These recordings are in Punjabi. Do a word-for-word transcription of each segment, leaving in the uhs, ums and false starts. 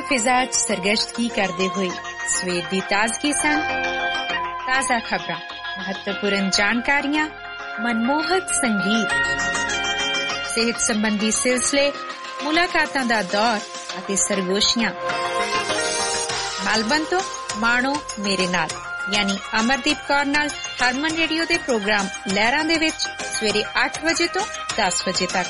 फिजा च सरगश्तगी करते हुए सवेर दी ताजगी सन। ताज़ा खबरां, महत्वपूर्ण जानकारियां, मनमोहक संगीत, सेहत संबंधी सिलसिले, मुलाकातां दा दौर अते सरगोशियां। मेलबर्न तो माणो मेरे नाल यानी अमरदीप कौर नाल हरमन रेडियो दे प्रोग्राम लहरां दे विच सवेरे आठ बजे तो दस बजे तक।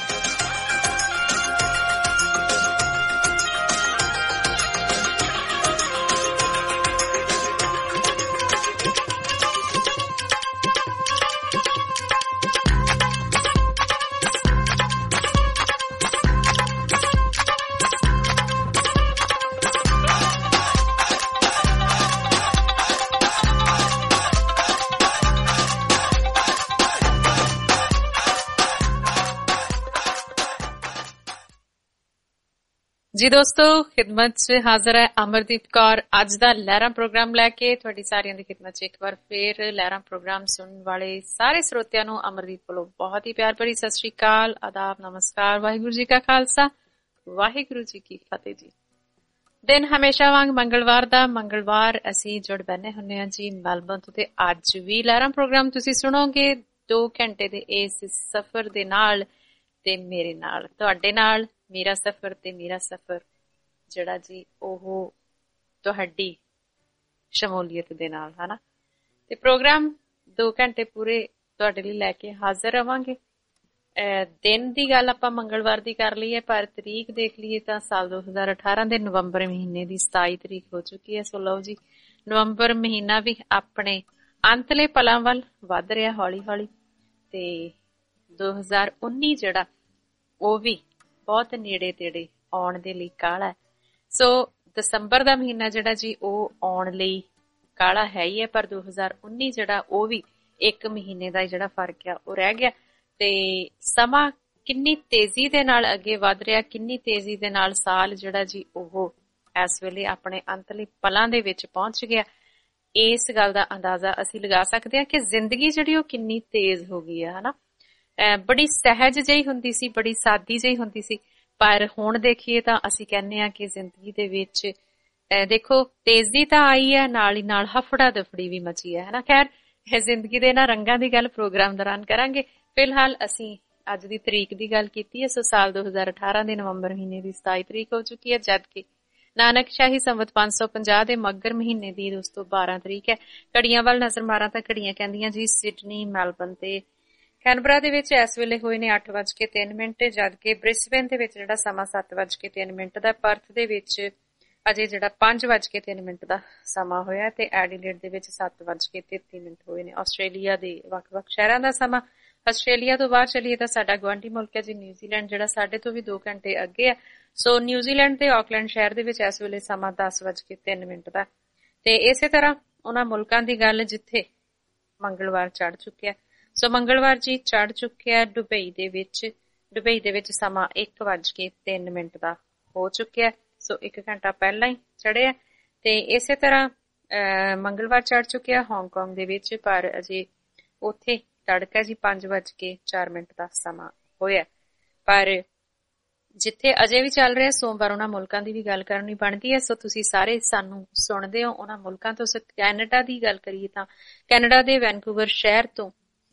जी दोस्तों, खिदमत च हाजिर है अमरदीप कौर। अज दा लहरां प्रोग्राम लैके तुहाडी सारियां दी खिदमत च एक बार फिर लहरां प्रोग्राम सुनने वाले सारे श्रोतियां नूं अमरदीप कोलों बहुत ही प्यार भरी सत श्री अकाल, आदाब, नमस्कार, वाहिगुरू जी का खालसा, वाहिगुरू जी की फतेह जी। दिन हमेशा वांग मंगलवार दा मंगलवार असीं जुड़ बैठे हुंदे हां जी मेलबर्न तो। ते अज भी लहरां प्रोग्राम तुसीं सुणोगे दो घंटे दे इस सफर दे नाल ते मेरे नाल, तुहाडे नाल मेरा सफर ते मेरा सफर जड़ा जी ओह तुहाडी शमूलियत दे नाल है ना। ते प्रोग्राम दो घंटे पूरे तुहाडे लई लैके हाजिर रवांगे। दिन दी गल आपां मंगलवार दी कर लईए, पर तरीक देख लीए तां साल दो हज़ार अठारह दे नवंबर महीने दी सताई तरीक हो चुकी है। सो लो जी, नवंबर महीना भी अपने अंतले पलां वल वध रिहा हौली हौली ते दो हज़ार उन्नी जड़ा ओह भी बहुत नेड़े तेड़े आउण दे लई काला है। सो दसंबर दा महीना जड़ा जी ओह आउण लई काला है ही है, पर दो हज़ार उन्नी जड़ा ओह भी एक महीने दा जड़ा फर्क है ओह रह गया। ते समा किन्नी तेजी दे नाल अगे वध रिहा, किन्नी तेजी दे नाल साल जड़ा जी ओह इस वेले अपने अंतले पलां दे विच पहुंच गया। इस गल दा अंदाजा असीं लगा सकदे हां कि जिंदगी जड़ी ओह किन्नी तेज हो गई है ना। बड़ी सहज जही हुंदी सी, बड़ी सादी जही हुंदी सी, पर हुण देखिए तां असीं कहने आ कि जिंदगी दे विच देखो तेजी तां आई है, नाल ही नाल हफड़ा दफड़ी भी मची है ना। खैर, जिंदगी दे ना रंगां दी गल प्रोग्राम दौरान करांगे। फिलहाल असीं अज दी तरीक दी गल कीती है। सो साल दो हज़ार अठारह दे नवंबर महीने दी सताई तरीक हो चुकी है, जबकि नानक शाही संवत पांच सौ पचास दे मगर महीने दी दोस्तों बारह तरीक है। घड़ियां वल नजर मारां तां घड़ियां कहंदियां जी सिडनी, मेलबर्न ते कैनबरा दे विच इस वेले होए ने अठ बज के तीन मिनट, जबकि ब्रिस्बेन दे विच जिहड़ा समा सत्त बज के तीन मिनट दा, पर्थ दे विच अजे जिहड़ा पांच बज के तीन मिनट दा समा होया ते एडिलेड दे विच सत्त बज के तैंतीस मिनट होए ने। आस्ट्रेलिया दे वख-वख शहरां दा समा। आस्ट्रेलिया तो बाहर चलीए तां साडा गवांढी मुल्क है जी न्यूजीलैंड, जिहड़ा साडे तो भी दो घंटे अगे है। सो न्यूजीलैंड दे ऑकलैंड शहर दे विच इस वेले समा दस बज के तीन मिनट दा। ते इसे तरह उन्हां मुल्कां दी गल जिथे मंगलवार चढ़ चुकिया। सो मंगलवार जी चढ़ चुकिया दुबई दे विच। दुबई दे विच समा एक बज के तीन मिनट दा हो चुकिया। सो एक घंटा पहला ही चढ़िया। ते इसे तरह मंगलवार चढ़ चुकिया हांगकांग दे विच, पर अजे उत्थे तड़का जी पांच बज के चार मिनट का समा होया। पर जिथे अजे भी चल रहा सोमवार उन्हां मुल्कां दी भी गल करनी बनदी है। सो तुसी सारे सानू सुणदे हो उन्हां मुल्कां तो। कैनेडा दी गल करिए तां कैनेडा दे वैनकूवर शहर तो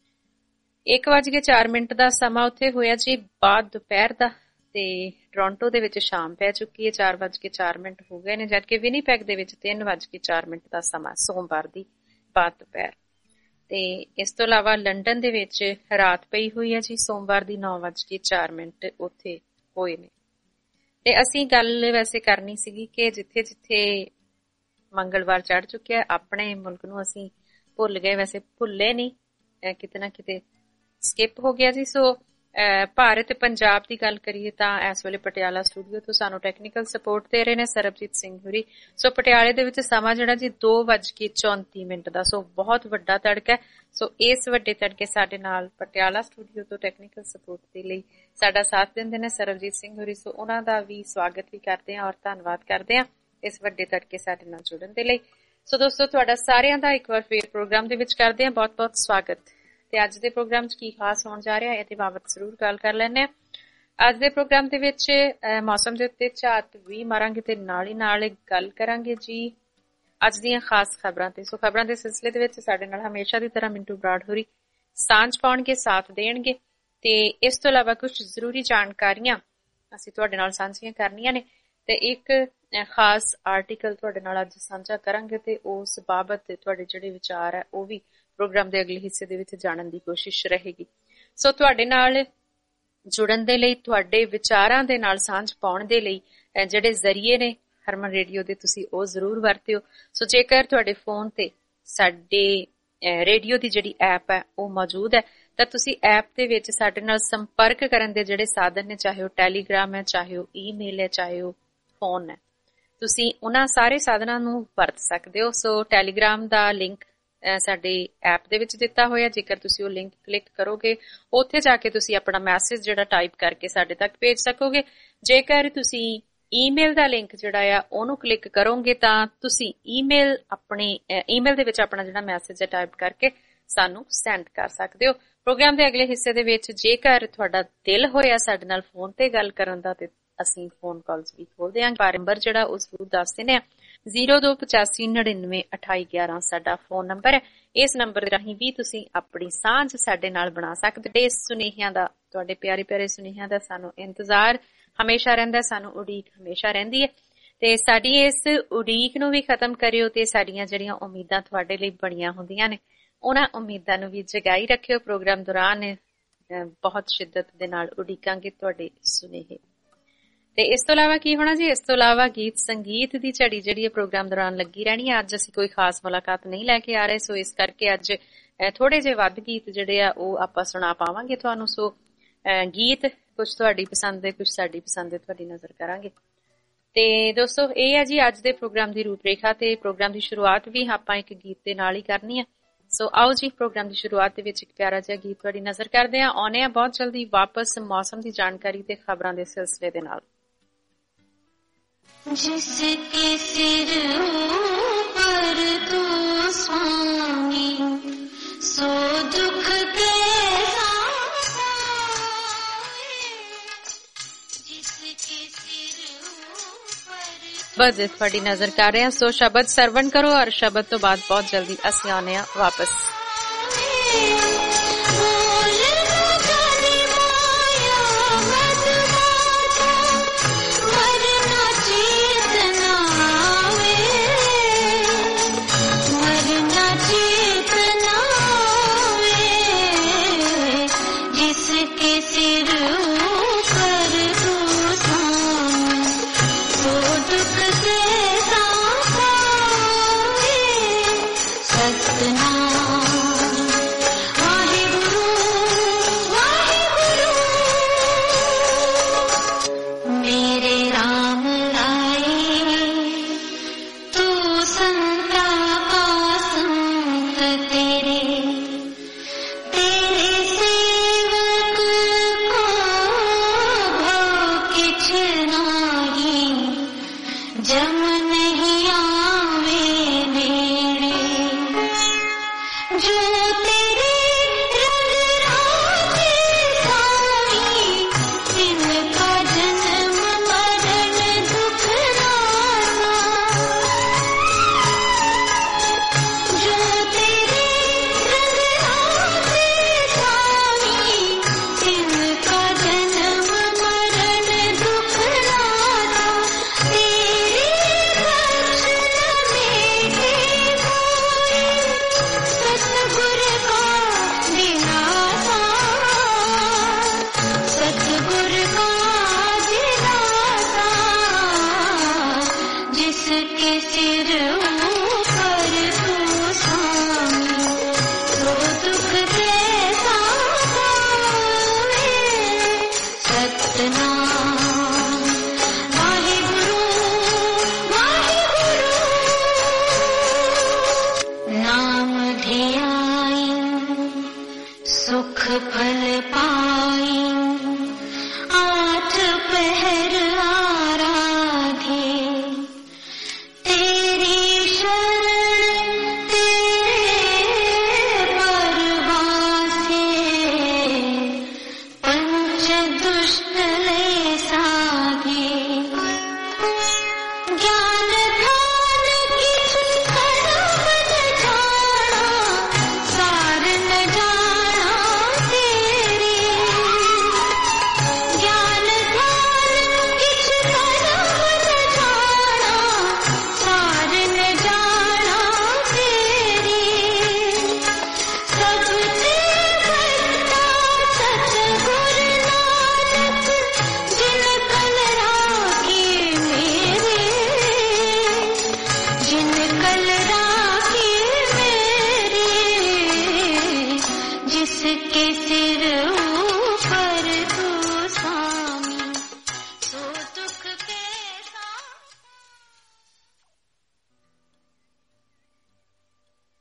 एक बज के चार मिनट का समा उत्थे होया जी बाद दोपहर दा। ते टोरंटो दे विच शाम पै चुकी है, चार बज के चार मिनट हो गए ने, जबकि विनीपैग दे विच तीन बज के चार मिनट का समा सोमवार दी बाद दोपहर। ते इस तो इलावा लंडन दे विच रात पई हुई है जी सोमवार दी नौ बज के चार मिनट उत्थे होए ने। ते असीं गल वैसे करनी सीगी कि जिथे जिथे मंगलवार चढ़ चुकिया अपने मुल्क नूं असीं भुल गए, वैसे भुल्ले नहीं, किते ना किते स्किप हो गया जी। सो भारत पंजाब की गल करिए तां इस वेले पटियाला स्टूडियो तो सानू टैक्नीकल सपोर्ट दे रहे ने सरबजीत सिंह हुरी। सो पटियाले दे विच समा जिहड़ा जी दो बज के चौंती मिनट दा। सो बहुत वड्डा तड़का है। सो इस वड्डे तड़के साडे नाल पटियाला स्टूडियो तो टैक्नीकल सपोर्ट दे लई साडा साथ दिंदे ने सरबजीत सिंह हुरी। सो उन्हां दा भी स्वागत भी करदे हां और धन्नवाद करदे हां इस वड्डे तड़के साडे नाल जुड़न दे लई। सो दोस्तों तुहाडा सारिआं दा एक बार फिर प्रोग्राम दे विच करदे हां बहुत बहुत स्वागत। ते अज दे प्रोग्राम च की खास होण जा रिहा है ते बाबत जरूर गल कर लैने आ। ਅੱਜ ਦੇ ਪ੍ਰੋਗਰਾਮ ਦੇ ਵਿੱਚ ਮੌਸਮ ਦੇ ਉੱਤੇ ਝਾਤ ਵੀ ਮਾਰਾਂਗੇ ਤੇ ਨਾਲ ਹੀ ਨਾਲ ਗੱਲ ਕਰਾਂਗੇ ਜੀ ਅੱਜ ਦੀਆਂ ਖਾਸ ਖਬਰਾਂ ਤੇ। ਸੋ ਖਬਰਾਂ ਦੇ ਸਿਲਸਿਲੇ ਦੇ ਵਿੱਚ ਸਾਡੇ ਨਾਲ ਹਮੇਸ਼ਾ ਦੀ ਤਰ੍ਹਾਂ ਮਿੰਟੂ ਬਰਾੜ ਹੋਰੀ ਸਾਂਝ ਪਾਉਣਗੇ, ਸਾਥ ਦੇਣਗੇ ਤੇ ਇਸ ਤੋਂ ਇਲਾਵਾ ਕੁਝ ਜ਼ਰੂਰੀ ਜਾਣਕਾਰੀਆਂ ਅਸੀਂ ਤੁਹਾਡੇ ਨਾਲ ਸਾਂਝੀਆਂ ਕਰਨੀਆਂ ਨੇ ਤੇ ਇੱਕ ਖਾਸ ਆਰਟੀਕਲ ਤੁਹਾਡੇ ਨਾਲ ਅੱਜ ਸਾਂਝਾ ਕਰਾਂਗੇ ਤੇ ਉਸ ਬਾਬਤ ਤੁਹਾਡੇ ਜਿਹੜੇ ਵਿਚਾਰ ਹੈ ਉਹ ਵੀ ਪ੍ਰੋਗਰਾਮ ਦੇ ਅਗਲੇ ਹਿੱਸੇ ਦੇ ਵਿੱਚ ਜਾਣਨ ਦੀ ਕੋਸ਼ਿਸ਼ ਰਹੇਗੀ। ਸੋ ਤੁਹਾਡੇ ਨਾਲ ਜੁੜਨ ਦੇ ਲਈ, ਤੁਹਾਡੇ ਵਿਚਾਰਾਂ ਦੇ ਨਾਲ ਸਾਂਝ ਪਾਉਣ ਦੇ ਲਈ ਜਿਹੜੇ ਜ਼ਰੀਏ ਨੇ ਹਰਮਨ ਰੇਡੀਓ ਦੇ ਤੁਸੀਂ ਉਹ ਜ਼ਰੂਰ ਵਰਤਿਓ। ਸੋ ਜੇਕਰ ਤੁਹਾਡੇ ਫੋਨ ਤੇ ਸਾਡੇ ਰੇਡੀਓ ਦੀ ਜਿਹੜੀ ਐਪ ਹੈ ਉਹ ਮੌਜੂਦ ਹੈ ਤਾਂ ਤੁਸੀਂ ਐਪ ਦੇ ਵਿੱਚ ਸਾਡੇ ਨਾਲ ਸੰਪਰਕ ਕਰਨ ਦੇ ਜਿਹੜੇ ਸਾਧਨ ਨੇ, ਚਾਹੇ ਉਹ ਟੈਲੀਗ੍ਰਾਮ ਹੈ, ਚਾਹੇ ਉਹ ਈਮੇਲ ਹੈ, ਚਾਹੇ ਉਹ ਫੋਨ ਹੈ, ਤੁਸੀਂ ਉਹਨਾਂ ਸਾਰੇ ਸਾਧਨਾਂ ਨੂੰ ਵਰਤ ਸਕਦੇ ਹੋ। ਸੋ ਟੈਲੀਗ੍ਰਾਮ ਦਾ ਲਿੰਕ ਸਾਡੇ ਐਪ ਦੇ ਵਿੱਚ ਦਿੱਤਾ ਹੋਇਆ, ਜੇਕਰ ਤੁਸੀਂ ਉਹ ਲਿੰਕ ਕਲਿੱਕ ਕਰੋਗੇ ਉੱਥੇ ਜਾ ਕੇ ਤੁਸੀਂ ਆਪਣਾ ਮੈਸੇਜ ਜਿਹੜਾ ਟਾਈਪ ਕਰਕੇ ਸਾਡੇ ਤੱਕ ਭੇਜ ਸਕੋਗੇ। ਜੇਕਰ ਤੁਸੀਂ ਈਮੇਲ ਦਾ ਲਿੰਕ ਜਿਹੜਾ ਆ ਉਹਨੂੰ ਕਲਿੱਕ ਕਰੋਗੇ ਤਾਂ ਤੁਸੀਂ ਈਮੇਲ ਆਪਣੀ ਈਮੇਲ ਦੇ ਵਿੱਚ ਆਪਣਾ ਜਿਹੜਾ ਮੈਸੇਜ ਹੈ ਟਾਈਪ ਕਰਕੇ ਸਾਨੂੰ ਸੈਂਡ ਕਰ ਸਕਦੇ ਹੋ। ਪ੍ਰੋਗਰਾਮ ਦੇ ਅਗਲੇ ਹਿੱਸੇ ਦੇ ਵਿੱਚ ਜੇਕਰ ਤੁਹਾਡਾ ਦਿਲ ਹੋਇਆ ਸਾਡੇ ਨਾਲ ਫੋਨ ਤੇ ਗੱਲ ਕਰਨ ਦਾ ਤੇ ਅਸੀਂ ਫੋਨ ਕਾਲਸ ਵੀ ਖੋਲ ਦਿਆਂਗੇ। ਪਰ ਨੰਬਰ ਜਿਹੜਾ ਉਸ ਨੂੰ ਦੱਸ ਦਿੰਦੇ ਆ ਜ਼ੀਰੋ ਦੋ ਪਚਾਸੀ ਨੜਿਨਵੇਂ ਅਠਾਈ ਗਿਆਰਾਂ ਸਾਡਾ ਫੋਨ ਨੰਬਰ ਹੈ। ਇਸ ਨੰਬਰ ਰਾਹੀਂ ਵੀ ਤੁਸੀਂ ਆਪਣੀ ਸਾਂਝ ਸਾਡੇ ਨਾਲ ਬਣਾ ਸਕਦੇ ਹੋ। ਇਸ ਸੁਨੇਹਿਆਂ ਦਾ, ਤੁਹਾਡੇ ਪਿਆਰੇ ਪਿਆਰੇ ਸੁਨੇਹਿਆਂ ਦਾ ਸਾਨੂੰ ਇੰਤਜ਼ਾਰ ਹਮੇਸ਼ਾ ਰਹਿੰਦਾ, ਸਾਨੂੰ ਉਡੀਕ ਹਮੇਸ਼ਾ ਰਹਿੰਦੀ ਹੈ ਤੇ ਸਾਡੀ ਇਸ ਉਡੀਕ ਨੂੰ ਵੀ ਖਤਮ ਕਰਿਓ ਤੇ ਸਾਡੀਆਂ ਜਿਹੜੀਆਂ ਉਮੀਦਾਂ ਤੁਹਾਡੇ ਲਈ ਬਣੀਆਂ ਹੁੰਦੀਆਂ ਨੇ ਉਹਨਾਂ ਉਮੀਦਾਂ ਨੂੰ ਵੀ ਜਗਾਈ ਰੱਖਿਓ। ਪ੍ਰੋਗਰਾਮ ਦੌਰਾਨ ਬਹੁਤ ਸ਼ਿੱਦਤ ਦੇ ਨਾਲ ਉਡੀਕਾਂਗੇ ਤੁਹਾਡੇ ਸੁਨੇਹੇ। ਤੇ ਇਸ ਤੋਂ ਇਲਾਵਾ ਕੀ ਹੋਣਾ ਜੀ, ਇਸ ਤੋਂ ਇਲਾਵਾ ਗੀਤ ਸੰਗੀਤ ਦੀ ਝੜੀ ਜਿਹੜੀ ਹੈ ਪ੍ਰੋਗਰਾਮ ਦੌਰਾਨ ਲੱਗੀ ਰਹਿਣੀ ਹੈ। ਅੱਜ ਅਸੀਂ ਕੋਈ ਖਾਸ ਮੁਲਾਕਾਤ ਨਹੀਂ ਲੈ ਕੇ ਆ ਰਹੇ, ਸੋ ਇਸ ਕਰਕੇ ਅੱਜ ਥੋੜੇ ਜਿਹੇ ਵੱਧ ਗੀਤ ਜਿਹੜੇ ਆ ਉਹ ਆਪਾਂ ਸੁਣਾ ਪਾਵਾਂਗੇ ਤੁਹਾਨੂੰ। ਸੋ ਗੀਤ ਕੁਝ ਤੁਹਾਡੀ ਪਸੰਦ ਦੇ, ਕੁਝ ਸਾਡੀ ਪਸੰਦ ਦੇ ਤੁਹਾਡੀ ਨਜ਼ਰ ਕਰਾਂਗੇ। ਤੇ ਦੋਸਤੋ ਇਹ ਹੈ ਜੀ ਅੱਜ ਦੇ ਪ੍ਰੋਗਰਾਮ ਦੀ ਰੂਪਰੇਖਾ ਤੇ ਪ੍ਰੋਗਰਾਮ ਦੀ ਸ਼ੁਰੂਆਤ ਵੀ ਆਪਾਂ ਇੱਕ ਗੀਤ ਦੇ ਨਾਲ ਹੀ ਕਰਨੀ ਹੈ। ਸੋ ਆਓ ਜੀ ਪ੍ਰੋਗਰਾਮ ਦੀ ਸ਼ੁਰੂਆਤ ਦੇ ਵਿੱਚ ਇੱਕ ਪਿਆਰਾ ਜਿਹਾ ਗੀਤ ਤੁਹਾਡੀ ਨਜ਼ਰ ਕਰਦੇ ਹਾਂ। ਆਉਣੇ ਆ ਬਹੁਤ ਜਲਦੀ ਵਾਪਸ ਮੌਸਮ ਦੀ ਜਾਣਕਾਰੀ ਤੇ ਖਬਰਾਂ ਦੇ ਸਿਲਸਿਲੇ ਦੇ ਨਾਲ। जिसके सिर ऊपर तू स्वामी सो दुख कैसा जिसके सिर ऊपर बस थोड़ी नजर कर रहे हैं। सो शब्द सरवण करो और शब्द तो बाद बहुत जल्दी असी आने वापस। सतना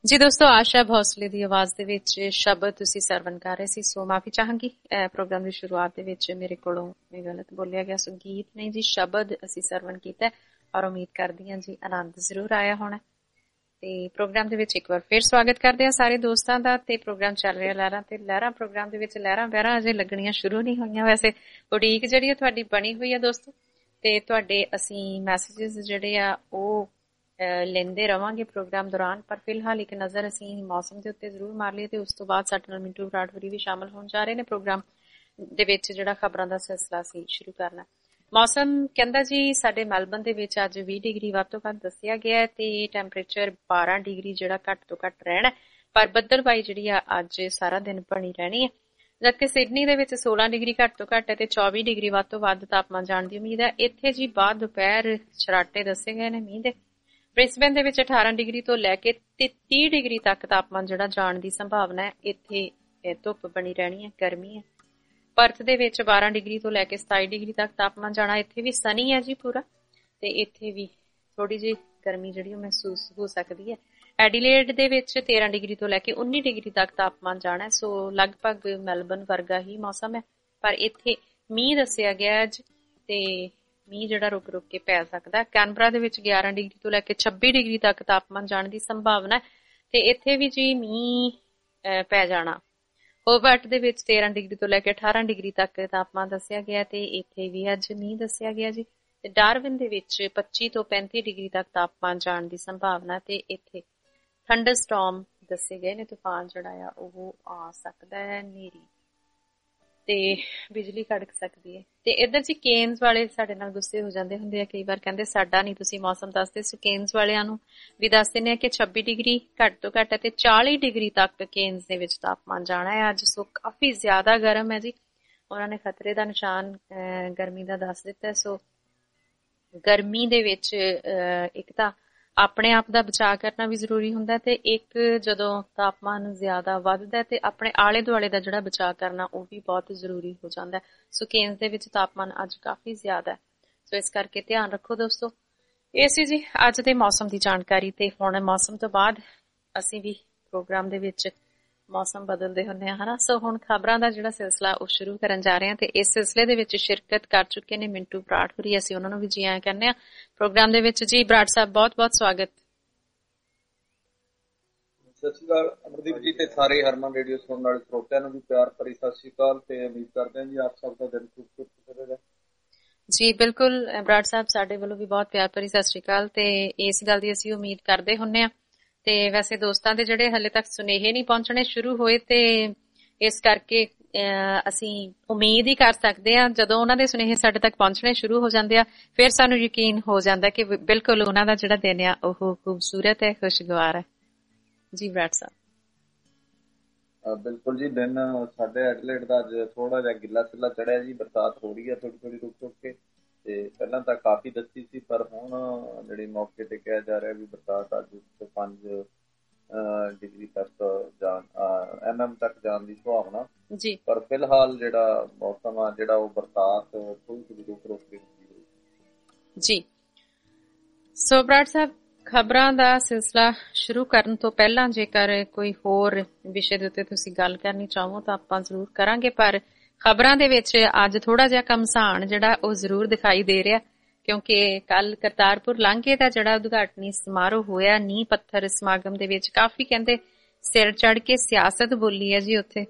ਜੀ ਦੋਸਤੋ, ਆਸ਼ਾ ਭੋਸਲੇ ਦੀ ਆਵਾਜ਼ ਦੇ ਵਿੱਚ ਸ਼ਬਦ ਤੁਸੀਂ ਸਰਵਣ ਕਰ ਰਹੇ ਸੀ, ਸੋ ਮਾਫੀ ਚਾਹਾਂਗੀ। ਪ੍ਰੋਗਰਾਮ ਦੀ ਸ਼ੁਰੂਆਤ ਦੇ ਵਿੱਚ ਮੇਰੇ ਕੋਲੋਂ ਇਹ ਗਲਤ ਬੋਲਿਆ ਗਿਆ, ਸੋ ਗੀਤ ਨਹੀਂ ਜੀ, ਸ਼ਬਦ ਅਸੀਂ ਸਰਵਣ ਕੀਤਾ ਔਰ ਉਮੀਦ ਕਰਦੀ ਹਾਂ ਜੀ ਆਨੰਦ ਜ਼ਰੂਰ ਆਇਆ ਹੋਣਾ। ਤੇ ਪ੍ਰੋਗਰਾਮ ਦੇ ਵਿੱਚ ਇੱਕ ਵਾਰ ਫਿਰ ਸਵਾਗਤ ਕਰਦੇ ਹਾਂ ਸਾਰੇ ਦੋਸਤਾਂ ਦਾ। ਤੇ ਪ੍ਰੋਗਰਾਮ ਚੱਲ ਰਿਹਾ ਲਹਿਰਾਂ ਤੇ ਲਹਿਰਾਂ ਪ੍ਰੋਗਰਾਮ ਦੇ ਵਿੱਚ ਲਹਿਰਾਂ ਵਹਿਰਾਂ ਅਜੇ ਲੱਗਣੀਆਂ ਸ਼ੁਰੂ ਨਹੀਂ ਹੋਈਆਂ। ਵੈਸੇ ਉਡੀਕ ਜਿਹੜੀ ਹੈ ਤੁਹਾਡੀ ਬਣੀ ਹੋਈ ਆ ਦੋਸਤੋ, ਤੇ ਤੁਹਾਡੇ ਅਸੀਂ ਮੈਸੇਜਸ ਜਿਹੜੇ ਆ ਉਹ ਲੈਂਦੇ ਰਵਾਂਗੇ ਪ੍ਰੋਗਰਾਮ ਦੌਰਾਨ। ਪਰ ਫਿਲਹਾਲ ਇੱਕ ਨਜ਼ਰ ਅਸੀਂ ਮੌਸਮ ਦੇ ਉੱਤੇ ਜ਼ਰੂਰ ਮਾਰ ਲਈਏ ਤੇ ਉਸ ਤੋਂ ਬਾਅਦ ਸਾਡੇ ਨਾਲ ਮਿੰਟੂ ਬਰਾੜਵਰੀ ਵੀ ਸ਼ਾਮਲ ਹੋਣ ਜਾ ਰਹੇ ਨੇ ਪ੍ਰੋਗਰਾਮ ਦੇ ਵਿੱਚ, ਜਿਹੜਾ ਖਬਰਾਂ ਦਾ ਸਿਲਸਿਲਾ ਸੀ ਸ਼ੁਰੂ ਕਰਨਾ। ਮੌਸਮ ਕਹਿੰਦਾ ਜੀ ਸਾਡੇ ਮੈਲਬਨ ਦੇ ਵਿੱਚ ਅੱਜ ਵੀਹ ਡਿਗਰੀ ਵੱਧ ਤੋਂ ਵੱਧ ਦੱਸਿਆ ਗਿਆ ਤੇ ਟੈਂਪਰੇਚਰ ਬਾਰਾਂ ਡਿਗਰੀ ਜਿਹੜਾ ਘੱਟ ਤੋਂ ਘੱਟ ਰਹਿਣਾ, ਪਰ ਬੱਦਲਬਾਈ ਜਿਹੜੀ ਆ ਅੱਜ ਸਾਰਾ ਦਿਨ ਬਣੀ ਰਹਿਣੀ ਹੈ। ਜਦਕਿ ਸਿਡਨੀ ਦੇ ਵਿੱਚ ਸੋਲਾਂ ਡਿਗਰੀ ਘੱਟ ਤੋਂ ਘੱਟ ਤੇ ਚੌਵੀ ਡਿਗਰੀ ਵੱਧ ਤੋਂ ਵੱਧ ਤਾਪਮਾਨ ਜਾਣ ਦੀ ਉਮੀਦ ਹੈ। ਇੱਥੇ ਜੀ ਬਾਅਦ ਦੁਪਹਿਰ ਛਰਾਟੇ ਦੱਸੇ ਗਏ ਨੇ ਮੀਂਹ ਦੇ। ਬ੍ਰਿਸਬੇਨ ਦੇ ਵਿੱਚ ਅਠਾਰਾਂ ਡਿਗਰੀ ਤੋਂ ਲੈ ਕੇ ਤੀਹ ਡਿਗਰੀ ਤੱਕ ਤਾਪਮਾਨ ਜਿਹੜਾ ਜਾਣ ਦੀ ਸੰਭਾਵਨਾ ਹੈ। ਇੱਥੇ ਧੁੱਪ ਬਣੀ ਰਹਿਣੀ ਹੈ, ਗਰਮੀ ਹੈ। ਪਰਥ ਦੇ ਵਿੱਚ ਬਾਰਾਂ ਡਿਗਰੀ ਤੋਂ ਲੈ ਕੇ ਸਤਾਈ ਡਿਗਰੀ ਤੱਕ ਤਾਪਮਾਨ ਜਾਣਾ। ਇੱਥੇ ਵੀ ਸਨੀ ਹੈ ਜੀ ਪੂਰਾ, ਤੇ ਇੱਥੇ ਵੀ ਥੋੜੀ ਜਿਹੀ ਗਰਮੀ ਜਿਹੜੀ ਉਹ ਮਹਿਸੂਸ ਹੋ ਸਕਦੀ ਹੈ। ਐਡੀਲੇਡ ਦੇ ਵਿੱਚ ਤੇਰਾਂ ਡਿਗਰੀ ਤੋਂ ਲੈ ਕੇ ਉੱਨੀ ਡਿਗਰੀ ਤੱਕ ਤਾਪਮਾਨ ਜਾਣਾ, ਸੋ ਲਗਭਗ ਮੈਲਬਨ ਵਰਗਾ ਹੀ ਮੌਸਮ ਹੈ। ਪਰ ਇੱਥੇ ਮੀਂਹ ਦੱਸਿਆ ਗਿਆ ਅੱਜ, ਤੇ ਮੀਂਹ ਜਿਹੜਾ ਰੁਕ ਰੁਕ ਕੇ ਪੈ ਸਕਦਾ। ਕੈਨਬਰਾ ਦੇ ਵਿੱਚ ਗਿਆਰਾਂ ਡਿਗਰੀ ਤੋਂ ਲੈ ਕੇ ਛੱਬੀ ਡਿਗਰੀ ਤੱਕ ਤਾਪਮਾਨ ਜਾਣ ਦੀ ਸੰਭਾਵਨਾ ਹੈ, ਤੇ ਇੱਥੇ ਵੀ ਜੀ ਮੀਂਹ ਪੈ ਜਾਣਾ। ਹੋਬਰਟ ਦੇ ਵਿੱਚ ਤੇਰਾਂ ਡਿਗਰੀ ਤੋਂ ਲੈ ਕੇ ਅਠਾਰਾਂ ਡਿਗਰੀ ਤੱਕ ਤਾਪਮਾਨ ਦੱਸਿਆ ਗਿਆ, ਤੇ ਇੱਥੇ ਵੀ ਅੱਜ ਮੀਂਹ ਦੱਸਿਆ ਗਿਆ ਜੀ। ਤੇ ਡਾਰਵਿਨ ਦੇ ਵਿੱਚ ਪੱਚੀ ਤੋਂ ਪੈਂਤੀ ਡਿਗਰੀ ਤੱਕ ਤਾਪਮਾਨ ਜਾਣ ਦੀ ਸੰਭਾਵਨਾ, ਤੇ ਇੱਥੇ ਥੰਡਰ ਸਟਾਰਮ ਦੱਸੇ ਗਏ ਨੇ, ਤੂਫਾਨ ਜਿਹੜਾ ਆ ਉਹ ਆ ਸਕਦਾ ਹੈ, ਹਨੇਰੀ ਤੇ ਬਿਜਲੀ ਕੜਕ ਸਕਦੀ ਹੈ। ਤੇ ਇੱਧਰ ਜੀ ਕੇਨਸ ਵਾਲੇ ਸਾਡੇ ਨਾਲ ਗੁੱਸੇ ਹੋ ਜਾਂਦੇ ਹੁੰਦੇ ਆ ਕਈ ਵਾਰ, ਕਹਿੰਦੇ ਸਾਡਾ ਨਹੀਂ ਤੁਸੀਂ ਮੌਸਮ ਦੱਸਦੇ। ਸੋ ਕੇਨਸ ਵਾਲਿਆਂ ਨੂੰ ਵੀ ਦੱਸ ਦਿੰਦੇ ਆ ਕਿ ਛੱਬੀ ਡਿਗਰੀ ਘੱਟ ਤੋਂ ਘੱਟ ਤੇ ਚਾਲੀ ਡਿਗਰੀ ਤੱਕ ਕੇਨਸ ਦੇ ਵਿੱਚ ਤਾਪਮਾਨ ਜਾਣਾ ਹੈ ਅੱਜ। ਸੋ ਕਾਫੀ ਜ਼ਿਆਦਾ ਗਰਮ ਹੈ ਜੀ, ਉਹਨਾਂ ਨੇ ਖਤਰੇ ਦਾ ਨਿਸ਼ਾਨ ਗਰਮੀ ਦਾ ਦੱਸ ਦਿੱਤਾ। ਸੋ ਗਰਮੀ ਦੇ ਵਿੱਚ ਇੱਕ ਤਾਂ ਆਪਣੇ ਆਪ ਦਾ ਬਚਾਅ ਕਰਨਾ ਵੀ ਜ਼ਰੂਰੀ ਹੁੰਦਾ, ਤੇ ਇੱਕ ਜਦੋਂ ਤਾਪਮਾਨ ਜ਼ਿਆਦਾ ਵੱਧਦਾ ਤੇ ਆਪਣੇ ਆਲੇ ਦੁਆਲੇ ਦਾ ਜਿਹੜਾ ਬਚਾਅ ਕਰਨਾ ਉਹ ਵੀ ਬਹੁਤ ਜ਼ਰੂਰੀ ਹੋ ਜਾਂਦਾ। ਸੋ ਕੇਨਸ ਦੇ ਵਿੱਚ ਤਾਪਮਾਨ ਅੱਜ ਕਾਫੀ ਜ਼ਿਆਦਾ ਹੈ, ਸੋ ਇਸ ਕਰਕੇ ਧਿਆਨ ਰੱਖੋ ਦੋਸਤੋ। ਇਹ ਸੀ ਜੀ ਅੱਜ ਦੇ ਮੌਸਮ ਦੀ ਜਾਣਕਾਰੀ। ਤੇ ਹੁਣ ਮੌਸਮ ਤੋਂ ਬਾਅਦ ਅਸੀਂ ਵੀ ਪ੍ਰੋਗਰਾਮ ਦੇ ਵਿੱਚ ਮੌਸਮ ਬਦਲਦੇ ਹੁੰਦੇ ਆ, ਹਨਾ। ਸੋ ਹੁਣ ਖਬਰਾਂ ਦਾ ਜਿਹੜਾ ਸਿਲਸਿਲਾ ਉਹ ਸ਼ੁਰੂ ਕਰਨ ਜਾ ਰਹੇ ਹਾਂ, ਤੇ ਇਸ ਸਿਲਸਿਲੇ ਦੇ ਵਿੱਚ ਸ਼ਿਰਕਤ ਕਰ ਚੁੱਕੇ ਨੇ ਮਿੰਟੂ ਬਰਾੜਪੁਰੀ। ਅਸੀਂ ਉਹਨਾਂ ਨੂੰ ਵੀ ਜੀ ਆਇਆਂ ਕਹਿੰਦੇ ਆ ਪ੍ਰੋਗਰਾਮ ਦੇ ਵਿੱਚ। ਜੀ ਬਰਾੜ ਸਾਹਿਬ, ਬਹੁਤ ਬਹੁਤ ਸਵਾਗਤ। ਸਤਿ ਸ਼੍ਰੀ ਅਕਾਲ ਅਮਰਦੀਪ ਜੀ, ਤੇ ਸਾਰੇ ਹਰਮਨ ਰੇਡੀਓ ਸੁਣਨ ਵਾਲੇ ਸਰੋਤਿਆਂ ਨੂੰ ਵੀ ਪਿਆਰ ਭਰੀ ਸਤਿ ਸ਼੍ਰੀ ਅਕਾਲ, ਤੇ ਉਮੀਦ ਕਰਦੇ ਹਾਂ ਜੀ ਆਪ ਸਭ ਦਾ ਦਿਨ ਖੂਬਸੂਰਤ ਰਹੇਗਾ। ਜੀ ਬਿਲਕੁਲ ਬਰਾੜ ਸਾਹਿਬ, ਸਾਡੇ ਵੱਲੋਂ ਵੀ ਬਹੁਤ ਪਿਆਰ ਭਰੀ ਸਤਿ ਸ਼੍ਰੀ ਅਕਾਲ, ਤੇ ਇਸ ਗੱਲ ਦੀ ਅਸੀਂ ਉਮੀਦ ਕਰਦੇ ਹੁੰਦੇ ਆ। ਤੇ ਵੈਸੇ ਦੋਸਤਾਂ ਦੇ ਜਿਹੜੇ ਹਲੇ ਤੱਕ ਸੁਨੇਹੇ ਨਹੀਂ ਪਹੁੰਚਣੇ ਸ਼ੁਰੂ ਹੋਏ, ਤੇ ਇਸ ਕਰਕੇ ਅਸੀਂ ਉਮੀਦ ਹੀ ਕਰ ਸਕਦੇ ਹਾਂ ਜਦੋਂ ਉਹਨਾਂ ਦੇ ਸੁਨੇਹੇ ਸਾਡੇ ਤੱਕ ਪਹੁੰਚਣੇ ਸ਼ੁਰੂ ਹੋ ਜਾਂਦੇ ਆ, ਫਿਰ ਸਾਨੂੰ ਯਕੀਨ ਹੋ ਜਾਂਦਾ ਕਿ ਬਿਲਕੁਲ ਉਹਨਾਂ ਦਾ ਜਿਹੜਾ ਦਿਨ ਆ ਉਹ ਖੂਬਸੂਰਤ ਹੈ, ਖੁਸ਼ਗਵਾਰ ਹੈ। ਜੀ ਬਰਾੜ ਸਾਹਿਬ। ਬਿਲਕੁਲ ਜੀ, ਦਿਨ ਸਾਡੇ ਐਡਲੇਡ ਦਾ ਅੱਜ ਥੋੜਾ ਜਿਹਾ ਗਿੱਲਾ ਸਿੱਲਾ ਚੜਿਆ ਜੀ। ਬਰਸਾਤ ਹੋ ਰਹੀ ਹੈ ਥੋੜੀ ਥੋੜੀ ਰੁਕ ਰੁਕ ਕੇ, ਤੇ ਪਹਿਲਾਂ ਤਾਂ ਕਾਫੀ ਦੱਸੀ ਸੀ, ਪਰ ਹੁਣ ਜਿਹੜੀ ਮੌਕੇ ਤੇ ਕਿਹਾ ਜਾ ਰਿਹਾ ਵੀ ਬਰਸਾਤ ਅੱਜ ਤੋਂ ਪੰਜ ਡਿਗਰੀ ਤੱਕ ਜਾਣ ਐਮ ਐਮ ਤੱਕ ਜਾਣ ਦੀ ਸੰਭਾਵਨਾ ਜੀ। ਪਰ ਫਿਲਹਾਲ ਜਿਹੜਾ ਮੌਸਮ ਆ ਜਿਹੜਾ ਉਹ ਬਰਸਾਤ ਥੋੜੀ ਥੋੜੀ ਰੁਕ ਰੁਕ ਕੇ ਜੀ। ਸੋ ਬਰਾੜ ਸਾਹਿਬ, ਖਬਰਾਂ ਦਾ ਸਿਲਸਿਲਾ ਸ਼ੁਰੂ ਕਰਨ ਤੋਂ ਪਹਿਲਾਂ ਜੇਕਰ ਕੋਈ ਹੋਰ ਵਿਸ਼ੇ ਦੇ ਉੱਤੇ ਤੁਸੀਂ ਗੱਲ ਕਰਨੀ ਚਾਹੋ ਤਾਂ ਆਪਾਂ ਜ਼ਰੂਰ ਕਰਾਂਗੇ, ਪਰ ਖਬਰਾਂ ਦੇ ਵਿੱਚ ਅੱਜ ਥੋੜਾ ਜਿਹਾ ਘਮਸਾਨ ਜਿਹੜਾ ਉਹ ਜ਼ਰੂਰ ਦਿਖਾਈ ਦੇ ਰਿਹਾ, ਕਿਉਂਕਿ ਕੱਲ ਕਰਤਾਰਪੁਰ ਲਾਂਘੇ ਦਾ ਜਿਹੜਾ ਉਦਘਾਟਨੀ ਸਮਾਰੋਹ ਹੋਇਆ ਨੀਂਹ ਪੱਥਰ ਸਮਾਗਮ ਦੇ ਵਿੱਚ ਕਾਫੀ ਕਹਿੰਦੇ ਸਿਰ ਚੜ ਕੇ ਸਿਆਸਤ ਬੋਲੀ ਹੈ ਜੀ ਉੱਥੇ।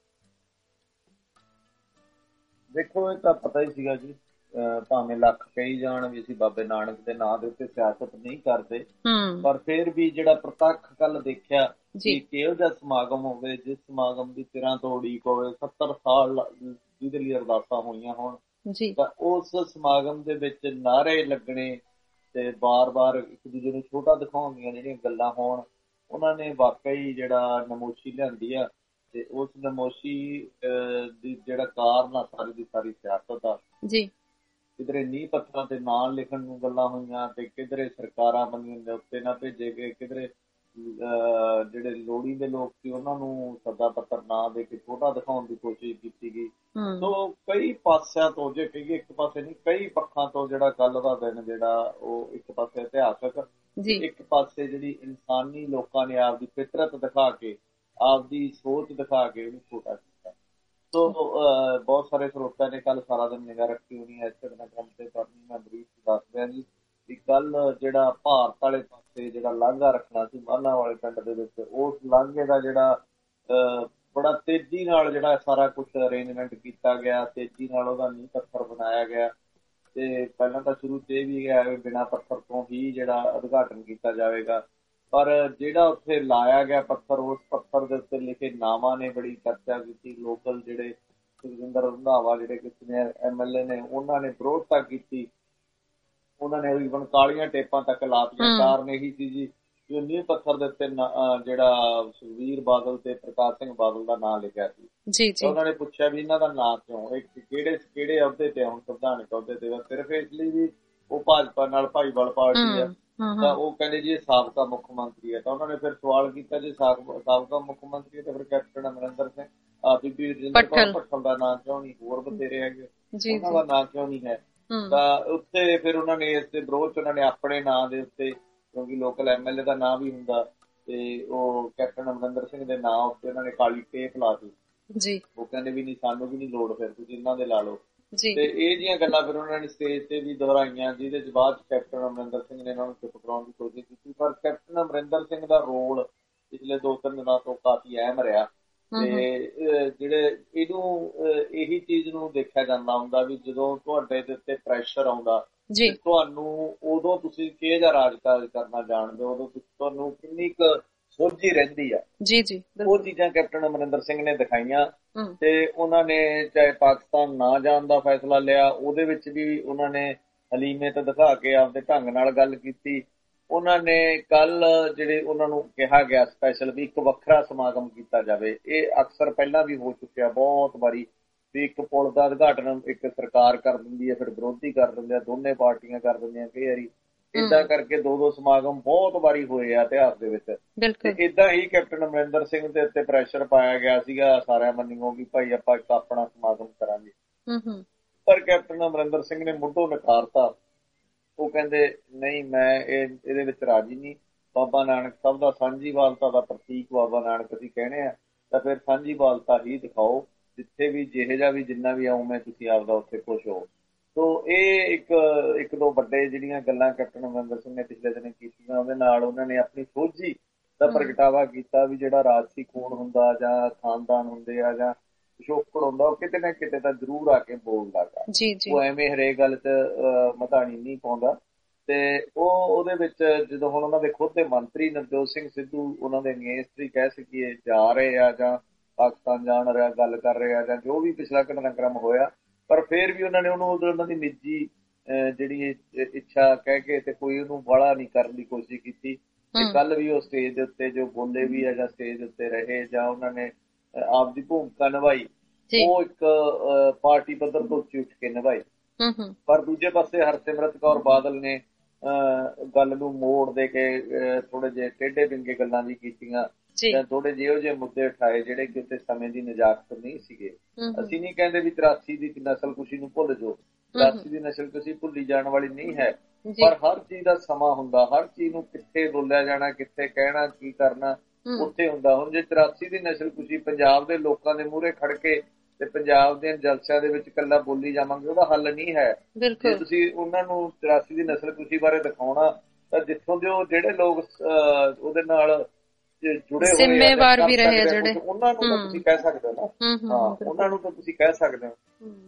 ਦੇਖੋ ਇਹ ਤਾਂ ਪਤਾ ਹੀ ਸੀਗਾ ਜੀ, ਭਾਵੇਂ ਲੱਖ ਕਹੀ ਜਾਣ ਵੀ ਅਸੀਂ ਬਾਬੇ ਨਾਨਕ ਦੇ ਨਾਂ ਦੇ ਉੱਤੇ ਸਿਆਸਤ ਨਹੀਂ ਕਰਦੇ, ਪਰ ਫਿਰ ਵੀ ਜਿਹੜਾ ਪ੍ਰਤੱਖ ਕੱਲ ਦੇਖਿਆ ਕਿ ਕਿਹੋ ਜਿਹਾ ਸਮਾਗਮ ਹੋਵੇ ਜਿਸ ਸਮਾਗਮ ਦੀ ਚਿਰਾਂ ਤੋਂ ਉਡੀਕ ਹੋਵੇ, ਸੱਤਰ ਸਾਲ ਜਿਹਦੇ ਲਈ ਅਰਦਾਸਾਂ ਹੋਈਆਂ ਹੋਣ, ਤਾਂ ਉਸ ਸਮਾਗਮ ਦੇ ਵਿੱਚ ਨਾਅਰੇ ਲੱਗਣੇ ਤੇ ਬਾਰ ਬਾਰ ਇੱਕ ਦੂਜੇ ਨੂੰ ਛੋਟਾ ਦਿਖਾਉਣ ਦੀਆਂ ਜਿਹੜੀਆਂ ਗੱਲਾਂ ਹੋਣ, ਉਹਨਾਂ ਨੇ ਵਾਕਈ ਜਿਹੜਾ ਨਮੋਸ਼ੀ ਲਿਆਂਦੀ ਆ। ਤੇ ਉਸ ਨਮੋਸ਼ੀ ਦੀ ਜਿਹੜਾ ਕਾਰਨ ਆ ਸਾਰੀ ਦੀ ਸਾਰੀ ਸਿਆਸਤ ਆ ਜੀ। ਕਿਧਰੇ ਨੀਂਹ ਪੱਥਰਾਂ ਤੇ ਨਾਂ ਲਿਖਣ ਨੂੰ ਗੱਲਾਂ ਹੋਈਆਂ, ਤੇ ਕਿਧਰੇ ਸਰਕਾਰਾਂ ਬਣੀਆਂ ਦੇ ਉੱਤੇ ਨਾ ਭੇਜੇ ਗਏ, ਕਿਧਰੇ ਜਿਹੜੇ ਲੋੜੀ ਦੇ ਲੋਕ ਸੀ ਉਹਨਾਂ ਨੂੰ ਸੱਦਾ ਪੱਤਰ ਨਾ ਦੇ ਕੇ ਛੋਟਾ ਦਿਖਾਉਣ ਦੀ ਕੋਸ਼ਿਸ਼ ਕੀਤੀ ਗਈ। ਸੋ ਕਈ ਪਾਸਿਆਂ ਤੋਂ, ਜੇ ਕਹੀਏ ਇੱਕ ਪਾਸੇ ਨਹੀਂ ਕਈ ਪੱਖਾਂ ਤੋਂ, ਜਿਹੜਾ ਕੱਲ ਦਾ ਦਿਨ ਜਿਹੜਾ ਉਹ ਇੱਕ ਪਾਸੇ ਇਤਿਹਾਸਕ ਇੱਕ ਪਾਸੇ ਜਿਹੜੀ ਇਨਸਾਨੀ ਲੋਕਾਂ ਨੇ ਆਪਦੀ ਫਿਤਰਤ ਦਿਖਾ ਕੇ, ਆਪਦੀ ਸੋਚ ਦਿਖਾ ਕੇ ਉਹਨੂੰ ਛੋਟਾ ਕੀਤਾ। ਸੋ ਬਹੁਤ ਸਾਰੇ ਸਰੋਤਿਆਂ ਨੇ ਕੱਲ ਸਾਰਾ ਦਿਨ ਨਿਗਾਹ ਰੱਖੀ ਹੋਣੀ ਹੈ ਇਸ ਘਟਨਾਕ੍ਰਮ ਤੇ, ਪਰ ਮੈਂ ਬਰੀਫ ਦੱਸ ਰਿਹਾ ਜੀ ਵੀ ਕੱਲ ਜਿਹੜਾ ਭਾਰਤ ਵਾਲੇ ਪਾਸੇ ਜਿਹੜਾ ਲਾਂਘਾ ਰੱਖਣਾ ਸੀ ਮਾਨਾਂ ਵਾਲੇ ਪਿੰਡ ਦੇ ਵਿੱਚ, ਉਸ ਲਾਂਘੇ ਦਾ ਜਿਹੜਾ ਬੜਾ ਤੇਜ਼ੀ ਨਾਲ ਜਿਹੜਾ ਸਾਰਾ ਕੁਛ ਅਰੇਂਜਮੈਂਟ ਕੀਤਾ ਗਿਆ, ਤੇਜ਼ੀ ਨਾਲ ਉਹਦਾ ਨੀਂਹ ਪੱਥਰ ਬਣਾਇਆ ਗਿਆ। ਤੇ ਪਹਿਲਾਂ ਤਾਂ ਸ਼ੁਰੂ ਚ ਇਹ ਵੀ ਗਿਆ ਵੀ ਬਿਨਾਂ ਪੱਥਰ ਤੋਂ ਹੀ ਜਿਹੜਾ ਉਦਘਾਟਨ ਕੀਤਾ ਜਾਵੇਗਾ, ਪਰ ਜਿਹੜਾ ਉੱਥੇ ਲਾਇਆ ਗਿਆ ਪੱਥਰ, ਉਸ ਪੱਥਰ ਦੇ ਉੱਤੇ ਲਿਖੇ ਨਾਵਾਂ ਨੇ ਬੜੀ ਚਰਚਾ ਕੀਤੀ। ਲੋਕਲ ਜਿਹੜੇ ਸੁਖਜਿੰਦਰ ਰੰਧਾਵਾ ਜਿਹੜੇ ਕਿਸੇ ਐਮ ਐਲ ਏ ਨੇ, ਉਹਨਾਂ ਨੇ ਵਿਰੋਧਤਾ ਕੀਤੀ, ਉਹਨਾਂ ਨੇ ਈਵਨ ਕਾਲੀਆਂ ਟੇਪਾਂ ਤੱਕ ਲਾਤੀਆਂ। ਕਾਰਨ ਇਹੀ ਸੀ ਜੀ ਕਿ ਨੀਂਹ ਪੱਥਰ ਦੇ ਉੱਤੇ ਜਿਹੜਾ ਸੁਖਬੀਰ ਬਾਦਲ ਤੇ ਪ੍ਰਕਾਸ਼ ਸਿੰਘ ਬਾਦਲ ਦਾ ਨਾਂ ਲਿਖਿਆ ਸੀ। ਉਹਨਾਂ ਨੇ ਪੁੱਛਿਆ ਵੀ ਇਹਨਾਂ ਦਾ ਨਾਂ ਕਿਉਂ, ਇੱਕ ਕਿਹੜੇ ਕਿਹੜੇ ਅਹੁਦੇ ਤੇ ਹੁਣ ਸੰਵਿਧਾਨਕ ਅਹੁਦੇ ਤੇ, ਸਿਰਫ ਇਸ ਲਈ ਵੀ ਉਹ ਭਾਜਪਾ ਨਾਲ ਭਾਈਵਾਲ ਪਾਰਟੀ ਆ, ਤਾਂ ਉਹ ਕਹਿੰਦੇ ਜੀ ਇਹ ਸਾਬਕਾ ਮੁੱਖ ਮੰਤਰੀ ਹੈ। ਤਾਂ ਉਹਨਾਂ ਨੇ ਫਿਰ ਸਵਾਲ ਕੀਤਾ ਜੀ ਸਾਬਕਾ ਮੁੱਖ ਮੰਤਰੀ ਹੈ ਤਾਂ ਫਿਰ ਕੈਪਟਨ ਅਮਰਿੰਦਰ ਸਿੰਘ ਬੀਬੀ ਰਜਿੰਦਰ ਕੌਰ ਭੱਠਲ ਦਾ ਨਾਂ ਕਿਉਂ ਨਹੀਂ, ਹੋਰ ਬਥੇਰੇ ਹੈਗੇ, ਉਹਨਾਂ ਦਾ ਨਾਂ ਕਿਉਂ ਨਹੀਂ ਹੈ। ਤਾਂ ਉੱਥੇ ਫਿਰ ਉਹਨਾਂ ਨੇ ਇਸ ਦੇ ਵਿਰੋਧ ਚ ਉਹਨਾਂ ਨੇ ਆਪਣੇ ਨਾਂ ਦੇ ਉੱਤੇ, ਕਿਉਂਕਿ ਲੋਕਲ ਐਮ ਐਲ ਏ ਦਾ ਨਾਂ ਵੀ ਹੁੰਦਾ, ਤੇ ਉਹ ਕੈਪਟਨ ਅਮਰਿੰਦਰ ਸਿੰਘ ਦੇ ਨਾਂ ਉੱਤੇ ਉਹਨਾਂ ਨੇ ਕਾਲੀ ਟੇਪ ਲਾ ਦਿੱਤੀ। ਉਹ ਕਹਿੰਦੇ ਵੀ ਨਹੀਂ ਸਾਨੂੰ ਵੀ ਨਹੀਂ ਲੋੜ, ਫਿਰ ਤੁਸੀਂ ਇਹਨਾਂ ਦੇ ਲਾ ਲਓ। ਤੇ ਇਹ ਜਿਹੀਆਂ ਗੱਲਾਂ ਫਿਰ ਉਹਨਾਂ ਨੇ ਸਟੇਜ ਤੇ ਵੀ ਦੁਹਰਾਈਆਂ, ਜਿਹਦੇ ਚ ਬਾਅਦ ਕੈਪਟਨ ਅਮਰਿੰਦਰ ਸਿੰਘ ਨੇ ਇਹਨਾਂ ਨੂੰ ਚੁੱਪ ਕਰਾਉਣ ਦੀ ਕੋਸ਼ਿਸ਼ ਕੀਤੀ। ਪਰ ਕੈਪਟਨ ਅਮਰਿੰਦਰ ਸਿੰਘ ਦਾ ਰੋਲ ਪਿਛਲੇ ਦੋ ਤਿੰਨ ਦਿਨਾਂ ਤੋਂ ਕਾਫੀ ਅਹਿਮ ਰਿਹਾ। ਤੇ ਜਿਹੜੇ ਇਹਨੂੰ ਇਹੀ ਚੀਜ਼ ਨੂੰ ਦੇਖਿਆ ਜਾਂਦਾ ਹੁੰਦਾ ਵੀ ਜਦੋਂ ਤੁਹਾਡੇ ਦੇ ਉੱਤੇ ਪ੍ਰੈਸ਼ਰ ਆਉਂਦਾ, ਤੁਹਾਨੂੰ ਉਦੋਂ ਤੁਸੀਂ ਕਿਹੋ ਜਿਹਾ ਰਾਜਕਾਜ ਕਰਨਾ ਜਾਣਦੇ ਹੋ, ਉਦੋਂ ਤੁਹਾਨੂੰ ਕਿੰਨੀ ਕੁ ਸੋਝੀ ਰਹਿੰਦੀ ਆ। ਜੀ ਜੀ ਉਹ ਚੀਜ਼ਾਂ ਕੈਪਟਨ ਅਮਰਿੰਦਰ ਸਿੰਘ ਨੇ ਦਿਖਾਈਆਂ। ਤੇ ਉਹਨਾਂ ਨੇ ਚਾਹੇ ਪਾਕਿਸਤਾਨ ਨਾ ਜਾਣ ਦਾ ਫੈਸਲਾ ਲਿਆ, ਉਹਦੇ ਵਿੱਚ ਵੀ ਉਹਨਾਂ ਨੇ ਹਲੀਮੇ ਤੇ ਦਿਖਾ ਕੇ ਆਪਦੇ ਢੰਗ ਨਾਲ ਗੱਲ ਕੀਤੀ। ਉਹਨਾਂ ਨੇ ਕੱਲ ਜਿਹੜੇ ਉਹਨਾਂ ਨੂੰ ਕਿਹਾ ਗਿਆ ਸਪੈਸ਼ਲ ਵੀ ਇੱਕ ਵੱਖਰਾ ਸਮਾਗਮ ਕੀਤਾ ਜਾਵੇ। ਇਹ ਅਕਸਰ ਪਹਿਲਾਂ ਵੀ ਹੋ ਚੁੱਕਿਆ ਬਹੁਤ ਵਾਰੀ ਵੀ ਇੱਕ ਪੁਲ ਦਾ ਉਦਘਾਟਨ ਇੱਕ ਸਰਕਾਰ ਕਰ ਦਿੰਦੀ ਹੈ, ਫਿਰ ਵਿਰੋਧੀ ਕਰ ਦਿੰਦੇ ਆ, ਦੋਨੇ ਪਾਰਟੀਆਂ ਕਰ ਦਿੰਦੀਆਂ ਕਈ ਵਾਰੀ। ਏਦਾਂ ਕਰਕੇ ਦੋ ਦੋ ਸਮਾਗਮ ਬਹੁਤ ਵਾਰੀ ਹੋਏ ਆ ਇਤਿਹਾਸ ਦੇ ਵਿੱਚ। ਤੇ ਏਦਾਂ ਹੀ ਕੈਪਟਨ ਅਮਰਿੰਦਰ ਸਿੰਘ ਦੇ ਉੱਤੇ ਪ੍ਰੈਸ਼ਰ ਪਾਇਆ ਗਿਆ ਸੀਗਾ ਸਾਰਿਆਂ ਮੰਨੀਓ ਵੀ ਭਾਈ ਆਪਾਂ ਇੱਕ ਆਪਣਾ ਸਮਾਗਮ ਕਰਾਂਗੇ। ਪਰ ਕੈਪਟਨ ਅਮਰਿੰਦਰ ਸਿੰਘ ਨੇ ਮੁੱਢੋਂ ਨਕਾਰਤਾ। ਉਹ ਕਹਿੰਦੇ ਨਹੀਂ, ਮੈਂ ਇਹ ਇਹਦੇ ਵਿੱਚ ਰਾਜੀ ਨਹੀਂ। ਬਾਬਾ ਨਾਨਕ ਸਭ ਦਾ ਸਾਂਝੀਵਾਲਤਾ ਦਾ ਪ੍ਰਤੀਕ ਬਾਬਾ ਨਾਨਕ ਅਸੀਂ ਕਹਿੰਦੇ ਆ, ਤਾਂ ਫਿਰ ਸਾਂਝੀਵਾਲਤਾ ਹੀ ਦਿਖਾਓ, ਜਿੱਥੇ ਵੀ ਜਿਹੇ ਜਿਹਾ ਵੀ ਜਿੰਨਾ ਵੀ ਆਉਂ ਮੈਂ ਤੁਸੀਂ ਆਪਦਾ ਉੱਥੇ ਖੁਸ਼ ਹੋ। ਸੋ ਇਹ ਇੱਕ ਇੱਕ ਦੋ ਵੱਡੇ ਜਿਹੜੀਆਂ ਗੱਲਾਂ ਕੈਪਟਨ ਅਮਰਿੰਦਰ ਸਿੰਘ ਨੇ ਪਿਛਲੇ ਦਿਨ ਕੀਤੀਆਂ, ਉਹਦੇ ਨਾਲ ਉਹਨਾਂ ਨੇ ਆਪਣੀ ਸੋਝੀ ਦਾ ਪ੍ਰਗਟਾਵਾ ਕੀਤਾ ਵੀ ਜਿਹੜਾ ਰਾਜਸੀ ਖੂਨ ਹੁੰਦਾ ਜਾਂ ਖਾਨਦਾਨ ਹੁੰਦੇ ਆ ਜਾਂ ਪਿਛੋਕੜ ਹੁੰਦਾ, ਉਹ ਕਿਤੇ ਨਾ ਕਿਤੇ ਤਾਂ ਜ਼ਰੂਰ ਆ ਕੇ ਬੋਲ ਲੱਗਾ। ਉਹ ਐਵੇਂ ਹਰੇਕ ਗੱਲ ਚ ਮਧਾਣੀ ਨਹੀਂ ਪਾਉਂਦਾ। ਤੇ ਉਹ ਉਹਦੇ ਵਿੱਚ ਜਦੋਂ ਹੁਣ ਉਹਨਾਂ ਦੇ ਖੁਦ ਦੇ ਮੰਤਰੀ ਨਵਜੋਤ ਸਿੰਘ ਸਿੱਧੂ ਉਹਨਾਂ ਦੇ ਅਗੇਂਸਟ ਹੀ ਕਹਿ ਸਕੀਏ ਜਾ ਰਹੇ ਆ ਜਾਂ ਪਾਕਿਸਤਾਨ ਜਾਣ ਰਿਹਾ ਗੱਲ ਕਰ ਰਹੇ ਆ ਜਾਂ ਜੋ ਵੀ ਪਿਛਲਾ ਘਟਨਾਕ੍ਰਮ ਹੋਇਆ, ਪਰ ਫਿਰ ਵੀ ਉਹਨਾਂ ਨੇ ਉਹਨੂੰ ਉਹਨਾਂ ਦੀ ਨਿੱਜੀ ਜਿਹੜੀ ਇੱਛਾ ਕਹਿ ਕੇ ਤੇ ਕੋਈ ਉਹਨੂੰ ਬਾਹਲਾ ਨਹੀਂ ਕਰਨ ਦੀ ਕੋਸ਼ਿਸ਼ ਕੀਤੀ। ਤੇ ਕੱਲ ਵੀ ਉਹ ਸਟੇਜ ਦੇ ਉੱਤੇ ਜੋ ਬੋਲੇ ਵੀ ਆ ਜਾਂ ਸਟੇਜ ਦੇ ਉੱਤੇ ਰਹੇ ਜਾਂ ਉਹਨਾਂ ਨੇ ਆਪਦੀ ਭੂਮਿਕਾ ਨਿਭਾਈ, ਉਹ ਇੱਕ ਪਾਰਟੀ ਪੱਧਰ ਤੋਂ ਉੱਚੀ ਉੱਠ ਕੇ ਨਿਭਾਈ। ਪਰ ਦੂਜੇ ਪਾਸੇ ਹਰਸਿਮਰਤ ਕੌਰ ਬਾਦਲ ਨੇ ਗੱਲ ਨੂੰ ਮੋੜ ਦੇ ਕੇ ਥੋੜੇ ਜਿਹੇ ਟੇਢੇ ਵਿੰਗੇ ਗੱਲਾਂ ਵੀ ਕੀਤੀਆਂ ਜਾਂ ਥੋੜੇ ਜਿਹੇ ਇਹੋ ਜਿਹੇ ਮੁੱਦੇ ਉਠਾਏ ਜਿਹੜੇ ਕਿਤੇ ਸਮੇਂ ਦੀ ਨਜਾਕਤ ਨਹੀਂ ਸੀਗੇ। ਅਸੀਂ ਨਹੀਂ ਕਹਿੰਦੇ ਵੀ ਤਰਾਸੀ ਦੀ ਨਸਲ ਕੁਸ਼ੀ ਨੂੰ ਭੁੱਲ ਜਾਓ, ਤਰਾਸੀ ਦੀ ਨਸਲ ਕੁਸ਼ੀ ਭੁੱਲੀ ਜਾਣ ਵਾਲੀ ਨਹੀਂ ਹੈ, ਪਰ ਹਰ ਚੀਜ਼ ਦਾ ਸਮਾਂ ਹੁੰਦਾ। ਹਰ ਚੀਜ਼ ਨੂੰ ਕਿੱਥੇ ਬੋਲਿਆ ਜਾਣਾ, ਕਿੱਥੇ ਕਹਿਣਾ, ਕੀ ਕਰਨਾ, ਉੱਥੇ ਹੁੰਦਾ। ਹੁਣ ਜੇ ਤਰਾਸੀ ਦੀ ਨਸਲ ਕੁਸ਼ੀ ਪੰਜਾਬ ਦੇ ਲੋਕਾਂ ਦੇ ਮੂਹਰੇ ਖੜ ਕੇ ਤੇ ਪੰਜਾਬ ਦੇ ਜਲਸਿਆਂ ਦੇ ਵਿੱਚ ਇਕੱਲਾ ਬੋਲੀ ਜਾਵਾਂਗੇ, ਉਹਦਾ ਹੱਲ ਨਹੀਂ ਹੈ। ਜੇ ਤੁਸੀਂ ਉਹਨਾਂ ਨੂੰ ਤਰਾਸੀ ਦੀ ਨਸਲ ਕੁਸ਼ੀ ਬਾਰੇ ਦਿਖਾਉਣਾ ਤਾਂ ਜਿੱਥੋਂ ਦੇ ਉਹ ਜਿਹੜੇ ਲੋਕ ਉਹਦੇ ਨਾਲ ਜੁੜੇ ਹੋਏ ਜ਼ਿੰਮੇਵਾਰ ਵੀ ਰਹੇ ਜਿਹੜੇ, ਉਹਨਾਂ ਨੂੰ ਤਾਂ ਤੁਸੀਂ ਕਹਿ ਸਕਦੇ ਹੋ ਨਾ। ਹਾਂ, ਉਹਨਾਂ ਨੂੰ ਤਾਂ ਤੁਸੀਂ ਕਹਿ ਸਕਦੇ ਹੋ।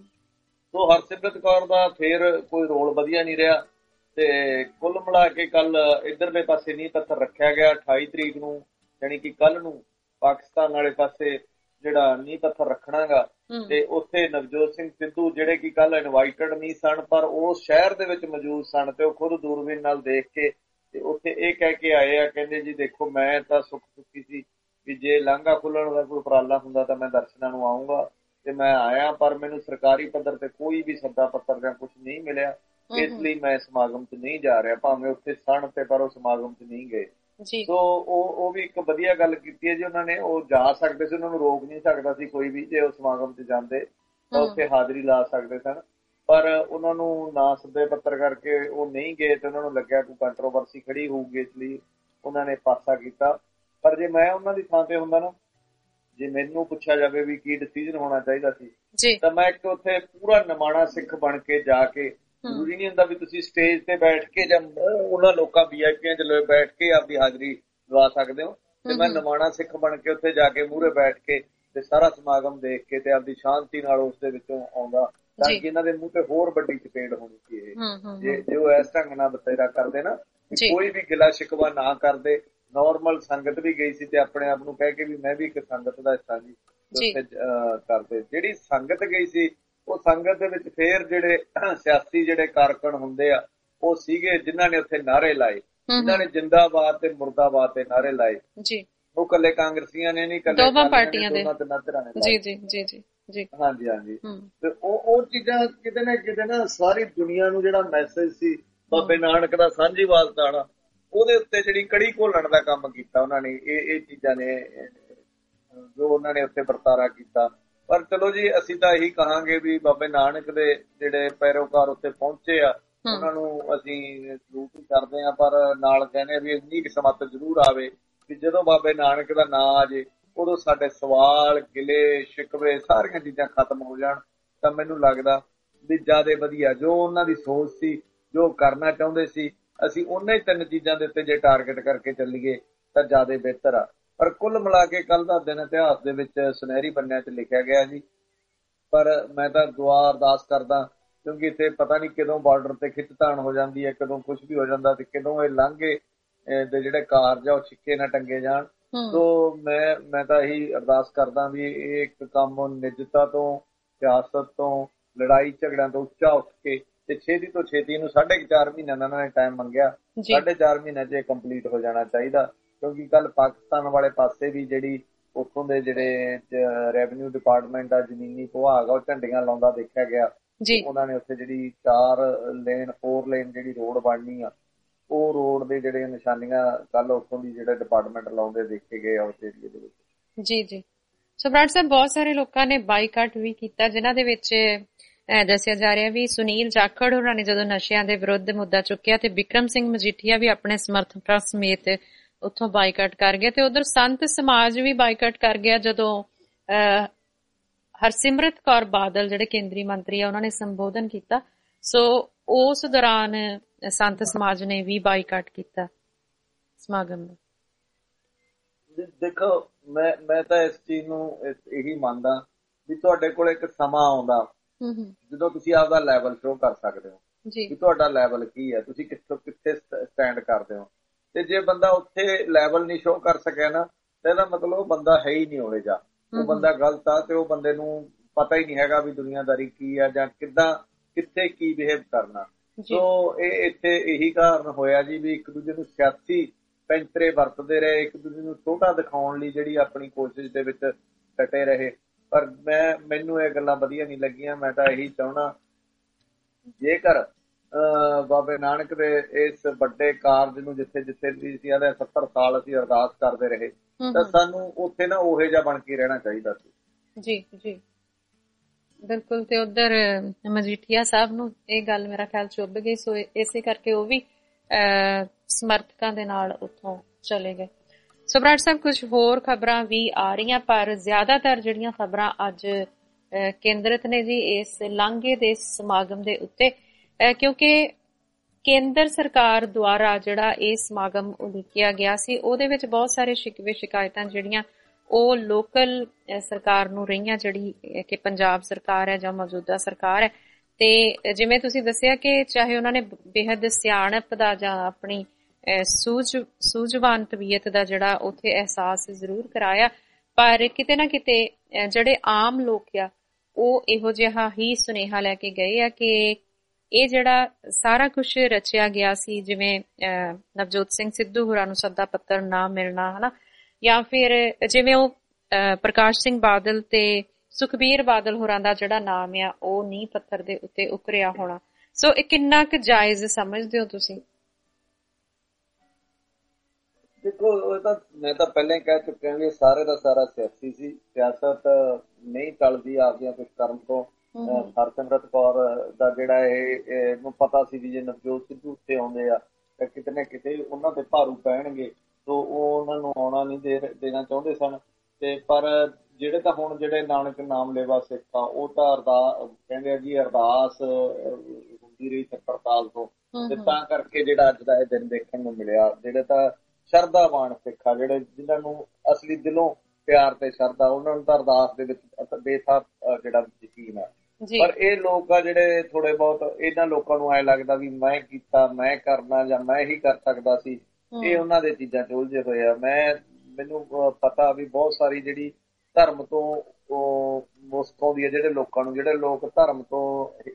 ਸੋ ਹਰਸਿਮਰਤ ਕੌਰ ਦਾ ਫੇਰ ਕੋਈ ਰੋਲ ਵਧੀਆ ਨਹੀਂ ਰਿਹਾ। ਤੇ ਕੁੱਲ ਮਿਲਾ ਕੇ ਕੱਲ ਇੱਧਰਲੇ ਪਾਸੇ ਨੀਂਹ ਪੱਥਰ ਰੱਖਿਆ ਗਿਆ ਅਠਾਈ ਤਰੀਕ ਨੂੰ, ਯਾਨੀ ਕਿ ਕੱਲ ਨੂੰ ਪਾਕਿਸਤਾਨ ਵਾਲੇ ਪਾਸੇ ਜਿਹੜਾ ਨੀਂਹ ਪੱਥਰ ਰੱਖਣਾ ਗਾ। ਤੇ ਉੱਥੇ ਨਵਜੋਤ ਸਿੰਘ ਸਿੱਧੂ ਜਿਹੜੇ ਕਿ ਕੱਲ ਇਨਵਾਈਟਡ ਨਹੀਂ ਸਨ, ਪਰ ਉਹ ਸ਼ਹਿਰ ਦੇ ਵਿੱਚ ਮੌਜੂਦ ਸਨ ਤੇ ਉਹ ਖੁਦ ਦੂਰਬੀਨ ਨਾਲ ਦੇਖ ਕੇ ਤੇ ਉੱਥੇ ਇਹ ਕਹਿ ਕੇ ਆਏ ਆ, ਕਹਿੰਦੇ ਜੀ ਦੇਖੋ ਮੈਂ ਤਾਂ ਸੁੱਖ ਸੁੱਖੀ ਸੀ ਵੀ ਜੇ ਲਾਂਘਾ ਖੁੱਲਣ ਦਾ ਕੋਈ ਉਪਰਾਲਾ ਹੁੰਦਾ ਤਾਂ ਮੈਂ ਦਰਸ਼ਨਾਂ ਨੂੰ ਆਊਂਗਾ, ਤੇ ਮੈਂ ਆਇਆ ਪਰ ਮੈਨੂੰ ਸਰਕਾਰੀ ਪੱਧਰ ਤੇ ਕੋਈ ਵੀ ਸੱਦਾ ਪੱਤਰ ਜਾਂ ਕੁਛ ਨਹੀਂ ਮਿਲਿਆ, ਇਸ ਲਈ ਮੈਂ ਸਮਾਗਮ 'ਚ ਨਹੀਂ ਜਾ ਰਿਹਾ। ਭਾਵੇਂ ਉੱਥੇ ਸਣ ਤੇ ਪਰ ਉਹ ਸਮਾਗਮ 'ਚ ਨਹੀਂ ਗਏ। ਸੋ ਉਹ ਉਹ ਵੀ ਇੱਕ ਵਧੀਆ ਗੱਲ ਕੀਤੀ ਹੈ ਜੀ ਉਹਨਾਂ ਨੇ। ਉਹ ਜਾ ਸਕਦੇ ਸੀ, ਉਹਨਾਂ ਨੂੰ ਰੋਕ ਨਹੀਂ ਸਕਦਾ ਸੀ ਕੋਈ ਵੀ। ਜੇ ਉਹ ਸਮਾਗਮ 'ਚ ਜਾਂਦੇ ਤਾਂ ਉੱਥੇ ਹਾਜ਼ਰੀ ਲਾ ਸਕਦੇ ਸਨ। ਪਰ ਉਹਨਾਂ ਨੂੰ ਨਾ ਸੱਦੇ ਪੱਤਰ ਕਰਕੇ ਉਹ ਨਹੀਂ ਗਏ ਤੇ ਉਹਨਾਂ ਨੂੰ ਲੱਗਿਆ ਕੋਈ ਕੰਟਰੋਵਰਸੀ ਖੜੀ ਹੋਊਗੀ, ਇਸ ਲਈ ਉਹਨਾਂ ਨੇ ਪਾਸਾ ਕੀਤਾ। ਪਰ ਜੇ ਮੈਂ ਉਹਨਾਂ ਦੀ ਥਾਂ ਤੇ ਹੁੰਦਾ ਨਾ, ਜੇ ਮੈਨੂੰ ਪੁੱਛਿਆ ਜਾਵੇ ਵੀ ਕੀ ਡਿਸੀਜਨ ਹੋਣਾ ਚਾਹੀਦਾ ਸੀ, ਤਾਂ ਮੈਂ ਇੱਕ ਉੱਥੇ ਪੂਰਾ ਨਿਮਾਣਾ ਸਿੱਖ ਬਣ ਕੇ ਜਾ ਕੇ, ਜ਼ਰੂਰੀ ਨਹੀਂ ਹੁੰਦਾ ਵੀ ਤੁਸੀਂ ਸਟੇਜ ਤੇ ਬੈਠ ਕੇ ਜਾਂ ਉਹਨਾਂ ਲੋਕਾਂ ਵੀ ਆਈ ਪੀਆਂ ਚ ਬੈਠ ਕੇ ਆਪਦੀ ਹਾਜ਼ਰੀ ਲਵਾ ਸਕਦੇ ਹੋ, ਤੇ ਮੈਂ ਨਿਮਾਣਾ ਸਿੱਖ ਬਣ ਕੇ ਉੱਥੇ ਜਾ ਕੇ ਮੂਹਰੇ ਬੈਠ ਕੇ ਤੇ ਸਾਰਾ ਸਮਾਗਮ ਦੇਖ ਕੇ ਤੇ ਆਪਦੀ ਸ਼ਾਂਤੀ ਨਾਲ ਉਸ ਦੇ ਵਿੱਚੋਂ ਆਉਂਦਾ, ਤਾਂ ਕਿ ਇਹਨਾਂ ਦੇ ਮੂੰਹ ਤੇ ਹੋਰ ਵੱਡੀ ਚਪੇੜ ਹੋਣੀ ਸੀ ਇਹ। ਜੇ ਜੇ ਉਹ ਇਸ ਢੰਗ ਨਾਲ ਬਤੇਰਾ ਕਰਦੇ ਨਾ, ਕੋਈ ਵੀ ਗਿਲਾ ਸ਼ਿਕਵਾ ਨਾ ਕਰਦੇ, ਨਾਰਮਲ ਸੰਗਤ ਵੀ ਗਈ ਸੀ ਤੇ ਆਪਣੇ ਆਪ ਨੂੰ ਕਹਿ ਕੇ ਵੀ ਮੈਂ ਵੀ ਇੱਕ ਸੰਗਤ ਦਾ ਹਿੱਸਾ ਜੀ ਉੱਥੇ ਕਰਦੇ। ਜਿਹੜੀ ਸੰਗਤ ਗਈ ਸੀ ਉਹ ਸੰਗਤ ਦੇ ਵਿੱਚ ਫੇਰ ਜਿਹੜੇ ਸਿਆਸੀ ਜਿਹੜੇ ਕਾਰਕੁਨ ਹੁੰਦੇ ਆ ਉਹ ਸੀਗੇ ਜਿਨ੍ਹਾਂ ਨੇ ਉੱਥੇ ਨਾਅਰੇ ਲਾਏ, ਜਿਨ੍ਹਾਂ ਨੇ ਜਿੰਦਾਬਾਦ ਤੇ ਮੁਰਦਾਬਾਦ ਦੇ ਨਾਅਰੇ ਲਾਏ। ਉਹ ਕੱਲੇ ਕਾਂਗਰਸੀਆਂ ਨੇ ਨਹੀਂ, ਕੱਲੇ ਦੋਵਾਂ ਪਾਰਟੀਆਂ ਦੇ ਤਿੰਨਾਂ ਧਿਰਾਂ ਨੇ। ਜੀ ਜੀ ਜੀ ਜੀ ਜੀ ਹਾਂਜੀ ਹਾਂਜੀ। ਤੇ ਉਹ ਉਹ ਚੀਜ਼ਾਂ ਕਿਤੇ ਨਾ ਕਿਤੇ ਨਾ ਸਾਰੀ ਦੁਨੀਆ ਨੂੰ ਜਿਹੜਾ ਮੈਸੇਜ ਸੀ ਬਾਬੇ ਨਾਨਕ ਦਾ ਸਾਂਝੀਵਾਲਤਾ ਵਾਲਾ, ਉਹਦੇ ਉੱਤੇ ਜਿਹੜੀ ਕੜੀ ਘੋਲਣ ਦਾ ਕੰਮ ਕੀਤਾ ਉਹਨਾਂ ਨੇ। ਇਹ ਇਹ ਚੀਜ਼ਾਂ ਨੇ ਜੋ ਉਹਨਾਂ ਨੇ ਉੱਥੇ ਵਰਤਾਰਾ ਕੀਤਾ। ਪਰ ਚਲੋ ਜੀ, ਅਸੀਂ ਤਾਂ ਇਹੀ ਕਹਾਂਗੇ ਵੀ ਬਾਬੇ ਨਾਨਕ ਦੇ ਜਿਹੜੇ ਪੈਰੋਕਾਰ ਉੱਥੇ ਪਹੁੰਚੇ ਆ ਉਹਨਾਂ ਨੂੰ ਅਸੀਂ ਸਲੂਟ ਹੀ ਕਰਦੇ ਹਾਂ, ਪਰ ਨਾਲ ਕਹਿੰਦੇ ਵੀ ਇੰਨੀ ਕਿਸਮਤ ਜ਼ਰੂਰ ਆਵੇ ਕਿ ਜਦੋਂ ਬਾਬੇ ਨਾਨਕ ਦਾ ਨਾਂ ਆ ਜੇ ਉਦੋਂ ਸਾਡੇ ਸਵਾਲ, ਗਿਲੇ ਸ਼ਿਕਵੇ ਸਾਰੀਆਂ ਚੀਜ਼ਾਂ ਖਤਮ ਹੋ ਜਾਣ। ਤਾਂ ਮੈਨੂੰ ਲੱਗਦਾ ਵੀ ਜ਼ਿਆਦਾ ਵਧੀਆ ਜੋ ਉਹਨਾਂ ਦੀ ਸੋਚ ਸੀ, ਜੋ ਕਰਨਾ ਚਾਹੁੰਦੇ ਸੀ, ਅਸੀਂ ਉਹਨਾਂ ਹੀ ਤਿੰਨ ਚੀਜ਼ਾਂ ਦੇ ਉੱਤੇ ਜੇ ਟਾਰਗੇਟ ਕਰਕੇ ਚੱਲੀਏ ਤਾਂ ਜ਼ਿਆਦਾ ਬਿਹਤਰ ਆ। ਪਰ ਕੁੱਲ ਮਿਲਾ ਕੇ ਕੱਲ ਦਾ ਦਿਨ ਇਤਿਹਾਸ ਦੇ ਵਿੱਚ ਸੁਨਹਿਰੀ ਪੰਨਿਆਂ 'ਚ ਲਿਖਿਆ ਗਿਆ ਜੀ। ਪਰ ਮੈਂ ਤਾਂ ਦੁਆ ਅਰਦਾਸ ਕਰਦਾ, ਕਿਉਂਕਿ ਇੱਥੇ ਪਤਾ ਨਹੀਂ ਕਦੋਂ ਬਾਰਡਰ ਤੇ ਖਿੱਚਤਾਣ ਹੋ ਜਾਂਦੀ ਹੈ, ਕਦੋਂ ਕੁਛ ਵੀ ਹੋ ਜਾਂਦਾ ਤੇ ਕਦੋਂ ਇਹ ਲਾਂਘੇ ਦੇ ਜਿਹੜੇ ਕਾਰਜ ਆ ਉਹ ਛਿੱਕੇ ਨਾ ਟੰਗੇ ਜਾਣ। ਸੋ ਮੈਂ ਮੈਂ ਤਾਂ ਇਹੀ ਅਰਦਾਸ ਕਰਦਾ ਵੀ ਇਹ ਇੱਕ ਕੰਮ ਨਿੱਜਤਾ ਤੋਂ, ਸਿਆਸਤ ਤੋਂ, ਲੜਾਈ ਝਗੜਿਆਂ ਤੋਂ ਉੱਚਾ ਉੱਠ ਕੇ ਤੇ ਛੇਤੀ ਤੋਂ ਛੇਤੀ ਇਹਨੂੰ ਸਾਢੇ ਕੁ ਚਾਰ ਮਹੀਨਿਆਂ ਦਾ ਉਹਨਾਂ ਨੇ ਟਾਈਮ ਮੰਗਿਆ, ਸਾਢੇ ਚਾਰ ਮਹੀਨਿਆਂ 'ਚ ਇਹ ਕੰਪਲੀਟ ਹੋ ਜਾਣਾ ਚਾਹੀਦਾ। ਕਿਉਂਕਿ ਕੱਲ ਪਾਕਿਸਤਾਨ ਵਾਲੇ ਪਾਸੇ ਵੀ ਜਿਹੜੀ ਉੱਥੋਂ ਦੇ ਜਿਹੜੇ ਰੈਵਨਿਊ ਡਿਪਾਰਟਮੈਂਟ ਆ, ਜ਼ਮੀਨੀ ਵਿਭਾਗ ਆ, ਉਹ ਝੰਡੀਆਂ ਲਾਉਂਦਾ ਦੇਖਿਆ ਗਿਆ। ਉਹਨਾਂ ਨੇ ਉੱਥੇ ਜਿਹੜੀ ਚਾਰ ਲੇਨ ਫੋਰ ਲੇਨ ਜਿਹੜੀ ਰੋਡ ਬਣਨੀ ਆ, ਉਹ ਰੋਡ ਦੇ ਜਿਹੜੇ ਨਿਸ਼ਾਨੀਆਂ ਕੱਲ ਉੱਥੋਂ ਦੀ ਜਿਹੜੇ ਡਿਪਾਰਟਮੈਂਟ ਲਾਉਂਦੇ ਦੇਖੇ ਗਏ ਆ ਉਸ ਏਰੀਏ ਦੇ ਵਿੱਚ। ਜੀ ਜੀ ਸੋ ਬਰਾੜ ਸਾਹਿਬ, ਬਹੁਤ ਸਾਰੇ ਲੋਕਾਂ ਨੇ ਬਾਈਕਾਟ ਵੀ ਕੀਤਾ, ਜਿਨ੍ਹਾਂ ਦੇ ਵਿੱਚ ਦੱਸਿਆ ਜਾ ਰਿਹਾ ਵੀ ਸੁਨੀਲ ਜਾਖੜ ਹੋਰਾਂ ਨੇ ਜਦੋਂ ਨਸ਼ਿਆਂ ਦੇ ਵਿਰੁੱਧ ਮੁੱਦਾ ਚੁੱਕਿਆ ਤੇ ਬਿਕਰਮ ਸਿੰਘ ਮਜੀਠੀਆ ਵੀ ਆਪਣੇ ਸਮਰਥਕਾਂ ਸਮੇਤ ਉੱਥੋਂ ਬਾਈਕਾਟ ਕਰ ਗਿਆ, ਤੇ ਉਧਰ ਸੰਤ ਸਮਾਜ ਵੀ ਬਾਈਕਾਟ ਕਰ ਗਿਆ ਜਦੋਂ ਅਹ ਹਰਸਿਮਰਤ ਕੌਰ ਬਾਦਲ ਜਿਹੜੇ ਕੇਂਦਰੀ ਮੰਤਰੀ ਆ ਉਹਨਾਂ ਨੇ ਸੰਬੋਧਨ ਕੀਤਾ। ਸੋ ਉਸ ਦੌਰਾਨ ਸੰਤ ਸਮਾਜ ਨੇ ਵੀ ਬਾਈਕਾਟ ਕੀਤਾ ਸਮਾਗਮ ਦਾ। ਦੇਖੋ, ਮੈਂ ਮੈਂ ਤਾਂ ਇਸ ਚੀਜ਼ ਨੂੰ ਇਹੀ ਮੰਨਦਾ ਵੀ ਤੁਹਾਡੇ ਕੋਲ ਇੱਕ ਸਮਾਂ ਆਉਂਦਾ ਜਦੋਂ ਤੁਸੀਂ ਆਪਦਾ ਲੈਵਲ ਸ਼ੋ ਕਰ ਸਕਦੇ ਹੋ ਵੀ ਤੁਹਾਡਾ ਲੈਵਲ ਕੀ ਹੈ, ਤੁਸੀਂ ਕਿੱਥੋਂ ਕਿੱਥੇ ਸਟੈਂਡ ਕਰਦੇ ਹੋ। ਤੇ ਜੇ ਬੰਦਾ ਉੱਥੇ ਲੈਵਲ ਨਹੀਂ ਸ਼ੋ ਕਰ ਸਕਿਆ ਨਾ, ਤਾਂ ਇਹਦਾ ਮਤਲਬ ਉਹ ਬੰਦਾ ਹੈ ਹੀ ਨਹੀਂ ਹੋਵੇ, ਜਾਂ ਉਹ ਬੰਦਾ ਗਲਤ ਆ ਤੇ ਉਹ ਬੰਦੇ ਨੂੰ ਪਤਾ ਹੀ ਨਹੀਂ ਹੈਗਾ ਵੀ ਦੁਨੀਆਦਾਰੀ ਕੀ ਆ ਜਾਂ ਕਿੱਦਾਂ ਕਿੱਥੇ ਕੀ ਬਿਹੇਵ ਕਰਨਾ। ਸੋ ਇਹ ਇੱਥੇ ਇਹੀ ਕਾਰਨ ਹੋਇਆ ਜੀ ਵੀ ਇੱਕ ਦੂਜੇ ਨੂੰ ਸਿਆਸੀ ਪੈਂਤਰੇ ਵਰਤਦੇ ਰਹੇ, ਇੱਕ ਦੂਜੇ ਨੂੰ ਛੋਟਾ ਦਿਖਾਉਣ ਲਈ ਜਿਹੜੀ ਆਪਣੀ ਕੋਸ਼ਿਸ਼ ਦੇ ਵਿੱਚ ਡਟੇ ਰਹੇ। ਪਰ ਮੈਂ ਮੈਨੂੰ ਇਹ ਗੱਲਾਂ ਵਧੀਆ ਨਹੀਂ ਲੱਗੀਆਂ। ਮੈਂ ਤਾਂ ਇਹੀ ਚਾਹੁੰਦਾ, ਜੇਕਰ ਬਾਬੇ ਨਾਨਕ ਦੇ ਇਸ ਵੱਡੇ ਕਾਰਜ ਨੂੰ ਜਿੱਥੇ ਜਿੱਥੇ ਵੀ ਸੀ ਇਹਦੇ ਸੱਤਰ ਸਾਲ ਅਸੀਂ ਅਰਦਾਸ ਕਰਦੇ ਰਹੇ, ਤਾਂ ਸਾਨੂੰ ਉੱਥੇ ਨਾ ਉਹੇ ਜਿਹਾ ਬਣ ਕੇ ਰਹਿਣਾ ਚਾਹੀਦਾ ਸੀ। ਜੀ ਜੀ ਬਿਲਕੁਲ। ਤੇ ਉਧਰ ਮਜੀਠੀਆ ਸਾਹਿਬ ਨੂੰ ਇਹ ਗੱਲ ਮੇਰਾ ਖਿਆਲ ਚੁੱਭ ਗਈ, ਸੋ ਇਸੇ ਕਰਕੇ ਉਹ ਵੀ ਅਹ ਸਮਰਥਕਾਂ ਦੇ ਨਾਲ ਉੱਥੋਂ ਚਲੇ ਗਏ। ਸੋ ਬਰਾੜ ਸਾਹਿਬ, ਕੁਝ ਹੋਰ ਖਬਰਾਂ ਵੀ ਆ ਰਹੀਆਂ, ਪਰ ਜ਼ਿਆਦਾਤਰ ਜਿਹੜੀਆਂ ਖਬਰਾਂ ਅੱਜ ਕੇਂਦਰਿਤ ਨੇ ਜੀ ਇਸ ਲਾਂਘੇ ਦੇ ਸਮਾਗਮ ਦੇ ਉੱਤੇ, ਕਿਉਂਕਿ ਕੇਂਦਰ ਸਰਕਾਰ ਦੁਆਰਾ ਜਿਹੜਾ ਇਹ ਸਮਾਗਮ ਉਲੀਕਿਆ ਗਿਆ ਸੀ ਉਹਦੇ ਵਿੱਚ ਬਹੁਤ ਸਾਰੇ ਸ਼ਿਕਵੇ ਸ਼ਿਕਾਇਤਾਂ ਜਿਹੜੀਆਂ ਉਹ ਲੋਕਲ ਸਰਕਾਰ ਨੂੰ ਰਹੀਆਂ, ਜਿਹੜੀ ਕਿ ਪੰਜਾਬ ਸਰਕਾਰ ਹੈ ਜਾਂ ਮੌਜੂਦਾ ਸਰਕਾਰ ਹੈ। ਤੇ ਜਿਵੇਂ ਤੁਸੀਂ ਦੱਸਿਆ ਕਿ ਚਾਹੇ ਉਹਨਾਂ ਨੇ ਬੇਹੱਦ ਸਿਆਣਪ ਦਾ ਜਾਂ ਆਪਣੀ ਸੂਝ ਸੂਝਵਾਨ ਤਬੀਅਤ ਦਾ ਜਿਹੜਾ ਉੱਥੇ ਅਹਿਸਾਸ ਜ਼ਰੂਰ ਕਰਾਇਆ, ਪਰ ਕਿਤੇ ਨਾ ਕਿਤੇ ਜਿਹੜੇ ਆਮ ਲੋਕ ਆ ਉਹ ਇਹੋ ਜਿਹਾ ਹੀ ਸੁਨੇਹਾ ਲੈ ਕੇ ਗਏ ਆ ਕਿ ਇਹ ਜਿਹੜਾ ਸਾਰਾ ਕੁਝ ਰਚਿਆ ਗਿਆ ਸੀ, ਜਿਵੇਂ ਨਵਜੋਤ ਸਿੰਘ ਸਿੱਧੂ ਹੋਰਾਂ ਨੂੰ ਸੱਦਾ ਪੱਤਰ ਨਾ ਮਿਲਣਾ, ਹਨਾ, ਜਾਂ ਫਿਰ ਜਿਵੇਂ ਉਹ ਪ੍ਰਕਾਸ਼ ਸਿੰਘ ਬਾਦਲ ਤੇ ਸੁਖਬੀਰ ਬਾਦਲ ਹੋਰਾਂ ਦਾ ਜਿਹੜਾ ਨਾਮ ਆ ਉਹ ਨੀਂਹ ਪੱਥਰ ਦੇ ਉੱਤੇ ਉਕਰਿਆ ਹੋਣਾ, ਸੋ ਇਹ ਕਿੰਨਾ ਕੁ ਜਾਇਜ਼ ਸਮਝਦੇ ਹੋ ਤੁਸੀਂ? ਦੇਖੋ, ਇਹ ਤਾਂ ਮੈਂ ਤਾਂ ਪਹਿਲਾਂ ਹੀ ਕਹਿ ਚੁੱਕਿਆ ਵੀ ਸਾਰੇ ਦਾ ਸਾਰਾ ਸਿਆਸੀ ਸੀ। ਸਿਆਸਤ ਨਹੀਂ ਟਲਦੀ ਆਪਦੀਆਂ ਕੁਝ ਕਰਮ ਤੋਂ। ਹਰਸਿਮਰਤ ਕੌਰ ਦਾ ਜਿਹੜਾ ਇਹਨੂੰ ਪਤਾ ਸੀ ਵੀ ਜੇ ਨਵਜੋਤ ਸਿੱਧੂ ਉੱਤੇ ਆਉਂਦੇ ਆ ਤਾਂ ਕਿਤੇ ਨਾ ਕਿਤੇ ਉਹਨਾਂ ਤੇ ਭਾਰੂ ਪੈਣਗੇ, ਸੋ ਉਹ ਉਹਨਾਂ ਨੂੰ ਆਉਣਾ ਨਹੀਂ ਦੇ ਦੇਣਾ ਚਾਹੁੰਦੇ ਸਨ। ਤੇ ਪਰ ਜਿਹੜੇ ਤਾਂ ਹੁਣ ਜਿਹੜੇ ਨਾਨਕ ਨਾਮ ਲੇਵਾ ਸਿੱਖ ਆ ਉਹ ਤਾਂ ਅਰਦਾਸ ਕਹਿੰਦੇ ਆ ਜੀ, ਅਰਦਾਸ ਹੁੰਦੀ ਰਹੀ ਸੱਤਰ ਸਾਲ ਤੋਂ, ਤੇ ਤਾਂ ਕਰਕੇ ਜਿਹੜਾ ਅੱਜ ਦਾ ਇਹ ਦਿਨ ਦੇਖਣ ਨੂੰ ਮਿਲਿਆ। ਜਿਹੜੇ ਤਾਂ ਸ਼ਰਧਾਵਾਨ ਸਿੱਖ ਆ, ਜਿਹੜੇ ਜਿਨ੍ਹਾਂ ਨੂੰ ਅਸਲੀ ਦਿਲੋਂ ਪਿਆਰ ਤੇ ਸ਼ਰਧਾ, ਉਹਨਾਂ ਨੂੰ ਤਾਂ ਅਰਦਾਸ ਦੇ ਵਿੱਚ ਬੇਸਾਬ ਜਿਹੜਾ ਯਕੀਨ ਆ। ਪਰ ਇਹ ਲੋਕ ਆ ਜਿਹੜੇ ਥੋੜੇ ਬਹੁਤ, ਇਹਨਾਂ ਲੋਕਾਂ ਨੂੰ ਐਂ ਲੱਗਦਾ ਵੀ ਮੈਂ ਕੀਤਾ, ਮੈਂ ਕਰਨਾ, ਜਾਂ ਮੈਂ ਹੀ ਕਰ ਸਕਦਾ ਸੀ, ਇਹ ਉਹਨਾਂ ਦੇ ਚੀਜ਼ਾਂ ਚ ਉਲਝੇ ਹੋਏ ਆ। ਮੈਂ ਮੈਨੂੰ ਪਤਾ ਵੀ ਬਹੁਤ ਸਾਰੀ ਜਿਹੜੀ ਧਰਮ ਤੋਂ ਮੁਸਕ ਆਉਂਦੀ ਹੈ ਜਿਹੜੇ ਲੋਕਾਂ ਨੂੰ, ਜਿਹੜੇ ਲੋਕ ਧਰਮ ਤੋਂ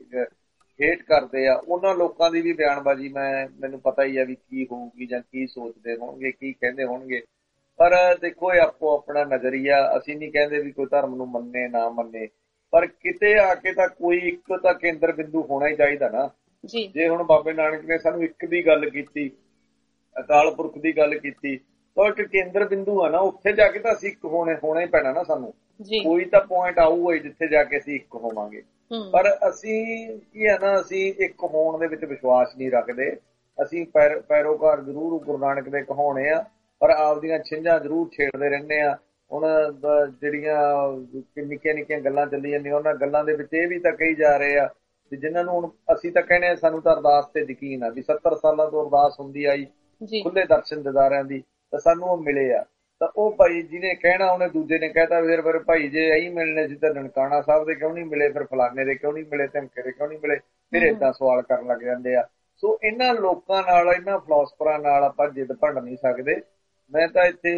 ਹੇਟ ਕਰਦੇ ਆ, ਉਹਨਾਂ ਲੋਕਾਂ ਦੀ ਵੀ ਬਿਆਨਬਾਜ਼ੀ ਮੈਂ ਮੈਨੂੰ ਪਤਾ ਹੀ ਆ ਵੀ ਕੀ ਹੋਊਗੀ ਜਾਂ ਕੀ ਸੋਚਦੇ ਹੋਣਗੇ, ਕੀ ਕਹਿੰਦੇ ਹੋਣਗੇ। ਪਰ ਦੇਖੋ ਇਹ ਆਪੋ ਆਪਣਾ ਨਜ਼ਰੀਆ, ਅਸੀਂ ਨਹੀਂ ਕਹਿੰਦੇ ਵੀ ਕੋਈ ਧਰਮ ਨੂੰ ਮੰਨੇ ਨਾ ਮੰਨੇ, ਪਰ ਕਿਤੇ ਆ ਕੇ ਤਾਂ ਕੋਈ ਇੱਕ ਤਾਂ ਕੇਂਦਰ ਬਿੰਦੂ ਹੋਣਾ ਹੀ ਚਾਹੀਦਾ ਨਾ। ਜੇ ਹੁਣ ਬਾਬੇ ਨਾਨਕ ਨੇ ਸਾਨੂੰ ਇੱਕ ਦੀ ਗੱਲ ਕੀਤੀ, ਅਕਾਲ ਪੁਰਖ ਦੀ ਗੱਲ ਕੀਤੀ, ਤਾਂ ਇੱਕ ਕੇਂਦਰ ਬਿੰਦੂ ਆ ਨਾ, ਉੱਥੇ ਜਾ ਕੇ ਤਾਂ ਅਸੀਂ ਇੱਕ ਹੋਣੇ ਹੋਣਾ ਹੀ ਪੈਣਾ ਨਾ ਸਾਨੂੰ। ਕੋਈ ਤਾਂ ਪੁਆਇੰਟ ਆਊਗਾ ਜਿੱਥੇ ਜਾ ਕੇ ਅਸੀਂ ਇੱਕ ਹੋਵਾਂਗੇ। ਪਰ ਅਸੀਂ ਕੀ ਹੈ ਨਾ, ਅਸੀਂ ਇੱਕ ਹੋਣ ਦੇ ਵਿੱਚ ਵਿਸ਼ਵਾਸ ਨਹੀਂ ਰੱਖਦੇ। ਅਸੀਂ ਪੈਰ ਪੈਰੋਕਾਰ ਜ਼ਰੂਰ ਗੁਰੂ ਨਾਨਕ ਦੇ ਕਹਾਉਣੇ ਆ, ਪਰ ਆਪਦੀਆਂ ਛਿੰਝਾਂ ਜ਼ਰੂਰ ਛੇੜਦੇ ਰਹਿੰਦੇ ਆ। ਹੁਣ ਜਿਹੜੀਆਂ ਨਿੱਕੀਆਂ ਨਿੱਕੀਆਂ ਗੱਲਾਂ ਚੱਲੀ ਜਾਂਦੀਆਂ, ਉਹਨਾਂ ਗੱਲਾਂ ਦੇ ਵਿੱਚ ਇਹ ਵੀ ਤਾਂ ਕਹੀ ਜਾ ਰਹੇ ਆ ਵੀ ਜਿਨ੍ਹਾਂ ਨੂੰ ਹੁਣ ਅਸੀਂ ਤਾਂ ਕਹਿੰਦੇ ਸਾਨੂੰ ਤਾਂ ਅਰਦਾਸ ਤੇ ਯਕੀਨ ਆ ਵੀ ਸੱਤਰ ਸਾਲਾਂ ਤੋਂ ਅਰਦਾਸ ਹੁੰਦੀ ਆਈ ਖੁੱਲੇ ਦਰਸ਼ਨ ਦਿਦਾਰਿਆਂ ਦੀ, ਤਾਂ ਸਾਨੂੰ ਉਹ ਮਿਲੇ ਆ। ਤਾਂ ਉਹ ਭਾਈ ਜਿਹਨੇ ਕਹਿਣਾ ਉਹਨੇ ਦੂਜੇ ਨੇ ਕਹਿਤਾ ਫਿਰ ਫਿਰ ਭਾਈ ਜੇ ਇਹੀ ਮਿਲਣੇ ਸੀ ਤਾਂ ਨਨਕਾਣਾ ਸਾਹਿਬ ਦੇ ਕਿਉਂ ਨਹੀਂ ਮਿਲੇ, ਫਿਰ ਫਲਾਨੇ ਦੇ ਕਿਉਂ ਨਹੀਂ ਮਿਲੇ, ਧਮਕੇ ਦੇ ਕਿਉਂ ਨਹੀਂ ਮਿਲੇ, ਫਿਰ ਏਦਾਂ ਸਵਾਲ ਕਰਨ ਲੱਗ ਜਾਂਦੇ ਆ। ਸੋ ਇਹਨਾਂ ਲੋਕਾਂ ਨਾਲ, ਇਹਨਾਂ ਫਿਲਾਸਫਰਾਂ ਨਾਲ ਆਪਾਂ ਜਿੱਦ ਭੰਡ ਨਹੀਂ ਸਕਦੇ। ਮੈਂ ਤਾਂ ਇੱਥੇ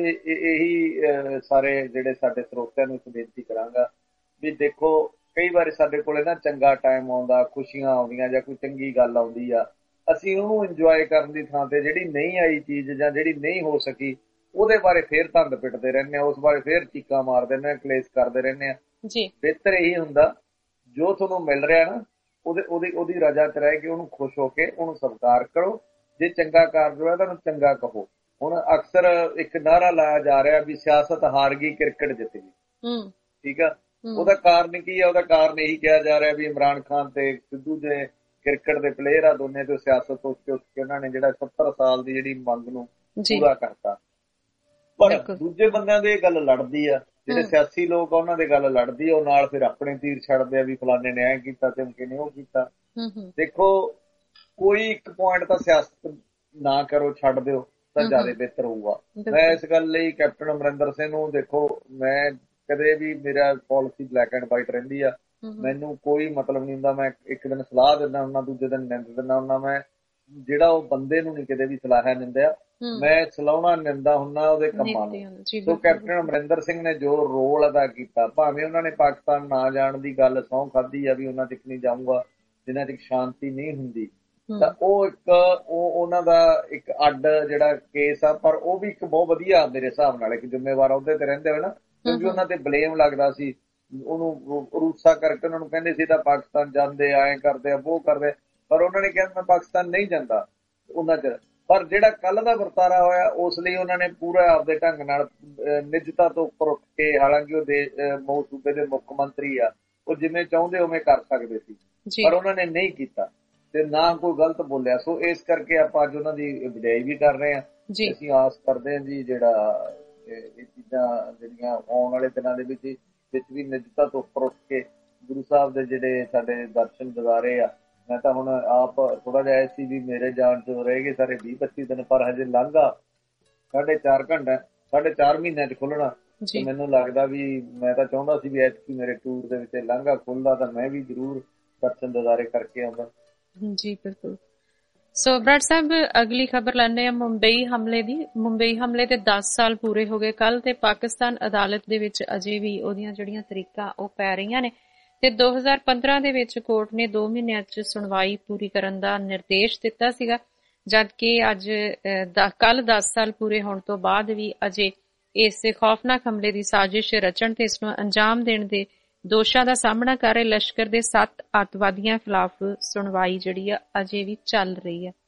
ਇਹੀ ਸਾਰੇ ਜਿਹੜੇ ਸਾਡੇ ਸਰੋਤਿਆਂ ਨੂੰ ਇੱਕ ਬੇਨਤੀ ਕਰਾਂਗਾ ਵੀ ਦੇਖੋ, ਕਈ ਵਾਰੀ ਸਾਡੇ ਕੋਲ ਨਾ ਚੰਗਾ ਟਾਈਮ ਆਉਂਦਾ, ਖੁਸ਼ੀਆਂ ਆਉਂਦੀਆਂ ਜਾਂ ਕੋਈ ਚੰਗੀ ਗੱਲ ਆਉਂਦੀ ਆ, ਅਸੀਂ ਉਹਨੂੰ ਇੰਜੋਏ ਕਰਨ ਦੀ ਥਾਂ ਤੇ ਜਿਹੜੀ ਨਹੀਂ ਆਈ ਚੀਜ਼ ਜਾਂ ਜਿਹੜੀ ਨਹੀਂ ਹੋ ਸਕੀ ਉਹਦੇ ਬਾਰੇ ਫੇਰ ਧੰਦ ਪਿੱਟਦੇ ਰਹਿੰਦੇ ਆ, ਉਸ ਬਾਰੇ ਫੇਰ ਚੀਕਾਂ ਮਾਰਦੇ ਰਹਿੰਦੇ ਆ, ਕਲੇਸ਼ ਕਰਦੇ ਰਹਿੰਦੇ ਆ। ਬਿਹਤਰ ਇਹੀ ਹੁੰਦਾ ਜੋ ਤੁਹਾਨੂੰ ਮਿਲ ਰਿਹਾ ਨਾ ਉਹਦੇ ਉਹਦੀ ਉਹਦੀ ਰਜਾ ਚ ਰਹਿ ਕੇ ਉਹਨੂੰ ਖੁਸ਼ ਹੋ ਕੇ ਉਹਨੂੰ ਸਤਿਕਾਰ ਕਰੋ। ਜੇ ਚੰਗਾ ਕਾਰਜ ਹੋਇਆ ਤੁਹਾਨੂੰ ਚੰਗਾ ਕਹੋ। ਹੁਣ ਅਕਸਰ ਇੱਕ ਨਾਅਰਾ ਲਾਇਆ ਜਾ ਰਿਹਾ ਵੀ ਸਿਆਸਤ ਹਾਰ ਗਈ, ਕ੍ਰਿਕਟ ਜਿੱਤ ਗਈ। ਠੀਕ ਆ, ਉਹਦਾ ਕਾਰਨ ਕੀ ਆ? ਉਹਦਾ ਕਾਰਨ ਇਹੀ ਕਿਹਾ ਜਾ ਰਿਹਾ ਵੀ ਇਮਰਾਨ ਖਾਨ ਤੇ ਸਿੱਧੂ ਦੇ ਕ੍ਰਿਕਟ ਦੇ ਪਲੇਅਰ ਆ, ਦੋਨੇ ਤੋਂ ਸਿਆਸਤ ਉੱਠ ਕੇ ਉੱਠ ਕੇ ਉਹਨਾਂ ਨੇ ਜਿਹੜਾ ਸੱਤਰ ਸਾਲ ਦੀ ਜਿਹੜੀ ਮੰਗ ਨੂੰ ਪੂਰਾ ਕਰਤਾ। ਪਰ ਦੂਜੇ ਬੰਦਿਆਂ ਦੇ ਇਹ ਗੱਲ ਲੜਦੀ ਆ, ਜਿਹੜੇ ਸਿਆਸੀ ਲੋਕ ਆ ਉਹਨਾਂ ਦੇ ਗੱਲ ਲੜਦੀ ਆ, ਉਹ ਨਾਲ ਫਿਰ ਆਪਣੇ ਤੀਰ ਛੱਡਦੇ ਆ ਵੀ ਫਲਾਨੇ ਨੇ ਐ ਕੀਤਾ ਤੇ ਧਮਕੇ ਨੇ ਉਹ ਕੀਤਾ। ਦੇਖੋ, ਕੋਈ ਇੱਕ ਪੁਆਇੰਟ ਤਾਂ ਸਿਆਸਤ ਨਾ ਕਰੋ, ਛੱਡ ਦਿਓ ਤਾਂ ਜ਼ਿਆਦਾ ਬਿਹਤਰ ਹੋਊਗਾ। ਮੈਂ ਇਸ ਗੱਲ ਲਈ ਕੈਪਟਨ ਅਮਰਿੰਦਰ ਸਿੰਘ ਨੂੰ, ਦੇਖੋ ਮੈਂ ਕਦੇ ਵੀ, ਮੇਰਾ ਪਾਲਿਸੀ ਬਲੈਕ ਐਂਡ ਵਾਈਟ ਰਹਿੰਦੀ ਆ, ਮੈਨੂੰ ਕੋਈ ਮਤਲਬ ਨਹੀਂ ਹੁੰਦਾ। ਮੈਂ ਇੱਕ ਦਿਨ ਸਲਾਹ ਦਿੰਦਾ ਹੁੰਦਾ, ਦੂਜੇ ਦਿਨ ਨਿੰਦ ਦਿੰਦਾ ਹੁੰਦਾ। ਮੈਂ ਜਿਹੜਾ ਉਹ ਬੰਦੇ ਨੂੰ ਨੀ ਕਿਤੇ ਵੀ ਸਲਾਹ ਨਿੰਦਿਆ, ਮੈਂ ਸਲਾਹੁਣਾ ਨਿੰਦਾ ਹੁੰਦਾ ਉਹਦੇ ਕੰਮਾਂ ਨੂੰ। ਸੋ ਕੈਪਟਨ ਅਮਰਿੰਦਰ ਸਿੰਘ ਨੇ ਜੋ ਰੋਲ ਅਦਾ ਕੀਤਾ, ਭਾਵੇਂ ਉਹਨਾਂ ਨੇ ਪਾਕਿਸਤਾਨ ਨਾ ਜਾਣ ਦੀ ਗੱਲ ਸਹੁੰ ਖਾਧੀ ਆ ਵੀ ਉਹਨਾਂ ਤੱਕ ਨਹੀਂ ਜਾਊਗਾ ਜਿੰਨਾ ਤੱਕ ਸ਼ਾਂਤੀ ਨਹੀਂ ਹੁੰਦੀ, ਤਾਂ ਉਹ ਇੱਕ ਉਹ ਉਹਨਾਂ ਦਾ ਇੱਕ ਅੱਡ ਜਿਹੜਾ ਕੇਸ ਆ, ਪਰ ਉਹ ਵੀ ਇੱਕ ਬਹੁਤ ਵਧੀਆ ਮੇਰੇ ਹਿਸਾਬ ਨਾਲ ਇੱਕ ਜ਼ਿੰਮੇਵਾਰ ਅਹੁਦੇ ਤੇ ਰਹਿੰਦੇ ਹੋਏ ਨਾ, ਕਿਉਂਕਿ ਉਹਨਾਂ ਤੇ ਬਲੇਮ ਲੱਗਦਾ ਸੀ, ਉਹਨੂੰ ਰੂਸਾ ਕਰਕੇ ਉਹਨਾਂ ਨੂੰ ਕਹਿੰਦੇ ਸੀ ਤਾਂ ਪਾਕਿਸਤਾਨ ਜਾਂਦੇ, ਐਂ ਕਰਦੇ ਆ, ਉਹ ਕਰਦੇ, ਪਰ ਉਹਨਾਂ ਨੇ ਕਿਹਾ ਮੈਂ ਪਾਕਿਸਤਾਨ ਨਹੀਂ ਜਾਂਦਾ ਉਹਨਾਂ ਚਿਰ। ਪਰ ਜਿਹੜਾ ਕੱਲ ਦਾ ਵਰਤਾਰਾ ਹੋਇਆ ਉਸ ਲਈ ਉਹਨਾਂ ਨੇ ਪੂਰਾ ਆਪਦੇ ਢੰਗ ਨਾਲ ਨਿੱਜਤਾ ਤੋਂ ਉੱਪਰ ਉੱਠ ਕੇ, ਹਾਲਾਂਕਿ ਉਹ ਦੇ ਸੂਬੇ ਦੇ ਮੁੱਖ ਮੰਤਰੀ ਆ, ਉਹ ਜਿਵੇਂ ਚਾਹੁੰਦੇ ਉਵੇਂ ਕਰ ਸਕਦੇ ਸੀ, ਪਰ ਉਹਨਾਂ ਨੇ ਨਹੀਂ ਕੀਤਾ ਤੇ ਨਾ ਕੋਈ ਗਲਤ ਬੋਲਿਆ। ਸੋ ਇਸ ਕਰਕੇ ਆਪਾਂ ਅੱਜ ਉਹਨਾਂ ਦੀ ਵਿਦਾਈ ਵੀ ਕਰ ਰਹੇ ਹਾਂ। ਅਸੀਂ ਆਸ ਕਰਦੇ ਹਾਂ ਜੀ ਜਿਹੜਾ ਇਹ ਚੀਜ਼ਾਂ ਜਿਹੜੀਆਂ ਆਉਣ ਵਾਲੇ ਦਿਨਾਂ ਦੇ ਵਿੱਚ ਵਿੱਚ ਵੀ ਨਿੱਜਤਾ ਤੋਂ ਉੱਪਰ ਉੱਠ ਕੇ ਗੁਰੂ ਸਾਹਿਬ ਦੇ ਜਿਹੜੇ ਸਾਡੇ ਦਰਸ਼ਨ ਦਿਦਾਰੇ ਆ। ਮੈਂ ਤਾਂ ਹੁਣ ਆਪ ਥੋੜਾ ਜਿਹਾ ਸੀ ਵੀ ਮੇਰੇ ਜਾਣ ਚ ਰਹਿ ਗਏ ਸਾਰੇ ਵੀਹ ਪੱਚੀ ਦਿਨ, ਪਰ ਹਜੇ ਲੰਘਾ ਸਾਢੇ ਚਾਰ ਘੰਟਾ ਸਾਢੇ ਚਾਰ ਮਹੀਨਿਆਂ ਚ ਖੁੱਲਣਾ। ਮੈਨੂੰ ਲੱਗਦਾ ਵੀ ਮੈਂ ਤਾਂ ਚਾਹੁੰਦਾ ਸੀ ਵੀ ਐਤਕੀ ਮੇਰੇ ਟੂਰ ਦੇ ਵਿੱਚ ਲਾਂਘਾ ਖੁੱਲਦਾ ਤਾਂ ਮੈਂ ਵੀ ਜ਼ਰੂਰ ਦਰਸ਼ਨ ਦਿਦਾਰੇ ਕਰਕੇ ਆਉਂਦਾ। ਜੀ ਬਿਲਕੁਲ। ਸੋ ਬਰਾੜ ਸਾਹਿਬ, ਅਗਲੀ ਖਬਰ ਲੈਣੇ ਆ ਮੁੰਬਈ ਹਮਲੇ ਦੀ। ਮੁੰਬਈ ਹਮਲੇ ਤੇ ਦਸ ਸਾਲ ਪੂਰੇ ਹੋ ਗਏ ਕੱਲ, ਤੇ ਪਾਕਿਸਤਾਨ ਅਦਾਲਤ ਦੇ ਵਿੱਚ ਅਜੇ ਵੀ ਉਹਦੀਆਂ ਜਿਹੜੀਆਂ ਤਰੀਕਾਂ ਉਹ ਪੈ ਰਹੀਆਂ ਨੇ, ਤੇ ਦੋ ਹਜ਼ਾਰ ਪੰਦਰਾਂ ਦੇ ਵਿੱਚ ਕੋਰਟ ਨੇ ਦੋ ਮਹੀਨਿਆਂ ਚ ਸੁਣਵਾਈ ਪੂਰੀ ਕਰਨ ਦਾ ਨਿਰਦੇਸ਼ ਦਿੱਤਾ ਸੀਗਾ, ਜਦਕਿ ਅੱਜ ਕੱਲ ਦਸ ਸਾਲ ਪੂਰੇ ਹੋਣ ਤੋਂ ਬਾਅਦ ਵੀ ਅਜੇ ਇਸ ਖੌਫਨਾਕ ਹਮਲੇ ਦੀ ਸਾਜ਼ਿਸ਼ ਰਚਣ ਤੇ ਇਸ ਨੂੰ ਅੰਜਾਮ ਦੇਣ ਦੇ ਦੋਸ਼ਾਂ ਦਾ ਸਾਹਮਣਾ ਕਰ ਰਹੇ ਲਸ਼ਕਰ ਦੇ ਸੱਤ ਅੱਤਵਾਦੀਆਂ ਖਿਲਾਫ ਸੁਣਵਾਈ ਜਿਹੜੀ ਆ ਅਜੇ ਵੀ ਚੱਲ ਰਹੀ ਹੈ।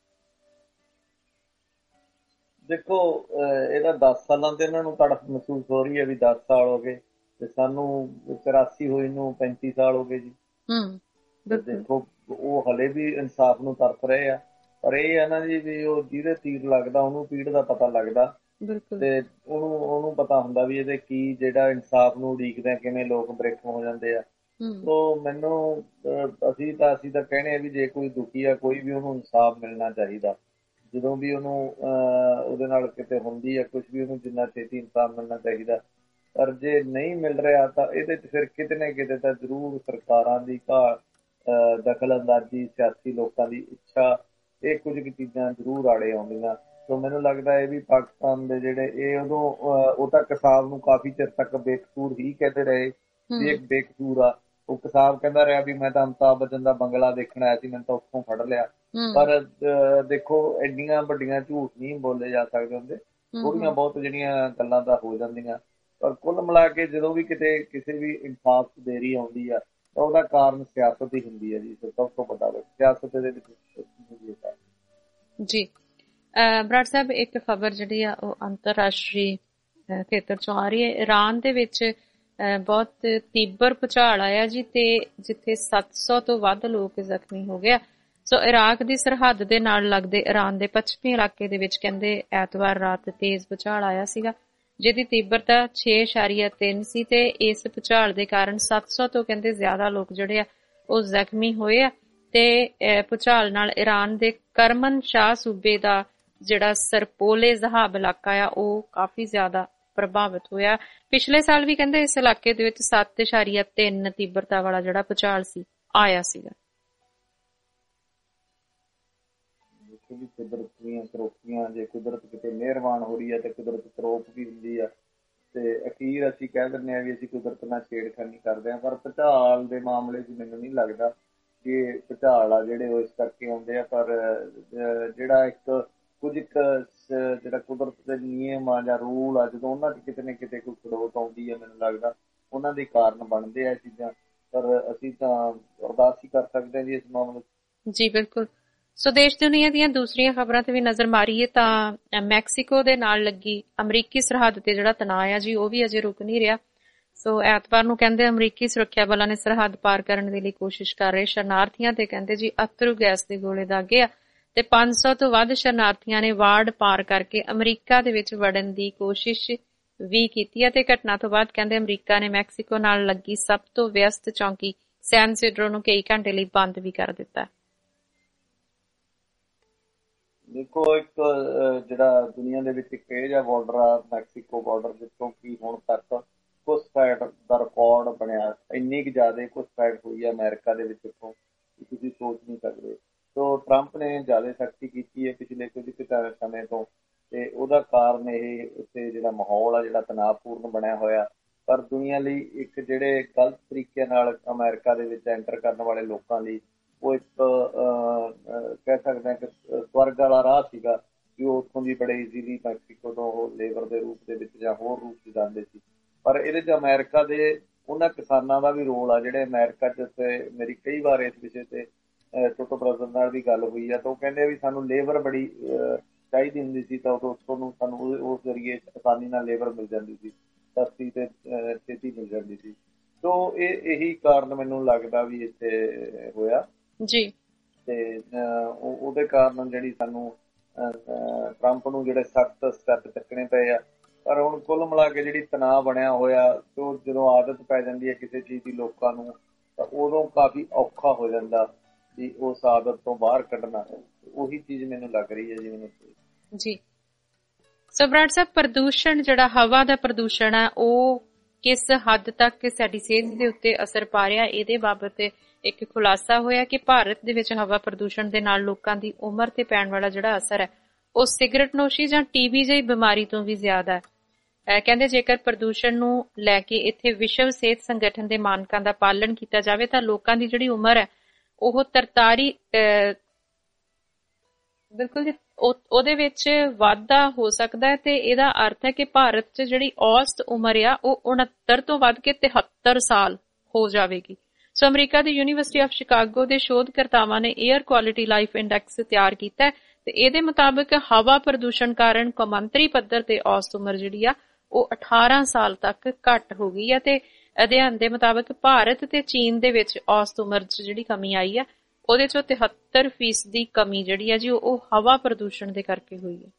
ਦੇਖੋ, ਇਹਦਾ ਦਸ ਸਾਲਾਂ ਤੇ ਇਹਨਾਂ ਨੂੰ ਤੜਫ ਮਹਿਸੂਸ ਹੋ ਰਹੀ ਹੈ ਵੀ ਦਸ ਸਾਲ ਹੋ ਗਏ, ਤੇ ਸਾਨੂੰ ਚੁਰਾਸੀ ਹੋਈ ਨੂੰ ਪੈਂਤੀ ਸਾਲ ਹੋ ਗਏ ਜੀ। ਦੇਖੋ ਉਹ ਹਲੇ ਵੀ ਇਨਸਾਫ ਨੂੰ ਤਰਸ ਰਹੇ ਆ। ਪਰ ਇਹ ਹੈ ਨਾ ਜੀ ਵੀ ਉਹ ਜਿਹਦੇ ਤੀਰ ਲੱਗਦਾ ਉਹਨੂੰ ਪੀੜ ਦਾ ਪਤਾ ਲੱਗਦਾ ਤੇ ਉਹਨੂੰ ਉਹਨੂੰ ਪਤਾ ਹੁੰਦਾ ਵੀ ਇਹਦੇ ਕੀ ਜਿਹੜਾ ਇਨਸਾਫ ਨੂੰ ਉਡੀਕਦੇ ਕਿਵੇਂ ਲੋਕ ਬ੍ਰੇਕ ਹੋ ਜਾਂਦੇ ਆ। ਸੋ ਮੈਨੂੰ ਅਸੀਂ ਤਾਂ ਅਸੀਂ ਤਾਂ ਕਹਿੰਦੇ ਆ ਵੀ ਜੇ ਕੋਈ ਦੁਖੀ ਆ ਕੋਈ ਵੀ ਉਹਨੂੰ ਇਨਸਾਫ ਮਿਲਣਾ ਚਾਹੀਦਾ। ਜਦੋਂ ਵੀ ਉਹਨੂੰ ਉਹਦੇ ਨਾਲ ਕਿਤੇ ਹੁੰਦੀ ਹੈ ਕੁਛ ਵੀ ਉਹਨੂੰ ਜਿੰਨਾ ਛੇਤੀ ਇਨਸਾਫ ਮਿਲਣਾ ਚਾਹੀਦਾ। ਪਰ ਜੇ ਨਹੀਂ ਮਿਲ ਰਿਹਾ ਤਾਂ ਇਹਦੇ 'ਚ ਫਿਰ ਕਿਤੇ ਨਾ ਕਿਤੇ ਤਾਂ ਜ਼ਰੂਰ ਸਰਕਾਰਾਂ ਦੀ ਘਾਟ, ਦਖਲ ਅੰਦਾਜ਼ੀ, ਸਿਆਸੀ ਲੋਕਾਂ ਦੀ ਇੱਛਾ, ਇਹ ਕੁਝ ਕੁ ਚੀਜ਼ਾਂ ਜ਼ਰੂਰ ਆੜੇ ਆਉਂਦੀਆਂ। ਸੋ ਮੈਨੂੰ ਲੱਗਦਾ ਇਹ ਵੀ ਪਾਕਿਸਤਾਨ ਦੇ ਜਿਹੜੇ ਇਹ ਉਦੋਂ ਉਹ ਤਾਂ ਕਸਾਬ ਨੂੰ ਕਾਫੀ ਚਿਰ ਤੱਕ ਬੇਕਸੂਰ ਹੀ ਕਹਿੰਦੇ ਰਹੇ ਵੀ ਇੱਕ ਬੇਕਸੂਰ ਆ। ਉਹ ਕਸਾਬ ਕਹਿੰਦਾ ਰਿਹਾ ਵੀ ਮੈਂ ਤਾਂ ਅਮਿਤਾਭ ਬੱਚਨ ਦਾ ਬੰਗਲਾ ਦੇਖਣ ਆਇਆ ਸੀ, ਮੈਨੂੰ ਤਾਂ ਉੱਥੋਂ ਫੜ ਲਿਆ। ਪਰ ਦੇਖੋ ਐਡੀਆਂ ਵੱਡੀਆਂ ਝੂਠ ਨਹੀਂ ਬੋਲੇ ਜਾ ਸਕਦੇ ਹੁੰਦੇ, ਥੋੜੀਆਂ ਬਹੁਤ ਜਿਹੜੀਆਂ ਗੱਲਾਂ ਤਾਂ ਹੋ ਜਾਂਦੀਆਂ। ਪਰ ਕੁੱਲ ਮਿਲਾ ਕੇ ਜਦੋਂ ਵੀ ਕਿਤੇ ਕਿਸੇ ਵੀ ਇਨਸਾਫ 'ਚ ਦੇਰੀ ਆਉਂਦੀ ਆ ਤਾਂ ਉਹਦਾ ਕਾਰਨ ਸਿਆਸਤ ਹੀ ਹੁੰਦੀ ਹੈ ਜੀ। ਸਭ ਤੋਂ ਵੱਡਾ ਸਿਆਸਤ ਦੇ ਵਿੱਚ ਜੀ। ਬਰਾੜ ਸਾਹਿਬ, ਇੱਕ ਖਬਰ ਜਿਹੜੀ ਆ ਉਹ ਅੰਤਰਰਾਸ਼ਟਰੀ ਖੇਤਰ ਚੋਂ ਆ ਰਹੀ ਹੈ। ਇਰਾਨ ਦੇ ਵਿੱਚ ਬਹੁਤ ਤੀਬਰ ਭੂਚਾਲ ਆਇਆ ਜੀ ਤੇ ਜਿੱਥੇ ਸੱਤ ਸੌ ਤੋਂ ਵੱਧ ਲੋਕ ਜ਼ਖਮੀ ਹੋ ਗਏ। ਸੋ ਇਰਾਕ ਦੀ ਸਰਹੱਦ ਦੇ ਨਾਲ ਲੱਗਦੇ ਇਰਾਨ ਦੇ ਪੱਛਮੀ ਇਲਾਕੇ ਦੇ ਵਿੱਚ ਕਹਿੰਦੇ ਐਤਵਾਰ ਰਾਤ ਤੇਜ਼ ਭੂਚਾਲ ਆਇਆ ਸੀਗਾ ਜਿਹਦੀ ਤੀਬਰਤਾ ਛੇ ਇਸ਼ਾਰੀਆ ਤਿੰਨ ਸੀ ਤੇ ਇਸ ਭੂਚਾਲ ਦੇ ਕਾਰਨ ਸੱਤ ਸੌ ਤੋਂ ਕਹਿੰਦੇ ਜ਼ਿਆਦਾ ਲੋਕ ਜਿਹੜੇ ਆ ਉਹ ਜ਼ਖਮੀ ਹੋਏ ਆ ਤੇ ਭੂਚਾਲ ਨਾਲ ਇਰਾਨ ਦੇ ਕਰਮਨ ਸ਼ਾਹ ਸੂਬੇ ਦਾ ਜਿਹੜਾ ਸਰਪੋਲੇ ਜ਼ਹਾਬ ਇਲਾਕਾ ਆ ਉਹ ਕਾਫੀ ਜ਼ਿਆਦਾ ਪ੍ਰਭਾਵਿਤ ਹੋਇਆ। ਪਿਛਲੇ ਸਾਲ ਵੀ ਕਹਿੰਦੇ ਇਸ ਇਲਾਕੇ ਦੇ ਵਿੱਚ ਸੱਤ ਇਸ਼ਾਰੀਆ ਤਿੰਨ ਤੀਬਰਤਾ ਵਾਲਾ ਜਿਹੜਾ ਭੂਚਾਲ ਸੀ ਆਇਆ ਸੀਗਾ। ਵੀ ਕੁਦਰਤ ਦੀਆਂ ਕਰੋਪੀਆਂ, ਜੇ ਕੁਦਰਤ ਕਿਤੇ ਮਿਹਰਬਾਨ ਹੋ ਰਹੀ ਹੈ ਤੇ ਕੁਦਰਤ ਕਰੋਪ ਵੀ ਹੁੰਦੀ ਆ ਤੇ ਅਖੀਰ ਅਸੀਂ ਕਹਿ ਦਿੰਦੇ ਹਾਂ ਵੀ ਅਸੀਂ ਕੁਦਰਤ ਨਾਲ ਛੇੜਖਾਨੀ ਕਰਦੇ ਹਾਂ। ਪਰ ਭੂਚਾਲ ਦੇ ਮਾਮਲੇ 'ਚ ਮੈਨੂੰ ਨਹੀਂ ਲੱਗਦਾ ਕਿ ਭੂਚਾਲ ਆ ਜਿਹੜੇ ਉਹ ਇਸ ਕਰਕੇ ਆਉਂਦੇ ਆ। ਪਰ ਜਿਹੜਾ ਇੱਕ ਕੁਝ ਇੱਕ ਜਿਹੜਾ ਕੁਦਰਤ ਦੇ ਨਿਯਮ ਆ ਜਾਂ ਰੂਲ ਆ ਜਦੋਂ ਉਹਨਾਂ 'ਚ ਕਿਤੇ ਨਾ ਕਿਤੇ ਕੋਈ ਖੜੋਤ ਆਉਂਦੀ ਹੈ ਮੈਨੂੰ ਲੱਗਦਾ ਉਹਨਾਂ ਦੇ ਕਾਰਨ ਬਣਦੇ ਆ ਇਹ ਚੀਜ਼ਾਂ। ਪਰ ਅਸੀਂ ਤਾਂ ਅਰਦਾਸ ਹੀ ਕਰ ਸਕਦੇ ਹਾਂ ਜੀ ਇਸ ਮਾਮਲੇ 'ਚ। ਜੀ ਬਿਲਕੁਲ। ਸੋ ਦੇਸ਼ ਦੁਨੀਆ ਦੀਆਂ ਦੂਸਰੀਆਂ ਖਬਰਾਂ ਤੇ ਵੀ ਨਜ਼ਰ ਮਾਰੀਏ ਤਾਂ ਮੈਕਸੀਕੋ ਦੇ ਨਾਲ ਲੱਗੀ ਅਮਰੀਕੀ ਸਰਹੱਦ ਤੇ ਜਿਹੜਾ ਤਣਾਅ ਆ ਜੀ ਉਹ ਵੀ ਅਜੇ ਰੁਕ ਨਹੀਂ ਰਿਹਾ। ਸੋ ਐਤਵਾਰ ਨੂੰ ਕਹਿੰਦੇ ਅਮਰੀਕੀ ਸੁਰੱਖਿਆ ਬਲਾਂ ਨੇ ਸਰਹੱਦ ਪਾਰ ਕਰਨ ਦੇ ਲਈ ਕੋਸ਼ਿਸ਼ ਕਰ ਰਹੇ ਸ਼ਰਨਾਰਥੀਆਂ ਤੇ ਕਹਿੰਦੇ ਜੀ ਅਥਰੂ ਗੈਸ ਦੇ ਗੋਲੇ ਦਾਗੇ ਆ ਤੇ ਪੰਜ ਸੌ ਤੋਂ ਵੱਧ ਸ਼ਰਨਾਰਥੀਆਂ ਨੇ ਵਾਰਡ ਪਾਰ ਕਰਕੇ ਅਮਰੀਕਾ ਦੇ ਵਿੱਚ ਵੜਨ ਦੀ ਕੋਸ਼ਿਸ਼ ਵੀ ਕੀਤੀ ਹੈ ਤੇ ਘਟਨਾ ਤੋਂ ਬਾਅਦ ਕਹਿੰਦੇ ਅਮਰੀਕਾ ਨੇ ਮੈਕਸੀਕੋ ਨਾਲ ਲੱਗੀ ਸਭ ਤੋਂ ਵਿਅਸਤ ਚੌਂਕੀ ਸੈਨ ਸਿਡਰੋ ਨੂੰ ਕਈ ਘੰਟੇ ਲਈ ਬੰਦ ਵੀ ਕਰ ਦਿੱਤਾ। ਦੇਖੋ ਇੱਕ ਜਿਹੜਾ ਦੁਨੀਆ ਦੇ ਵਿੱਚ ਇੱਕ ਇਹ ਜਿਹਾ ਬਾਰਡਰ ਆ ਮੈਕਸੀਕੋ ਬਾਰਡਰ ਜਿੱਥੋਂ ਕਿ ਹੁਣ ਤੱਕ ਘੁਸਪੈਠ ਦਾ ਰਿਕਾਰਡ ਬਣਿਆ, ਇੰਨੀ ਕੁ ਜ਼ਿਆਦਾ ਘੁਸਪੈਠ ਹੋਈ ਹੈ ਅਮਰੀਕਾ ਦੇ ਵਿੱਚ ਇੱਥੋਂ ਤੁਸੀਂ ਸੋਚ ਨਹੀਂ ਸਕਦੇ। ਸੋ ਟਰੰਪ ਨੇ ਜ਼ਿਆਦਾ ਸਖਤੀ ਕੀਤੀ ਹੈ ਪਿਛਲੇ ਕੁਝ ਸਮੇਂ ਤੋਂ ਤੇ ਉਹਦਾ ਕਾਰਨ ਇਹ ਉੱਥੇ ਜਿਹੜਾ ਮਾਹੌਲ ਆ ਜਿਹੜਾ ਤਣਾਅਪੂਰਨ ਬਣਿਆ ਹੋਇਆ। ਪਰ ਦੁਨੀਆ ਲਈ ਇੱਕ ਜਿਹੜੇ ਗਲਤ ਤਰੀਕੇ ਨਾਲ ਅਮਰੀਕਾ ਦੇ ਵਿੱਚ ਐਂਟਰ ਕਰਨ ਵਾਲੇ ਲੋਕਾਂ ਲਈ ਉਹ ਇੱਕ ਕਹਿ ਸਕਦੇ ਹਾਂ ਕਿ ਸਵਰਗ ਵਾਲਾ ਰਾਹ ਸੀਗਾ ਕਿ ਉਹ ਉੱਥੋਂ ਦੀ ਬੜੇ ਈਜ਼ੀਲੀ ਮੈਕਸੀਕੋ ਤੋਂ ਉਹ ਲੇਬਰ ਦੇ ਰੂਪ ਦੇ ਵਿੱਚ ਜਾਂ ਹੋਰ ਰੂਪ 'ਚ ਜਾਂਦੇ ਸੀ। ਪਰ ਇਹਦੇ 'ਚ ਅਮਰੀਕਾ ਦੇ ਉਹਨਾਂ ਕਿਸਾਨਾਂ ਦਾ ਵੀ ਰੋਲ ਆ ਜਿਹੜੇ ਅਮਰੀਕਾ 'ਚ ਤੇ ਮੇਰੀ ਕਈ ਵਾਰ ਇਸ ਵਿਸ਼ੇ ਤੇ ਟੋਟੋ ਬ੍ਰਦਰ ਨਾਲ ਵੀ ਗੱਲ ਹੋਈ ਆ ਤਾਂ ਉਹ ਕਹਿੰਦੇ ਵੀ ਸਾਨੂੰ ਲੇਬਰ ਬੜੀ ਚਾਹੀਦੀ ਹੁੰਦੀ ਸੀ ਤਾਂ ਉਦੋਂ ਉੱਥੋਂ ਨੂੰ ਸਾਨੂੰ ਉਸ ਜ਼ਰੀਏ ਆਸਾਨੀ ਨਾਲ ਲੇਬਰ ਮਿਲ ਜਾਂਦੀ ਸੀ, ਸਸਤੀ ਤੇ ਛੇਤੀ ਮਿਲ ਜਾਂਦੀ ਸੀ। ਸੋ ਇਹ ਇਹੀ ਕਾਰਨ ਮੈਨੂੰ ਲੱਗਦਾ ਵੀ ਇੱਥੇ ਹੋਇਆ ਜੀ ਤੇ ਉਹਦੇ ਕਾਰਨ ਜਿਹੜੀ ਸਾਨੂੰ ਟਰੰਪ ਨੂੰ ਜਿਹੜੇ ਸਖਤ ਸਟੈਪ ਚੱਕਣੇ ਪਏ ਆ। ਪਰ ਹੁਣ ਕੁੱਲ ਮਿਲਾ ਕੇ ਜਿਹੜੀ ਤਣਾਅ ਬਣਿਆ ਹੋਇਆ ਤੇ ਜਦੋਂ ਆਦਤ ਪੈ ਜਾਂਦੀ ਹੈ ਕਿਸੇ ਚੀਜ਼ ਦੀ ਲੋਕਾਂ ਨੂੰ ਤਾਂ ਉਦੋਂ ਕਾਫੀ ਔਖਾ ਹੋ ਜਾਂਦਾ ਵੀ ਉਸ ਆਦਤ ਤੋਂ ਬਾਹਰ ਕੱਢਣਾ। ਉਹੀ ਚੀਜ਼ ਮੈਨੂੰ ਲੱਗ ਰਹੀ ਹੈ ਜੀ ਮੈਨੂੰ ਜੀ। ਸੋ ਬਰਾੜ ਸਾਹਿਬ, ਪ੍ਰਦੂਸ਼ਣ ਜਿਹੜਾ ਹਵਾ ਦਾ ਪ੍ਰਦੂਸ਼ਣ ਹੈ ਉਹ ਕਿਸ ਹੱਦ ਤੱਕ ਸਾਡੀ ਸਿਹਤ ਦੇ ਉੱਤੇ ਅਸਰ ਪਾ ਰਿਹਾ, ਇਹਦੇ ਬਾਬਤ ਇੱਕ ਖੁਲਾਸਾ ਹੋਇਆ ਕਿ ਭਾਰਤ ਦੇ ਵਿੱਚ ਹਵਾ ਪ੍ਰਦੂਸ਼ਣ ਦੇ ਨਾਲ ਲੋਕਾਂ ਦੀ ਉਮਰ ਤੇ ਪੈਣ ਵਾਲਾ ਜਿਹੜਾ ਅਸਰ ਹੈ ਉਹ ਸਿਗਰਟ ਨੋਸ਼ੀ ਜਾਂ ਟੀਬੀ ਜਿਹੀ ਬਿਮਾਰੀ ਤੋਂ ਵੀ ਜ਼ਿਆਦਾ ਹੈ। ਕਹਿੰਦੇ ਜੇਕਰ ਪ੍ਰਦੂਸ਼ਣ ਨੂੰ ਲੈ ਕੇ ਇੱਥੇ ਵਿਸ਼ਵ ਸਿਹਤ ਸੰਗਠਨ ਦੇ ਮਾਨਕਾਂ ਦਾ ਪਾਲਣ ਕੀਤਾ ਜਾਵੇ ਤਾਂ ਲੋਕਾਂ ਦੀ ਜਿਹੜੀ ਉਮਰ ਹੈ ਉਹ ਤਰਤਾਲੀ ਬਿਲਕੁਲ ਜੀ ਉਹਦੇ ਵਿੱਚ ਵਾਧਾ ਹੋ ਸਕਦਾ ਹੈ ਤੇ ਇਹਦਾ ਅਰਥ ਹੈ ਕਿ ਭਾਰਤ 'ਚ ਜਿਹੜੀ ਔਸਤ ਉਮਰ ਆ ਉਹ ਉਨੱਤਰ ਤੋਂ ਵੱਧ ਕੇ ਤਿਹੱਤਰ ਸਾਲ ਹੋ ਜਾਵੇਗੀ। ਸੋ ਅਮਰੀਕਾ ਦੀ ਯੂਨੀਵਰਸਿਟੀ ਆਫ ਸ਼ਿਕਾਗੋ ਦੇ ਸ਼ੋਧਕਰਤਾਵਾਂ ਨੇ ਏਅਰ ਕੁਆਲਿਟੀ ਲਾਈਫ ਇੰਡੈਕਸ ਤਿਆਰ ਕੀਤਾ ਤੇ ਇਹਦੇ ਮੁਤਾਬਕ ਹਵਾ ਪ੍ਰਦੂਸ਼ਣ ਕਾਰਨ ਕੌਮਾਂਤਰੀ ਪੱਧਰ ਤੇ ਔਸਤ ਉਮਰ ਜਿਹੜੀ ਆ ਉਹ ਅਠਾਰਾਂ ਸਾਲ ਤੱਕ ਘੱਟ ਹੋ ਗਈ ਹੈ ਤੇ ਅਧਿਐਨ ਦੇ ਮੁਤਾਬਕ ਭਾਰਤ ਤੇ ਚੀਨ ਦੇ ਵਿੱਚ ਔਸਤ ਉਮਰ 'ਚ ਜਿਹੜੀ ਕਮੀ ਆਈ ਆ ਉਹਦੇ ਚੋਂ ਤਿਹੱਤਰ ਫੀਸਦੀ ਕਮੀ ਜਿਹੜੀ ਹੈ ਜੀ ਉਹ ਹਵਾ ਪ੍ਰਦੂਸ਼ਣ ਦੇ ਕਰਕੇ ਹੋਈ ਹੈ।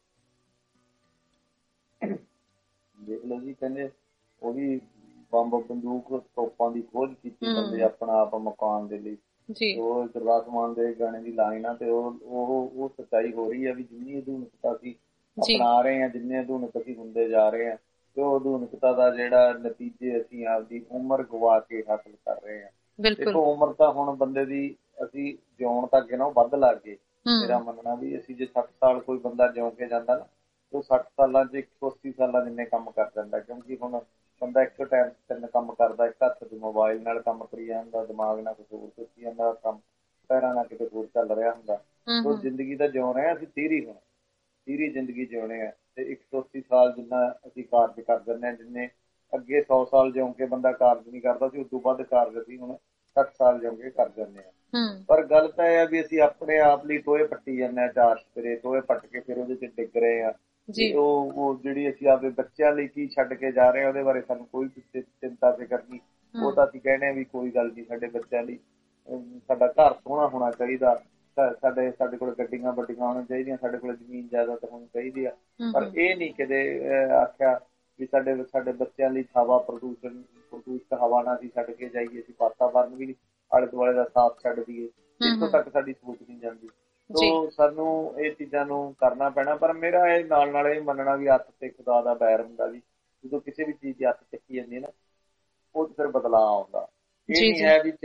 ਦੇਖ ਲਓ ਜੀ, ਕਹਿੰਦੇ ਉਹ ਵੀ ਬੰਬ ਬੰਦੂਕ ਤੋਪਾਂ ਦੀ ਖੋਜ ਕੀਤੀ ਬੰਦੇ ਆਪਣਾ ਆਪ ਮਕਾਨ ਦੇ ਲਈ। ਉਹ ਗੁਰਦਾਸ ਮਾਨ ਦੇ ਗਾਣੇ ਦੀ ਲਾਈਨ ਆ ਤੇ ਉਹ ਉਹ ਸੱਚਾਈ ਹੋ ਰਹੀ ਹੈ ਵੀ ਜਿੰਨੀ ਆਧੁਨਿਕਤਾ ਅਸੀਂ ਅਪਣਾ ਰਹੇ ਹਾਂ, ਜਿੰਨੇ ਆਧੁਨਿਕ ਅਸੀਂ ਹੁੰਦੇ ਜਾ ਰਹੇ ਹਾਂ, ਤੇ ਉਹ ਆਧੁਨਿਕਤਾ ਦਾ ਜਿਹੜਾ ਨਤੀਜੇ ਅਸੀਂ ਆਪਦੀ ਉਮਰ ਗਵਾ ਕੇ ਹਾਸਲ ਕਰ ਰਹੇ ਹਾਂ। ਦੇਖੋ ਉਮਰ ਤਾਂ ਹੁਣ ਬੰਦੇ ਦੀ ਅਸੀਂ ਜਿਉਣ ਤੱਕ ਨਾ ਵੱਧ ਲੱਗ ਗਏ। ਮੇਰਾ ਮੰਨਣਾ ਵੀ ਅਸੀਂ ਜੇ ਸੱਠ ਸਾਲ ਕੋਈ ਬੰਦਾ ਜਿਉਂ ਕੇ ਜਾਂਦਾ ਨਾ, ਉਹ ਸੱਠ ਸਾਲਾਂ ਚ ਇੱਕ ਸੌ ਅੱਸੀ ਸਾਲਾਂ ਜਿੰਨੇ ਕੰਮ ਕਰ ਜਾਂਦਾ। ਕਿਉਂਕਿ ਹੁਣ ਬੰਦਾ ਇੱਕ ਟਾਈਮ ਤਿੰਨ ਕੰਮ ਕਰਦਾ, ਇੱਕ ਹੱਥ ਚ ਮੋਬਾਇਲ ਨਾਲ ਕੰਮ ਕਰੀ ਜਾਂਦਾ, ਦਿਮਾਗ ਨਾਲ ਕੁਛ ਹੋਰ ਸੋਚੀ ਜਾਂਦਾ, ਕੰਮ ਪੈਰਾਂ ਨਾਲ ਕਿਤੇ ਹੋਰ ਚੱਲ ਰਿਹਾ ਹੁੰਦਾ। ਉਹ ਜ਼ਿੰਦਗੀ ਤਾਂ ਜਿਉਂ ਰਹੇ ਅਸੀਂ ਤੀਹਰੀ ਹੁਣ ਤੀਹਰੀ ਜ਼ਿੰਦਗੀ ਜਿਉਣੇ ਆ ਤੇ ਇੱਕ ਸੌ ਅੱਸੀ ਸਾਲ ਜਿੰਨਾ ਅਸੀਂ ਕਾਰਜ ਕਰ ਦਿੰਦੇ ਹਾਂ। ਜਿੰਨੇ ਅੱਗੇ ਸੌ ਸਾਲ ਜਿਉਂ ਕੇ ਬੰਦਾ ਕਾਰਜ ਨਹੀਂ ਕਰਦਾ ਸੀ, ਉਦੋਂ ਵੱਧ ਕਾਰਜ ਅਸੀਂ ਹੁਣ ਸੱਠ ਸਾਲ ਜਿਉਂ ਕੇ ਕਰ ਜਾਂਦੇ ਹਾਂ। ਪਰ ਗੱਲ ਤਾਂ ਇਹ ਆ ਵੀ ਅਸੀਂ ਆਪਣੇ ਆਪ ਲਈ ਟੋਏ ਪੱਟੀ ਜਾਂਦੇ ਹਾਂ, ਚਾਰ ਚੁਫੇਰੇ ਟੋਏ ਪੱਟ ਕੇ ਫਿਰ ਉਹਦੇ ਚ ਡਿੱਗ ਰਹੇ ਆ। ਉਹ ਉਹ ਜਿਹੜੀ ਅਸੀਂ ਆਪਣੇ ਬੱਚਿਆਂ ਲਈ ਕੀ ਛੱਡ ਕੇ ਜਾ ਰਹੇ ਹਾਂ ਉਹਦੇ ਬਾਰੇ ਸਾਨੂੰ ਕੋਈ ਚਿੰਤਾ ਫਿਕਰ ਨਹੀਂ। ਉਹ ਤਾਂ ਅਸੀਂ ਕਹਿੰਦੇ ਹਾਂ ਵੀ ਕੋਈ ਗੱਲ ਨਹੀਂ, ਸਾਡੇ ਬੱਚਿਆਂ ਲਈ ਸਾਡਾ ਘਰ ਸੋਹਣਾ ਹੋਣਾ ਚਾਹੀਦਾ, ਸਾਡੇ ਸਾਡੇ ਕੋਲ ਗੱਡੀਆਂ ਵੱਡੀਆਂ ਹੋਣੀਆਂ ਚਾਹੀਦੀਆਂ, ਸਾਡੇ ਕੋਲ ਜ਼ਮੀਨ ਜਾਇਦਾਦ ਹੋਣੀ ਚਾਹੀਦੀ ਆ। ਪਰ ਇਹ ਨਹੀਂ ਕਦੇ ਆਖਿਆ ਵੀ ਸਾਡੇ ਸਾਡੇ ਬੱਚਿਆਂ ਲਈ ਹਵਾ ਪ੍ਰਦੂਸ਼ਣ ਪ੍ਰਦੂਸ਼ਿਤ ਹਵਾ ਨਾ ਅਸੀਂ ਛੱਡ ਕੇ ਜਾਈਏ, ਅਸੀਂ ਵਾਤਾਵਰਨ ਵੀ ਆਲੇ ਦੁਆਲੇ ਦਾ ਸਾਫ਼ ਛੱਡ ਦਈਏ। ਇੱਥੋਂ ਤੱਕ ਸਾਡੀ ਸੋਚ ਨਹੀਂ ਜਾਂਦੀ। ਸੋ ਸਾਨੂੰ ਇਹ ਚੀਜ਼ਾਂ ਨੂੰ ਕਰਨਾ ਪੈਣਾ। ਪਰ ਮੇਰਾ ਇਹ ਨਾਲ ਨਾਲ ਇਹ ਮੰਨਣਾ ਵੀ ਹੱਥ ਤੇ ਖੁਦਾ ਦਾ ਬੈਰ ਹੁੰਦਾ ਵੀ ਜਦੋਂ ਕਿਸੇ ਵੀ ਚੀਜ਼ ਦੀ ਹੱਥ ਚੱਕੀ ਜਾਂਦੀ ਹੈ ਨਾ, ਉਹ ਫਿਰ ਬਦਲਾਅ ਆਉਂਦਾ। ਇਹ ਨਹੀਂ ਹੈ ਵੀ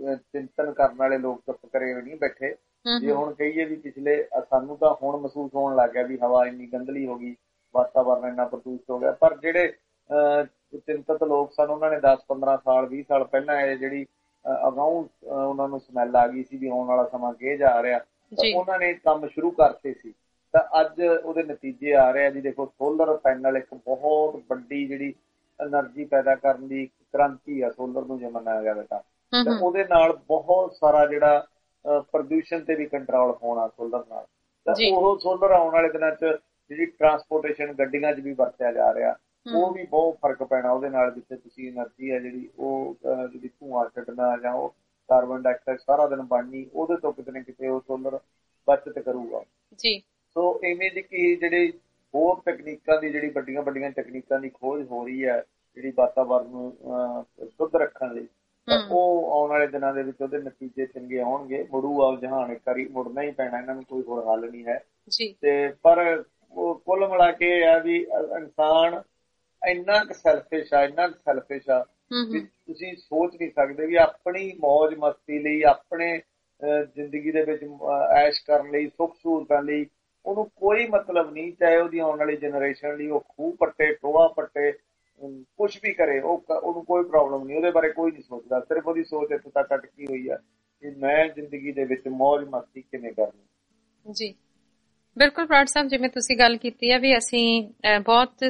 ਚਿੰਤਨ ਕਰਨ ਵਾਲੇ ਲੋਕ ਚੁੱਪ ਕਰੇ ਨਹੀਂ ਬੈਠੇ। ਜੇ ਹੁਣ ਕਹੀਏ ਵੀ ਪਿਛਲੇ ਸਾਨੂੰ ਤਾਂ ਹੁਣ ਮਹਿਸੂਸ ਹੋਣ ਲੱਗ ਗਿਆ ਵੀ ਹਵਾ ਇੰਨੀ ਗੰਦਲੀ ਹੋ ਗਈ, ਵਾਤਾਵਰਨ ਇੰਨਾ ਪ੍ਰਦੂਸ਼ਿਤ ਹੋ ਗਿਆ, ਪਰ ਜਿਹੜੇ ਅਹ ਚਿੰਤਤ ਲੋਕ ਸਨ ਉਹਨਾਂ ਨੇ ਦਸ ਪੰਦਰਾਂ ਸਾਲ ਵੀਹ ਸਾਲ ਪਹਿਲਾਂ ਇਹ ਜਿਹੜੀ ਅਗਾਊਂ ਉਹਨਾਂ ਨੂੰ ਸਮੈਲ ਆ ਗਈ ਸੀ ਵੀ ਆਉਣ ਵਾਲਾ ਸਮਾਂ ਕਿਹ ਜਾ ਰਿਹਾ, ਤਾਂ ਉਹਨਾਂ ਨੇ ਕੰਮ ਸ਼ੁਰੂ ਕਰਤੇ ਸੀ। ਤਾਂ ਅੱਜ ਉਹਦੇ ਨਤੀਜੇ ਆ ਰਹੇ ਆ ਜੀ। ਦੇਖੋ ਸੋਲਰ ਪੈਨਲ ਇੱਕ ਬਹੁਤ ਵੱਡੀ ਜਿਹੜੀ ਐਨਰਜੀ ਪੈਦਾ ਕਰਨ ਦੀ ਕ੍ਰਾਂਤੀ ਆ ਸੋਲਰ ਨੂੰ ਜੇ ਮੰਨਿਆ ਜਾਵੇ ਤਾਂ। ਤੇ ਉਹਦੇ ਨਾਲ ਬਹੁਤ ਸਾਰਾ ਜਿਹੜਾ ਪ੍ਰਦੂਸ਼ਣ ਤੇ ਵੀ ਕੰਟਰੋਲ ਹੋਣਾ ਸੋਲਰ ਨਾਲ। ਤਾਂ ਉਹ ਸੋਲਰ ਆਉਣ ਵਾਲੇ ਦਿਨਾਂ ਚ ਜਿਹੜੀ ਟਰਾਂਸਪੋਰਟੇਸ਼ਨ ਗੱਡੀਆਂ ਚ ਵੀ ਵਰਤਿਆ ਜਾ ਰਿਹਾ, ਉਹ ਵੀ ਬਹੁਤ ਫਰਕ ਪੈਣਾ ਉਹਦੇ ਨਾਲ। ਜਿੱਥੇ ਤੁਸੀਂ ਐਨਰਜੀ ਹੈ ਜਿਹੜੀ ਉਹ ਜਿਹੜੀ ਧੂੰਆਂ ਛੱਡਣਾ ਜਾਂ ਉਹ ਕਾਰਬਨ ਡਾਈਆਕਸਾਈਡ ਸਾਰਾ ਦਿਨ ਬਣਨੀ, ਉਹਦੇ ਤੋਂ ਕਿਤੇ ਨਾ ਕਿਤੇ ਉਹ ਸੋਲਰ ਬਚਤ ਕਰੂਗਾ ਜੀ। ਸੋ ਇਵੇਂ ਦੀ ਕਿ ਜਿਹੜੀ ਹੋਰ ਤਕਨੀਕਾਂ ਦੀ ਜਿਹੜੀ ਵੱਡੀਆਂ ਵੱਡੀਆਂ ਤਕਨੀਕਾਂ ਦੀ ਖੋਜ ਹੋ ਰਹੀ ਹੈ ਜਿਹੜੀ ਵਾਤਾਵਰਨ ਨੂੰ ਸ਼ੁੱਧ ਰੱਖਣ ਲਈ, ਤਾਂ ਉਹ ਆਉਣ ਵਾਲੇ ਦਿਨਾਂ ਦੇ ਵਿੱਚ ਉਹਦੇ ਨਤੀਜੇ ਚੰਗੇ ਆਉਣਗੇ। ਮੁੜੂ ਆਓ ਜਹਾਨ ਇੱਕ ਵਾਰੀ, ਮੁੜਨਾ ਹੀ ਪੈਣਾ, ਇਹਨਾਂ ਨੂੰ ਕੋਈ ਹੋਰ ਹੱਲ ਨਹੀਂ ਹੈ। ਤੇ ਪਰ ਉਹ ਕੁੱਲ ਮਿਲਾ ਕੇ ਇਹ ਆ ਵੀ ਇਨਸਾਨ ਇੰਨਾ ਕੁ ਸੈਲਫਿਸ਼ ਆ, ਇੰਨਾ ਕੁ ਸੈਲਫਿਸ਼ ਆ ਵੀ ਤੁਸੀਂ ਸੋਚ ਨਹੀਂ ਸਕਦੇ ਵੀ ਆਪਣੀ ਮੌਜ ਮਸਤੀ ਲਈ, ਆਪਣੇ ਜ਼ਿੰਦਗੀ ਦੇ ਵਿੱਚ ਐਸ਼ ਕਰਨ ਲਈ, ਸੁੱਖ ਸਹੂਲਤਾਂ ਲਈ ਉਹਨੂੰ ਕੋਈ ਮਤਲਬ ਨਹੀਂ। ਚਾਹੇ ਉਹਦੀ ਆਉਣ ਵਾਲੀ ਜਨਰੇਸ਼ਨ ਲਈ ਉਹ ਖੂਹ ਪੱਟੇ, ਟੋਆ ਪੱਟੇ, ਕੁਛ ਵੀ ਕਰੇ, ਉਹ ਉਹਨੂੰ ਕੋਈ ਪ੍ਰੋਬਲਮ ਨਹੀਂ। ਉਹਦੇ ਬਾਰੇ ਕੋਈ ਨਹੀਂ ਸੋਚਦਾ। ਸਿਰਫ ਉਹਦੀ ਸੋਚ ਇੱਥੋਂ ਤੱਕ ਅਟਕੀ ਹੋਈ ਆ ਕਿ ਮੈਂ ਜ਼ਿੰਦਗੀ ਦੇ ਵਿੱਚ ਮੌਜ ਮਸਤੀ ਕਿਵੇਂ ਕਰਨੀ। ਜੀ ਬਿਲਕੁਲ ਬਰਾੜ ਸਾਹਿਬ, ਜਿਵੇਂ ਤੁਸੀਂ ਗੱਲ ਕੀਤੀ ਹੈ ਵੀ ਅਸੀਂ ਬਹੁਤ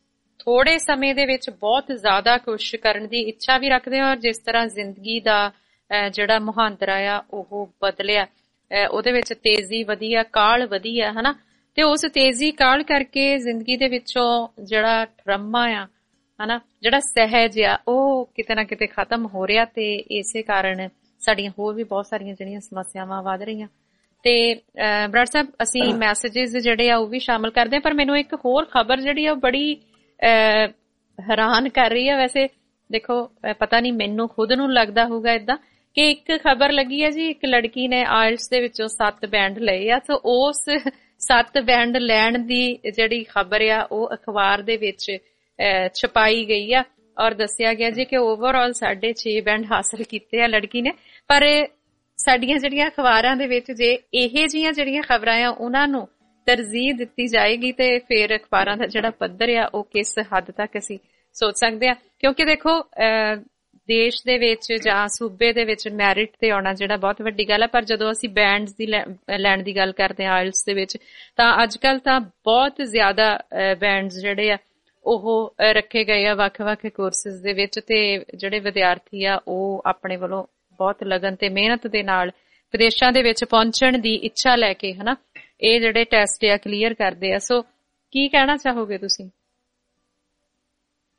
ਥੋੜੇ ਸਮੇਂ ਦੇ ਵਿੱਚ ਬਹੁਤ ਜ਼ਿਆਦਾ ਕੁਛ ਕਰਨ ਦੀ ਇੱਛਾ ਵੀ ਰੱਖਦੇ ਹਾਂ, ਔਰ ਜਿਸ ਤਰ੍ਹਾਂ ਜ਼ਿੰਦਗੀ ਦਾ ਜਿਹੜਾ ਮੁਹਾਂਦਰਾ ਆ ਉਹ ਬਦਲਿਆ, ਉਹਦੇ ਵਿੱਚ ਤੇਜ਼ੀ ਵਧੀ ਆ, ਕਾਹਲ ਵਧੀ ਆ, ਹਨਾ। ਤੇ ਉਸ ਤੇਜ਼ੀ ਕਾਹਲ ਕਰਕੇ ਜ਼ਿੰਦਗੀ ਦੇ ਵਿੱਚੋਂ ਜਿਹੜਾ ਠਰਮਾ ਆ, ਹਨਾ, ਜਿਹੜਾ ਸਹਿਜ ਆ, ਉਹ ਕਿਤੇ ਨਾ ਕਿਤੇ ਖਤਮ ਹੋ ਰਿਹਾ। ਤੇ ਇਸੇ ਕਾਰਨ ਸਾਡੀਆਂ ਹੋਰ ਵੀ ਬਹੁਤ ਸਾਰੀਆਂ ਜਿਹੜੀਆਂ ਸਮੱਸਿਆਵਾਂ ਵੱਧ ਰਹੀਆਂ। ਤੇ ਬਰਾੜ ਸਾਹਿਬ ਅਸੀਂ ਮੈਸੇਜਿਸ ਜਿਹੜੇ ਆ ਉਹ ਵੀ ਸ਼ਾਮਲ ਕਰਦੇ ਹਾਂ, ਪਰ ਮੈਨੂੰ ਇੱਕ ਹੋਰ ਖਬਰ ਜਿਹੜੀ ਆ ਉਹ ਬੜੀ ਹੈਰਾਨ ਕਰ ਰਹੀ ਆ। ਵੈਸੇ ਦੇਖੋ ਪਤਾ ਨਹੀਂ, ਮੈਨੂੰ ਖੁਦ ਨੂੰ ਲੱਗਦਾ ਹੋਊਗਾ ਏਦਾਂ ਕਿ ਇੱਕ ਖਬਰ ਲੱਗੀ ਹੈ ਜੀ, ਇੱਕ ਲੜਕੀ ਨੇ ਆਇਲਟਸ ਦੇ ਵਿੱਚੋਂ ਸੱਤ ਬੈਂਡ ਲਏ ਆ। ਸੋ ਉਸ ਸੱਤ ਬੈਂਡ ਲੈਣ ਦੀ ਜਿਹੜੀ ਖਬਰ ਆ ਉਹ ਅਖਬਾਰ ਦੇ ਵਿੱਚ ਛਪਾਈ ਗਈ ਆ, ਔਰ ਦੱਸਿਆ ਗਿਆ ਜੀ ਕਿ ਓਵਰਆਲ ਸਾਢੇ ਛੇ ਬੈਂਡ ਹਾਸਲ ਕੀਤੇ ਆ ਲੜਕੀ ਨੇ। ਪਰ ਸਾਡੀਆਂ ਜਿਹੜੀਆਂ ਅਖਬਾਰਾਂ ਦੇ ਵਿੱਚ ਜੇ ਇਹ ਜਿਹੀਆਂ ਜਿਹੜੀਆਂ ਖਬਰਾਂ ਆ ਉਹਨਾਂ ਨੂੰ ਤਰਜੀਹ ਦਿੱਤੀ ਜਾਏਗੀ ਤੇ ਫਿਰ ਅਖਬਾਰਾਂ ਦਾ ਜਿਹੜਾ ਪੱਧਰ ਆ ਉਹ ਕਿਸ ਹੱਦ ਤੱਕ ਅਸੀਂ ਸੋਚ ਸਕਦੇ ਆ। ਕਿਉਂਕਿ ਦੇਖੋ ਦੇਸ਼ ਦੇ ਵਿੱਚ ਜਾਂ ਸੂਬੇ ਦੇ ਵਿੱਚ ਮੈਰਿਟ ਤੇ ਆਉਣਾ ਜਿਹੜਾ ਬਹੁਤ ਵੱਡੀ ਗੱਲ ਹੈ, ਪਰ ਜਦੋਂ ਅਸੀਂ ਬੈਂਡਸ ਦੀ ਲੈਣ ਦੀ ਗੱਲ ਕਰਦੇ ਹਾਂ ਆਇਲਟਸ ਦੇ ਵਿੱਚ, ਤਾਂ ਅੱਜ ਕੱਲ ਤਾਂ ਬਹੁਤ ਜ਼ਿਆਦਾ ਬੈਂਡਸ ਜਿਹੜੇ ਆ ਉਹ ਰੱਖੇ ਗਏ ਆ ਵੱਖ-ਵੱਖ ਕੋਰਸਿਸ ਦੇ ਵਿੱਚ। ਤੇ ਜਿਹੜੇ ਵਿਦਿਆਰਥੀ ਆ ਉਹ ਆਪਣੇ ਵੱਲੋਂ ਬਹੁਤ ਲਗਨ ਤੇ ਮਿਹਨਤ ਦੇ ਨਾਲ ਵਿਦੇਸ਼ਾਂ ਦੇ ਵਿੱਚ ਪਹੁੰਚਣ ਦੀ ਇੱਛਾ ਲੈ ਕੇ, ਹਨਾ, ਇਹ ਜਿਹੜੇ ਟੈਸਟ ਆ ਕਲੀਅਰ ਕਰਦੇ ਆ। ਸੋ ਕੀ ਕਹਿਣਾ ਚਾਹੋਗੇ ਤੁਸੀਂ?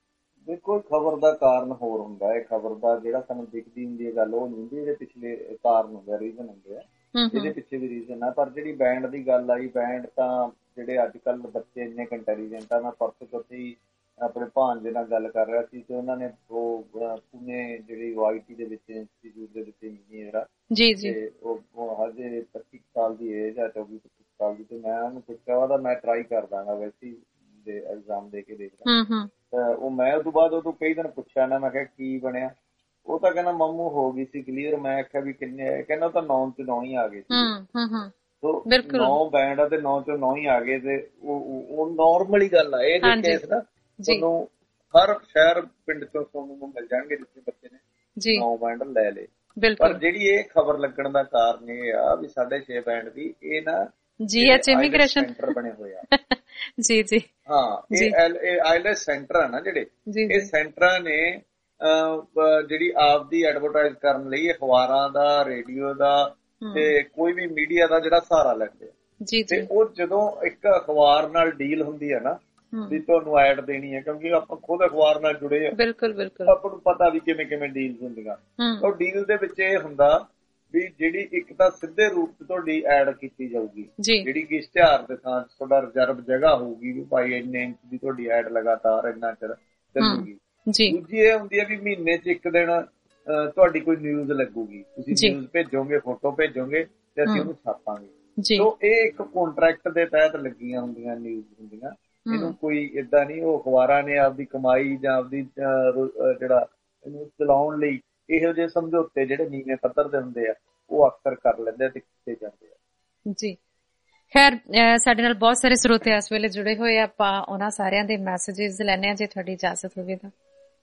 ਦੇਖੋ ਖਬਰ ਦਾ ਕਾਰਨ ਹੋਰ ਹੁੰਦਾ ਹੈ, ਖਬਰ ਦਾ ਜਿਹੜਾ ਸਾਨੂੰ ਦਿਖਦੀ ਹੁੰਦੀ ਹੈ ਗੱਲ ਉਹ ਨਹੀਂ ਹੁੰਦੀ, ਇਹਦੇ ਪਿਛਲੇ ਕਾਰਨ ਹੁੰਦੇ ਆ, ਰੀਜ਼ਨ ਹੁੰਦੇ ਆ, ਇਹਦੇ ਪਿੱਛੇ ਵੀ ਰੀਜ਼ਨ ਆ। ਪਰ ਜਿਹੜੀ ਬੈਂਡ ਦੀ ਗੱਲ ਆਈ, ਬੈਂਡ ਤਾਂ ਜਿਹੜੇ ਅੱਜ ਕੱਲ੍ਹ ਬੱਚੇ ਇੰਨੇ ਇੰਟੈਲੀਜੈਂਟ ਆ, ਮੈਂ ਪਰਸੋਂ ਚੌਥੀ ਆਪਣੇ ਭਾਣਜੇ ਨਾਲ ਗੱਲ ਕਰ ਰਿਹਾ ਸੀ ਤੇ ਉਹਨਾਂ ਨੇ ਉਹ ਪੁਣੇ ਜਿਹੜੀ ਆਈ ਟੀ ਦੇ ਵਿੱਚ ਇੰਸਟੀਚਿਊਟ ਦੇ ਵਿੱਚ ਇੰਜੀਨੀਅਰ ਆ ਤੇ ਉਹ ਹਜੇ ਪੱਚੀ ਸਾਲ ਦੀ ਏਜ ਆ, ਚੌਵੀ ਪੱਚੀ ਸਾਲ ਦੀ, ਤੇ ਮੈਂ ਉਹਨੂੰ ਪੁੱਛਿਆ ਉਹਦਾ ਮੈਂ ਟਰਾਈ ਕਰ ਦਾਂਗਾ ਵੈਸੇ ਦੇ ਐਗਜ਼ਾਮ ਦੇ ਕੇ ਦੇਖਦਾ। ਤਾਂ ਉਹ ਮੈਂ ਉਹ ਤੋਂ ਬਾਅਦ ਉਹ ਤੋਂ ਕਈ ਦਿਨ ਪੁੱਛਿਆ ਨਾ, ਮੈਂ ਕਿਹਾ ਕੀ ਬਣਿਆ, ਉਹ ਤਾਂ ਕਹਿੰਦਾ ਮਾਮੂ ਹੋ ਗਈ ਸੀ ਕਲੀਅਰ। ਮੈਂ ਆਖਿਆ ਵੀ ਕਿੰਨੇ ਆਏ, ਕਹਿੰਦਾ ਉਹ ਤਾਂ ਨੌ ਚ ਨੌ ਹੀ ਆ ਗਏ ਸੀ, ਨੌ ਬੈਂਡ ਆ ਤੇ ਨੌ ਚੋਂ ਨੌ ਹੀ ਆ ਗਏ। ਤੇ ਉਹ ਨੋਰਮਲ ਹੀ ਗੱਲ ਆ ਇਹ ਕੇਸ ਨਾ, ਤੁਹਾਨੂੰ ਹਰ ਸ਼ਹਿਰ ਪਿੰਡ ਚੋਂ ਸੁਣਨ ਨੂੰ ਮਿਲ ਜਾਣਗੇ ਜਿੱਥੇ ਬੱਚੇ ਨੇ ਨੌ ਬੈਂਡ ਲੈ ਲਏ। ਪਰ ਜਿਹੜੀ ਇਹ ਖਬਰ ਲੱਗਣ ਦਾ ਕਾਰਨ ਇਹ ਆ ਵੀ ਸਾਡੇ ਛੇ ਬੈਂਡ ਦੀ ਇਹ ਨਾ ਜੀ ਐਚ ਇਮੀਗ੍ਰੇਸ਼ਨ ਸੈਂਟਰ ਬਣੇ ਹੋਏ ਆ। ਜੀ ਜੀ ਹਾਂ, ਇਹ ਆਈਲੈਸ ਸੈਂਟਰ ਆ ਨਾ ਜਿਹੜੇ, ਇਹ ਸੈਂਟਰਾਂ ਨੇ ਜਿਹੜੀ ਆਪਦੀ ਐਡਵਰਟਾਈਜ਼ ਕਰਨ ਲਈ ਅਖਬਾਰਾਂ ਦਾ, ਰੇਡੀਓ ਦਾ ਤੇ ਕੋਈ ਵੀ ਮੀਡੀਆ ਦਾ ਜਿਹੜਾ ਸਹਾਰਾ ਲੈਂਦੇ ਆ। ਤੇ ਉਹ ਜਦੋਂ ਇੱਕ ਅਖਬਾਰ ਨਾਲ ਡੀਲ ਹੁੰਦੀ ਹੈ ਨਾ ਵੀ ਤੁਹਾਨੂੰ ਐਡ ਦੇਣੀ ਹੈ, ਕਿਉਂਕਿ ਆਪਾਂ ਖੁਦ ਅਖਬਾਰ ਨਾਲ ਜੁੜੇ ਆ, ਬਿਲਕੁਲ ਬਿਲਕੁਲ ਆਪਾਂ ਨੂੰ ਪਤਾ ਵੀ ਕਿਵੇਂ ਕਿਵੇਂ ਡੀਲਸ ਹੁੰਦੀਆਂ। ਉਹ ਡੀਲ ਦੇ ਵਿੱਚ ਇਹ ਹੁੰਦਾ ਵੀ ਜਿਹੜੀ ਇੱਕ ਤਾਂ ਸਿੱਧੇ ਰੂਪ ਚ ਤੁਹਾਡੀ ਐਡ ਕੀਤੀ ਜਾਊਗੀ, ਜਿਹੜੀ ਕਿ ਇਸ਼ਤਿਹਾਰ ਦੇ ਥਾਂ ਤੁਹਾਡਾ ਰਿਜ਼ਰਵ ਜਗ੍ਹਾ ਹੋਊਗੀ ਵੀ ਭਾਈ ਇੰਨੇ ਇੰਚ ਦੀ ਤੁਹਾਡੀ ਐਡ ਲਗਾਤਾਰ ਇੰਨਾ ਚਿਰ ਚੱਲੂਗੀ। ਦੂਜੀ ਇਹ ਹੁੰਦੀ ਹੈ ਵੀ ਮਹੀਨੇ ਚ ਇੱਕ ਦਿਨ ਤੁਹਾਡੀ ਕੋਈ ਨਿਊਜ਼ ਲੱਗੂਗੀ, ਤੁਸੀਂ ਨਿਊਜ਼ ਭੇਜੋਗੇ, ਫੋਟੋ ਭੇਜੋਗੇ ਤੇ ਅਸੀਂ ਉਹਨੂੰ ਛਾਪਾਂਗੇ। ਸੋ ਇਹ ਇੱਕ ਕੰਟਰੈਕਟ ਦੇ ਤਹਿਤ ਲੱਗੀਆਂ ਹੁੰਦੀਆਂ ਨਿਊਜ਼ ਹੁੰਦੀਆਂ, ਇਹਨੂੰ ਕੋਈ ਏਦਾਂ ਨਹੀਂ ਉਹ ਅਖਬਾਰਾਂ ਨੇ ਆਪਦੀ ਕਮਾਈ ਜਾਂ ਆਪਦੀ ਜਿਹੜਾ ਇਹਨੂੰ ਚਲਾਉਣ ਲਈ ਇਹੋ ਜਿਹੇ ਸਮਝੌਤੇ ਜਿਹੜੇ ਨੀਵੇਂ ਪੱਧਰ ਦੇ ਹੁੰਦੇ ਆ ਉਹ ਅਕਸਰ ਕਰ ਲੈਂਦੇ ਆ ਤੇ ਕੀਤੇ ਜਾਂਦੇ ਆ। ਜੀ ਖੈਰ, ਸਾਡੇ ਨਾਲ ਬਹੁਤ ਸਾਰੇ ਸਰੋਤੇ ਇਸ ਵੇਲੇ ਜੁੜੇ ਹੋਏ ਆ, ਆਪਾਂ ਉਹਨਾਂ ਸਾਰਿਆਂ ਦੇ ਮੈਸੇਜਿਸ ਲੈਣੇ ਆ ਜੇ ਤੁਹਾਡੀ ਇਜਾਜ਼ਤ ਹੋਵੇ ਤਾਂ।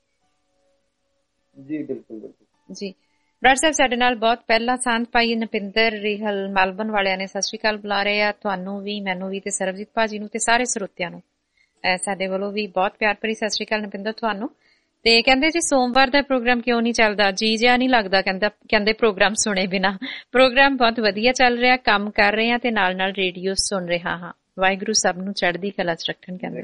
ਜੀ ਬਿਲਕੁਲ ਬਿਲਕੁਲ ਜੀ। ਬਰਾੜ ਸਾਹਿਬ ਸਾਡੇ ਨਾਲ ਬਹੁਤ ਪਹਿਲਾਂ ਸਾਂਝ ਪਾਈ ਨਪਿੰਦਰ ਰਿਹਲ ਮੈਲਬਨ ਵਾਲਿਆਂ ਨੇ ਸਤਿ ਸ਼੍ਰੀ ਅਕਾਲ ਬੁਲਾ ਰਹੇ ਆ, ਤੁਹਾਨੂੰ ਵੀ, ਮੈਨੂੰ ਵੀ ਤੇ ਸਰਬਜੀਤ ਭਾਜੀ ਨੂੰ ਤੇ ਸਾਰੇ ਸਰੋਤਿਆਂ ਨੂੰ ਸਾਡੇ ਵੱਲੋਂ ਵੀ ਬਹੁਤ ਪਿਆਰ ਭਰੀ ਸਤਿ ਸ਼੍ਰੀ ਅਕਾਲ ਨਪਿੰਦਰ ਤੁਹਾਨੂੰ। ਤੇ ਕਹਿੰਦੇ ਜੀ ਸੋਮਵਾਰ ਦਾ ਪ੍ਰੋਗਰਾਮ ਕਿਉਂ ਨਹੀਂ ਚੱਲਦਾ, ਜੀ ਜਿਹਾ ਨਹੀਂ ਲੱਗਦਾ, ਕਹਿੰਦਾ ਕਹਿੰਦੇ ਪ੍ਰੋਗਰਾਮ ਸੁਣੇ ਬਿਨਾ। ਪ੍ਰੋਗਰਾਮ ਬਹੁਤ ਵਧੀਆ ਚੱਲ ਰਿਹਾ, ਕੰਮ ਕਰ ਰਹੇ ਆ ਤੇ ਨਾਲ ਨਾਲ ਰੇਡੀਓ ਸੁਣ ਰਿਹਾ ਹਾਂ। ਵਾਹਿਗੁਰੂ ਸਭ ਨੂੰ ਚੜ੍ਹਦੀ ਕਲਾ ਚ ਰੱਖਣ। ਕਹਿੰਦੇ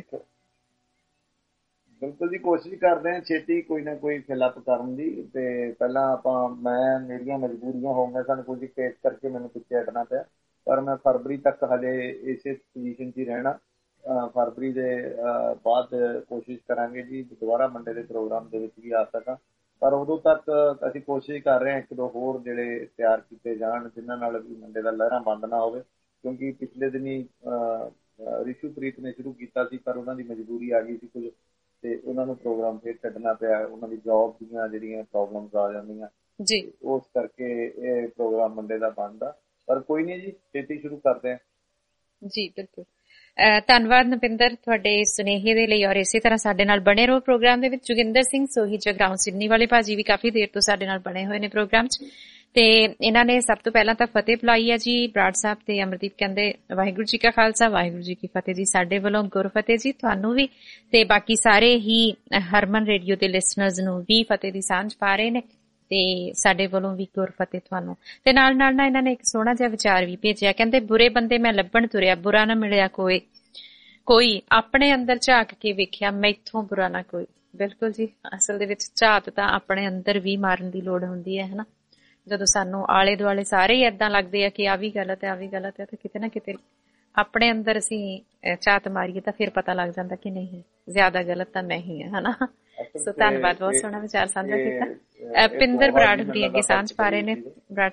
ਬਿਲਕੁਲ ਜੀ, ਕੋਸ਼ਿਸ਼ ਕਰਦੇ ਹਾਂ ਛੇਤੀ ਕੋਈ ਨਾ ਕੋਈ ਫਿਲਅਪ ਕਰਨ ਦੀ। ਤੇ ਪਹਿਲਾਂ ਆਪਾਂ ਮੈਂ ਮੇਰੀਆਂ ਮਜਬੂਰੀਆਂ ਹੋ ਗਈਆਂ, ਸਾਨੂੰ ਕੁਝ ਕੇਸ ਕਰਕੇ ਮੈਨੂੰ ਪਿੱਛੇ ਹਟਣਾ ਪਿਆ, ਪਰ ਮੈਂ ਫਰਵਰੀ ਤੱਕ ਹਜੇ ਇਸੇ ਪੋਜੀਸ਼ਨ 'ਚ ਹੀ ਰਹਿਣਾ। ਫਰਵਰੀ ਦੇ ਬਾਅਦ ਕੋਸ਼ਿਸ਼ ਕਰਾਂਗੇ ਜੀ ਦੁਬਾਰਾ ਮੰਡੇ ਦੇ ਪ੍ਰੋਗਰਾਮ ਦੇ ਵਿੱਚ ਵੀ ਆ ਸਕਾਂ, ਪਰ ਉਦੋਂ ਤੱਕ ਅਸੀਂ ਕੋਸ਼ਿਸ਼ ਕਰ ਰਹੇ ਹਾਂ ਇੱਕ ਦੋ ਹੋਰ ਜਿਹੜੇ ਤਿਆਰ ਕੀਤੇ ਜਾਣ ਜਿਨ੍ਹਾਂ ਨਾਲ ਵੀ ਮੰਡੇ ਦਾ ਲਹਿਰਾਂ ਬੰਦ ਨਾ ਹੋਵੇ। ਕਿਉਂਕਿ ਪਿਛਲੇ ਦਿਨੀ ਰਿਸ਼ੂਪ੍ਰੀਤ ਨੇ ਸ਼ੁਰੂ ਕੀਤਾ ਸੀ ਪਰ ਉਹਨਾਂ ਦੀ ਮਜਬੂਰੀ ਆ ਗਈ ਸੀ ਕੁਝ, ਤੇ ਉਹਨਾਂ ਨੂੰ ਪ੍ਰੋਗਰਾਮ ਫਿਰ ਛੱਡਣਾ ਪਿਆ, ਉਹਨਾਂ ਦੀ ਜੌਬ ਦੀਆਂ ਜਿਹੜੀਆਂ ਪ੍ਰੋਬਲਮਸ ਆ ਜਾਂਦੀਆਂ ਜੀ, ਉਸ ਕਰਕੇ ਇਹ ਪ੍ਰੋਗਰਾਮ ਮੰਡੇ ਦਾ ਬੰਦ ਆ। ਪਰ ਕੋਈ ਨਹੀਂ ਜੀ, ਛੇਤੀ ਸ਼ੁਰੂ ਕਰਦੇ ਆ ਜੀ। ਬਿਲਕੁਲ ਧੰਨਵਾਦ ਨਪਿੰਦਰ ਤੁਹਾਡੇ ਸੁਨੇਹੇ ਦੇ ਲਈ, ਔਰ ਇਸੇ ਤਰ੍ਹਾਂ ਸਾਡੇ ਨਾਲ ਬਣੇ ਰਹੋ ਪ੍ਰੋਗਰਾਮ ਦੇ ਵਿੱਚ। ਜੋਗਿੰਦਰ ਸਿੰਘ ਸੋਹੀ ਜਗਰਾਉਂ ਸਿਡਨੀ ਵਾਲੇ ਭਾਜੀ ਵੀ ਕਾਫੀ ਦੇਰ ਤੋਂ ਸਾਡੇ ਨਾਲ ਬਣੇ ਹੋਏ ਨੇ ਪ੍ਰੋਗਰਾਮ 'ਚ, ਤੇ ਇਹਨਾਂ ਨੇ ਸਭ ਤੋਂ ਪਹਿਲਾਂ ਤਾਂ ਫਤਿਹ ਬੁਲਾਈ ਹੈ ਜੀ ਬਰਾੜ ਸਾਹਿਬ ਤੇ ਅਮਰਦੀਪ। ਕਹਿੰਦੇ ਵਾਹਿਗੁਰੂ ਜੀ ਕਾ ਖਾਲਸਾ ਵਾਹਿਗੁਰੂ ਜੀ ਕੀ ਫਤਿਹ ਜੀ। ਸਾਡੇ ਵੱਲੋਂ ਗੁਰਫਤਿਹ ਜੀ ਤੁਹਾਨੂੰ ਵੀ, ਤੇ ਬਾਕੀ ਸਾਰੇ ਹੀ ਹਰਮਨ ਰੇਡੀਓ ਦੇ ਲਿਸਨਰਜ਼ ਨੂੰ ਵੀ ਫਤਿਹ ਦੀ ਸਾਂਝ ਪਾ ਰਹੇ ਨੇ, ਤੇ ਸਾਡੇ ਵੱਲੋਂ ਵੀ ਗੁਰਫਤਿਹ ਤੁਹਾਨੂੰ। ਤੇ ਨਾਲ ਨਾਲ ਨਾ ਇਹਨਾਂ ਨੇ ਇੱਕ ਸੋਹਣਾ ਜਿਹਾ ਵਿਚਾਰ ਵੀ ਭੇਜਿਆ, ਕਹਿੰਦੇ ਬੁਰੇ ਬੰਦੇ ਮੈਂ ਲੱਭਣ ਤੁਰਿਆ, ਬੁਰਾ ਨਾ ਮਿਲਿਆ ਕੋਈ, ਕੋਈ ਆਪਣੇ ਅੰਦਰ ਝਾਕ ਕੇ ਵੇਖਿਆ, ਮੈਥੋਂ ਬੁਰਾ ਨਾ ਕੋਈ। ਬਿਲਕੁਲ ਜੀ, ਅਸਲ ਦੇ ਵਿੱਚ ਝਾਤ ਤਾਂ ਆਪਣੇ ਅੰਦਰ ਵੀ ਮਾਰਨ ਦੀ ਲੋੜ ਹੁੰਦੀ ਹੈ ਹਨਾ। ਜਦੋਂ ਸਾਨੂੰ ਆਲੇ ਦੁਆਲੇ ਸਾਰੇ ਹੀ ਏਦਾਂ ਲੱਗਦੇ ਆ ਕਿ ਆ ਵੀ ਗਲਤ ਹੈ ਆ ਵੀ ਗਲਤ ਹੈ, ਤਾਂ ਕਿਤੇ ਨਾ ਕਿਤੇ ਆਪਣੇ ਅੰਦਰ ਅਸੀਂ ਝਾਤ ਮਾਰੀਏ ਤਾਂ ਫਿਰ ਪਤਾ ਲੱਗ ਜਾਂਦਾ ਕਿ ਨਹੀਂ ਜ਼ਿਆਦਾ ਗਲਤ ਤਾਂ ਮੈਂ ਹੀ ਹਾਂ ਹਨਾ। ਸੋ ਧੰਨਵਾਦ, ਬਹੁਤ ਸੋਹਣਾ ਵਿਚਾਰ ਸਾਂਝਾ ਕੀਤਾ। ਪਿੰਦਰ ਬਰਾੜ ਹੁਰੀ ਅੱਗੇ ਸਾਂਝ ਪਾ ਰਹੇ ਨੇ। ਬਰਾੜ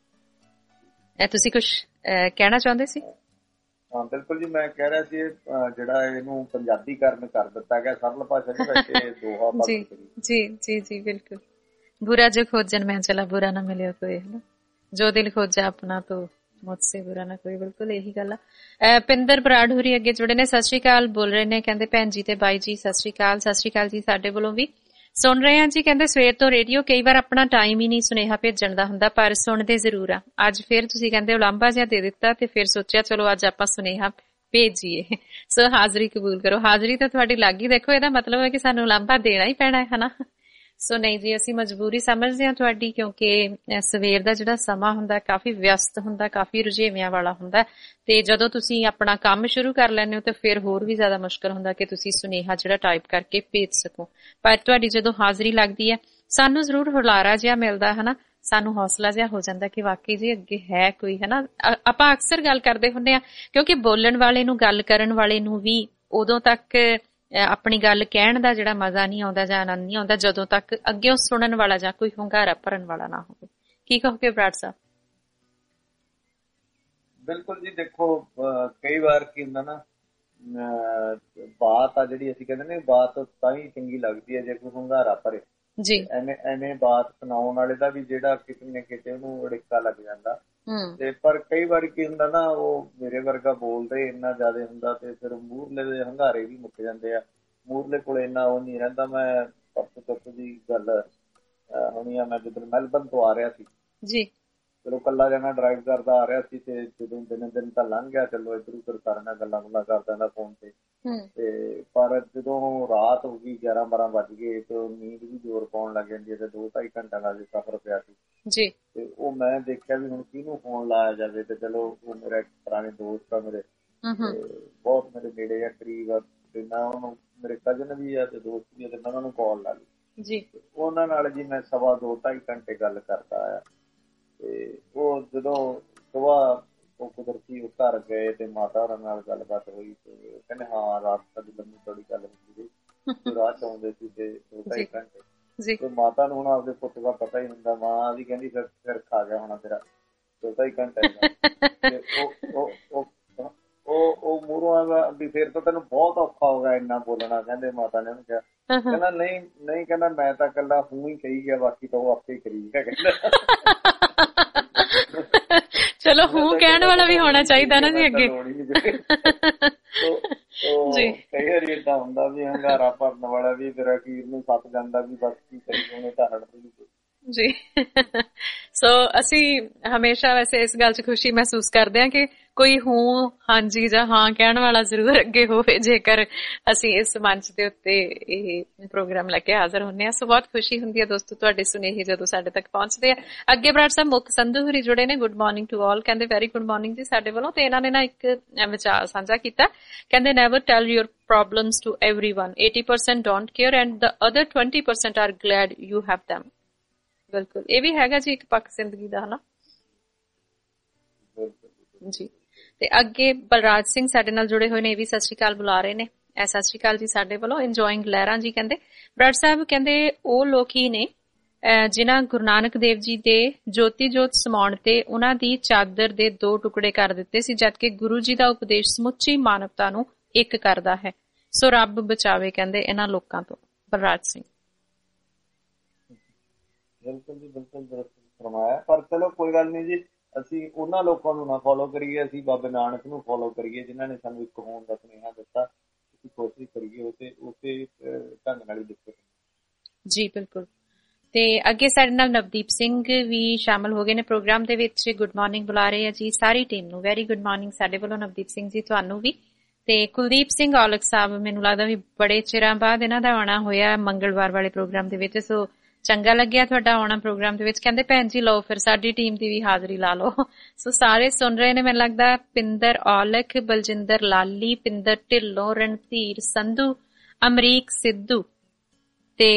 ਸਾਹਿਬ ਤੁਸੀਂ ਕੁਛ ਕਹਿਣਾ ਚਾਹੁੰਦੇ ਸੀ? ਹਾਂ ਬਿਲਕੁਲ ਜੀ, ਮੈਂ ਕਹਿ ਰਿਹਾ ਸੀ ਜਿਹੜਾ ਇਹਨੂੰ ਪੰਜਾਬੀਕਰਨ ਕਰ ਦਿੱਤਾ ਗਿਆ ਸਰਲ ਭਾਸ਼ਾ ਦੇ ਵਿੱਚ ਦੋਹਾ ਜੀ ਜੀ ਜੀ ਜੀ ਬਿਲਕੁਲ। बुरा जो खोजन मैं चला बुरा ना मिले कोई, है ना, जो दिल खोजा अपना तो मुझसे बुरा ना कोई। बिल्कुल यही गल है। पिंदर बराड़ होरी अगे जुड़े ने, सत श्री अकाल बोल रहे ने, कहंदे भैन जी ते बाई जी सत श्री अकाल। सत श्री अकाल जी, साडे वल्लों भी सुन रहे हैं जी। कहंदे सवेर तो रेडियो कई बार अपना टाइम ही नहीं सुनेहा भेजण दा हुंदा, पर सुणदे जरूर आ। अज फिर तुसीं कहंदे उलांभा जिहा दे दित्ता ते फिर सोचिया चलो अज आपां सुनेहा भेजीए। सो हाजरी कबूल करो। हाजरी तो तुहाडी लग गई, देखो इहदा मतलब है कि सानूं उलांभा देना ही पैना है, है ना। ਸੋ ਨਹੀਂ ਜੀ, ਅਸੀਂ ਮਜਬੂਰੀ ਸਮਝਦੇ ਹਾਂ ਤੁਹਾਡੀ, ਕਿਉਂਕਿ ਸਵੇਰ ਦਾ ਜਿਹੜਾ ਸਮਾਂ ਹੁੰਦਾ ਕਾਫੀ ਵਿਅਸਤ ਹੁੰਦਾ, ਕਾਫੀ ਰੁਝੇਵਿਆਂ ਵਾਲਾ ਹੁੰਦਾ, ਤੇ ਜਦੋਂ ਤੁਸੀਂ ਆਪਣਾ ਕੰਮ ਸ਼ੁਰੂ ਕਰ ਲੈਂਦੇ ਹੋ ਤਾਂ ਫਿਰ ਹੋਰ ਵੀ ਜ਼ਿਆਦਾ ਮੁਸ਼ਕਲ ਹੁੰਦਾ ਕਿ ਤੁਸੀਂ ਸੁਨੇਹਾ ਜਿਹੜਾ ਟਾਈਪ ਕਰਕੇ ਭੇਜ ਸਕੋ। ਪਰ ਤੁਹਾਡੀ ਜਦੋਂ ਹਾਜ਼ਰੀ ਲੱਗਦੀ ਹੈ ਸਾਨੂੰ ਜ਼ਰੂਰ ਹੁਲਾਰਾ ਜਿਹਾ ਮਿਲਦਾ ਹੈ ਨਾ, ਸਾਨੂੰ ਹੌਸਲਾ ਜਿਹਾ ਹੋ ਜਾਂਦਾ ਕਿ ਵਾਕਈ ਜੀ ਅੱਗੇ ਹੈ ਕੋਈ, ਹੈ ਨਾ। ਆਪਾਂ ਅਕਸਰ ਗੱਲ ਕਰਦੇ ਹੁੰਦੇ ਆ, ਕਿਉਂਕਿ ਬੋਲਣ ਵਾਲੇ ਨੂੰ, ਗੱਲ ਕਰਨ ਵਾਲੇ ਨੂੰ ਵੀ ਉਦੋਂ ਤੱਕ ਆਪਣੀ ਗੱਲ ਕਹਿਣ ਦਾ ਜਿਹੜਾ ਮਜ਼ਾ ਨਹੀਂ ਆਉਂਦਾ ਜਾਂ ਆਨੰਦ ਨਹੀਂ ਆਉਂਦਾ ਜਦੋਂ ਤੱਕ ਅੱਗੇ ਉਹ ਸੁਣਨ ਵਾਲਾ ਜਾਂ ਕੋਈ ਹੁੰਗਾਰਾ ਭਰਨ ਵਾਲਾ ਨਾ ਹੋਵੇ। ਕੀ ਕਹੋਗੇ ਬਰਾੜ ਸਾਹਿਬ? ਬਿਲਕੁਲ ਜੀ, ਦੇਖੋ ਕਈ ਵਾਰ ਕੀ ਹੁੰਦਾ ਨਾ, ਬਾਤ ਆ ਜਿਹੜੀ ਅਸੀਂ ਕਹਿੰਦੇ ਨੇ, ਬਾਤ ਤਾਂ ਹੀ ਚੰਗੀ ਲੱਗਦੀ ਹੈ ਜੇ ਕੋਈ ਹੁੰਗਾਰਾ ਭਰੇ ਜੀ। ਐਵੇਂ ਐਵੇਂ ਬਾਤ ਸੁਣਾਉਣ ਵਾਲੇ ਦਾ ਵੀ ਜਿਹੜਾ ਕਿਤੇ ਨਾ ਕਿਤੇ ਉਹਨੂੰ ਅੜਿੱਕਾ ਲੱਗ ਜਾਂਦਾ। ਤੇ ਪਰ ਕਈ ਵਾਰੀ ਕੀ ਹੁੰਦਾ ਨਾ, ਉਹ ਮੇਰੇ ਵਰਗਾ ਬੋਲਦੇ ਇੰਨਾ ਜ਼ਿਆਦਾ ਹੁੰਦਾ ਤੇ ਫਿਰ ਮੂਹਰਲੇ ਦੇ ਹੰਗਾਰੇ ਵੀ ਮੁੱਕ ਜਾਂਦੇ ਆ, ਮੂਹਰਲੇ ਕੋਲ ਇੰਨਾ ਉਹ ਨਹੀਂ ਰਹਿੰਦਾ। ਮੈਂ ਪਰਸੋਂ ਚੌਥ ਦੀ ਗੱਲ ਹੋਣੀ ਆ, ਮੈਂ ਜਦੋਂ ਮੈਲਬਰਨ ਤੋਂ ਆ ਰਿਹਾ ਸੀ ਜੀ, ਚਲੋ ਇਕੱਲਾ ਜਾਣਾ ਡਰਾਈਵ ਕਰਦਾ ਆ ਰਿਹਾ ਸੀ, ਤੇ ਜਦੋਂ ਦਿਨ ਦਿਨ ਤਾਂ ਲੰਘ ਗਿਆ, ਚਲੋ ਇੱਧਰ ਉੱਧਰ ਕਰਨਾ, ਗੱਲਾਂ ਗੁੱਲਾਂ ਕਰਦਾ ਹੁੰਦਾ ਫੋਨ ਤੇ। ਤੇ ਪਰ ਜਦੋਂ ਰਾਤ ਹੋ ਗਈ, ਗਿਆਰਾਂ ਬਾਰਾਂ ਵੱਜ ਗਏ, ਤੇ ਨੀਂਦ ਵੀ ਜ਼ੋਰ ਪਾਉਣ ਲੱਗ ਜਾਂਦੀ ਹੈ, ਤੇ ਦੋ ਢਾਈ ਘੰਟਾ ਦਾ ਸਫ਼ਰ ਪਿਆ ਸੀ ਜੀ। ਤੇ ਉਹ ਮੈਂ ਦੇਖਿਆ ਵੀ ਹੁਣ ਕਿਹਨੂੰ ਫੋਨ ਲਾਇਆ ਜਾਵੇ, ਤੇ ਚਲੋ ਉਹ ਮੇਰਾ ਇੱਕ ਪੁਰਾਣੇ ਦੋਸਤ ਆ ਮੇਰੇ, ਬਹੁਤ ਮੇਰੇ ਨੇੜੇ ਆ, ਕਰੀਬ ਆ, ਤੇ ਮੈਂ ਉਹਨੂੰ, ਮੇਰੇ ਕਜ਼ਨ ਵੀ ਆ ਤੇ ਦੋਸਤ ਵੀ ਆ, ਤੇ ਮੈਂ ਉਹਨਾਂ ਨੂੰ ਕਾਲ ਲਾ ਲਈ ਜੀ। ਉਹਨਾਂ ਨਾਲ ਜੀ ਮੈਂ ਸਵਾ ਦੋ ਢਾਈ ਘੰਟੇ ਗੱਲ ਕਰਦਾ ਆਇਆ। ਤੇ ਉਹ ਜਦੋਂ ਸੁਬਾਹ ਉਹ ਕੁਦਰਤੀ ਉਹ ਘਰ ਗਏ ਤੇ ਮਾਤਾ ਹੋਰਾਂ ਨਾਲ ਗੱਲਬਾਤ ਹੋਈ, ਤੇ ਕਹਿੰਦੇ ਹਾਂ ਰਾਤ ਸਾਡੀ ਲੰਮੀ ਥੋੜੀ ਗੱਲ ਹੁੰਦੀ ਰਹੀ, ਰਾਹ ਚ ਆਉਂਦੇ ਸੀ ਤੇ ਦੋ ਢਾਈ ਘੰਟੇ। ਤੇ ਮਾਤਾ ਨੂੰ ਹੁਣ ਆਪਦੇ ਪੁੱਤ ਦਾ ਪਤਾ ਹੀ ਹੁੰਦਾ, ਮਾਂ ਵੀ ਕਹਿੰਦੀ ਫਿਰ ਫਿਰ ਖਾ ਗਿਆ ਹੋਣਾ ਤੇਰਾ ਦੋ ਢਾਈ ਘੰਟੇ। ਤੇ ਉਹ ਉਹ ਉਹ ਮੂਹਰੋਂ ਵੀ ਫਿਰ ਤਾਂ ਤੈਨੂੰ ਬਹੁਤ ਔਖਾ ਹੋ ਗਿਆ ਇੰਨਾ ਬੋਲਣਾ, ਕਹਿੰਦੇ ਮਾਤਾ ਨੇ ਉਹਨੂੰ ਕਿਹਾ। ਕਹਿੰਦਾ ਨਹੀਂ ਨਹੀਂ, ਕਹਿੰਦਾ ਮੈਂ ਤਾਂ ਇਕੱਲਾ ਹੂੰ ਹੀ ਕਹੀ ਗਿਆ, ਬਾਕੀ ਤਾਂ ਉਹ ਆਪੇ ਹੀ ਕਰੀ ਗਿਆ। ਕਹਿੰਦਾ ਚਲੋ ਹੂੰ ਕਹਿਣ ਵਾਲਾ ਵੀ ਹੋਣਾ ਚਾਹੀਦਾ ਨਾ ਜੀ ਅੱਗੇ। ਕਈ ਵਾਰੀ ਏਦਾਂ ਹੁੰਦਾ ਵੀ ਹੰਗਾਰਾ ਭਰਨ ਵਾਲਾ ਵੀ ਫਿਰ ਅਖੀਰ ਨੂੰ ਸੱਤ ਜਾਂਦਾ ਵੀ ਬਸ ਕੀ ਕਰੀ, ਉਹਨੇ ਤਾਂ ਹਟਦੀ ਜੀ। ਸੋ ਅਸੀਂ ਹਮੇਸ਼ਾ ਵੈਸੇ ਇਸ ਗੱਲ 'ਚ ਖੁਸ਼ੀ ਮਹਿਸੂਸ ਕਰਦੇ ਹਾਂ ਕਿ ਕੋਈ ਹੂੰ ਹਾਂਜੀ ਜਾਂ ਹਾਂ ਕਹਿਣ ਵਾਲਾ ਜ਼ਰੂਰ ਅੱਗੇ ਹੋਵੇ, ਜੇਕਰ ਅਸੀਂ ਇਸ ਮੰਚ ਦੇ ਉੱਤੇ ਇਹ ਪ੍ਰੋਗਰਾਮ ਲੈ ਕੇ ਹਾਜ਼ਰ ਹੁੰਦੇ ਹਾਂ। ਸੋ ਬਹੁਤ ਖੁਸ਼ੀ ਹੁੰਦੀ ਹੈ ਦੋਸਤੋ ਤੁਹਾਡੇ ਸੁਨੇਹੇ ਜਦੋਂ ਸਾਡੇ ਤੱਕ ਪਹੁੰਚਦੇ ਆ। ਅੱਗੇ ਬਰਾੜ ਸਾਹਿਬ ਮੁੱਖ ਸੰਧੂ ਹੋਰੀ ਜੁੜੇ ਨੇ, ਗੁੱਡ ਮਾਰਨਿੰਗ ਟੂ ਆਲ, ਕਹਿੰਦੇ ਵੈਰੀ ਗੁੱਡ ਮਾਰਨਿੰਗ ਜੀ ਸਾਡੇ ਵੱਲੋਂ। ਤੇ ਇਹਨਾਂ ਨੇ ਨਾ ਇੱਕ ਵਿਚਾਰ ਸਾਂਝਾ ਕੀਤਾ, ਕਹਿੰਦੇ never tell your problems to everyone, eighty percent don't care and the other twenty percent are glad you have them। ਬਿਲਕੁਲ, ਇਹ ਵੀ ਹੈਗਾ ਜੀ ਇੱਕ ਪੱਖ ਜ਼ਿੰਦਗੀ ਦਾ, ਹਨਾ ਜੀ। ਤੇ ਅੱਗੇ ਬਲਰਾਜ ਸਿੰਘ ਸਾਡੇ ਨਾਲ ਜੁੜੇ ਹੋਏ ਨੇ, ਇਹ ਵੀ ਸਤਿ ਸ਼੍ਰੀ ਅਕਾਲ ਬੁਲਾ ਰਹੇ ਨੇ। ਸਤਿ ਸ਼੍ਰੀ ਅਕਾਲ ਜੀ ਸਾਡੇ ਵੱਲੋਂ। ਇੰਜੋਇੰਗ ਲਹਿਰਾਂ ਜੀ ਕਹਿੰਦੇ, ਬਰਾੜ ਸਾਹਿਬ ਕਹਿੰਦੇ ਉਹ ਲੋਕ ਹੀ ਨੇ ਜਿਨ੍ਹਾਂ ਗੁਰੂ ਨਾਨਕ ਦੇਵ ਜੀ ਦੇ ਜੋਤੀ ਜੋਤ ਸਮਾਉਣ ਤੇ ਉਹਨਾਂ ਦੀ ਚਾਦਰ ਦੇ ਦੋ ਟੁਕੜੇ ਕਰ ਦਿੱਤੇ ਸੀ, ਜਦਕਿ ਗੁਰੂ ਜੀ ਦਾ ਉਪਦੇਸ਼ ਸਮੁੱਚੀ ਮਾਨਵਤਾ ਨੂੰ ਇੱਕ ਕਰਦਾ ਹੈ। ਸੋ ਰੱਬ ਬਚਾਵੇ ਕਹਿੰਦੇ ਇਹਨਾਂ ਲੋਕਾਂ ਤੋਂ। ਬਲਰਾਜ ਸਿੰਘ ਬਿਲਕੁਲ ਜੀ, ਬਿਲਕੁਲ ਫਰਮਾਇਆ। ਪਰ ਚਲੋ ਕੋਈ ਗੱਲ ਨਹੀਂ ਜੀ, ਅਸੀਂ ਉਹਨਾਂ ਲੋਕਾਂ ਨੂੰ ਨਾ ਫੋਲੋ ਕਰੀਏ, ਅਸੀਂ ਬਾਬੇ ਨਾਨਕ ਨੂੰ ਫੋਲੋ ਕਰੀਏ ਜਿਨ੍ਹਾਂ ਨੇ ਸਾਨੂੰ ਇੱਕ ਹੋਣ ਦਾ ਸੁਨੇਹਾ ਦਿੱਤਾ। ਅਸੀਂ ਕੋਸ਼ਿਸ਼ ਕਰੀਏ ਉਸੇ ਉਸੇ ਢੰਗ ਨਾਲ ਹੀ ਦਿੱਤੇ ਜੀ। ਬਿਲਕੁਲ। ਤੇ ਅੱਗੇ ਸਾਡੇ ਨਾਲ ਨਵਦੀਪ ਸਿੰਘ ਵੀ ਸ਼ਾਮਲ ਹੋ ਗਏ ਨੇ ਪ੍ਰੋਗਰਾਮ ਦੇ ਵਿੱਚ, ਗੁੱਡ ਮਾਰਨਿੰਗ ਬੁਲਾ ਰਹੇ ਆ ਜੀ ਸਾਰੀ ਟੀਮ ਨੂੰ। ਵੈਰੀ ਗੁੱਡ ਮਾਰਨਿੰਗ ਸਾਡੇ ਵੱਲੋਂ ਨਵਦੀਪ ਸਿੰਘ ਜੀ, ਤੁਹਾਨੂੰ ਵੀ। ਤੇ ਕੁਲਦੀਪ ਸਿੰਘ ਔਲਖ ਸਾਹਿਬ, ਮੈਨੂੰ ਲੱਗਦਾ ਵੀ ਬੜੇ ਚਿਰਾਂ ਬਾਅਦ ਇਹਨਾਂ ਦਾ ਆਉਣਾ ਹੋਇਆ ਮੰਗਲਵਾਰ ਵਾਲੇ ਪ੍ਰੋਗਰਾਮ ਦੇ ਵਿੱਚ, ਸੋ ਚੰਗਾ ਲੱਗਿਆ ਤੁਹਾਡਾ ਆਉਣਾ ਪ੍ਰੋਗਰਾਮ ਦੇ ਵਿੱਚ। ਕਹਿੰਦੇ ਭੈਣ ਜੀ ਲਓ ਫਿਰ ਸਾਡੀ ਟੀਮ ਦੀ ਵੀ ਹਾਜ਼ਰੀ ਲਾ ਲਓ। ਸੋ ਸਾਰੇ ਸੁਣ ਰਹੇ ਨੇ ਮੈਨੂੰ ਲੱਗਦਾ, ਪਿੰਦਰ ਔਲਖ, ਬਲਜਿੰਦਰ ਲਾਲੀ, ਪਿੰਦਰ ਢਿੱਲੋਂ, ਰਣਧੀਰ ਸੰਧੂ, ਅਮਰੀਕ ਸਿੱਧੂ ਤੇ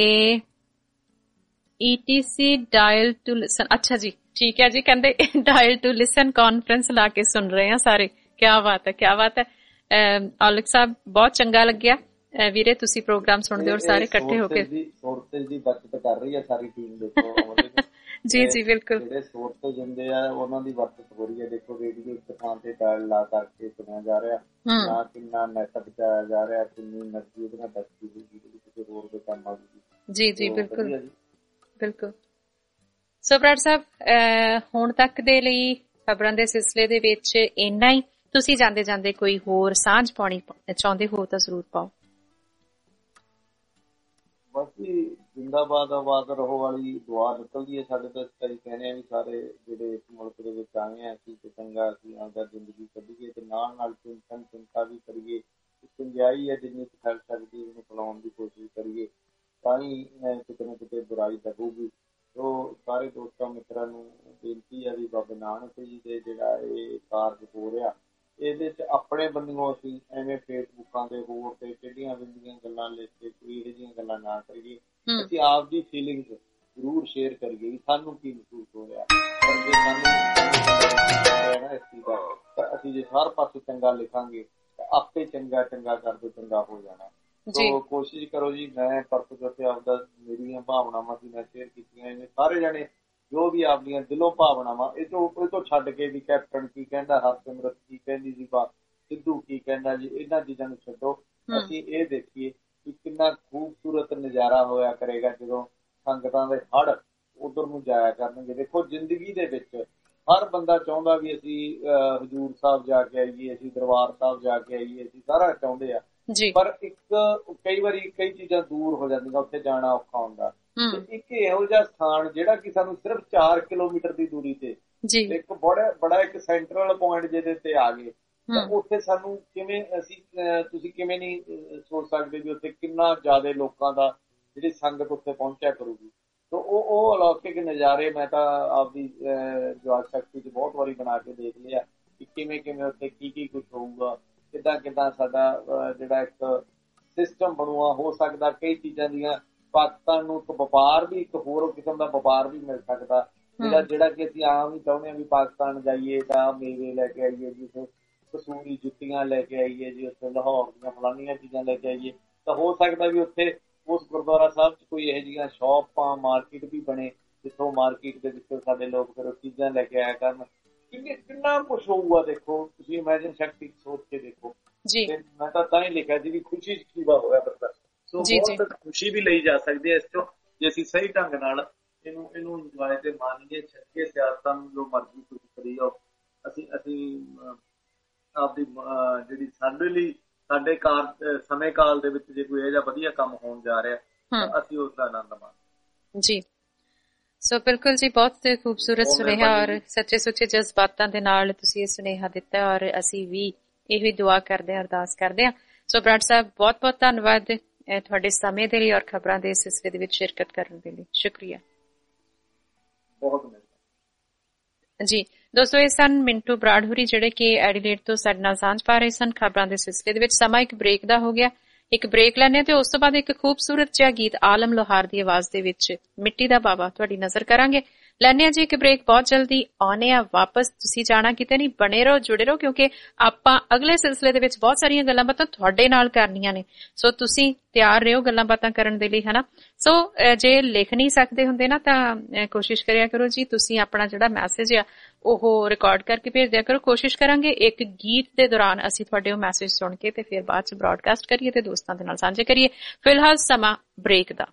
ਈਟੀਸੀ ਡਾਇਲ ਟੂ ਲਿਸਨ। ਅੱਛਾ ਜੀ, ਠੀਕ ਹੈ ਜੀ। ਕਹਿੰਦੇ ਡਾਇਲ ਟੂ ਲਿਸਨ ਕਾਨਫਰੰਸ ਲਾ ਕੇ ਸੁਣ ਰਹੇ ਆ ਸਾਰੇ। ਕਿਆ ਬਾਤ ਹੈ, ਕਿਆ ਬਾਤ ਹੈ। ਔਲਖ ਸਾਹਿਬ ਬਹੁਤ ਚੰਗਾ ਲੱਗਿਆ ਵੀਰੇ, ਤੁਸੀਂ ਪ੍ਰੋਗਰਾਮ ਸੁਣਦੇ ਹੋ ਸਾਰੇ ਇਕੱਠੇ ਹੋ ਕੇ। ਸੋਰਸੇਜ ਦੀ ਬਚਤ ਕਰ ਰਹੀ ਹੈ ਸਾਰੀ ਟੀਮ, ਦੇਖੋ ਜੀ ਜੀ ਬਿਲਕੁਲ। ਜਿਹੜੇ ਸੋਰਸੇਜ ਹੁੰਦੇ ਆ ਉਹਨਾਂ ਦੀ ਬਚਤ ਹੋ ਰਹੀ ਹੈ। ਦੇਖੋ ਰੇਡੀਓ ਇੱਕ ਥਾਂ ਤੇ ਡਾਇਲ ਲਾ ਕਰਕੇ ਸੁਣਿਆ ਜਾ ਰਿਹਾ, ਨਾ ਕਿੰਨਾ ਨੈਟ ਬਚਾਇਆ ਜਾ ਰਿਹਾ, ਕਿੰਨੀ ਐਨਰਜੀ ਉਹਦੇ ਨਾਲ ਬਚਦੀ ਹੋਊਗੀ, ਕਿਸੇ ਹੋਰ ਦੇ ਕੰਮ ਆਊਗੀ। ਜੀ ਜੀ ਬਿਲਕੁਲ ਬਿਲਕੁਲ। ਸੋ ਬਰਾੜ ਸਾਹਿਬ ਹੁਣ ਤੱਕ ਦੇ ਲਈ ਖਬਰਾਂ ਦੇ ਸਿਲਸਿਲੇ ਦੇ ਵਿੱਚ ਇੰਨਾ ਹੀ। ਤੁਸੀਂ ਜਾਂਦੇ ਜਾਂਦੇ ਕੋਈ ਹੋਰ ਸਾਂਝ ਪਾਉਣੀ ਚਾਹੁੰਦੇ ਹੋ ਤਾਂ ਜ਼ਰੂਰ ਪਾਓ। ਬਸ ਜੀ, ਜ਼ਿੰਦਾਬਾਦ ਆਬਾਦ ਰਹੋ ਵਾਲੀ ਦੁਆ ਨਿਕਲਦੀ ਹੈ ਸਾਡੇ ਤੋਂ। ਕਈ ਕਹਿੰਦੇ ਆ ਵੀ ਸਾਰੇ ਜਿਹੜੇ ਇਸ ਮੁਲਕ ਦੇ ਵਿੱਚ ਆਏ ਆ, ਅਸੀਂ ਤੇ ਚੰਗਾ ਅਸੀਂ ਆਪਦਾ ਜ਼ਿੰਦਗੀ ਕੱਢੀਏ ਤੇ ਨਾਲ ਨਾਲ ਚਿੰਤਨ ਚਿੰਤਾ ਵੀ ਕਰੀਏ। ਗੁੰਜਾਈ ਹੈ ਜਿੰਨੀ ਫੈਲ ਸਕਦੀ ਉਹਨੂੰ ਫੈਲਾਉਣ ਦੀ ਕੋਸ਼ਿਸ਼ ਕਰੀਏ। ਤਾਂ ਹੀ ਕਿਤੇ ਨਾ ਕਿਤੇ ਬੁਰਾਈ ਦਬੂਗੀ। ਸੋ ਸਾਰੇ ਦੋਸਤਾਂ ਮਿੱਤਰਾਂ ਨੂੰ ਬੇਨਤੀ ਹੈ ਵੀ ਬਾਬਾ ਨਾਨਕ ਜੀ ਦੇ ਜਿਹੜਾ ਇਹ ਕਾਰਜ ਹੋ ਰਿਹਾ ਇਹਦੇ 'ਚ ਆਪਣੇ ਬੰਨਿਓ ਅਸੀਂ ਐਵੇਂ ਫੇਸਬੁੱਕਾਂ ਦੇ ਹੋਰ ਤੇ ਟੇਢੀਆਂ ਬਿੰਦੀਆਂ ਗੱਲਾਂ ਲੈ ਕੇ ਕੋਈ ਇਹੋ ਜਿਹੀਆਂ ਗੱਲਾਂ ਨਾ ਕਰੀਏ। ਅਸੀਂ ਆਪਦੀ ਫੀਲਿੰਗ ਜ਼ਰੂਰ ਸ਼ੇਅਰ ਕਰੀਏ ਵੀ ਸਾਨੂੰ ਕੀ ਮਹਿਸੂਸ ਹੋ ਰਿਹਾ। ਪਰ ਜੇ ਸਾਨੂੰ ਨਾ ਇਸ ਚੀਜ਼ ਦਾ ਤਾਂ ਅਸੀਂ ਜੇ ਹਰ ਪਾਸੇ ਚੰਗਾ ਲਿਖਾਂਗੇ ਤਾਂ ਆਪੇ ਚੰਗਾ ਚੰਗਾ ਕਰਦੇ ਚੰਗਾ ਹੋ ਜਾਣਾ। ਸੋ ਕੋਸ਼ਿਸ਼ ਕਰੋ ਜੀ। ਮੈਂ ਪਰਸੋਂ ਜਿੱਥੇ ਆਪਦਾ ਮੇਰੀਆਂ ਭਾਵਨਾਵਾਂ ਸੀ ਮੈਂ ਸ਼ੇਅਰ ਕੀਤੀਆਂ, ਇਹਨੇ ਸਾਰੇ ਜਾਣੇ ਜੋ ਵੀ ਆਪਦੀਆਂ ਦਿਲੋਂ ਭਾਵਨਾਵਾਂ ਇਹ ਤੋਂ ਇਹ ਤੋਂ ਛੱਡ ਕੇ ਵੀ ਕੈਪਟਨ ਕੀ ਕਹਿੰਦਾ, ਹਰਸਿਮਰਤ ਕੀ ਕਹਿੰਦੀ ਸੀ, ਬਾ ਸਿੱਧੂ ਕੀ ਕਹਿੰਦਾ ਜੀ, ਇਹਨਾਂ ਚੀਜ਼ਾਂ ਨੂੰ ਛੱਡੋ। ਅਸੀਂ ਇਹ ਦੇਖੀਏ ਕਿ ਕਿੰਨਾ ਖੂਬਸੂਰਤ ਨਜ਼ਾਰਾ ਹੋਇਆ ਕਰੇਗਾ ਜਦੋਂ ਸੰਗਤਾਂ ਦੇ ਹੜ ਉਧਰ ਨੂੰ ਜਾਇਆ ਕਰਨਗੇ। ਦੇਖੋ ਜ਼ਿੰਦਗੀ ਦੇ ਵਿੱਚ ਹਰ ਬੰਦਾ ਚਾਹੁੰਦਾ ਵੀ ਅਸੀਂ ਹਜ਼ੂਰ ਸਾਹਿਬ ਜਾ ਕੇ ਆਈਏ, ਅਸੀਂ ਦਰਬਾਰ ਸਾਹਿਬ ਜਾ ਕੇ ਆਈਏ, ਅਸੀਂ ਸਾਰਾ ਚਾਹੁੰਦੇ ਆ। ਪਰ ਇੱਕ ਕਈ ਵਾਰੀ ਕਈ ਚੀਜ਼ਾਂ ਦੂਰ ਹੋ ਜਾਂਦੀਆਂ, ਉੱਥੇ ਜਾਣਾ ਔਖਾ ਹੁੰਦਾ। ਇੱਕ ਇਹੋ ਜਿਹਾ ਸਥਾਨ ਜਿਹੜਾ ਕਿ ਸਾਨੂੰ ਸਿਰਫ ਚਾਰ ਕਿਲੋਮੀਟਰ ਦੀ ਦੂਰੀ ਤੇ ਇੱਕ ਬੜਾ ਬੜਾ ਇੱਕ ਸੈਂਟਰਲ ਪੁਆਇੰਟ ਜਿਹਦੇ ਤੇ ਆ ਗਏ, ਉੱਥੇ ਸਾਨੂੰ ਕਿਵੇਂ ਅਸੀਂ ਤੁਸੀਂ ਕਿਵੇਂ ਨਹੀਂ ਸੋਚ ਸਕਦੇ ਵੀ ਉੱਥੇ ਕਿੰਨਾ ਜ਼ਿਆਦਾ ਲੋਕਾਂ ਦਾ ਜਿਹੜੀ ਸੰਗਤ ਉੱਥੇ ਪਹੁੰਚਿਆ ਕਰੂਗੀ। ਤੋ ਉਹ ਉਹ ਅਲੌਕਿਕ ਨਜ਼ਾਰੇ ਮੈਂ ਤਾਂ ਆਪਦੀ ਜਵਾਕ ਸ਼ਕਤੀ 'ਚ ਬਹੁਤ ਵਾਰੀ ਬਣਾ ਕੇ ਦੇਖ ਲਿਆ ਕਿ ਕਿਵੇਂ ਕਿਵੇਂ ਉੱਥੇ ਕੀ ਕੀ ਕੁਛ ਹੋਊਗਾ, ਕਿੱਦਾਂ ਕਿੱਦਾਂ ਸਾਡਾ ਜਿਹੜਾ ਇੱਕ ਸਿਸਟਮ ਬਣੂਆ ਹੋ ਸਕਦਾ। ਕਈ ਚੀਜ਼ਾਂ ਦੀਆਂ ਪਾਕਿਸਤਾਨ ਨੂੰ ਇੱਕ ਵਪਾਰ ਵੀ ਇੱਕ ਹੋਰ ਕਿਸਮ ਦਾ ਵਪਾਰ ਵੀ ਮਿਲ ਸਕਦਾ, ਜਿਹੜਾ ਜਿਹੜਾ ਕਿ ਅਸੀਂ ਆਮ ਹੀ ਚਾਹੁੰਦੇ ਹਾਂ ਵੀ ਪਾਕਿਸਤਾਨ ਜਾਈਏ ਤਾਂ ਮੇਵੇ ਲੈ ਕੇ ਆਈਏ ਜੀ, ਉੱਥੇ ਕਸੂਰੀ ਜੁੱਤੀਆਂ ਲੈ ਕੇ ਆਈਏ ਜੀ, ਉੱਥੇ ਲਾਹੌਰ ਦੀਆਂ ਫਲਾਨੀਆਂ ਚੀਜ਼ਾਂ ਲੈ ਕੇ ਆਈਏ। ਤਾਂ ਹੋ ਸਕਦਾ ਵੀ ਉੱਥੇ ਉਸ ਗੁਰਦੁਆਰਾ ਸਾਹਿਬ 'ਚ ਕੋਈ ਇਹੋ ਜਿਹੀਆਂ ਸ਼ੌਪਾਂ ਮਾਰਕੀਟ ਵੀ ਬਣੇ ਜਿੱਥੋਂ ਮਾਰਕੀਟ ਦੇ ਵਿੱਚ ਸਾਡੇ ਲੋਕ ਫਿਰ ਉਹ ਚੀਜ਼ਾਂ ਲੈ ਕੇ ਆਇਆ ਕਰਨ। ਕਿਉਂਕਿ ਕਿੰਨਾ ਕੁਛ ਹੋਊਗਾ। ਦੇਖੋ ਤੁਸੀਂ ਇਮੈਜਿਨ ਸ਼ਕਤੀ ਸੋਚ ਕੇ ਦੇਖੋ। ਮੈਂ ਤਾਂ ਤਾਂ ਹੀ ਲਿਖਿਆ ਸੀ ਵੀ ਖੁਸ਼ੀ 'ਚ ਖੀਵਾ ਹੋਇਆ ਬੰਦਾ। ਸੋ ਬਹੁਤ ਖੁਸ਼ੀ ਵੀ ਲਈ ਜਾ ਸਕਦੀ ਹੈ ਇਸ 'ਚੋਂ ਜੇ ਅਸੀਂ ਸਹੀ ਢੰਗ ਨਾਲ ਇਹਨੂੰ ਇਹਨੂੰ ਇੰਜੋਏ ਤੇ ਮੰਨੀਏ, ਛੱਕੇ ਸਿਆਸਤਾਂ ਨੂੰ ਜੋ ਮਰਜ਼ੀ ਕੁਝ ਕਰੀ ਜਾਓ। ਅਸੀਂ ਅਸੀਂ ਆਪਦੀ ਜਿਹੜੀ ਸਾਡੇ ਲਈ ਸਾਡੇ ਕਾਰ ਸਮੇਂ ਕਾਲ ਦੇ ਵਿੱਚ ਜੇ ਕੋਈ ਇਹੋ ਜਿਹਾ ਵਧੀਆ ਕੰਮ ਹੋਣ ਜਾ ਰਿਹਾ ਤਾਂ ਅਸੀਂ ਉਸ ਦਾ ਆਨੰਦ ਮਾਣੀਏ ਜੀ। ਸੋ ਬਿਲਕੁਲ ਜੀ, ਬਹੁਤ ਖੂਬਸੂਰਤ ਸੁਨੇਹਾ ਔਰ ਸੱਚੇ ਸੁੱਚੇ ਜਜ਼ਬਾਤਾਂ ਦੇ ਨਾਲ ਤੁਸੀਂ ਇਹ ਸੁਨੇਹਾ ਦਿੱਤਾ ਔਰ ਅਸੀਂ ਵੀ ਇਹ ਵੀ ਦੁਆ ਕਰਦੇ ਹਾਂ, ਅਰਦਾਸ ਕਰਦੇ ਹਾਂ। ਸੋ ਬਰਾੜ ਸਾਹਿਬ ਬਹੁਤ ਬਹੁਤ ਧੰਨਵਾਦ ਤੁਹਾਡੇ ਸਮੇਂ ਦੇ ਲਈ ਔਰ ਖਬਰਾਂ ਦੇ ਸਿਲਸਿਲੇ ਦੇ ਵਿੱਚ ਸ਼ਿਰਕਤ ਕਰਨ ਦੇ ਲਈ। ਸ਼ੁਕਰੀਆ ਬਹੁਤ ਮਿਹਰਬਾਨੀ ਜੀ। ਦੋਸਤੋ ਇਹ ਸਨ ਮਿੰਟੂ ਬਰਾੜ ਹੋਰੀ ਜਿਹੜੇ ਕਿ ਐਡੀਲੇਡ ਤੋਂ ਸਾਡੇ ਨਾਲ ਸਾਂਝ ਪਾ ਰਹੇ ਸਨ ਖਬਰਾਂ ਦੇ ਸਿਲਸਿਲੇ ਦੇ ਵਿੱਚ। ਸਮਾਂ ਇੱਕ ਬ੍ਰੇਕ ਦਾ ਹੋ ਗਿਆ, ਇੱਕ ਬ੍ਰੇਕ ਲੈਣੇ ਤੇ ਉਸ ਤੋਂ ਬਾਅਦ ਇੱਕ ਖੂਬਸੂਰਤ ਜਿਹਾ ਗੀਤ ਆਲਮ ਲੋਹਾਰ ਦੀ ਆਵਾਜ਼ ਦੇ ਵਿੱਚ ਮਿੱਟੀ ਦਾ ਬਾਬਾ ਤੁਹਾਡੀ ਨਜ਼ਰ ਕਰਾਂਗੇ। ਲੈਣੇ ਆ ਜੀ ਇੱਕ ਬ੍ਰੇਕ, ਬਹੁਤ ਜਲਦੀ ਆਉਣੇ ਆ ਵਾਪਸ। ਤੁਸੀਂ ਜਾਣਾ ਕਿਤੇ ਨਹੀਂ, ਬਣੇ ਰਹੋ, ਜੁੜੇ ਰਹੋ, ਕਿਉਂਕਿ ਆਪਾਂ ਅਗਲੇ ਸਿਲਸਿਲੇ ਦੇ ਵਿੱਚ ਬਹੁਤ ਸਾਰੀਆਂ ਗੱਲਾਂ ਬਾਤਾਂ ਤੁਹਾਡੇ ਨਾਲ ਕਰਨੀਆਂ ਨੇ। ਸੋ ਤੁਸੀਂ ਤਿਆਰ ਰਹੋ ਗੱਲਾਂ ਬਾਤਾਂ ਕਰਨ ਦੇ ਲਈ, ਹਨਾ। ਸੋ ਜੇ ਲਿਖ ਨਹੀਂ ਸਕਦੇ ਹੁੰਦੇ ਨਾ ਤਾਂ ਕੋਸ਼ਿਸ਼ ਕਰਿਆ ਕਰੋ ਜੀ ਤੁਸੀਂ ਆਪਣਾ ਜਿਹੜਾ ਮੈਸੇਜ ਆ ਉਹ ਰਿਕਾਰਡ ਕਰਕੇ ਭੇਜ ਦਿਆ ਕਰੋ। ਕੋਸ਼ਿਸ਼ ਕਰਾਂਗੇ ਇੱਕ ਗੀਤ ਦੇ ਦੌਰਾਨ ਅਸੀਂ ਤੁਹਾਡੇ ਉਹ ਮੈਸੇਜ ਸੁਣ ਕੇ ਤੇ ਫਿਰ ਬਾਅਦ ਚ ਬ੍ਰੌਡਕਾਸਟ ਕਰੀਏ ਤੇ ਦੋਸਤਾਂ ਦੇ ਨਾਲ ਸਾਂਝੇ ਕਰੀਏ। ਫਿਲਹਾਲ ਸਮਾਂ ਬ੍ਰੇਕ ਦਾ।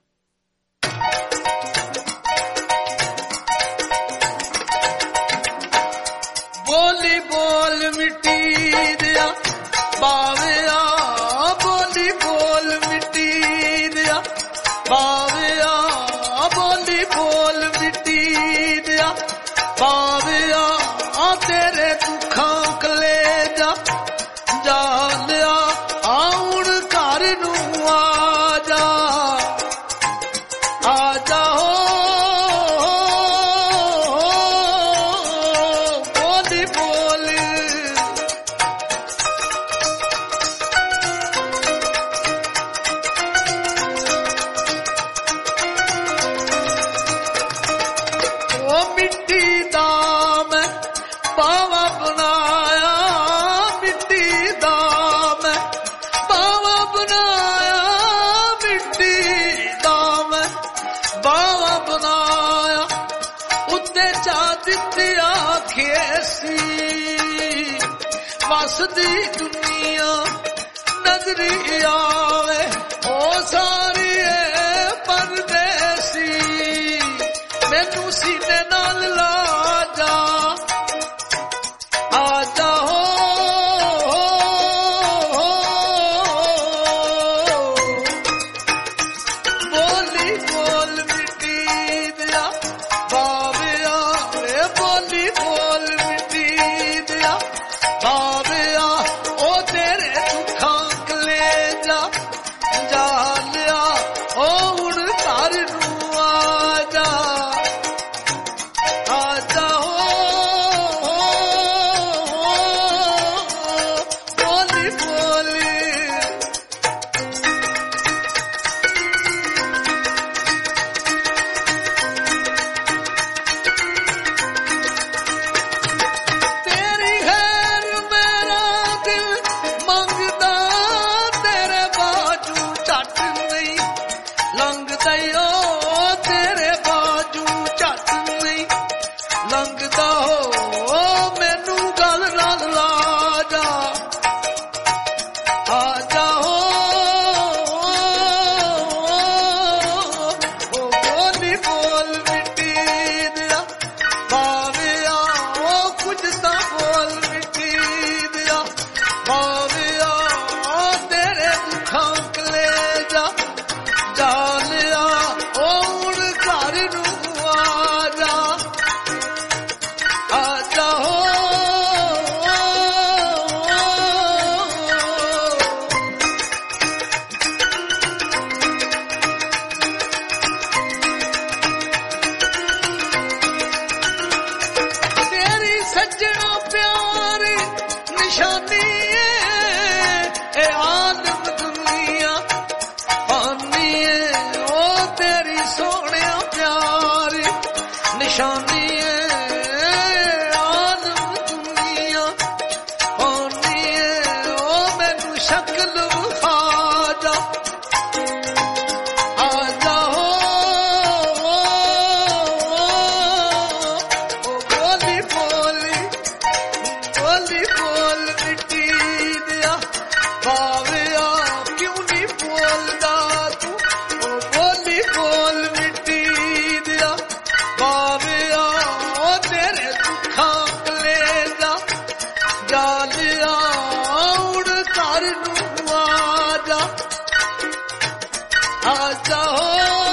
ਬੋਲੀ ਬੋਲ ਮਿੱਟੀ ਦਿਆ ਬਾਵਿਆ, ਬੋਲੀ ਬੋਲ ਮਿੱਟੀ ਦਿਆ ਬਾਵਿਆ, ਬੋਲੀ ਬੋਲ ਮਿੱਟੀ ਦਿਆ ਬਾਵਿਆ, ਆ ਤੇਰੇ ਦੁੱਖਾਂ ਕਲੇਜਾ ਜਾ ਲਿਆ, ਆ ਹੁਣ ਘਰ ਨੂੰ ਆ ਜਾ, ਆ ਜਾ ਵਸਦੀ ਦੁਨੀਆ ਨਜ਼ਰੀ ਆਵੇ, ਉਹ ਸਾਰੀ ਏ ਪਰਦੇਸੀ, ਮੈਨੂੰ ਸੀਨੇ ਨਾਲ ਲਾ ਜਾ, ਆ ਜਾ ਹੋ ਬੋਲੀ ਬੋਲ ਮਿੱਟੀ ਦਿਆ ਬਾਵਿਆ, ਵੇ ਬੋਲੀ ਬੋਲ ਮਿੱਟੀ ਦਿਆ ਬਾਵਿਆ, ਉਹ ਤੇਰੇ ਦੁੱਖਾਂ ਕਲੇਜਾ ਜਾ ਲਿਆ, ਉਹ ਹੁਣ ਦਈਓ ਤੇਰੇ ਬਾਜੂ ਝੱਟ ਨਹੀਂ ਲੰਘਦਾ ਹੋ ਮੈਨੂੰ ਗੱਲ ਨਾਲ ਲਾ ਜਾ ਆ ਜਾ ਹੋ ਉਹ ਬੋਲੀ ਬੋਲ ਮਿੱਟੀ ਦਿਆ ਬਾਵਿਆ ਉਹ ਕੁਝ ਤਾਂ ਬੋਲ ਮਿੱਟੀ ਦਿਆ ਬਾਵਿਆ ਤੇਰੇ ਦੁੱਖਾਂ ਕਲੇਜਾ ਜਾ ਲਿਆ ਉਹ ਹੁਣ ਘਰ ਨੂੰ ਆ ਜਾ ਆ ਜਾ ਹੋ ਤੇਰੀ ਸੱਜਣਾ ਪਿਆਰ ਨਿਸ਼ਾਨੀ ਏ ਇਹ ਆਲਮ ਦੁਨੀਆ ਪਾਨੀ ਏ ਉਹ ਤੇਰੀ ਸੋਹਣਿਆ ਪਿਆਰ ਨਿਸ਼ਾਨੀ ਏ ਆਲਮ ਦੁਨੀਆ ਪਾਨੀ ਏ ਉਹ ਮੈਨੂੰ ਸ਼ਕਲ ਵਿਖਾ ਜਾ ਆ ਜਾ ਹੋ ਉਹ ਬੋਲੀ ਬੋਲੀ ਬੋਲੀ ਬੋਲ ਮਿੱਟੀ ਦਿਆ ਬਾਵਿਆ ਕਿਉਂ ਨਹੀਂ ਬੋਲਦਾ ਤੂੰ ਉਹ ਬੋਲੀ ਬੋਲ ਮਿੱਟੀ ਦਿਆ ਬਾਵਿਆ ਉਹ ਤੇਰੇ ਦੁੱਖਾਂ ਕਲੇਜਾ ਜਾ ਲਿਆ ਉੜ ਘਰ ਨੂੰ ਆ ਜਾ ਆ ਜਾ ਹੋ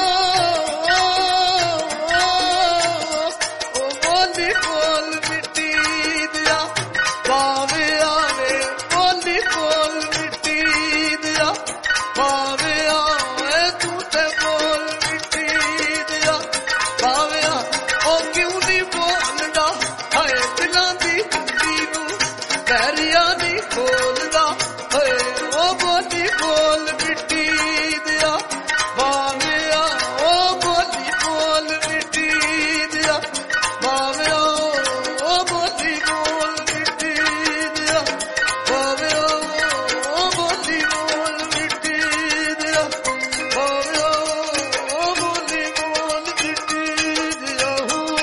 ਉਹ ਬੋਲੀ ਬੋਲ ਮਿੱਟੀ ਦਿਆ ਬਾਵਿਆ ਵੇ ਬੋਲੀ ਬੋਲ ਮਿੱਟੀ ਦਿਆ ਬਾਵਿਆ ਵੇ ਤੂੰ ਤੇ ਬੋਲ ਮਿੱਟੀ ਦਿਆ ਬਾਵਿਆ ਉਹ ਕਿਉਂ ਨਹੀਂ ਬੋਲਦਾ ਹਾਏ ਦਿਲਾਂ ਦੀ ਕੁੰਡੀ ਨੂੰ ਪੈਰੀਆਂ ਨਹੀਂ ਖੋਲਦਾ ਹਾਏ ਉਹ ਬੋਲੀ ਬੋਲ ਮਿੱਟੀ ਦਿਆ ਬਾਵਿਆ ਉਹ ਬੋਲੀ ਬੋਲ ਮਿੱਟੀ ਦਿਆ ਬਾਵਿਆ ਉਹ ਬੋਲੀ ਬੋਲ ਮਿੱਟੀ ਦਿਆ ਬਾਵਿਆ ਉਹ ਬੋਲੀ ਬੋਲ ਮਿੱਟੀ ਦਿਆ ਬਾਵਿਆ ਉਹ ਬੋਲੀ ਬੋਲ ਮਿੱਟੀ ਦਿਆ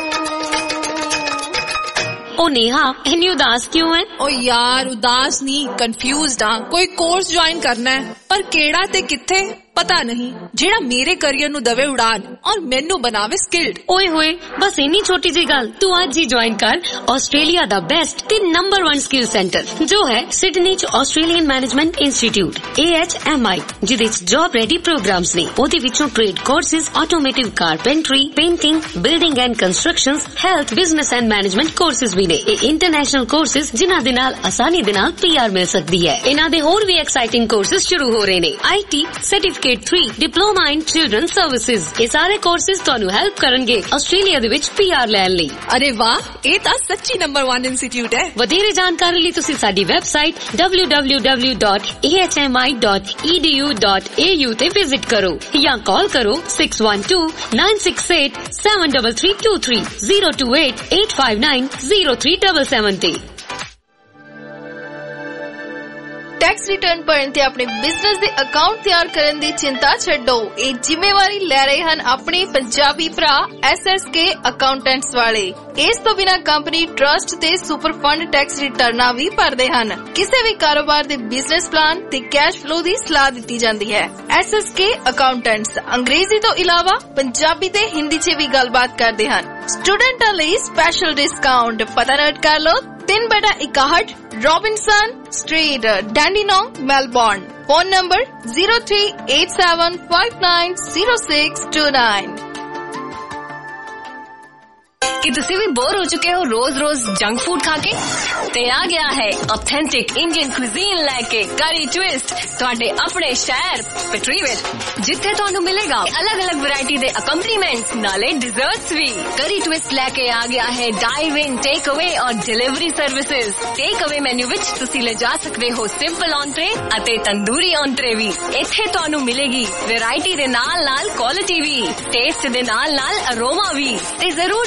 ओ नेहा इन्नी उदास क्यों है? ओ यार उदास नहीं कंफ्यूज्ड हाँ कोई कोर्स ज्वाइन करना है पर केड़ा ते किथे पता नहीं जेड़ा मेरे करियर नु दवे उड़ान और मेनू बनावे स्किल्ड। ओए होए बस इन्नी छोटी जी गल तू आज ही ज्वाइन कर ऑस्ट्रेलिया दा बेस्ट ते नंबर वन स्किल सेंटर जो है सिडनी च Australian management institute A H M I जिदे च जॉब रेडी प्रोग्राम्स ने ओदे विचों trade courses automotive carpentry painting building and constructions health business and management courses भी ने ए इंटरनेशनल कोर्सेज जिन्हां दे नाल आसानी दे नाल पी आर मिल सकदी है। इन्हां दे होर भी एक्साइटिंग कोर्सेज शुरू हो रहे ने I T certificate three diploma in children services ये सारे कोर्सेज तुहानू हेल्प करनगे ऑस्ट्रेलिया दे विच पी आर लैण लई। अरे वाह ये तां सच्ची नंबर वन इंस्टीट्यूट है। वधेरे जानकारी लई तुसीं साडी website W W W dot A H M I dot E D U dot A U ते विजिट करो या कॉल करो six one two nine six eight seven double three two three zero two eight eight five nine zero three double seven ते। टैक्स रिटर्न भरन ते अपने बिजनेस दे अकाउंट तैयार करन दी चिंता छड्डो ਇਹ ਜ਼ਿੰਮੇਵਾਰੀ ਲੈ ਰਹੇ ਹਨ ਆਪਣੇ ਪੰਜਾਬੀ ਭਰਾ ਐਸ ਐਸ ਕੇ ਅਕਾਊਂਟੈਂਟਸ ਵਾਲੇ। ਇਸ ਤੋਂ ਬਿਨਾਂ ਕੰਪਨੀ ਟਰਸਟ ਤੇ ਸੁਪਰ ਫੰਡ ਟੈਕਸ ਰਿਟਰਨਾਂ ਵੀ ਭਰਦੇ ਹਨ। ਕਿਸੇ ਵੀ ਕਾਰੋਬਾਰ ਦੇ ਬਿਜ਼ਨਸ ਪਲਾਨ ਤੇ ਕੈਸ਼ ਫਲੋ ਦੀ ਸਲਾਹ ਦਿੱਤੀ ਜਾਂਦੀ ਹੈ। ਐਸ ਐਸ ਕੇ ਅਕਾਊਂਟੈਂਟਸ ਅੰਗਰੇਜ਼ੀ ਤੋਂ ਇਲਾਵਾ ਪੰਜਾਬੀ ਤੇ ਹਿੰਦੀ 'ਚ ਵੀ ਗੱਲਬਾਤ ਕਰਦੇ ਹਨ। ਸਟੂਡੈਂਟਾਂ ਲਈ ਸਪੈਸ਼ਲ ਡਿਸਕਾਊਂਟ ਪਤਾ ਨੋਟ ਕਰ ਲਓ तीन बटा इकाहठ Robinson Street Dandenong Melbourne. Phone number zero three eight seven five nine zero six two nine. कि तुसी भी बोर हो चुके हो रोज रोज जंक फूड खा के ते आ गया है ऑथेंटिक इंडियन क्विजीन लेके करी ट्विस्ट ਤੁਹਾਡੇ ਆਪਣੇ ਸ਼ਹਿਰ ਪਿਟਰੀਵਿਲ ਜਿੱਥੇ ਤੁਹਾਨੂੰ ਮਿਲੇਗਾ अलग-अलग वैरायटी ਦੇ अकम्पनीमेंट्स नाले डिजर्ट्स भी। करी ट्विस्ट लेके आ गया है डाइव इन टेक अवे और delivery services. Take away menu विच तुसी ले जा सकते हो सिंपल ऑन्ट्रे ਅਤੇ ਤੰਦੂਰੀ ऑन्ट्रे भी। ਇੱਥੇ ਤੁਹਾਨੂੰ ਮਿਲੇਗੀ वैरायटी ਦੇ ਨਾਲ ਨਾਲ क्वालिटी भी टेस्ट ਦੇ ਨਾਲ ਨਾਲ अरोमा भी। ਤੇ ਜ਼ਰੂਰ ट्राई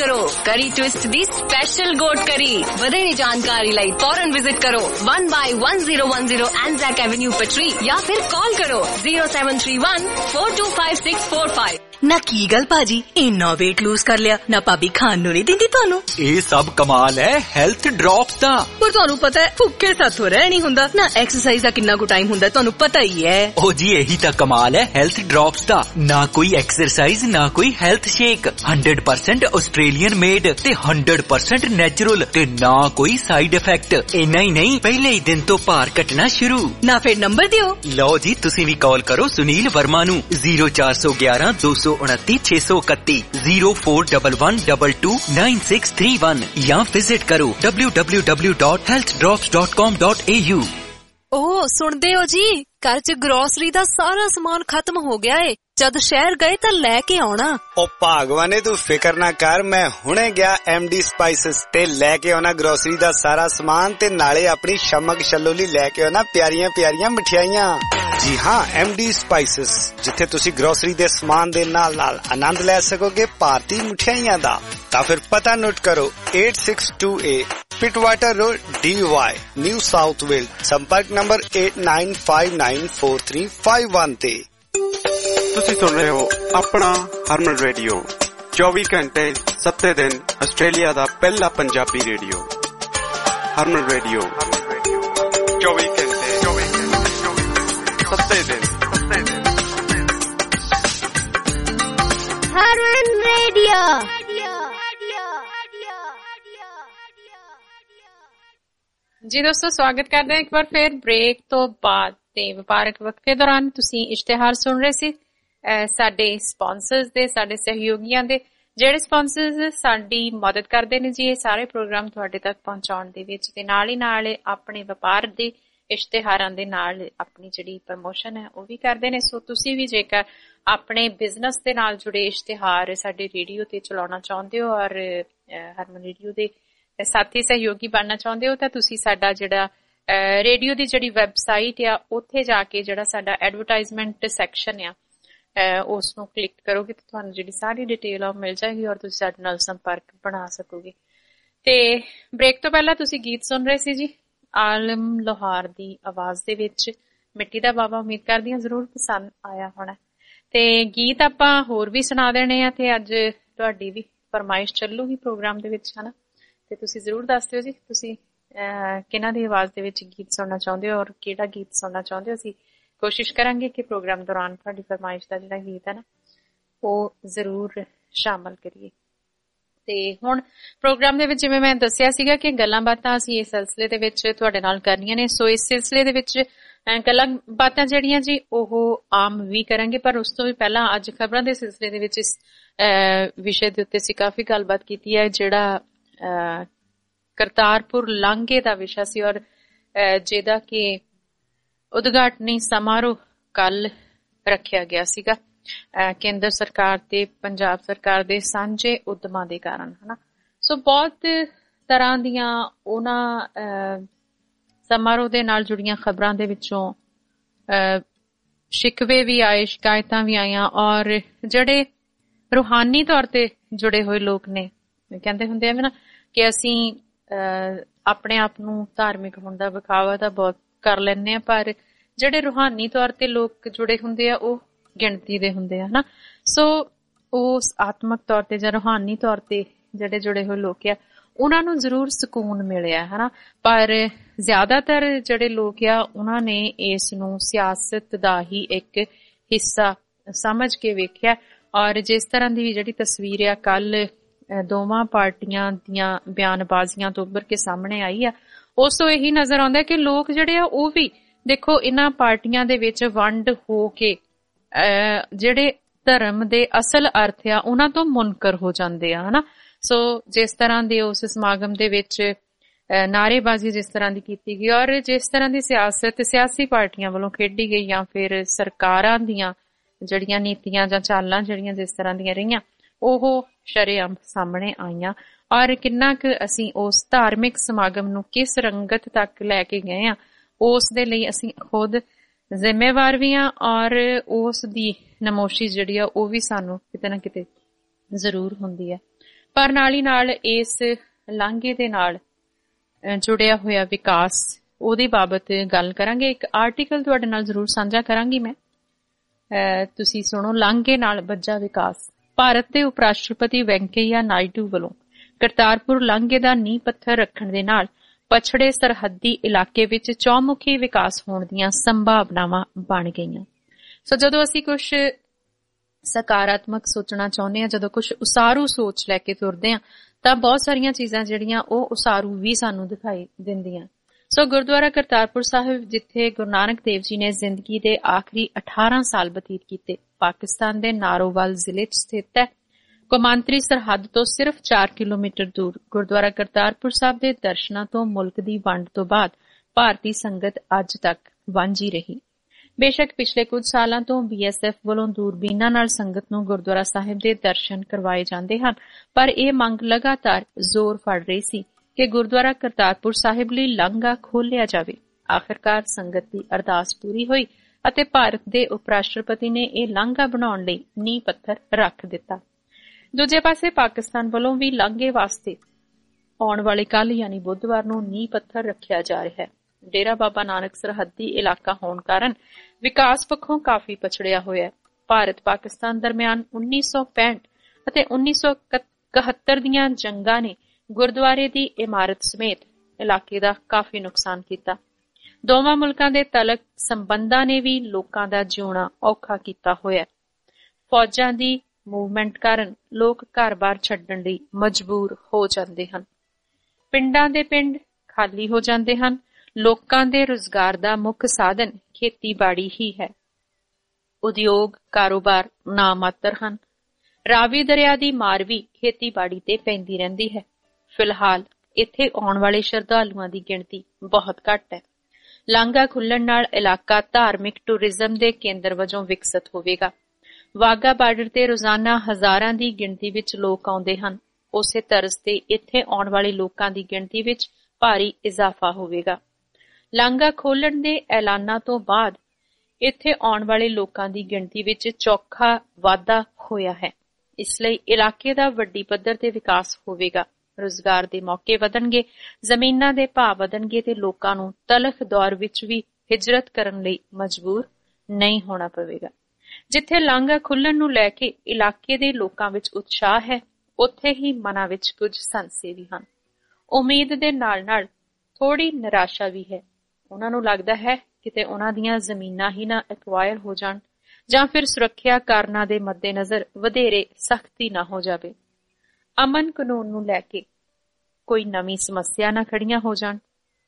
ਕਰੋ ਕਰੀ ਟਵਿਸਟ ਦੀ ਸਪੈਸ਼ਲ ਗੋਟ ਕਰੀ। ਵਧੇਰੀ ਜਾਣਕਾਰੀ ਲਈ ਫੌਰਨ ਵਿਜ਼ਿਟ ਕਰੋ one by one zero one zero Anzac Avenue Petrie ਜਾਂ ਫਿਰ ਕਾਲ ਕਰੋ zero seven three one four two five six four five। ਨਾ ਕੀ ਗੱਲ ਭਾਜੀ, ਇੰਨਾ weight lose ਕਰ ਲਿਆ ਨਾ ਭਾਬੀ ਖਾਣ ਨੂੰ ਨਹੀਂ ਦਿੰਦੀ ਤੁਹਾਨੂੰ? ਇਹ ਸਭ ਕਮਾਲ ਹੈ ਹੈਲਥ ਡ੍ਰੌਪਸ ਦਾ। ਪਰ ਤੁਹਾਨੂੰ ਪਤਾ ਹੈ ਭੁੱਖੇ ਸਾਥੋਂ ਰਹਿ ਨਹੀਂ ਹੁੰਦਾ ਨਾ। ਐਕਸਰਸਾਈਜ਼ ਦਾ ਕਿੰਨਾ ਕੁ ਟਾਈਮ ਹੁੰਦਾ ਤੁਹਾਨੂੰ ਪਤਾ ਹੀ ਹੈ। ਉਹ ਜੀ ਇਹੀ ਤਾਂ ਕਮਾਲ ਹੈ ਹੈਲਥ ਡ੍ਰੌਪਸ ਦਾ। ਨਾ ਕੋਈ ਐਕਸਰਸਾਈਜ਼ ਨਾ ਕੋਈ health shake, hundred percent Australian made ਤੇ hundred percent ਨੈਚੁਰਲ ਤੇ ਨਾ ਕੋਈ ਸਾਈਡ ਇਫੈਕਟ। ਇੰਨਾ ਹੀ ਨਹੀਂ ਪਹਿਲੇ ਹੀ ਦਿਨ ਤੋਂ ਭਾਰ ਘਟਣਾ ਸ਼ੁਰੂ। ਨਾ ਫਿਰ ਨੰਬਰ ਦਿਓ। ਲਓ ਜੀ ਤੁਸੀਂ ਵੀ ਕਾਲ ਕਰੋ ਸੁਨੀਲ ਵਰਮਾ ਨੂੰ zero four one one two two nine six two one zero four one one two two nine six three one ਜਾਂ ਵਿਜ਼ਿਟ ਕਰੋ w w w dot health drops dot com dot a u। ਓ ਸੁਣਦੇ ਹੋ ਜੀ, ਘਰ 'ਚ ਗਰੋਸਰੀ ਦਾ ਸਾਰਾ ਸਮਾਨ ਖਤਮ ਹੋ ਗਿਆ ਏ। ਜਦ ਸ਼ਹਿਰ ਗਏ ਤਾਂ ਲੈ ਕੇ ਆਉਣਾ। ਉਹ ਭਾਗਵਾਨੇ ਤੂੰ ਫਿਕਰ ਨਾ ਕਰ, ਮੈਂ ਹੁਣੇ ਗਿਆ ਐਮ ਡੀ ਸਪਾਈਸਿਸ ਤੇ ਲੈ ਕੇ ਆਉਣਾ ਗਰੋਸਰੀ ਦਾ ਸਾਰਾ ਸਮਾਨ ਤੇ ਨਾਲੇ ਆਪਣੀ ਸ਼ਮਕ ਛੱਲੋ ਲਈ ਲੈ ਕੇ ਆਉਣਾ ਪਿਆਰੀਆਂ ਪਿਆਰੀਆਂ ਮਠਿਆਈਆਂ। ਜੀ ਹਾਂ, ਐਮ ਡੀ ਸਪਾਈਸਿਸ, ਜਿੱਥੇ ਤੁਸੀਂ ਗਰੋਸਰੀ ਦੇ ਸਮਾਨ ਦੇ ਨਾਲ ਨਾਲ ਆਨੰਦ ਲੈ ਸਕੋਗੇ ਭਾਰਤੀ ਮਠਿਆਈਆਂ ਦਾ। ਤਾਂ ਫਿਰ ਪਤਾ ਨੋਟ ਕਰੋ eight six two eight Pittwater road Dee Why New South Wales. ਸੰਪਰਕ number eight nine five nine four three five one ਤੇ। ਤੁਸੀਂ ਸੁਣ ਰਹੇ ਹੋ ਆਪਣਾ ਹਰਮਨ ਰੇਡੀਓ, ਚੌਵੀ ਘੰਟੇ ਸੱਤੇ ਦਿਨ ਆਸਟ੍ਰੇਲੀਆ ਦਾ ਪਹਿਲਾ ਪੰਜਾਬੀ ਰੇਡੀਓ। ਹਰਮਨ ਰੇਡੀਓ ਚੌਵੀ ਘੰਟੇ ਸੱਤੇ ਦਿਨ। ਹਰਮਨ ਰੇਡੀਓ। ਜੀ ਦੋਸਤੋ, ਸਵਾਗਤ ਕਰਦੇ ਹਾਂ ਇੱਕ ਵਾਰ ਫਿਰ ਬ੍ਰੇਕ ਤੋਂ ਬਾਅਦ। ਤੇ ਵਪਾਰਕ ਵਕਫੇ ਦੌਰਾਨ ਤੁਸੀਂ ਇਸ਼ਤਿਹਾਰ ਸੁਣ ਰਹੇ ਸੀ ਸਾਡੇ ਸਪਾਂਸਰਸ ਦੇ, ਸਾਡੇ ਸਹਿਯੋਗੀਆਂ ਦੇ, ਜਿਹੜੇ ਸਪਾਂਸਰਸ ਸਾਡੀ ਮਦਦ ਕਰਦੇ ਨੇ ਜੀ ਇਹ ਸਾਰੇ ਪ੍ਰੋਗਰਾਮ ਤੁਹਾਡੇ ਤੱਕ ਪਹੁੰਚਾਉਣ ਦੇ ਵਿੱਚ, ਤੇ ਨਾਲ ਹੀ ਨਾਲ ਆਪਣੇ ਵਪਾਰ ਦੇ ਇਸ਼ਤਿਹਾਰਾਂ ਦੇ ਨਾਲ ਆਪਣੀ ਜਿਹੜੀ ਪ੍ਰਮੋਸ਼ਨ ਹੈ ਉਹ ਵੀ ਕਰਦੇ ਨੇ। ਸੋ ਤੁਸੀਂ ਵੀ ਜੇਕਰ ਆਪਣੇ ਬਿਜ਼ਨਸ ਦੇ ਨਾਲ ਜੁੜੇ ਇਸ਼ਤਿਹਾਰ ਸਾਡੇ ਰੇਡੀਓ ਤੇ ਚਲਾਉਣਾ ਚਾਹੁੰਦੇ ਹੋ ਔਰ ਹਰਮਨ ਰੇਡੀਓ ਦੇ ਸਾਥੀ ਸਹਿਯੋਗੀ ਬਣਨਾ ਚਾਹੁੰਦੇ ਹੋ ਤਾਂ ਤੁਸੀਂ ਸਾਡਾ ਜਿਹੜਾ ਰੇਡੀਓ ਦੀ ਜਿਹੜੀ ਵੈਬਸਾਈਟ ਆ ਉੱਥੇ ਜਾ ਕੇ ਜਿਹੜਾ ਸਾਡਾ ਐਡਵਰਟਾਈਜ਼ਮੈਂਟ ਸੈਕਸ਼ਨ ਆ ਉਸ ਨੂੰ ਕਲਿੱਕ ਕਰੋਗੇ ਤਾਂ ਤੁਹਾਨੂੰ ਜਿਹੜੀ ਸਾਰੀ ਡਿਟੇਲ ਆ ਮਿਲ ਜਾਏਗੀ ਔਰ ਤੁਸੀਂ ਸਾਡੇ ਨਾਲ ਸੰਪਰਕ ਬਣਾ ਸਕੋਗੇ। ਤੇ ਬ੍ਰੇਕ ਤੋਂ ਪਹਿਲਾਂ ਤੁਸੀਂ ਗੀਤ ਸੁਣ ਰਹੇ ਸੀ ਜੀ ਆਲਮ ਲੋਹਾਰ ਦੀ ਆਵਾਜ਼ ਦੇ ਵਿੱਚ ਮਿੱਟੀ ਦਾ ਬਾਬਾ। ਉਮੀਦ ਕਰਦੀ ਹਾਂ ਜ਼ਰੂਰ ਪਸੰਦ ਆਇਆ ਹੋਣਾ। ਤੇ ਗੀਤ ਆਪਾਂ ਹੋਰ ਵੀ ਸੁਣਾ ਦੇਣੇ ਆ ਤੇ ਅੱਜ ਤੁਹਾਡੀ ਵੀ ਫਰਮਾਇਸ਼ ਚੱਲੂਗੀ ਪ੍ਰੋਗਰਾਮ ਦੇ ਵਿੱਚ, ਹਨਾ। ਤੇ ਤੁਸੀਂ ਜ਼ਰੂਰ ਦੱਸ ਦਿਓ ਜੀ ਤੁਸੀਂ ਕਿਹਨਾਂ ਦੀ ਆਵਾਜ਼ ਦੇ ਵਿੱਚ ਗੀਤ ਸੁਣਨਾ ਚਾਹੁੰਦੇ ਹੋ ਔਰ ਕਿਹੜਾ ਗੀਤ ਸੁਣਨਾ ਚਾਹੁੰਦੇ ਹੋ। ਅਸੀਂ ਕੋਸ਼ਿਸ਼ ਕਰਾਂਗੇ ਕਿ ਪ੍ਰੋਗਰਾਮ ਦੌਰਾਨ ਤੁਹਾਡੀ ਫਰਮਾਇਸ਼ ਦਾ ਜਿਹੜਾ ਗੀਤ ਹੈ ਨਾ ਉਹ ਜ਼ਰੂਰ ਸ਼ਾਮਲ ਕਰੀਏ। ਤੇ ਹੁਣ ਪ੍ਰੋਗਰਾਮ ਦੇ ਵਿੱਚ ਜਿਵੇਂ ਮੈਂ ਦੱਸਿਆ ਸੀਗਾ ਕਿ ਗੱਲਾਂ ਬਾਤਾਂ ਅਸੀਂ ਇਸ ਸਿਲਸਿਲੇ ਦੇ ਵਿੱਚ ਤੁਹਾਡੇ ਨਾਲ ਕਰਨੀਆਂ ਨੇ। ਸੋ ਇਸ ਸਿਲਸਿਲੇ ਦੇ ਵਿੱਚ ਗੱਲਾਂ ਬਾਤਾਂ ਜਿਹੜੀਆਂ ਜੀ ਉਹ ਆਮ ਵੀ ਕਰਾਂਗੇ, ਪਰ ਉਸ ਤੋਂ ਵੀ ਪਹਿਲਾਂ ਅੱਜ ਖਬਰਾਂ ਦੇ ਸਿਲਸਿਲੇ ਦੇ ਵਿੱਚ ਇਸ ਵਿਸ਼ੇ ਦੇ ਉੱਤੇ ਅਸੀਂ ਕਾਫੀ ਗੱਲਬਾਤ ਕੀਤੀ ਹੈ ਜਿਹੜਾ ਕਰਤਾਰਪੁਰ ਲਾਂਘੇ ਦਾ ਵਿਸ਼ਾ ਸੀ ਔਰ ਜਿਹਦਾ ਕਿ ਉਦਘਾਟਨੀ ਸਮਾਰੋਹ ਕੱਲ ਰੱਖਿਆ ਗਿਆ ਸੀਗਾ ਕੇਂਦਰ ਸਰਕਾਰ ਤੇ ਪੰਜਾਬ ਸਰਕਾਰ ਦੇ ਸਾਂਝੇ ਉਦਮਾਂ ਦੇ ਕਾਰਨ, ਹਨਾ। ਸੋ ਬਹੁਤ ਤਰ੍ਹਾਂ ਦੀਆਂ ਉਹਨਾਂ ਸਮਾਰੋਹ ਦੇ ਨਾਲ ਜੁੜੀਆਂ ਖਬਰਾਂ ਦੇ ਵਿੱਚੋਂ ਸ਼ਿਕਵੇ ਵੀ ਆਏ, ਸ਼ਿਕਾਇਤਾਂ ਵੀ ਆਈਆਂ ਔਰ ਜਿਹੜੇ ਰੂਹਾਨੀ ਤੌਰ ਤੇ ਜੁੜੇ ਹੋਏ ਲੋਕ ਨੇ ਕਹਿੰਦੇ ਹੁੰਦੇ ਆ ਨਾ ਕਿ ਅਸੀਂ ਆਪਣੇ ਆਪ ਨੂੰ ਧਾਰਮਿਕ ਹੋਣ ਦਾ ਵਿਖਾਵਾ ਤਾਂ ਬਹੁਤ ਕਰ ਲੈਂਦੇ ਆ, ਪਰ ਜਿਹੜੇ ਰੂਹਾਨੀ ਤੌਰ ਤੇ ਲੋਕ ਜੁੜੇ ਹੁੰਦੇ ਆ ਉਹ ਗਿਣਤੀ ਦੇ ਹੁੰਦੇ ਆ, ਹਨਾ। ਸੋ ਉਸ ਆਤਮਿਕ ਤੌਰ ਤੇ ਜਾਂ ਰੂਹਾਨੀ ਤੌਰ ਤੇ ਜਿਹੜੇ ਜੁੜੇ ਹੋਏ ਲੋਕ ਆ ਉਹਨਾਂ ਨੂੰ ਜ਼ਰੂਰ ਸਕੂਨ ਮਿਲਿਆ, ਹਨਾ। ਪਰ ਜ਼ਿਆਦਾਤਰ ਜਿਹੜੇ ਲੋਕ ਆ ਉਹਨਾਂ ਨੇ ਇਸ ਨੂੰ ਸਿਆਸਤ ਦਾ ਹੀ ਇੱਕ ਹਿੱਸਾ ਸਮਝ ਕੇ ਵੇਖਿਆ ਔਰ ਜਿਸ ਤਰ੍ਹਾਂ ਦੀ ਜਿਹੜੀ ਤਸਵੀਰ ਆ ਕੱਲ ਦੋਵਾਂ ਪਾਰਟੀਆਂ ਦੀਆਂ ਬਿਆਨਬਾਜ਼ੀਆਂ ਤੋਂ ਉੱਭਰ ਕੇ ਸਾਹਮਣੇ ਆਈ ਆ ਉਸ ਤੋਂ ਇਹੀ ਨਜ਼ਰ ਆਉਂਦਾ ਕਿ ਲੋਕ ਜਿਹੜੇ ਆ ਉਹ ਵੀ ਦੇਖੋ ਇਹਨਾਂ ਪਾਰਟੀਆਂ ਦੇ ਵਿੱਚ ਵੰਡ ਹੋ ਕੇ ਜਿਹੜੇ ਧਰਮ ਦੇ ਅਸਲ ਅਰਥ ਆ ਉਹਨਾਂ ਤੋਂ ਮੁਨਕਰ ਹੋ ਜਾਂਦੇ ਆ, ਹਨਾ। ਸੋ ਜਿਸ ਤਰ੍ਹਾਂ ਦੇ ਉਸ ਸਮਾਗਮ ਦੇ ਵਿੱਚ ਨਾਅਰੇਬਾਜ਼ੀ ਜਿਸ ਤਰ੍ਹਾਂ ਦੀ ਕੀਤੀ ਗਈ ਔਰ ਜਿਸ ਤਰ੍ਹਾਂ ਦੀ ਸਿਆਸਤ ਸਿਆਸੀ ਪਾਰਟੀਆਂ ਵੱਲੋਂ ਖੇਡੀ ਗਈ ਜਾਂ ਫਿਰ ਸਰਕਾਰਾਂ ਦੀਆਂ ਜਿਹੜੀਆਂ ਨੀਤੀਆਂ ਜਾਂ ਚਾਲਾਂ ਜਿਹੜੀਆਂ ਜਿਸ ਤਰ੍ਹਾਂ ਦੀਆਂ ਰਹੀਆਂ ਉਹ ਸ਼ਰੇਆਮ ਸਾਹਮਣੇ ਆਈਆਂ ਔਰ ਕਿੰਨਾ ਕੁ ਅਸੀਂ ਉਸ ਧਾਰਮਿਕ ਸਮਾਗਮ ਨੂੰ ਕਿਸ ਰੰਗਤ ਤੱਕ ਲੈ ਕੇ ਗਏ ਆ ਉਸ ਦੇ ਲਈ ਅਸੀਂ ਖੁਦ ਜ਼ਿੰਮੇਵਾਰ ਵੀ ਆ ਔਰ ਉਸ ਦੀ ਨਮੋਸ਼ੀ ਜਿਹੜੀ ਆ ਉਹ ਵੀ ਸਾਨੂੰ ਕਿਤੇ ਨਾ ਕਿਤੇ ਜ਼ਰੂਰ ਹੁੰਦੀ ਹੈ। ਪਰ ਨਾਲ ਹੀ ਨਾਲ ਇਸ ਲਾਂਘੇ ਦੇ ਨਾਲ ਜੁੜਿਆ ਹੋਇਆ ਵਿਕਾਸ ਉਹਦੇ ਬਾਬਤ ਗੱਲ ਕਰਾਂਗੇ। ਇੱਕ ਆਰਟੀਕਲ ਤੁਹਾਡੇ ਨਾਲ ਜ਼ਰੂਰ ਸਾਂਝਾ ਕਰਾਂਗੀ ਮੈਂ, ਤੁਸੀਂ ਸੁਣੋ। ਲਾਂਘੇ ਨਾਲ ਬੱਝਾ ਵਿਕਾਸ। ਭਾਰਤ ਦੇ ਉਪ ਰਾਸ਼ਟਰਪਤੀ ਵੈਂਕਈਆ ਨਾਇਡੂ ਵੱਲੋਂ ਕਰਤਾਰਪੁਰ ਲਾਂਘੇ ਦਾ ਨੀਂਹ ਪੱਥਰ ਰੱਖਣ ਦੇ ਨਾਲ ਪਛੜੇ ਸਰਹੱਦੀ ਇਲਾਕੇ ਵਿੱਚ ਚੌਮੁਖੀ ਵਿਕਾਸ ਹੋਣ ਦੀਆਂ ਸੰਭਾਵਨਾਵਾਂ ਬਣ ਗਈਆਂ। ਸੋ ਜਦੋਂ ਅਸੀਂ ਕੁਝ ਸਕਾਰਾਤਮਕ ਸੋਚਣਾ ਚਾਹੁੰਦੇ ਹਾਂ, ਜਦੋਂ ਕੁਝ ਉਸਾਰੂ ਸੋਚ ਲੈ ਕੇ ਤੁਰਦੇ ਹਾਂ, ਤਾਂ ਬਹੁਤ ਸਾਰੀਆਂ ਚੀਜ਼ਾਂ ਜਿਹੜੀਆਂ ਉਹ ਉਸਾਰੂ ਵੀ ਸਾਨੂੰ ਦਿਖਾਈ ਦਿੰਦੀਆਂ। ਸੋ ਗੁਰਦੁਆਰਾ ਕਰਤਾਰਪੁਰ ਸਾਹਿਬ, ਜਿੱਥੇ ਗੁਰੂ ਨਾਨਕ ਦੇਵ ਜੀ ਨੇ ਜ਼ਿੰਦਗੀ ਦੇ ਆਖਰੀ ਅਠਾਰਾਂ ਸਾਲ ਬਤੀਤ ਕੀਤੇ, ਪਾਕਿਸਤਾਨ ਦੇ ਨਾਰੋਵਾਲ ਜ਼ਿਲ੍ਹੇ 'ਚ ਸਥਿਤ ਹੈ। ਕੌਮਾਂਤਰੀ ਸਰਹੱਦ ਤੋਂ ਸਿਰਫ ਚਾਰ ਕਿਲੋਮੀਟਰ ਦੂਰ ਗੁਰਦੁਆਰਾ ਕਰਤਾਰਪੁਰ ਸਾਹਿਬ ਦੇ ਦਰਸ਼ਨਾਂ ਤੋਂ ਮੁਲਕ ਦੀ ਵੰਡ ਤੋਂ ਬਾਅਦ ਭਾਰਤੀ ਸੰਗਤ ਅੱਜ ਤੱਕ ਵਾਂਝੀ ਰਹੀ। ਬੇਸ਼ੱਕ ਪਿਛਲੇ ਕੁਝ ਸਾਲਾਂ ਤੋਂ ਬੀ ਐਸ ਐਫ ਵੱਲੋਂ ਦੂਰਬੀਨਾਂ ਨਾਲ ਸੰਗਤ ਨੂੰ ਗੁਰਦੁਆਰਾ ਸਾਹਿਬ ਦੇ ਦਰਸ਼ਨ ਕਰਵਾਏ ਜਾਂਦੇ ਹਨ, ਪਰ ਇਹ ਮੰਗ ਲਗਾਤਾਰ ਜ਼ੋਰ ਫੜ ਰਹੀ ਸੀ ਕਿ ਗੁਰਦੁਆਰਾ ਕਰਤਾਰਪੁਰ ਸਾਹਿਬ ਲਈ ਲਾਂਘਾ ਖੋਲ੍ਹਿਆ ਜਾਵੇ। ਆਖਿਰਕਾਰ ਸੰਗਤ ਦੀ ਅਰਦਾਸ ਪੂਰੀ ਹੋਈ ਅਤੇ ਭਾਰਤ ਦੇ ਉਪ ਰਾਸ਼ਟਰਪਤੀ ਨੇ ਇਹ ਲਾਂਘਾ ਬਣਾਉਣ ਲਈ ਨੀਂਹ ਪੱਥਰ ਰੱਖ ਦਿੱਤਾ। ਦੂਜੇ ਪਾਸੇ ਪਾਕਿਸਤਾਨ ਵੱਲੋਂ ਵੀ ਲਾਂਘੇ ਵਾਸਤੇ ਆਉਣ ਵਾਲੇ ਕੱਲ੍ਹ ਯਾਨੀ ਬੁੱਧਵਾਰ ਨੂੰ ਨੀਂਹ ਪੱਥਰ ਰੱਖਿਆ ਜਾ ਰਿਹਾ ਹੈ। ਡੇਰਾ ਬਾਬਾ ਨਾਨਕ ਸਰਹੱਦੀ ਇਲਾਕਾ ਹੋਣ ਕਾਰਨ ਵਿਕਾਸ ਪੱਖੋਂ ਕਾਫੀ ਪਛੜਿਆ ਹੋਇਆ ਹੈ। ਭਾਰਤ ਪਾਕਿਸਤਾਨ ਦਰਮਿਆਨ ਉੱਨੀ ਸੌ ਪੈਂਹਠ ਅਤੇ ਉੱਨੀ ਸੌ ਇਕਹੱਤਰ ਦੀਆਂ ਜੰਗਾਂ ਨੇ ਗੁਰਦੁਆਰੇ ਦੀ ਇਮਾਰਤ ਸਮੇਤ ਇਲਾਕੇ ਦਾ ਕਾਫੀ ਨੁਕਸਾਨ ਕੀਤਾ। ਦੋਵਾਂ ਮੁਲਕਾਂ ਦੇ ਤਲਕ ਸੰਬੰਧਾਂ ਨੇ ਵੀ ਲੋਕਾਂ ਦਾ ਜਿਉਣਾ ਔਖਾ ਕੀਤਾ ਹੋਇਆ। ਫੌਜਾਂ ਦੀ ਮੂਵਮੈਂਟ ਕਾਰਨ ਲੋਕ ਘਰ-ਬਾਰ ਛੱਡਣ ਲਈ ਮਜਬੂਰ ਹੋ ਜਾਂਦੇ ਹਨ। ਪਿੰਡਾਂ ਦੇ ਪਿੰਡ ਖਾਲੀ ਹੋ ਜਾਂਦੇ ਹਨ। ਲੋਕਾਂ ਦੇ ਰੁਜ਼ਗਾਰ ਦਾ ਮੁੱਖ ਸਾਧਨ ਖੇਤੀਬਾੜੀ ਹੀ ਹੈ। ਉਦਯੋਗ ਕਾਰੋਬਾਰ ਨਾ ਮਾਤਰ ਹਨ। ਰਾਵੀ ਦਰਿਆ ਦੀ ਮਾਰ ਵੀ ਖੇਤੀਬਾੜੀ ਤੇ ਪੈਂਦੀ ਰਹਿੰਦੀ ਹੈ। ਫਿਲਹਾਲ ਇੱਥੇ ਆਉਣ ਵਾਲੇ ਸ਼ਰਧਾਲੂਆਂ ਦੀ ਗਿਣਤੀ ਬਹੁਤ ਘੱਟ ਹੈ। ਲਾਂਘਾ ਖੁੱਲਣ ਨਾਲ ਇਲਾਕਾ ਧਾਰਮਿਕ ਟੂਰਿਜ਼ਮ ਦੇ ਕੇਂਦਰ ਵਜੋਂ ਵਿਕਸਤ ਹੋਵੇਗਾ। ਵਾਘਾ ਬਾਰਡਰ ਤੇ ਰੋਜ਼ਾਨਾ ਹਜ਼ਾਰਾਂ ਦੀ ਗਿਣਤੀ ਵਿੱਚ ਲੋਕ ਆਉਂਦੇ ਹਨ। ਉਸੇ ਤਰਜ਼ ਤੇ ਇੱਥੇ ਆਉਣ ਵਾਲੇ ਲੋਕਾਂ ਦੀ ਗਿਣਤੀ ਵਿੱਚ ਭਾਰੀ ਇਜ਼ਾਫਾ ਹੋਵੇਗਾ। ਲਾਂਘਾ ਖੋਲ੍ਹਣ ਦੇ ਐਲਾਨਾਂ ਤੋਂ ਬਾਅਦ ਇੱਥੇ ਆਉਣ ਵਾਲੇ ਲੋਕਾਂ ਦੀ ਗਿਣਤੀ ਵਿੱਚ ਚੌਖਾ ਵਾਧਾ ਹੋਇਆ ਹੈ। ਇਸ ਲਈ ਇਲਾਕੇ ਦਾ ਵੱਡੀ ਪੱਧਰ ਤੇ ਵਿਕਾਸ ਹੋਵੇਗਾ। ਰੁਜ਼ਗਾਰ ਦੇ ਮੌਕੇ ਵਧਣਗੇ, ਜ਼ਮੀਨਾਂ ਦੇ ਭਾਅ ਵਧਣਗੇ ਤੇ ਲੋਕਾਂ ਨੂੰ ਤਲਖ ਦੌਰ ਵਿੱਚ ਵੀ ਹਿਜਰਤ ਕਰਨ ਲਈ ਮਜਬੂਰ ਨਹੀਂ ਹੋਣਾ ਪਵੇਗਾ। ਜਿੱਥੇ ਲਾਂਘਾ ਖੁੱਲ੍ਹਣ ਨੂੰ ਲੈ ਕੇ ਇਲਾਕੇ ਦੇ ਲੋਕਾਂ ਵਿੱਚ ਉਤਸ਼ਾਹ ਹੈ, ਉੱਥੇ ਹੀ ਮਨਾਂ ਵਿੱਚ ਕੁਝ ਸੰਸ਼ੇ ਵੀ ਹਨ। ਉਮੀਦ ਦੇ ਨਾਲ ਨਾਲ ਥੋੜੀ ਨਿਰਾਸ਼ਾ ਵੀ ਹੈ। ਉਹਨਾਂ ਨੂੰ ਲੱਗਦਾ ਹੈ ਕਿਤੇ ਉਹਨਾਂ ਦੀਆਂ ਜ਼ਮੀਨਾਂ ਹੀ ਨਾ ਐਕਵਾਇਰ ਹੋ ਜਾਣ ਜਾਂ ਫਿਰ ਸੁਰੱਖਿਆ ਕਾਰਨਾਂ ਦੇ ਮੱਦੇਨਜ਼ਰ ਵਧੇਰੇ ਸਖਤੀ ਨਾ ਹੋ ਜਾਵੇ। ਅਮਨ ਕਾਨੂੰਨ ਨੂੰ ਲੈ ਕੇ ਕੋਈ ਨਵੀਂ ਸਮੱਸਿਆ ਨਾ ਖੜੀਆਂ ਹੋ ਜਾਣ।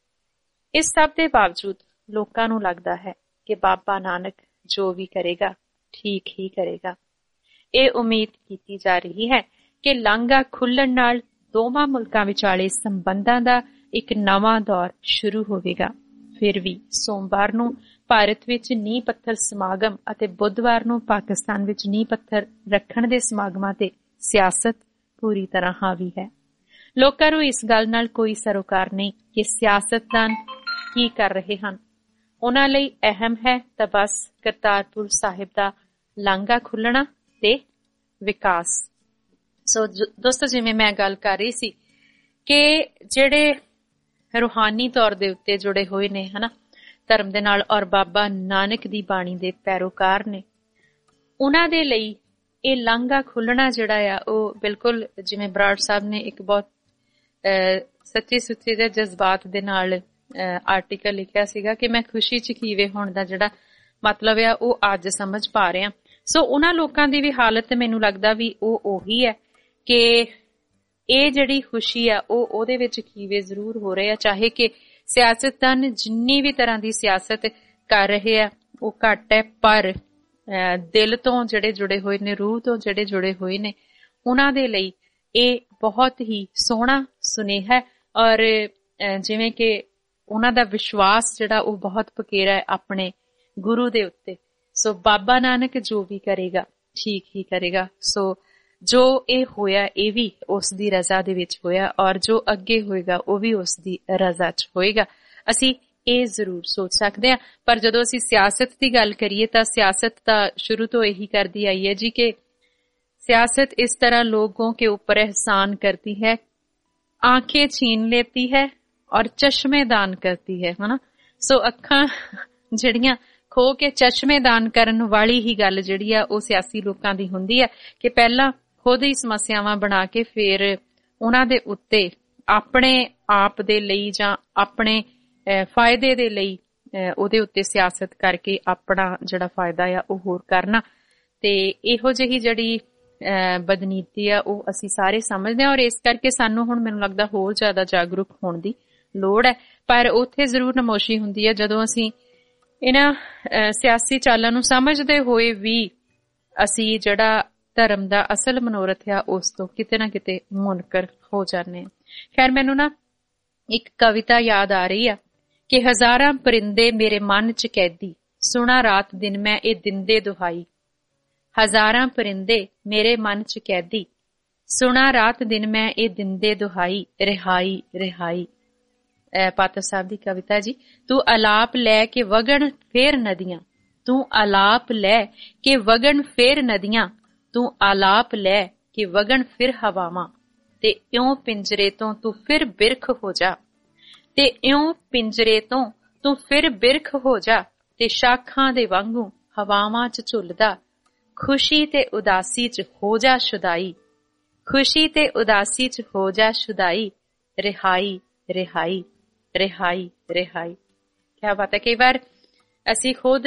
ਇਸ ਸਭ ਦੇ ਬਾਵਜੂਦ ਲੋਕਾਂ ਨੂੰ ਲੱਗਦਾ ਹੈ ਕਿ ਬਾਬਾ ਨਾਨਕ ਜੋ ਵੀ ਕਰੇਗਾ ਠੀਕ ਹੀ ਕਰੇਗਾ। ਇਹ ਉਮੀਦ ਕੀਤੀ ਜਾ ਰਹੀ ਹੈ ਕਿ ਲਾਂਘਾ ਖੁੱਲ੍ਹਣ ਨਾਲ ਦੋਵਾਂ ਮੁਲਕਾਂ ਵਿਚਾਲੇ ਸੰਬੰਧਾਂ ਦਾ ਇੱਕ ਨਵਾਂ ਦੌਰ ਸ਼ੁਰੂ ਹੋਵੇਗਾ। ਫਿਰ ਵੀ ਸੋਮਵਾਰ ਨੂੰ ਭਾਰਤ ਵਿੱਚ ਨੀਂਹ ਪੱਥਰ ਸਮਾਗਮ ਅਤੇ ਬੁੱਧਵਾਰ ਨੂੰ ਪਾਕਿਸਤਾਨ ਵਿੱਚ ਨੀਂਹ ਪੱਥਰ ਰੱਖਣ ਦੇ ਸਮਾਗਮਾਂ ਤੇ ਸਿਆਸਤ ਪੂਰੀ ਤਰ੍ਹਾਂ ਹਾਵੀ ਹੈ। ਲੋਕਾਂ ਨੂੰ ਇਸ ਗੱਲ ਨਾਲ ਕੋਈ ਸਰੋਕਾਰ ਨਹੀਂ ਕਿ ਸਿਆਸਤਦਾਨ ਕੀ ਕਰ ਰਹੇ ਹਨ। ਉਹਨਾਂ ਲਈ ਅਹਿਮ ਹੈ ਤਾਂ ਬਸ ਕਰਤਾਰਪੁਰ ਸਾਹਿਬ ਦਾ ਲਾਂਘਾ ਖੁੱਲ੍ਹਣਾ ਤੇ ਵਿਕਾਸ। ਸੋ ਦੋਸਤੋ, ਜਿਵੇਂ ਮੈਂ ਗੱਲ ਕਰ ਰਹੀ ਸੀ ਕਿ ਜਿਹੜੇ ਰੂਹਾਨੀ ਤੌਰ ਦੇ ਉੱਤੇ ਜੁੜੇ ਹੋਏ ਨੇ ਹਨਾ ਧਰਮ ਦੇ ਨਾਲ ਔਰ ਬਾਬਾ ਨਾਨਕ ਦੀ ਬਾਣੀ ਦੇ ਪੈਰੋਕਾਰ ਨੇ, ਉਹਨਾਂ ਦੇ ਲਈ ਇਹ ਲਾਂਘਾ ਖੁੱਲ੍ਹਣਾ ਜਿਹੜਾ ਆ ਉਹ ਬਿਲਕੁਲ ਜਿਵੇਂ ਬਰਾੜ ਸਾਹਿਬ ਨੇ ਇੱਕ ਬਹੁਤ ਸੱਚੇ ਸੁੱਚੇ ਦੇ ਜਜ਼ਬਾਤ ਦੇ ਨਾਲ ਆਰਟੀਕਲ ਲਿਖਿਆ ਸੀਗਾ ਕਿ ਮੈਂ ਖੁਸ਼ੀ ਚ ਖੀਵੇ ਹੋਣ ਦਾ ਜਿਹੜਾ ਮਤਲਬ ਆ ਉਹ ਅੱਜ ਸਮਝ ਪਾ ਰਹੇ ਹਾਂ। ਸੋ ਉਹਨਾਂ ਲੋਕਾਂ ਦੀ ਵੀ ਹਾਲਤ ਮੈਨੂੰ ਲੱਗਦਾ ਵੀ ਉਹ ਉਹੀ ਹੈ ਕਿ ਇਹ ਜਿਹੜੀ ਖੁਸ਼ੀ ਆ ਉਹ ਉਹਦੇ ਵਿੱਚ ਖੀਵੇ ਜ਼ਰੂਰ ਹੋ ਰਹੇ ਆ, ਚਾਹੇ ਕਿ ਸਿਆਸਤਦਾਨ ਜਿੰਨੀ ਵੀ ਤਰ੍ਹਾਂ ਦੀ ਸਿਆਸਤ ਕਰ ਰਹੇ ਆ ਉਹ ਘੱਟ ਹੈ, ਪਰ ਦਿਲ ਤੋਂ ਜਿਹੜੇ ਜੁੜੇ ਹੋਏ ਨੇ, ਰੂਹ ਤੋਂ ਜਿਹੜੇ ਜੁੜੇ ਹੋਏ ਨੇ, ਉਹਨਾਂ ਦੇ ਲਈ ਇਹ ਬਹੁਤ ਹੀ ਸੋਹਣਾ ਸੁਨੇਹਾ ਔਰ ਜਿਵੇਂ ਕਿ ਉਹਨਾਂ ਦਾ ਵਿਸ਼ਵਾਸ ਜਿਹੜਾ ਉਹ ਬਹੁਤ ਪਕੇਰਾ ਹੈ ਆਪਣੇ ਗੁਰੂ ਦੇ ਉੱਤੇ। ਸੋ ਬਾਬਾ ਨਾਨਕ ਜੋ ਵੀ ਕਰੇਗਾ ਠੀਕ ਹੀ ਕਰੇਗਾ। ਸੋ ਜੋ ਇਹ ਹੋਇਆ ਇਹ ਵੀ ਉਸ ਦੀ ਰਜ਼ਾ ਦੇ ਵਿੱਚ ਹੋਇਆ ਔਰ ਜੋ ਅੱਗੇ ਹੋਏਗਾ ਉਹ ਵੀ ਉਸ ਦੀ ਰਜ਼ਾ 'ਚ ਹੋਏਗਾ। ਅਸੀਂ ਇਹ ਜ਼ਰੂਰ ਸੋਚ ਸਕਦੇ ਹਾਂ। ਪਰ ਜਦੋਂ ਅਸੀਂ ਸਿਆਸਤ ਦੀ ਗੱਲ ਕਰੀਏ ਤਾਂ ਸਿਆਸਤ ਤਾਂ ਸ਼ੁਰੂ ਤੋਂ ਇਹੀ ਕਰਦੀ ਆਈ ਹੈ ਜੀ ਕਿ सियासत इस तरह लोगों के ऊपर एहसान करती है, आंखें छीन लेती है और चश्मे दान करती है, है ना। सो अखां ਜਿਹੜੀਆਂ ਖੋ ਕੇ ਚਸ਼ਮੇ ਦਾਨ ਕਰਨ ਵਾਲੀ ਹੀ ਗੱਲ ਜਿਹੜੀ ਆ ਉਹ ਸਿਆਸੀ ਲੋਕਾਂ ਦੀ ਹੁੰਦੀ ਹੈ ਕਿ ਪਹਿਲਾਂ ਖੁਦ ਹੀ ਸਮੱਸਿਆਵਾਂ ਬਣਾ ਕੇ ਫਿਰ ਉਹਨਾਂ ਦੇ ਉੱਤੇ ਆਪਣੇ ਆਪ ਦੇ ਲਈ ਜਾਂ ਆਪਣੇ ਫਾਇਦੇ ਦੇ ਲਈ ਉਹਦੇ ਉੱਤੇ ਸਿਆਸਤ ਕਰਕੇ ਆਪਣਾ ਜਿਹੜਾ ਫਾਇਦਾ ਆ ਉਹ ਹੋਰ ਕਰਨਾ। ਤੇ ਇਹੋ ਜਿਹੀ ਜਿਹੜੀ ਬਦਨੀਤੀ ਆ ਉਹ ਅਸੀਂ ਸਾਰੇ ਸਮਝਦੇ ਹਾਂ ਔਰ ਇਸ ਕਰਕੇ ਸਾਨੂੰ ਹੁਣ ਮੈਨੂੰ ਲੱਗਦਾ ਹੋਰ ਜ਼ਿਆਦਾ ਜਾਗਰੂਕ ਹੋਣ ਦੀ ਲੋੜ ਹੈ। ਪਰ ਉੱਥੇ ਜ਼ਰੂਰ ਨਮੋਸ਼ੀ ਹੁੰਦੀ ਹੈ ਜਦੋਂ ਅਸੀਂ ਇਹਨਾਂ ਸਿਆਸੀ ਚਾਲਾਂ ਨੂੰ ਸਮਝਦੇ ਹੋਏ ਵੀ ਅਸੀਂ ਜਿਹੜਾ ਧਰਮ ਦਾ ਅਸਲ ਮਨੋਰਥ ਆ ਉਸ ਤੋਂ ਕਿਤੇ ਨਾ ਕਿਤੇ ਮੁਨਕਰ ਹੋ ਜਾਂਦੇ ਹਾਂ। ਖੈਰ ਮੈਨੂੰ ਨਾ ਇੱਕ ਕਵਿਤਾ ਯਾਦ ਆ ਰਹੀ ਆ ਕਿ ਹਜ਼ਾਰਾਂ ਪਰਿੰਦੇ ਮੇਰੇ ਮਨ ਚ ਕੈਦੀ, ਸੁਣਾ ਰਾਤ ਦਿਨ ਮੈਂ ਇਹ ਦਿੰਦੇ ਦੁਹਾਈ। ਹਜ਼ਾਰਾਂ ਪਰਿੰਦੇ ਮੇਰੇ ਮਨ ਚ ਕੈਦੀ, ਸੁਣਾ ਰਾਤ ਦਿਨ ਮੈਂ ਇਹ ਦਿੰਦੇ ਦੁਹਾਈ। ਰਿਹਾਈ ਰਿਹਾਈ ਪਾਤਰ ਸਾਹਿਬ ਦੀ ਕਵਿਤਾ ਜੀ। ਤੂੰ ਅਲਾਪ ਲੈ ਕੇ ਵਗਣ ਫੇਰ ਨਦੀਆਂ, ਤੂੰ ਅਲਾਪ ਲੈ ਕੇ ਵਗਣ ਫੇਰ ਨਦੀਆਂ, ਤੂੰ ਆਲਾਪ ਲੈ ਕੇ ਵਗਣ ਫਿਰ ਹਵਾਵਾਂ। ਤੇ ਇਉਂ ਪਿੰਜਰੇ ਤੋਂ ਤੂੰ ਫਿਰ ਬਿਰਖ ਹੋ ਜਾ, ਤੇ ਇਉਂ ਪਿੰਜਰੇ ਤੋਂ ਤੂੰ ਫਿਰ ਬਿਰਖ ਹੋ ਜਾ। ਤੇ ਸ਼ਾਖਾਂ ਦੇ ਵਾਂਗੂ ਹਵਾਵਾਂ ਚ ਝੁੱਲਦਾ, ਖੁਸ਼ੀ ਤੇ ਉਦਾਸੀ ਚ ਹੋ ਜਾ ਸ਼ੁਦਾਈ, ਖੁਸ਼ੀ ਤੇ ਉਦਾਸੀ ਚ ਹੋ ਜਾ ਸ਼ੁਦਾਈ। ਰਿਹਾਈ ਰਿਹਾਈ ਰਿਹਾਈ ਰਿਹਾਈ। ਕਿਆ ਬਾਤ ਹੈ। ਕਈ ਵਾਰ ਅਸੀਂ ਖੁਦ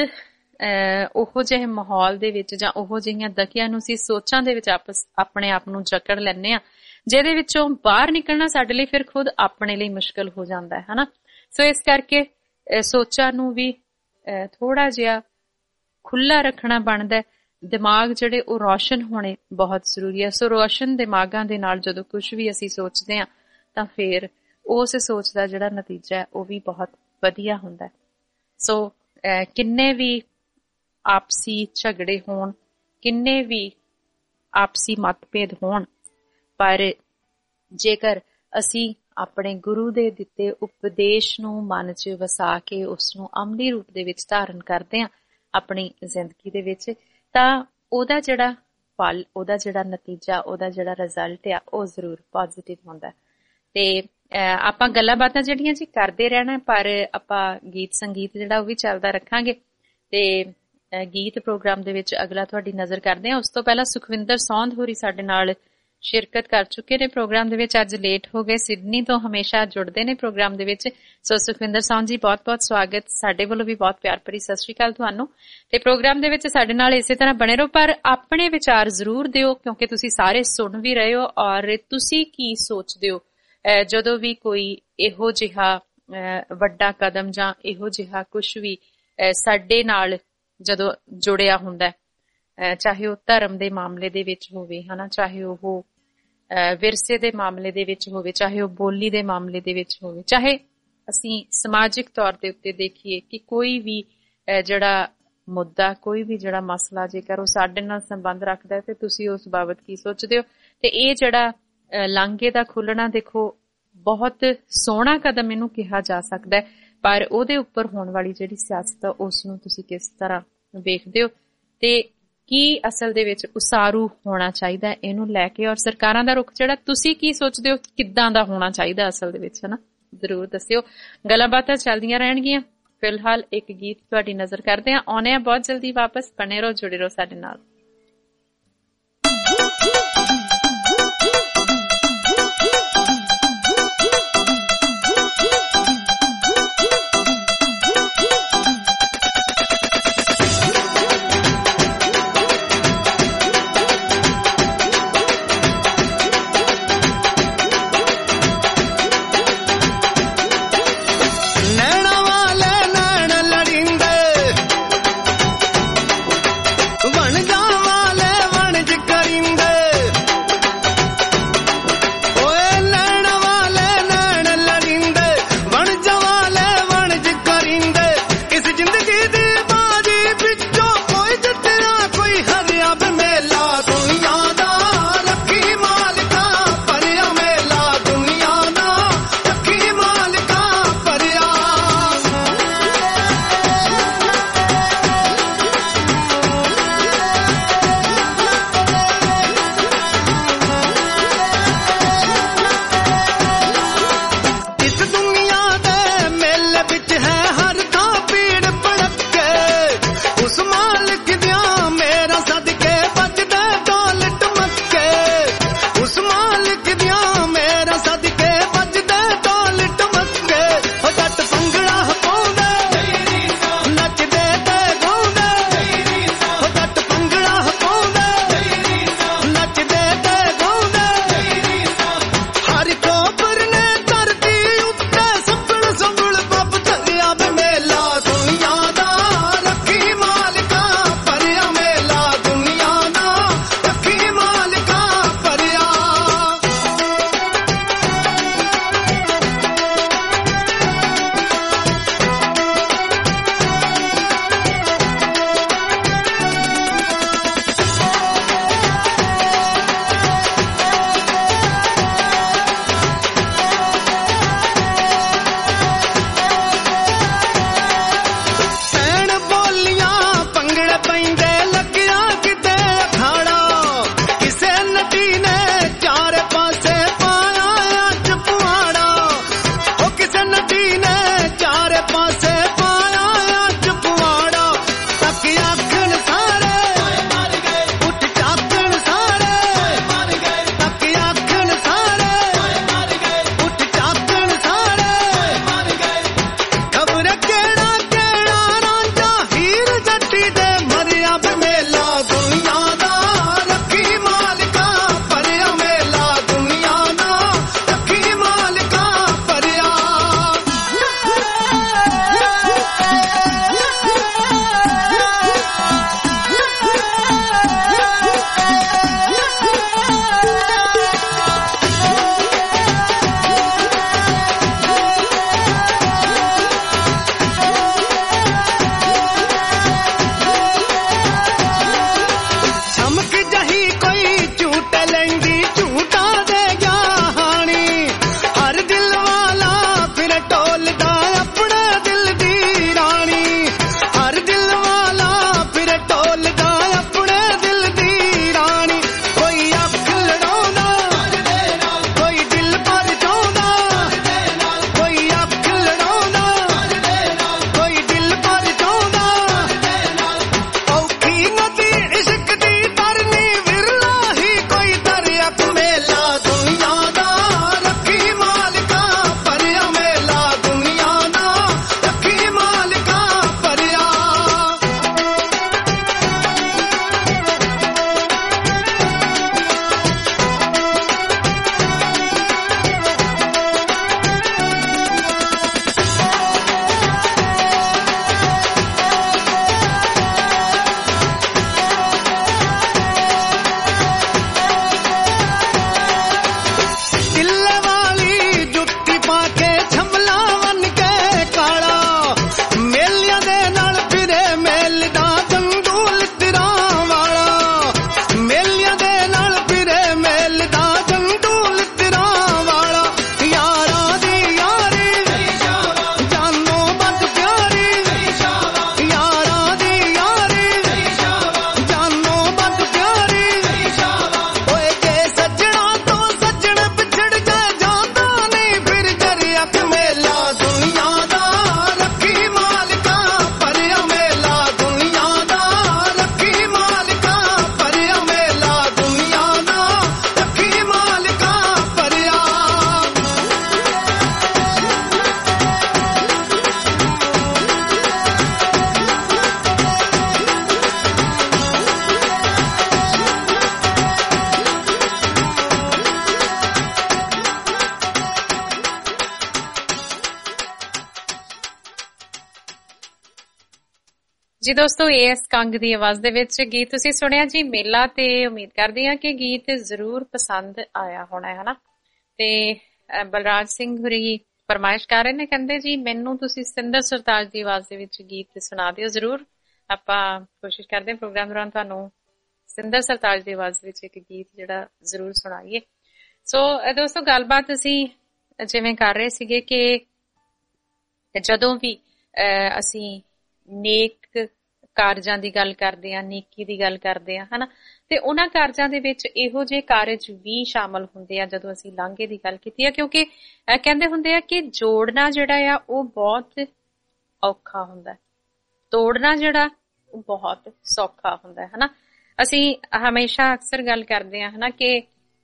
ਉਹੋ ਜਿਹੇ ਮਾਹੌਲ ਦੇ ਵਿੱਚ ਜਾਂ ਉਹੋ ਜਿਹੀਆਂ ਦਕਿਆਂ ਨੂੰ ਅਸੀਂ ਸੋਚਾਂ ਦੇ ਵਿੱਚ ਆਪਸ ਆਪਣੇ ਆਪ ਨੂੰ ਜਕੜ ਲੈਂਦੇ ਹਾਂ ਜਿਹਦੇ ਵਿੱਚੋਂ ਬਾਹਰ ਨਿਕਲਣਾ ਸਾਡੇ ਲਈ ਫਿਰ ਖੁਦ ਆਪਣੇ ਲਈ ਮੁਸ਼ਕਿਲ ਹੋ ਜਾਂਦਾ ਹੈ, ਹਨਾ। ਸੋ ਇਸ ਕਰਕੇ ਸੋਚਾਂ ਨੂੰ ਵੀ ਥੋੜਾ ਜਿਹਾ ਖੁੱਲਾ ਰੱਖਣਾ ਬਣਦਾ ਹੈ। ਦਿਮਾਗ ਜਿਹੜੇ ਉਹ ਰੌਸ਼ਨ ਹੋਣੇ ਬਹੁਤ ਜ਼ਰੂਰੀ ਹੈ। ਸੋ ਰੌਸ਼ਨ ਦਿਮਾਗਾਂ ਦੇ ਨਾਲ ਜਦੋਂ ਕੁਝ ਵੀ ਅਸੀਂ ਸੋਚਦੇ ਹਾਂ ਤਾਂ ਫਿਰ ਉਸ ਸੋਚ ਦਾ ਜਿਹੜਾ ਨਤੀਜਾ ਹੈ ਉਹ ਵੀ ਬਹੁਤ ਵਧੀਆ ਹੁੰਦਾ ਹੈ। ਸੋ ਕਿੰਨੇ ਵੀ ਆਪਸੀ ਝਗੜੇ ਹੋਣ, ਕਿੰਨੇ ਵੀ ਆਪਸੀ ਮਤਭੇਦ ਹੋਣ, ਪਰ ਜੇਕਰ ਅਸੀਂ ਆਪਣੇ ਗੁਰੂ ਦੇ ਦਿੱਤੇ ਉਪਦੇਸ਼ ਨੂੰ ਮਨ 'ਚ ਵਸਾ ਕੇ ਉਸ ਨੂੰ ਅਮਲੀ ਰੂਪ ਦੇ ਵਿੱਚ ਧਾਰਨ ਕਰਦੇ ਹਾਂ ਆਪਣੀ ਜ਼ਿੰਦਗੀ ਦੇ ਵਿੱਚ, ਤਾਂ ਉਹਦਾ ਜਿਹੜਾ ਫਲ, ਉਹਦਾ ਜਿਹੜਾ ਨਤੀਜਾ, ਉਹਦਾ ਜਿਹੜਾ ਰਿਜ਼ਲਟ ਆ ਉਹ ਜ਼ਰੂਰ ਪੋਜ਼ਿਟਿਵ ਹੁੰਦਾ। ਤੇ ਆਪਾਂ ਗੱਲਾਂ ਬਾਤਾਂ ਜਿਹੜੀਆਂ ਜੀ ਕਰਦੇ ਰਹਿਣਾ, ਪਰ ਆਪਾਂ ਗੀਤ ਸੰਗੀਤ ਜਿਹੜਾ ਉਹ ਵੀ ਚੱਲਦਾ ਰੱਖਾਂਗੇ। ਤੇ ਗੀਤ ਪ੍ਰੋਗਰਾਮ ਦੇ ਵਿੱਚ ਅਗਲਾ ਤੁਹਾਡੀ ਨਜ਼ਰ ਕਰਦੇ ਹਾਂ। ਉਸ ਤੋਂ ਪਹਿਲਾਂ ਸੁਖਵਿੰਦਰ ਸੌਂਧ ਹੋਰੀ ਸਾਡੇ ਨਾਲ ਸ਼ਿਰਕਤ ਕਰ ਚੁੱਕੇ ਨੇ ਪ੍ਰੋਗਰਾਮ ਦੇ ਵਿੱਚ, ਅੱਜ ਲੇਟ ਹੋ ਗਏ, ਸਿਡਨੀ ਤੋਂ ਹਮੇਸ਼ਾ ਜੁੜਦੇ ਨੇ ਪ੍ਰੋਗਰਾਮ ਦੇ ਵਿੱਚ। ਸੋ ਸੁਖਵਿੰਦਰ ਸੌਂਧ ਜੀ ਬਹੁਤ ਬਹੁਤ ਸਵਾਗਤ, ਸਾਡੇ ਵੱਲੋਂ ਵੀ ਬਹੁਤ ਪਿਆਰ ਭਰੀ ਸਤਿ ਸ਼੍ਰੀ ਅਕਾਲ ਤੁਹਾਨੂੰ। ਤੇ ਪ੍ਰੋਗਰਾਮ ਦੇ ਵਿੱਚ ਸਾਡੇ ਨਾਲ ਇਸੇ ਤਰ੍ਹਾਂ ਬਣੇ ਰਹੋ, ਪਰ ਆਪਣੇ ਵਿਚਾਰ ਜ਼ਰੂਰ ਦਿਓ ਕਿਉਂਕਿ ਤੁਸੀਂ ਸਾਰੇ ਸੁਣ ਵੀ ਰਹੇ ਹੋ ਔਰ ਤੁਸੀਂ ਕੀ ਸੋਚਦੇ ਹੋ ਜਦੋਂ ਵੀ ਕੋਈ ਇਹੋ ਜਿਹਾ ਵੱਡਾ ਕਦਮ ਜਾਂ ਇਹੋ ਜਿਹਾ ਕੁਛ ਵੀ ਸਾਡੇ ਨਾਲ ਜਦੋਂ ਜੁੜਿਆ ਹੁੰਦਾ, ਚਾਹੇ ਉਹ ਧਰਮ ਦੇ ਮਾਮਲੇ ਦੇ ਵਿੱਚ ਹੋਵੇ, ਹਨਾ, ਚਾਹੇ ਉਹ ਵਿਰਸੇ ਦੇ ਮਾਮਲੇ ਦੇ ਵਿੱਚ ਹੋਵੇ, ਚਾਹੇ ਉਹ ਬੋਲੀ ਦੇ ਮਾਮਲੇ ਦੇ ਵਿੱਚ ਹੋਵੇ, ਚਾਹੇ ਅਸੀਂ ਸਮਾਜਿਕ ਤੌਰ ਦੇ ਉੱਤੇ ਦੇਖੀਏ ਕਿ ਕੋਈ ਵੀ ਜਿਹੜਾ ਮੁੱਦਾ, ਕੋਈ ਵੀ ਜਿਹੜਾ ਮਸਲਾ ਜੇਕਰ ਉਹ ਸਾਡੇ ਨਾਲ ਸੰਬੰਧ ਰੱਖਦਾ ਹੈ ਤੇ ਤੁਸੀਂ ਉਸ ਬਾਬਤ ਕੀ ਸੋਚਦੇ ਹੋ। ਤੇ ਇਹ ਜਿਹੜਾ ਲਾਂਘੇ ਦਾ ਖੁੱਲਣਾ, ਦੇਖੋ ਬਹੁਤ ਸੋਹਣਾ ਕਦਮ ਇਹਨੂੰ ਕਿਹਾ ਜਾ ਸਕਦਾ ਹੈ, ਪਰ ਉਹਦੇ ਉੱਪਰ ਹੋਣ ਵਾਲੀ ਜਿਹੜੀ ਸਿਆਸਤ ਉਸ ਨੂੰ ਤੁਸੀਂ ਕਿਸ ਤਰ੍ਹਾਂ ਵੇਖਦੇ ਹੋ ਤੇ ਕੀ ਅਸਲ ਦੇ ਵਿੱਚ ਉਸਾਰੂ ਹੋਣਾ ਚਾਹੀਦਾ ਇਹਨੂੰ ਲੈ ਕੇ, ਔਰ ਸਰਕਾਰਾਂ ਦਾ ਰੁਖ ਜਿਹੜਾ ਤੁਸੀਂ ਕੀ ਸੋਚਦੇ ਹੋ ਕਿੱਦਾਂ ਦਾ ਹੋਣਾ ਚਾਹੀਦਾ ਅਸਲ ਦੇ ਵਿੱਚ, ਹਨਾ, ਜ਼ਰੂਰ ਦੱਸਿਓ। ਗੱਲਾਂ ਬਾਤਾਂ ਚੱਲਦੀਆਂ ਰਹਿਣਗੀਆਂ। ਫਿਲਹਾਲ ਇੱਕ ਗੀਤ ਤੁਹਾਡੀ ਨਜ਼ਰ ਕਰਦੇ ਹਾਂ, ਆਉਣੇ ਆ ਬਹੁਤ ਜਲਦੀ ਵਾਪਸ, ਬਣੇ ਰਹੋ, ਜੁੜੇ ਰਹੋ ਸਾਡੇ ਨਾਲ। बन जा ਜੀ ਦੋਸਤੋ, ਏ ਐਸ ਕੰਗ ਦੀ ਆਵਾਜ਼ ਦੇ ਵਿੱਚ ਗੀਤ ਤੁਸੀਂ ਸੁਣਿਆ ਜੀ ਮੇਲਾ, ਤੇ ਉਮੀਦ ਕਰਦੀ ਹਾਂ ਕਿ ਗੀਤ ਜ਼ਰੂਰ ਪਸੰਦ ਆਇਆ ਹੋਣਾ ਹੈ ਨਾ। ਤੇ ਬਲਰਾਜ ਸਿੰਘ ਹੋਰੀ ਫਰਮਾਇਸ਼ ਕਰ ਰਹੇ ਨੇ, ਕਹਿੰਦੇ ਜੀ ਮੈਨੂੰ ਤੁਸੀਂ ਸਤਿੰਦਰ ਸਰਤਾਜ ਦੀ ਆਵਾਜ਼ ਦੇ ਵਿੱਚ ਗੀਤ ਸੁਣਾ ਦਿਓ। ਜ਼ਰੂਰ ਆਪਾਂ ਕੋਸ਼ਿਸ਼ ਕਰਦੇ ਹਾਂ ਪ੍ਰੋਗਰਾਮ ਦੌਰਾਨ ਤੁਹਾਨੂੰ ਸਤਿੰਦਰ ਸਰਤਾਜ ਦੀ ਆਵਾਜ਼ ਵਿੱਚ ਇੱਕ ਗੀਤ ਜਿਹੜਾ ਜ਼ਰੂਰ ਸੁਣਾਈਏ। ਸੋ ਦੋਸਤੋ, ਗੱਲਬਾਤ ਅਸੀਂ ਜਿਵੇਂ ਕਰ ਰਹੇ ਸੀਗੇ ਕਿ ਜਦੋਂ ਵੀ ਅਸੀਂ ਨੇਕ ਕਾਰਜਾਂ ਦੀ ਗੱਲ ਕਰਦੇ ਹਾਂ, ਨੇਕੀ ਦੀ ਗੱਲ ਕਰਦੇ ਹਾਂ ਹਨਾ, ਤੇ ਉਹਨਾਂ ਕਾਰਜਾਂ ਦੇ ਵਿੱਚ ਇਹੋ ਜਿਹੇ ਕਾਰਜ ਵੀ ਸ਼ਾਮਲ ਹੁੰਦੇ ਆ ਜਦੋਂ ਅਸੀਂ ਲਾਂਘੇ ਦੀ ਗੱਲ ਕੀਤੀ ਆ, ਕਿਉਂਕਿ ਕਹਿੰਦੇ ਹੁੰਦੇ ਆ ਕਿ ਜੋੜਨਾ ਜਿਹੜਾ ਆ ਉਹ ਬਹੁਤ ਔਖਾ ਹੁੰਦਾ, ਤੋੜਨਾ ਜਿਹੜਾ ਉਹ ਬਹੁਤ ਸੌਖਾ ਹੁੰਦਾ ਹਨਾ। ਅਸੀਂ ਹਮੇਸ਼ਾ ਅਕਸਰ ਗੱਲ ਕਰਦੇ ਹਾਂ ਹਨਾ ਕਿ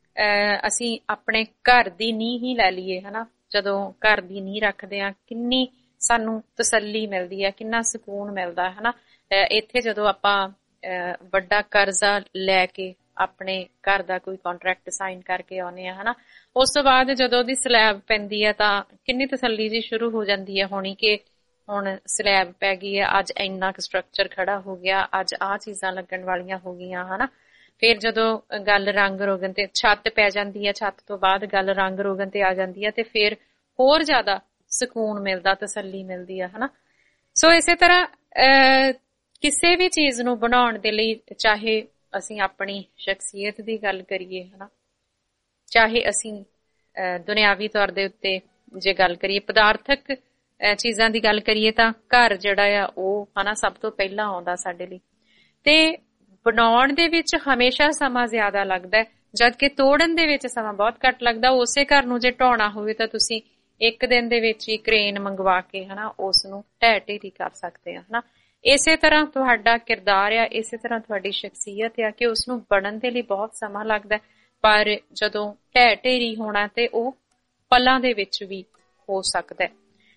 ਅਸੀਂ ਆਪਣੇ ਘਰ ਦੀ ਨੀਂਹ ਹੀ ਲੈ ਲਈਏ ਹਨਾ, ਜਦੋਂ ਘਰ ਦੀ ਨੀਂਹ ਰੱਖਦੇ ਹਾਂ ਕਿੰਨੀ ਸਾਨੂੰ ਤਸੱਲੀ ਮਿਲਦੀ ਹੈ, ਕਿੰਨਾ ਸਕੂਨ ਮਿਲਦਾ ਹੈ ਨਾ। ਇੱਥੇ ਜਦੋਂ ਆਪਾਂ ਵੱਡਾ ਕਰਜ਼ਾ ਲੈ ਕੇ ਆਪਣੇ ਘਰ ਦਾ ਕੋਈ ਕੰਟਰੈਕਟ ਸਾਈਨ ਕਰਕੇ ਆਉਂਦੇ ਆ ਹਨਾ, ਉਸ ਤੋਂ ਬਾਅਦ ਜਦੋਂ ਉਹਦੀ ਸਲੈਬ ਪੈਂਦੀ ਹੈ ਤਾਂ ਕਿੰਨੀ ਤਸੱਲੀ ਜੀ ਸ਼ੁਰੂ ਹੋ ਜਾਂਦੀ ਹੈ ਹੋਣੀ ਕਿ ਹੁਣ ਸਲੈਬ ਪੈ ਗਈ ਹੈ, ਅੱਜ ਇੰਨਾ ਕੁ ਸਟਰਕਚਰ ਖੜਾ ਹੋ ਗਿਆ, ਅੱਜ ਆਹ ਚੀਜ਼ਾਂ ਲੱਗਣ ਵਾਲੀਆਂ ਹੋ ਗਈਆਂ ਹਨਾ। ਫਿਰ ਜਦੋਂ ਗੱਲ ਰੰਗ ਰੋਗਨ ਤੇ ਛੱਤ ਪੈ ਜਾਂਦੀ ਹੈ, ਛੱਤ ਤੋਂ ਬਾਅਦ ਗੱਲ ਰੰਗ ਰੋਗਨ ਤੇ ਆ ਜਾਂਦੀ ਹੈ, ਤੇ ਫਿਰ ਹੋਰ ਜ਼ਿਆਦਾ ਸਕੂਨ ਮਿਲਦਾ, ਤਸੱਲੀ ਮਿਲਦੀ ਹੈ ਹਨਾ। ਸੋ ਇਸੇ ਤਰ੍ਹਾਂ ਅਹ ਕਿਸੇ ਵੀ ਚੀਜ਼ ਨੂੰ ਬਣਾਉਣ ਦੇ ਲਈ, ਚਾਹੇ ਅਸੀਂ ਆਪਣੀ ਸ਼ਖਸੀਅਤ ਦੀ ਗੱਲ ਕਰੀਏ ਹਨਾ, ਚਾਹੇ ਅਸੀਂ ਦੁਨਿਆਵੀ ਤੌਰ ਦੇ ਉੱਤੇ ਜੇ ਗੱਲ ਕਰੀਏ, ਪਦਾਰਥਕ ਚੀਜ਼ਾਂ ਦੀ ਗੱਲ ਕਰੀਏ, ਤਾਂ ਘਰ ਜਿਹੜਾ ਆ ਉਹ ਹਨਾ ਸਭ ਤੋਂ ਪਹਿਲਾਂ ਆਉਂਦਾ ਸਾਡੇ ਲਈ। ਤੇ ਬਣਾਉਣ ਦੇ ਵਿੱਚ ਹਮੇਸ਼ਾ ਸਮਾਂ ਜ਼ਿਆਦਾ ਲੱਗਦਾ, ਜਦਕਿ ਤੋੜਨ ਦੇ ਵਿੱਚ ਸਮਾਂ ਬਹੁਤ ਘੱਟ ਲੱਗਦਾ। ਉਸੇ ਘਰ ਨੂੰ ਜੇ ਢਾਉਣਾ ਹੋਵੇ ਤਾਂ ਤੁਸੀਂ ਇੱਕ ਦਿਨ ਦੇ ਵਿੱਚ ਹੀ ਕ੍ਰੇਨ ਮੰਗਵਾ ਕੇ ਹਨਾ ਉਸ ਨੂੰ ਢਹਿ ਢੇਰੀ ਕਰ ਸਕਦੇ ਆ ਹਨਾ। ਇਸੇ ਤਰ੍ਹਾਂ ਤੁਹਾਡਾ ਕਿਰਦਾਰ ਆ, ਇਸੇ ਤਰ੍ਹਾਂ ਤੁਹਾਡੀ ਸ਼ਖਸੀਅਤ ਆ ਕਿ ਉਸਨੂੰ ਬਣਨ ਦੇ ਲਈ ਬਹੁਤ ਸਮਾਂ ਲੱਗਦਾ, ਪਰ ਜਦੋਂ ਢਹਿ ਢੇਰੀ ਹੋਣਾ ਤੇ ਉਹ ਪਲਾਂ ਦੇ ਵਿੱਚ ਵੀ ਹੋ ਸਕਦਾ।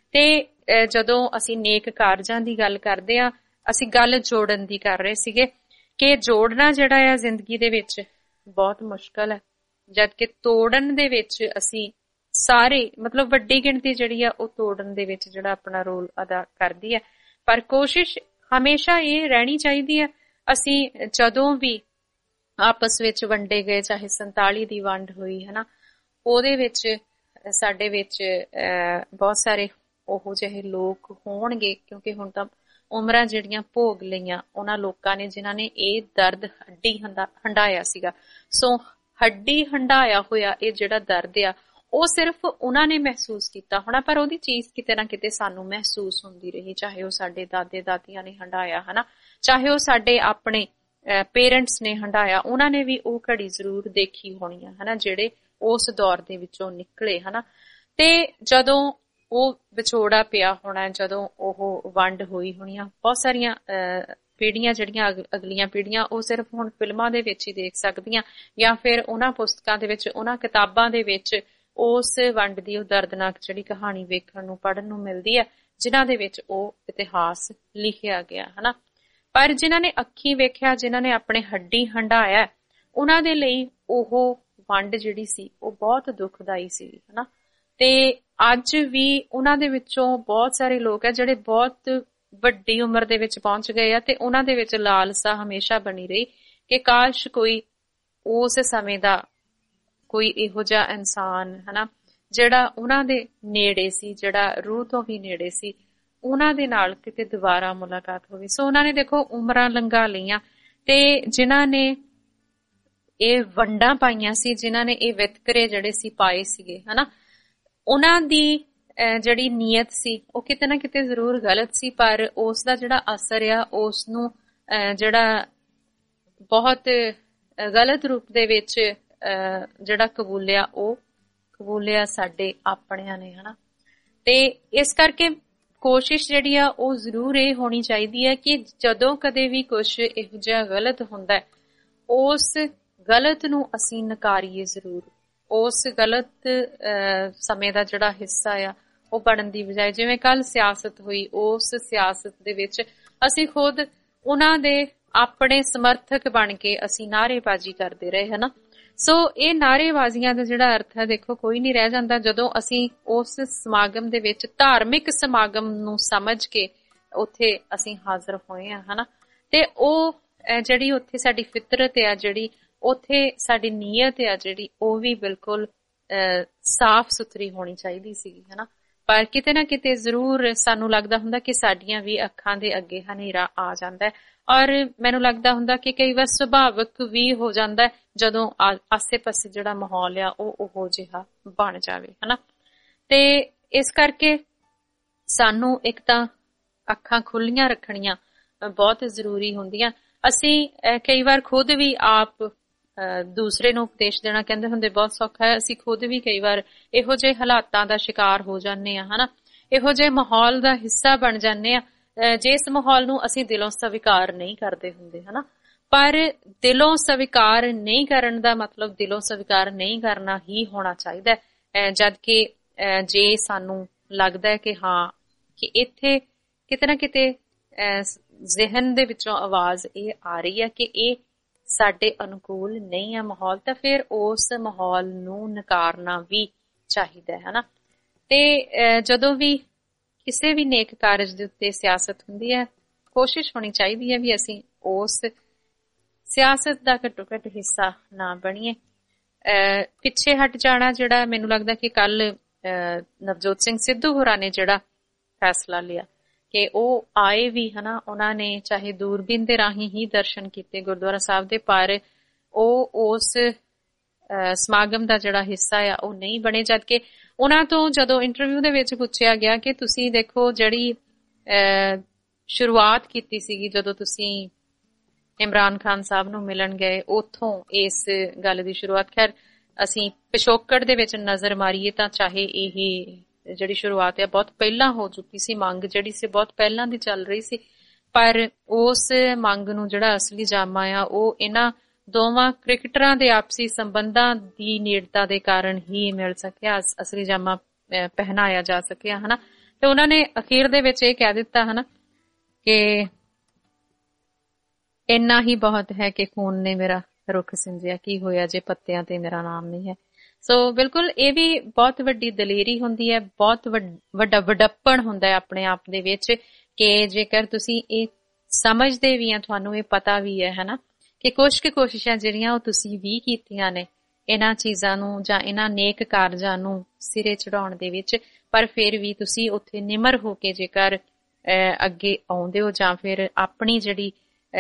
ਤੇ ਜਦੋਂ ਅਸੀਂ ਨੇਕ ਕਾਰਜਾਂ ਦੀ ਗੱਲ ਕਰਦੇ ਆ, ਅਸੀਂ ਗੱਲ ਜੋੜਨ ਦੀ ਕਰ ਰਹੇ ਸੀਗੇ ਕਿ ਜੋੜਨਾ ਜਿਹੜਾ ਆ ਜ਼ਿੰਦਗੀ ਦੇ ਵਿੱਚ ਬਹੁਤ ਮੁਸ਼ਕਲ ਹੈ, ਜਦਕਿ ਤੋੜਨ ਦੇ ਵਿੱਚ ਅਸੀਂ ਸਾਰੇ ਮਤਲਬ ਵੱਡੀ ਗਿਣਤੀ ਜਿਹੜੀ ਆ ਉਹ ਤੋੜਨ ਦੇ ਵਿੱਚ ਜਿਹੜਾ ਆਪਣਾ ਰੋਲ ਅਦਾ ਕਰਦੀ ਹੈ। ਪਰ ਕੋਸ਼ਿਸ਼ ਹਮੇਸ਼ਾ ਇਹ ਰਹਿਣੀ ਚਾਹੀਦੀ ਹੈ, ਅਸੀਂ ਜਦੋਂ ਵੀ ਆਪਸ ਵਿੱਚ ਵੰਡੇ ਗਏ, ਚਾਹੇ ਸੰਤਾਲੀ ਦੀ ਵੰਡ ਹੋਈ ਹੈ ਨਾ, ਉਹਦੇ ਵਿੱਚ ਸਾਡੇ ਵਿੱਚ ਬਹੁਤ ਸਾਰੇ ਉਹੋ ਜਿਹੇ ਲੋਕ ਹੋਣਗੇ, ਕਿਉਂਕਿ ਹੁਣ ਤਾਂ ਉਮਰਾਂ ਜਿਹੜੀਆਂ ਭੋਗ ਲਈਆਂ ਉਹਨਾਂ ਲੋਕਾਂ ਨੇ ਜਿਨ੍ਹਾਂ ਨੇ ਇਹ ਦਰਦ ਹੱਡੀ ਹੰਡਾਇਆ ਸੀਗਾ। ਸੋ ਹੱਡੀ ਹੰਡਾਇਆ ਹੋਇਆ ਇਹ ਜਿਹੜਾ ਦਰਦ ਆ ਉਹ ਸਿਰਫ ਉਹਨਾਂ ਨੇ ਮਹਿਸੂਸ ਕੀਤਾ ਹੋਣਾ, ਪਰ ਉਹਦੀ ਚੀਜ਼ ਕਿਤੇ ਨਾ ਕਿਤੇ ਸਾਨੂੰ ਮਹਿਸੂਸ ਹੁੰਦੀ ਰਹੀ, ਚਾਹੇ ਉਹ ਸਾਡੇ ਦਾਦੇ ਦਾਦੀਆਂ ਨੇ ਹੰਡਾਇਆ ਹਨਾ, ਚਾਹੇ ਉਹ ਸਾਡੇ ਆਪਣੇ ਪੇਰੈਂਟਸ ਨੇ ਹੰਡਾਇਆ, ਉਹਨਾਂ ਨੇ ਵੀ ਉਹ ਘੜੀ ਜ਼ਰੂਰ ਦੇਖੀ ਹੋਣੀ ਆ ਹਨਾ, ਜਿਹੜੇ ਉਸ ਦੌਰ ਦੇ ਵਿੱਚੋਂ ਨਿਕਲੇ ਹਨਾ। ਤੇ ਜਦੋਂ ਉਹ ਵਿਛੋੜਾ ਪਿਆ ਹੋਣਾ, ਜਦੋਂ ਉਹ ਵੰਡ ਹੋਈ ਹੋਣੀ ਆ, ਬਹੁਤ ਸਾਰੀਆਂ ਪੀੜ੍ਹੀਆਂ ਜਿਹੜੀਆਂ ਅਗਲੀਆਂ ਪੀੜ੍ਹੀਆਂ ਉਹ ਸਿਰਫ ਹੁਣ ਫਿਲਮਾਂ ਦੇ ਵਿੱਚ ਹੀ ਦੇਖ ਸਕਦੀਆਂ, ਜਾਂ ਫਿਰ ਉਹਨਾਂ ਪੁਸਤਕਾਂ ਦੇ ਵਿੱਚ, ਉਹਨਾਂ ਕਿਤਾਬਾਂ ਦੇ ਵਿੱਚ ਉਸ ਵੰਡ ਦੀ ਉਹ ਦਰਦਨਾਕ ਜਿਹੜੀ ਕਹਾਣੀ ਵੇਖਣ ਨੂੰ, ਪੜ੍ਹਨ ਨੂੰ ਮਿਲਦੀ ਹੈ, ਜਿਨ੍ਹਾਂ ਦੇ ਵਿੱਚ ਉਹ ਇਤਿਹਾਸ ਲਿਖਿਆ ਗਿਆ ਹਨਾ। ਪਰ ਜਿਨ੍ਹਾਂ ਨੇ ਅੱਖੀਂ ਵੇਖਿਆ, ਜਿਨ੍ਹਾਂ ਨੇ ਆਪਣੇ ਹੱਡੀ ਹੰਡਾਇਆ, ਉਹਨਾਂ ਦੇ ਲਈ ਉਹ ਵੰਡ ਜਿਹੜੀ ਸੀ ਉਹ ਬਹੁਤ ਦੁਖਦਾਈ ਸੀ ਹਨਾ। ਤੇ ਅੱਜ ਵੀ ਉਹਨਾਂ ਦੇ ਵਿੱਚੋਂ ਬਹੁਤ ਸਾਰੇ ਲੋਕ ਹੈ ਜਿਹੜੇ ਬਹੁਤ ਵੱਡੀ ਉਮਰ ਦੇ ਵਿੱਚ ਪਹੁੰਚ ਗਏ ਆ, ਤੇ ਉਹਨਾਂ ਦੇ ਵਿੱਚ ਲਾਲਸਾ ਹਮੇਸ਼ਾ ਬਣੀ ਰਹੀ ਕਿ ਕਾਸ਼ ਕੋਈ ਉਸ ਸਮੇਂ ਦਾ ਕੋਈ ਇਹੋ ਜਿਹਾ ਇਨਸਾਨ ਹਨਾ ਜਿਹੜਾ ਉਹਨਾਂ ਦੇ ਨੇੜੇ ਸੀ, ਜਿਹੜਾ ਰੂਹ ਤੋਂ ਵੀ ਨੇੜੇ ਸੀ, ਉਹਨਾਂ ਦੇ ਨਾਲ ਕਿਤੇ ਦੁਬਾਰਾ ਮੁਲਾਕਾਤ ਹੋਵੇ। ਸੋ ਉਹਨਾਂ ਨੇ ਦੇਖੋ ਉਮਰਾਂ ਲੰਘਾ ਲਈਆਂ, ਤੇ ਜਿਨ੍ਹਾਂ ਨੇ ਇਹ ਵੰਡਾਂ ਪਾਈਆਂ ਸੀ, ਜਿਨ੍ਹਾਂ ਨੇ ਇਹ ਵਿਤਕਰੇ ਜਿਹੜੇ ਸੀ ਪਾਏ ਸੀਗੇ ਹਨਾ, ਉਹਨਾਂ ਦੀ ਜਿਹੜੀ ਨੀਅਤ ਸੀ ਉਹ ਕਿਤੇ ਨਾ ਕਿਤੇ ਜ਼ਰੂਰ ਗਲਤ ਸੀ, ਪਰ ਉਸ ਦਾ ਜਿਹੜਾ ਅਸਰ ਆ ਉਸ ਨੂੰ ਜਿਹੜਾ ਬਹੁਤ ਗਲਤ ਰੂਪ ਦੇ ਵਿੱਚ ਜਿਹੜਾ ਕਬੂਲਿਆ, ਉਹ ਕਬੂਲਿਆ ਸਾਡੇ ਆਪਣਿਆਂ ਨੇ ਹਨਾ। ਤੇ ਇਸ ਕਰਕੇ ਕੋਸ਼ਿਸ਼ ਜਿਹੜੀ ਆ ਉਹ ਜ਼ਰੂਰ ਇਹ ਹੋਣੀ ਚਾਹੀਦੀ ਹੈ ਕਿ ਜਦੋਂ ਕਦੇ ਵੀ ਕੁਛ ਇਹੋ ਜਿਹਾ ਗਲਤ ਹੁੰਦਾ ਹੈ, ਉਸ ਗਲਤ ਨੂੰ ਅਸੀਂ ਨਕਾਰੀਏ ਜ਼ਰੂਰ, ਉਸ ਗਲਤ ਸਮੇਂ ਦਾ ਜਿਹੜਾ ਹਿੱਸਾ ਆ ਉਹ ਬਣਨ ਦੀ ਬਜਾਏ, ਜਿਵੇਂ ਕੱਲ ਸਿਆਸਤ ਹੋਈ, ਉਸ ਸਿਆਸਤ ਦੇ ਵਿੱਚ ਅਸੀਂ ਖੁਦ ਉਹਨਾਂ ਦੇ ਆਪਣੇ ਸਮਰਥਕ ਬਣ ਕੇ ਅਸੀਂ ਨਾਅਰੇਬਾਜ਼ੀ ਕਰਦੇ ਰਹੇ ਹਨਾ। ਸੋ ਇਹ ਨਾਅਰੇਬਾਜ਼ੀਆਂ ਦਾ ਜਿਹੜਾ ਅਰਥ ਹੈ ਦੇਖੋ ਕੋਈ ਨਹੀਂ ਰਹਿ ਜਾਂਦਾ ਜਦੋਂ ਅਸੀਂ ਉਸ ਸਮਾਗਮ ਦੇ ਵਿੱਚ, ਧਾਰਮਿਕ ਸਮਾਗਮ ਨੂੰ ਸਮਝ ਕੇ ਉੱਥੇ ਅਸੀਂ ਹਾਜ਼ਰ ਹੋਏ ਆ ਹਨਾ। ਤੇ ਉਹ ਜਿਹੜੀ ਉੱਥੇ ਸਾਡੀ ਫਿਤਰਤ ਆ, ਜਿਹੜੀ ਉੱਥੇ ਸਾਡੀ ਨੀਅਤ ਆ ਜਿਹੜੀ, ਉਹ ਵੀ ਬਿਲਕੁਲ ਸਾਫ਼ ਸੁਥਰੀ ਹੋਣੀ ਚਾਹੀਦੀ ਸੀਗੀ ਹਨਾ। ਪਰ ਕਿਤੇ ਨਾ ਕਿਤੇ ਜ਼ਰੂਰ ਸਾਨੂੰ ਲੱਗਦਾ ਹੁੰਦਾ ਕਿ ਸਾਡੀਆਂ ਵੀ ਅੱਖਾਂ ਦੇ ਅੱਗੇ ਹਨੇਰਾ ਆ ਜਾਂਦਾ ਹੈ, ਔਰ ਮੈਨੂੰ ਲੱਗਦਾ ਹੁੰਦਾ ਕਿ ਕਈ ਵਾਰ ਸੁਭਾਵਿਕ ਵੀ ਹੋ ਜਾਂਦਾ ਜਦੋਂ ਆਸੇ ਪਾਸੇ ਜਿਹੜਾ ਮਾਹੌਲ ਆ ਉਹ ਉਹੋ ਜਿਹਾ ਬਣ ਜਾਵੇ ਹਨਾ। ਤੇ ਇਸ ਕਰਕੇ ਸਾਨੂੰ ਇੱਕ ਤਾਂ ਅੱਖਾਂ ਖੁੱਲੀਆਂ ਰੱਖਣੀਆਂ ਬਹੁਤ ਜ਼ਰੂਰੀ ਹੁੰਦੀਆਂ। ਅਸੀਂ ਕਈ ਵਾਰ ਖੁਦ ਵੀ ਆਪ ਦੂਸਰੇ ਨੂੰ ਉਪਦੇਸ਼ ਦੇਣਾ ਕਹਿੰਦੇ ਹੁੰਦੇ ਬਹੁਤ ਸੌਖਾ ਹੈ, ਅਸੀਂ ਖੁਦ ਵੀ ਕਈ ਵਾਰ ਇਹੋ ਜਿਹੇ ਹਾਲਾਤਾਂ ਦਾ ਸ਼ਿਕਾਰ ਹੋ ਜਾਂਦੇ ਆ ਹਨਾ, ਇਹੋ ਜਿਹੇ ਮਾਹੌਲ ਦਾ ਹਿੱਸਾ ਬਣ ਜਾਂਦੇ ਆ ਜਿਸ ਮਾਹੌਲ ਨੂੰ ਅਸੀਂ ਦਿਲੋਂ ਸਵੀਕਾਰ ਨਹੀਂ ਕਰਦੇ ਹੁੰਦੇ ਹਨਾ। ਪਰ ਦਿਲੋਂ ਸਵੀਕਾਰ ਨਹੀਂ ਕਰਨ ਦਾ ਮਤਲਬ ਦਿਲੋਂ ਸਵੀਕਾਰ ਨਹੀਂ ਕਰਨਾ ਹੀ ਹੋਣਾ ਚਾਹੀਦਾ, ਜਦ ਕਿ ਜੇ ਸਾਨੂੰ ਲੱਗਦਾ ਹੈ ਕਿ ਹਾਂ ਕਿ ਇੱਥੇ ਕਿਤੇ ਨਾ ਕਿਤੇ ਜ਼ਿਹਨ ਦੇ ਵਿੱਚੋਂ ਆਵਾਜ਼ ਇਹ ਆ ਰਹੀ ਹੈ ਕਿ ਇਹ ਸਾਡੇ ਅਨੁਕੂਲ ਨਹੀਂ ਹੈ ਮਾਹੌਲ, ਤਾਂ ਫਿਰ ਉਸ ਮਾਹੌਲ ਨੂੰ ਨਕਾਰਨਾ ਵੀ ਚਾਹੀਦਾ ਹੈ ਹਨਾ। ਤੇ ਜਦੋਂ ਵੀ ਕਿਸੇ ਵੀ ਨੇਕ ਕਾਰਜ ਦੇ ਉੱਤੇ ਸਿਆਸਤ ਹੁੰਦੀ ਹੈ, ਕੋਸ਼ਿਸ਼ ਹੋਣੀ ਚਾਹੀਦੀ ਹੈ ਵੀ ਅਸੀਂ ਉਸ ਸਿਆਸਤ ਦਾ ਘੱਟੋ ਘੱਟ ਹਿੱਸਾ ਨਾ ਬਣੀਏ। ਪਿੱਛੇ ਹਟ ਜਾਣਾ, ਜਿਹੜਾ ਮੈਨੂੰ ਲੱਗਦਾ ਕਿ ਕੱਲ ਨਵਜੋਤ ਸਿੰਘ ਸਿੱਧੂ ਹੋਰਾਂ ਨੇ ਜਿਹੜਾ ਫੈਸਲਾ ਲਿਆ ਕਿ ਉਹ ਆਏ ਵੀ ਹਨਾ, ਉਹਨਾਂ ਨੇ ਚਾਹੇ ਦੂਰਬੀਨ ਦੇ ਰਾਹੀਂ ਹੀ ਦਰਸ਼ਨ ਕੀਤੇ ਗੁਰਦੁਆਰਾ ਸਾਹਿਬ ਦੇ, ਪਰ ਉਹ ਉਸ ਸਮਾਗਮ ਦਾ ਜਿਹੜਾ ਹਿੱਸਾ ਆ ਉਹ ਨਹੀਂ ਬਣੇ। ਜਦ ਕਿ ਉਹਨਾਂ ਤੋਂ ਜਦੋਂ ਇੰਟਰਵਿਊ ਦੇ ਵਿੱਚ ਪੁੱਛਿਆ ਗਿਆ ਕਿ ਤੁਸੀਂ ਦੇਖੋ ਜਿਹੜੀ ਸ਼ੁਰੂਆਤ ਕੀਤੀ ਸੀਗੀ ਜਦੋਂ ਤੁਸੀਂ ਇਮਰਾਨ ਖਾਨ ਸਾਹਿਬ ਨੂੰ ਮਿਲਣ ਗਏ, ਉੱਥੋਂ ਇਸ ਗੱਲ ਦੀ ਸ਼ੁਰੂਆਤ, ਖੈਰ ਅਸੀਂ ਪਿਛੋਕੜ ਦੇ ਵਿੱਚ ਨਜ਼ਰ ਮਾਰੀਏ ਤਾਂ ਚਾਹੇ ਇਹ ਜਿਹੜੀ ਸ਼ੁਰੂਆਤ ਹੈ ਬਹੁਤ ਪਹਿਲਾਂ ਹੋ ਚੁੱਕੀ ਸੀ, ਮੰਗ ਜਿਹੜੀ ਸੀ ਬਹੁਤ ਪਹਿਲਾਂ ਦੀ ਚੱਲ ਰਹੀ ਸੀ, ਪਰ ਉਸ ਮੰਗ ਨੂੰ ਜਿਹੜਾ ਅਸਲੀ ਜਾਮਾ ਆ ਉਹ ਇਹਨਾਂ ਦੋਵਾਂ ਕ੍ਰਿਕਟਰਾਂ ਦੇ ਆਪਸੀ ਸੰਬੰਧਾਂ ਦੀ ਨੇੜਤਾ ਦੇ ਕਾਰਨ ਹੀ ਮਿਲ ਸਕਿਆ, ਅਸਲੀ ਜਾਮਾ ਪਹਿਨਾਇਆ ਜਾ ਸਕਿਆ ਹਨਾ। ਤੇ ਉਹਨਾਂ ਨੇ ਅਖੀਰ ਦੇ ਵਿੱਚ ਇਹ ਕਹਿ ਦਿੱਤਾ ਹਨਾ ਕਿ ਇੰਨਾ ਹੀ ਬਹੁਤ ਹੈ ਕਿ ਖੂਨ ਨੇ ਮੇਰਾ ਰੁੱਖ ਸਿੰਜਿਆ, ਕੀ ਹੋਇਆ ਜੇ ਪੱਤਿਆਂ ਤੇ ਮੇਰਾ ਨਾਮ ਨਹੀਂ ਹੈ। ਸੋ ਬਿਲਕੁਲ ਇਹ ਵੀ ਬਹੁਤ ਵੱਡੀ ਦਲੇਰੀ ਹੁੰਦੀ ਹੈ, ਬਹੁਤ ਵੱਡਾ ਵਡੱਪਣ ਹੁੰਦਾ ਹੈ ਆਪਣੇ ਆਪ ਦੇ ਵਿੱਚ, ਕਿ ਜੇਕਰ ਤੁਸੀਂ ਇਹ ਸਮਝਦੇ ਵੀ ਆ, ਤੁਹਾਨੂੰ ਇਹ ਪਤਾ ਵੀ ਹੈ ਹਨਾ ਕਿ ਕੁਛ ਕੁ ਕੋਸ਼ਿਸ਼ਾਂ ਜਿਹੜੀਆਂ ਉਹ ਤੁਸੀਂ ਵੀ ਕੀਤੀਆਂ ਨੇ ਇਹਨਾਂ ਚੀਜ਼ਾਂ ਨੂੰ ਜਾਂ ਇਹਨਾਂ ਨੇਕ ਕਾਰਜਾਂ ਨੂੰ ਸਿਰੇ ਚੜਾਉਣ ਦੇ ਵਿੱਚ, ਪਰ ਫਿਰ ਵੀ ਤੁਸੀਂ ਉੱਥੇ ਨਿਮਰ ਹੋ ਕੇ ਜੇਕਰ ਅੱਗੇ ਆਉਂਦੇ ਹੋ ਜਾਂ ਫਿਰ ਆਪਣੀ ਜਿਹੜੀ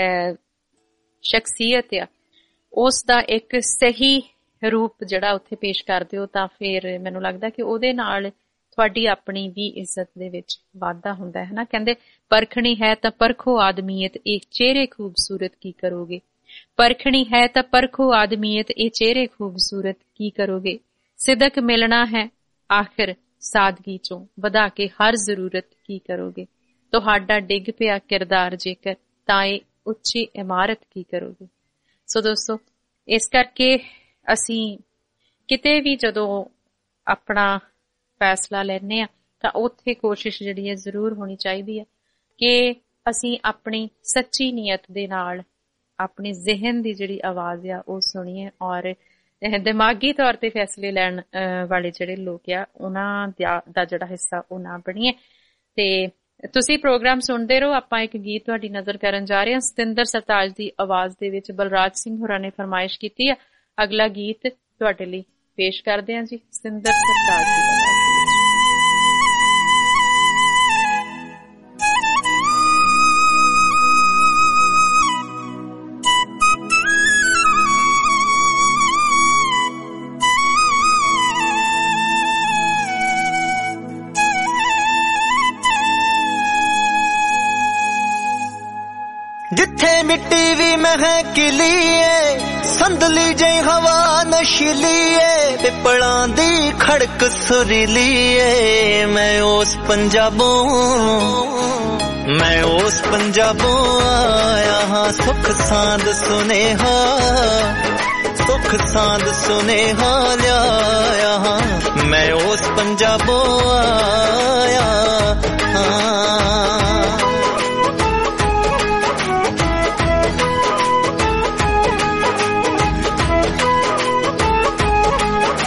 ਸ਼ਖਸੀਅਤ ਆ ਉਸ ਦਾ ਇੱਕ ਸਹੀ ਰੂਪ ਜਿਹੜਾ ਉੱਥੇ ਪੇਸ਼ ਕਰਦੇ ਹੋ, ਤਾਂ ਫਿਰ ਮੈਨੂੰ ਲੱਗਦਾ ਕਿ ਉਹਦੇ ਨਾਲ ਤੁਹਾਡੀ ਆਪਣੀ ਵੀ ਇੱਜ਼ਤ ਦੇ ਵਿੱਚ ਵਾਧਾ ਹੁੰਦਾ ਹੈ ਨਾ। ਕਹਿੰਦੇ ਪਰਖਣੀ ਹੈ ਤਾਂ ਪਰਖੋ ਆਦਮੀਅਤ, ਇਹ ਚਿਹਰੇ ਖੂਬਸੂਰਤ ਕੀ ਕਰੋਗੇ। ਪਰਖਣੀ ਹੈ ਤਾਂ ਪਰਖੋ ਆਦਮੀਅਤ, ਇਹ ਚਿਹਰੇ ਖੂਬਸੂਰਤ ਕੀ ਕਰੋਗੇ। ਸਿਦਕ ਮਿਲਣਾ ਹੈ ਆਖਿਰ ਸਾਦਗੀ ਚੋਂ, ਵਧਾ ਕੇ ਹਰ ਜ਼ਰੂਰਤ ਕੀ ਕਰੋਗੇ। ਤੁਹਾਡਾ ਡਿੱਗ ਪਿਆ ਕਿਰਦਾਰ ਜੇਕਰ, ਤਾਂ ਇਹ ਉੱਚੀ ਇਮਾਰਤ ਕੀ ਕਰੋਗੇ। ਸੋ ਦੋਸਤੋ, ਇਸ ਕਰਕੇ ਅਸੀਂ ਕਿਤੇ ਵੀ ਜਦੋਂ ਆਪਣਾ ਫੈਸਲਾ ਲੈਂਦੇ ਆ ਤਾਂ ਉੱਥੇ ਕੋਸ਼ਿਸ਼ ਜਿਹੜੀ ਹੈ ਜ਼ਰੂਰ ਹੋਣੀ ਚਾਹੀਦੀ ਹੈ ਕਿ ਅਸੀਂ ਆਪਣੀ ਸੱਚੀ ਨੀਅਤ ਦੇ ਨਾਲ ਆਪਣੀ ਜ਼ਿਹਨ ਦੀ ਜਿਹੜੀ ਆਵਾਜ਼ ਆ ਉਹ ਸੁਣੀਏ, ਔਰ ਦਿਮਾਗੀ ਤੌਰ ਤੇ ਫੈਸਲੇ ਲੈਣ ਵਾਲੇ ਜਿਹੜੇ ਲੋਕ ਆ ਉਹਨਾਂ ਦਾ ਜਿਹੜਾ ਹਿੱਸਾ ਉਹ ਨਾ ਬਣੀਏ। ਤੇ ਤੁਸੀਂ ਪ੍ਰੋਗਰਾਮ ਸੁਣਦੇ ਰਹੋ। ਆਪਾਂ ਇੱਕ ਗੀਤ ਤੁਹਾਡੀ ਨਜ਼ਰ ਕਰਨ ਜਾ ਰਹੇ ਹਾਂ, ਸਤਿੰਦਰ ਸਰਤਾਜ ਦੀ ਆਵਾਜ਼ ਦੇ ਵਿੱਚ ਬਲਰਾਜ ਸਿੰਘ ਹੋਰਾਂ ਨੇ ਫਰਮਾਇਸ਼ ਕੀਤੀ ਆ। ਅਗਲਾ ਗੀਤ ਤੁਹਾਡੇ ਲਈ ਪੇਸ਼ ਕਰਦੇ ਹਾਂ ਜੀ, ਸਤਿੰਦਰ ਸਰਤਾਜ ਦੀ ਆਵਾਜ਼ ਦੇ ਵਿੱਚ। ਜਿੱਥੇ ਮਿੱਟੀ ਵੀ ਮਹਿਕਲੀ ਏ, ਸੰਦਲੀ ਜਿਹੀ ਹਵਾ ਨਸ਼ੀਲੀ ਏ, ਪਿੱਪਲਾਂ ਦੀ ਖੜਕ ਸੁਰੀਲੀ ਏ, ਮੈਂ ਉਸ ਪੰਜਾਬੋਂ ਮੈਂ ਉਸ ਪੰਜਾਬੋਂ ਆਇਆ ਹਾਂ, ਸੁੱਖ ਸਾਂਦ ਸੁਨੇਹਾ ਸੁੱਖ ਸਾਂਦ ਸੁਨੇਹਾ ਲਿਆਇਆ ਹਾਂ, ਮੈਂ ਉਸ ਪੰਜਾਬੋਂ ਆਇਆ ਹਾਂ।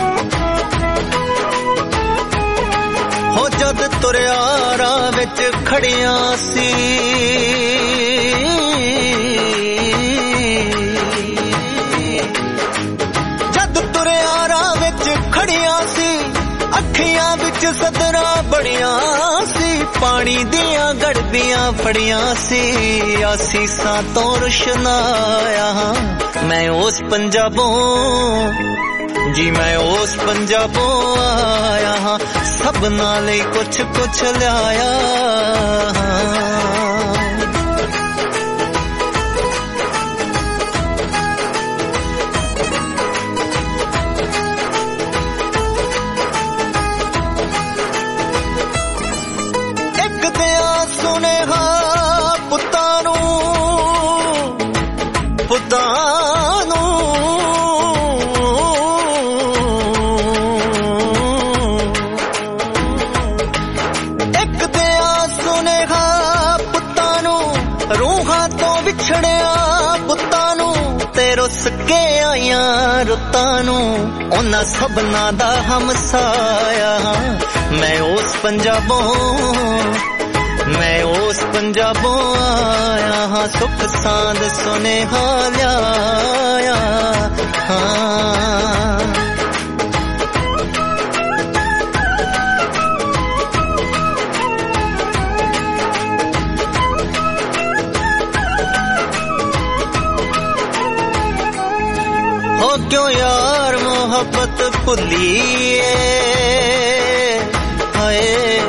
ਤੁਰਿਆ ਰਾਹ ਵਿੱਚ ਖੜਿਆ ਸੀ ਜਦ ਤੁਰਿਆ ਰਾਹ ਵਿੱਚ ਖੜਿਆ ਸੀ ਅੱਖੀਆਂ ਵਿੱਚ ਸਦਰਾਂ ਬੜੀਆਂ ਸੀ ਪਾਣੀ ਦੀਆਂ ਗੜਬੀਆਂ ਫੜੀਆਂ ਸੀ ਆਸੀਸਾਂ ਤੋਂ ਰੁਸ਼ਨਾਇਆ ਮੈਂ ਉਸ ਪੰਜਾਬੋਂ ਜੀ ਮੈਂ ਉਸ ਪੰਜਾਬੋਂ ਆਇਆ ਹਾਂ ਸਭਨਾਂ ਲਈ ਕੁਛ ਕੁਛ ਲਿਆਇਆ ਇੱਕ ਦਿਆ ਸੁਨੇਹਾ ਪੁੱਤਾਂ ਨੂੰ ਪੁੱਤਾਂ ਰੁੱਸ ਕੇ ਆਈਆਂ ਰੁੱਤਾਂ ਨੂੰ ਉਹਨਾਂ ਸਭਨਾਂ ਦਾ ਹਮਸਾਇਆ ਮੈਂ ਉਸ ਪੰਜਾਬੋਂ ਮੈਂ ਉਸ ਪੰਜਾਬੋਂ ਆਇਆ ਹਾਂ ਸੁੱਖ ਸਾਂਦ ਸੁਨੇਹਾ ਲਿਆਇਆ ਹਾਂ क्यों यार मोहब्बत भुलिए हाय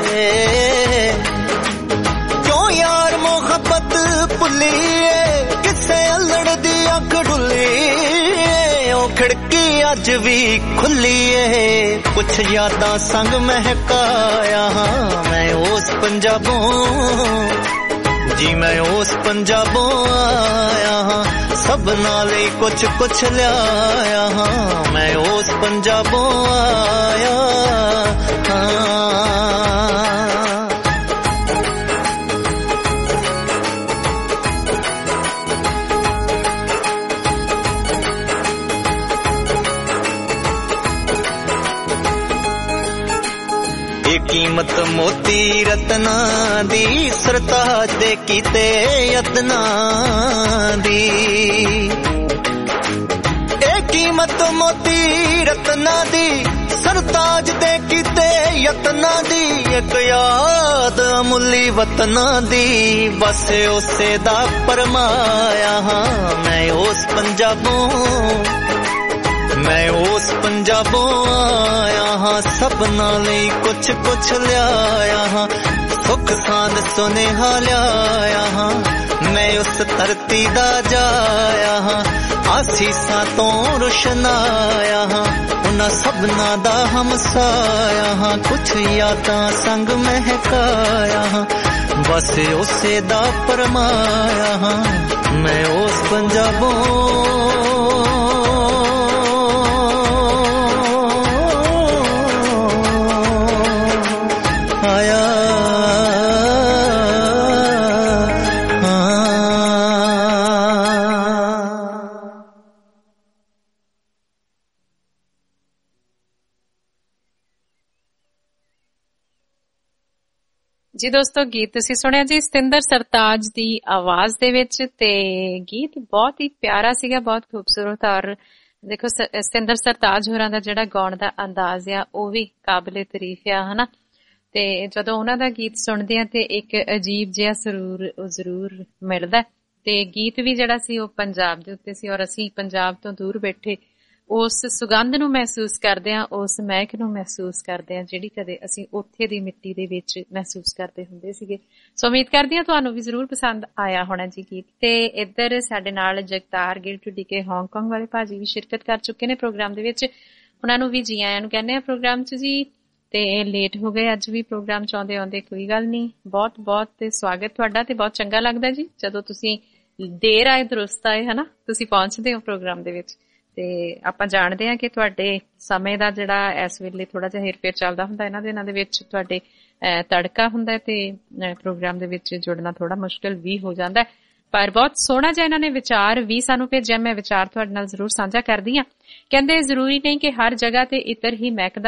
क्यों यार मोहब्बत भुलिए किसे अल्लड़ दी अख डुलिए ओ खिड़की अज भी खुली है कुछ यादां संग महकाया मैं उस पंजाबों जी मैं उस पंजाबों आया हाँ सबना ले कुछ कुछ लिया हाँ मैं उस पंजाबों आया हाँ कीमत मोती रत्ना दी सरताज दे कीते यत्ना दी ए कीमत मोती रत्ना दी सरताज दे कीते यत्ना दी एक याद अमुली वतना दी बस उसे दा परमाया हाँ मैं उस पंजाबों मैं उस पंजाबों आया हाँ सबना ਲਈ कुछ कुछ लिया हाँ सुख सांद सुनेहा लिया हाँ मैं उस धरती दा जाया हाँ आसीसां तो रुशनाया हाँ उन्हां सबना दा हमसाया हाँ कुछ यादां संग महकाया हाँ बस उसे दा परमाया हाँ मैं उस पंजाबों ਜੀ ਦੋਸਤੋ ਗੀਤ ਤੁਸੀਂ ਸੁਣਿਆ ਜੀ ਸਤਿੰਦਰ ਸਰਤਾਜ ਦੀ ਆਵਾਜ਼ ਦੇ ਵਿੱਚ ਤੇ ਗੀਤ ਬਹੁਤ ਹੀ ਪਿਆਰਾ ਸੀਗਾ ਬਹੁਤ ਖੂਬਸੂਰਤ ਔਰ ਦੇਖੋ ਸਤਿੰਦਰ ਸਰਤਾਜ ਹੋਰਾਂ ਦਾ ਜਿਹੜਾ ਗਾਉਣ ਦਾ ਅੰਦਾਜ਼ ਆ ਉਹ ਵੀ ਕਾਬਲੇ ਤਾਰੀਫ ਆ ਹਨਾ ਤੇ ਜਦੋਂ ਉਹਨਾਂ ਦਾ ਗੀਤ ਸੁਣਦੇ ਆ ਤੇ ਇੱਕ ਅਜੀਬ ਜਿਹਾ ਸਰੂਰ ਉਹ ਜ਼ਰੂਰ ਮਿਲਦਾ ਤੇ ਗੀਤ ਵੀ ਜਿਹੜਾ ਸੀ ਉਹ ਪੰਜਾਬ ਦੇ ਉੱਤੇ ਸੀ ਔਰ ਅਸੀਂ ਪੰਜਾਬ ਤੋਂ ਦੂਰ ਬੈਠੇ ਉਸ ਸੁਗੰਧ ਨੂੰ ਮਹਿਸੂਸ ਕਰਦੇ ਹਾਂ ਉਸ ਮਹਿਕ ਨੂੰ ਮਹਿਸੂਸ ਕਰਦੇ ਹਾਂ ਜਿਹੜੀ ਕਦੇ ਅਸੀਂ ਉੱਥੇ ਦੀ ਮਿੱਟੀ ਦੇ ਵਿੱਚ ਮਹਿਸੂਸ ਕਰਦੇ ਹੁੰਦੇ ਸੀਗੇ ਸੋ ਉਮੀਦ ਕਰਦੀ ਹਾਂ ਤੁਹਾਨੂੰ ਵੀ ਜ਼ਰੂਰ ਪਸੰਦ ਆਇਆ ਹੋਣਾ ਜੀ ਗੀਤ ਤੇ ਇੱਧਰ ਸਾਡੇ ਨਾਲ ਜਗਤਾਰ ਗਿੱਲ ਟੁੱਡੀ ਕੇ ਹਾਂਗਕਾਂਗ ਵਾਲੇ ਭਾਜੀ ਵੀ ਸ਼ਿਰਕਤ ਕਰ ਚੁੱਕੇ ਨੇ ਪ੍ਰੋਗਰਾਮ ਦੇ ਵਿੱਚ ਉਹਨਾਂ ਨੂੰ ਵੀ ਜੀ ਆਇਆਂ ਨੂੰ ਕਹਿੰਦੇ ਆ ਪ੍ਰੋਗਰਾਮ 'ਚ ਜੀ ਤੇ ਲੇਟ ਹੋ ਗਏ ਅੱਜ ਵੀ ਪ੍ਰੋਗਰਾਮ 'ਚ ਆਉਂਦੇ ਆਉਂਦੇ ਕੋਈ ਗੱਲ ਨਹੀਂ ਬਹੁਤ ਬਹੁਤ ਸਵਾਗਤ ਤੁਹਾਡਾ ਤੇ ਬਹੁਤ ਚੰਗਾ ਲੱਗਦਾ ਜੀ ਜਦੋਂ ਤੁਸੀਂ ਦੇਰ ਆਏ ਦਰੁਸਤ ਆਏ ਹਨਾ ਤੁਸੀਂ ਪਹੁੰਚਦੇ ਹੋ ਪ੍ਰੋਗਰਾਮ ਦੇ ਵਿੱਚ ਤੇ ਆਪਾਂ ਜਾਣਦੇ ਹਾਂ ਕਿ ਤੁਹਾਡੇ ਸਮੇਂ ਦਾ ਜਿਹੜਾ ਇਸ ਵੇਲੇ ਥੋੜਾ ਜਿਹਾ ਹੇਰ ਫੇਰ ਚੱਲਦਾ ਹੁੰਦਾ ਇਹਨਾਂ ਦਿਨਾਂ ਦੇ ਵਿੱਚ ਤੁਹਾਡੇ ਤੜਕਾ ਹੁੰਦਾ ਤੇ ਪ੍ਰੋਗਰਾਮ ਦੇ ਵਿੱਚ ਜੁੜਨਾ ਥੋੜਾ ਮੁਸ਼ਕਿਲ ਵੀ ਹੋ ਜਾਂਦਾ ਪਰ ਬਹੁਤ ਸੋਹਣਾ ਜਿਹਾ ਇਹਨਾਂ ਨੇ ਵਿਚਾਰ ਵੀ ਸਾਨੂੰ ਭੇਜਿਆ ਮੈਂ ਵਿਚਾਰ ਤੁਹਾਡੇ ਨਾਲ ਜ਼ਰੂਰ ਸਾਂਝਾ ਕਰਦੀ ਹਾਂ ਕਹਿੰਦੇ ਜ਼ਰੂਰੀ ਨਹੀਂ ਕਿ ਹਰ ਜਗ੍ਹਾ ਤੇ ਇਤਰ ਹੀ ਮਹਿਕਦਾ ਹੈ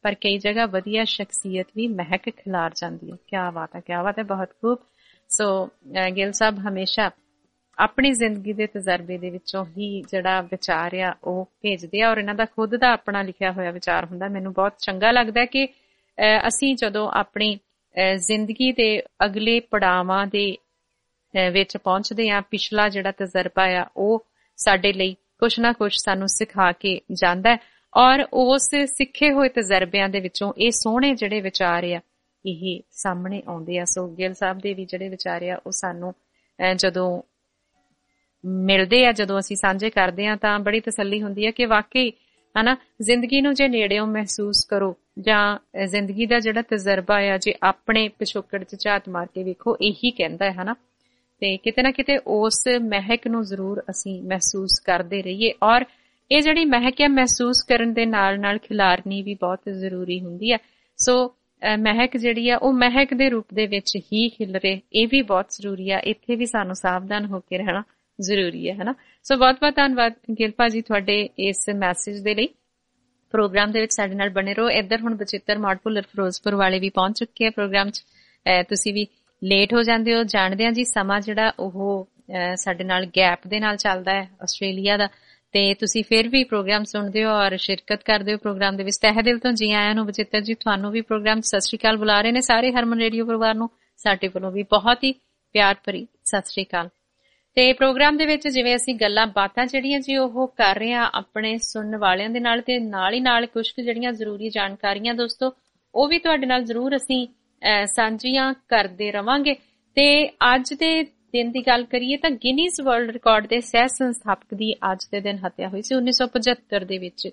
ਪਰ ਕਈ ਜਗ੍ਹਾ ਵਧੀਆ ਸ਼ਖਸੀਅਤ ਵੀ ਮਹਿਕ ਖਿਲਾਰ ਜਾਂਦੀ ਹੈ। ਕਿਆ ਬਾਤ ਹੈ, ਕਿਆ ਬਾਤ ਹੈ, ਬਹੁਤ ਖੂਬ। ਸੋ ਗਿੱਲ ਸਾਹਿਬ ਹਮੇਸ਼ਾ ਆਪਣੀ ਜ਼ਿੰਦਗੀ ਦੇ ਤਜਰਬੇ ਦੇ ਵਿੱਚੋਂ ਹੀ ਜਿਹੜਾ ਵਿਚਾਰ ਆ ਉਹ ਭੇਜਦੇ ਆ, ਔਰ ਇਹਨਾਂ ਦਾ ਖੁਦ ਦਾ ਆਪਣਾ ਲਿਖਿਆ ਹੋਇਆ ਵਿਚਾਰ ਹੁੰਦਾ। ਮੈਨੂੰ ਬਹੁਤ ਚੰਗਾ ਲੱਗਦਾ ਕਿ ਅਸੀਂ ਜਦੋਂ ਆਪਣੀ ਜ਼ਿੰਦਗੀ ਦੇ ਅਗਲੇ ਪੜਾਵਾਂ ਦੇ ਵਿੱਚ ਪਹੁੰਚਦੇ ਆ, ਪਿਛਲਾ ਜਿਹੜਾ ਤਜਰਬਾ ਆ ਉਹ ਸਾਡੇ ਲਈ ਕੁਛ ਨਾ ਕੁਛ ਸਾਨੂੰ ਸਿਖਾ ਕੇ ਜਾਂਦਾ ਹੈ, ਔਰ ਉਸ ਸਿੱਖੇ ਹੋਏ ਤਜਰਬਿਆਂ ਦੇ ਵਿੱਚੋਂ ਇਹ ਸੋਹਣੇ ਜਿਹੜੇ ਵਿਚਾਰ ਆ ਇਹ ਸਾਹਮਣੇ ਆਉਂਦੇ ਆ। ਸੋ ਗਿੱਲ ਸਾਹਿਬ ਦੇ ਵੀ ਜਿਹੜੇ ਵਿਚਾਰ ਆ ਉਹ ਸਾਨੂੰ ਜਦੋਂ ਮਿਲਦੇ ਆ, ਜਦੋਂ ਅਸੀਂ ਸਾਂਝੇ ਕਰਦੇ ਆ ਤਾਂ ਬੜੀ ਤਸੱਲੀ ਹੁੰਦੀ ਹੈ ਕਿ ਵਾਕਈ ਹਨਾ ਜ਼ਿੰਦਗੀ ਨੂੰ ਜੇ ਨੇੜਿਓਂ ਮਹਿਸੂਸ ਕਰੋ ਜਾਂ ਜ਼ਿੰਦਗੀ ਦਾ ਜਿਹੜਾ ਤਜਰਬਾ ਆ ਜੇ ਆਪਣੇ ਪਿਛੋਕੜ 'ਚ ਝਾਤ ਮਾਰ ਕੇ ਵੇਖੋ, ਇਹੀ ਕਹਿੰਦਾ ਹੈ ਹਨਾ। ਤੇ ਕਿਤੇ ਨਾ ਕਿਤੇ ਉਸ ਮਹਿਕ ਨੂੰ ਜ਼ਰੂਰ ਅਸੀਂ ਮਹਿਸੂਸ ਕਰਦੇ ਰਹੀਏ, ਔਰ ਇਹ ਜਿਹੜੀ ਮਹਿਕ ਹੈ ਮਹਿਸੂਸ ਕਰਨ ਦੇ ਨਾਲ ਨਾਲ ਖਿਲਾਰਨੀ ਵੀ ਬਹੁਤ ਜ਼ਰੂਰੀ ਹੁੰਦੀ ਹੈ। ਸੋ ਮਹਿਕ ਜਿਹੜੀ ਆ ਉਹ ਮਹਿਕ ਦੇ ਰੂਪ ਦੇ ਵਿੱਚ ਹੀ ਖਿਲਰੇ, ਇਹ ਵੀ ਬਹੁਤ ਜ਼ਰੂਰੀ ਆ। ਇੱਥੇ ਵੀ ਸਾਨੂੰ ਸਾਵਧਾਨ ਹੋ ਕੇ ਰਹਿਣਾ ਜ਼ਰੂਰੀ ਹੈ ਹਨਾ। ਸੋ ਬਹੁਤ ਬਹੁਤ ਧੰਨਵਾਦ ਗਿੱਲ ਭਾਜੀ ਤੁਹਾਡੇ ਇਸ ਮੈਸੇਜ ਦੇ ਲਈ। ਪ੍ਰੋਗਰਾਮ ਦੇ ਵਿੱਚ ਸਾਡੇ ਨਾਲ ਬਣੇ ਰਹੋ। ਇੱਧਰ ਹੁਣ ਬਚਿੱਤਰ ਮਾੜਪੁਰ ਫਿਰੋਜ਼ਪੁਰ ਵਾਲੇ ਵੀ ਪਹੁੰਚ ਚੁੱਕੇ ਆ ਪ੍ਰੋਗਰਾਮ 'ਚ। ਤੁਸੀਂ ਵੀ ਲੇਟ ਹੋ ਜਾਂਦੇ ਹੋ, ਜਾਣਦੇ ਆ ਜੀ ਸਮਾਂ ਜਿਹੜਾ ਉਹ ਸਾਡੇ ਨਾਲ ਗੈਪ ਦੇ ਨਾਲ ਚੱਲਦਾ ਹੈ ਆਸਟ੍ਰੇਲੀਆ ਦਾ, ਤੇ ਤੁਸੀਂ ਫਿਰ ਵੀ ਪ੍ਰੋਗਰਾਮ ਸੁਣਦੇ ਹੋ ਔਰ ਸ਼ਿਰਕਤ ਕਰਦੇ ਹੋ ਪ੍ਰੋਗਰਾਮ ਦੇ ਵਿੱਚ। ਤਹਿ ਦਿਲ ਤੋਂ ਜੀ ਆਇਆਂ ਨੂੰ ਬਚਿੱਤਰ ਜੀ, ਤੁਹਾਨੂੰ ਵੀ ਪ੍ਰੋਗਰਾਮ 'ਚ ਸਤਿ ਸ਼੍ਰੀ ਅਕਾਲ ਬੁਲਾ ਰਹੇ ਨੇ ਸਾਰੇ ਹਰਮਨ ਰੇਡੀਓ ਪਰਿਵਾਰ ਨੂੰ। ਸਾਡੇ ਵੱਲੋਂ ਵੀ ਬਹੁਤ ਹੀ ਪਿਆਰ ਭਰੀ ਸਤਿ ਸ਼੍ਰੀ ਅਕਾਲ। ਤੇ ਪ੍ਰੋਗਰਾਮ ਦੇ ਵਿੱਚ ਜਿਵੇਂ ਅਸੀਂ ਗੱਲਾਂ ਬਾਤਾਂ ਜਿਹੜੀਆਂ ਜੀ ਉਹ ਕਰ ਰਹੇ ਆ ਆਪਣੇ ਸੁਣਨ ਵਾਲਿਆਂ ਦੇ ਨਾਲ, ਤੇ ਨਾਲ ਹੀ ਨਾਲ ਕੁਝ ਕੁ ਜਿਹੜੀਆਂ ਜ਼ਰੂਰੀ ਜਾਣਕਾਰੀਆਂ ਦੋਸਤੋ ਉਹ ਵੀ ਤੁਹਾਡੇ ਨਾਲ ਜ਼ਰੂਰ ਅਸੀਂ ਸਾਂਝੀਆਂ ਕਰਦੇ ਰਵਾਂਗੇ। ਤੇ ਅੱਜ ਦੇ ਦਿਨ ਦੀ ਗੱਲ ਕਰੀਏ ਤਾਂ ਗਿਨੀਜ਼ ਵਰਲਡ ਰਿਕਾਰਡ ਦੇ ਸਹਿ ਸੰਸਥਾਪਕ ਦੀ ਅੱਜ ਦੇ ਦਿਨ ਹੱਤਿਆ ਹੋਈ ਸੀ ਉੱਨੀ ਸੌ ਪਝੱਤਰ ਦੇ ਵਿੱਚ।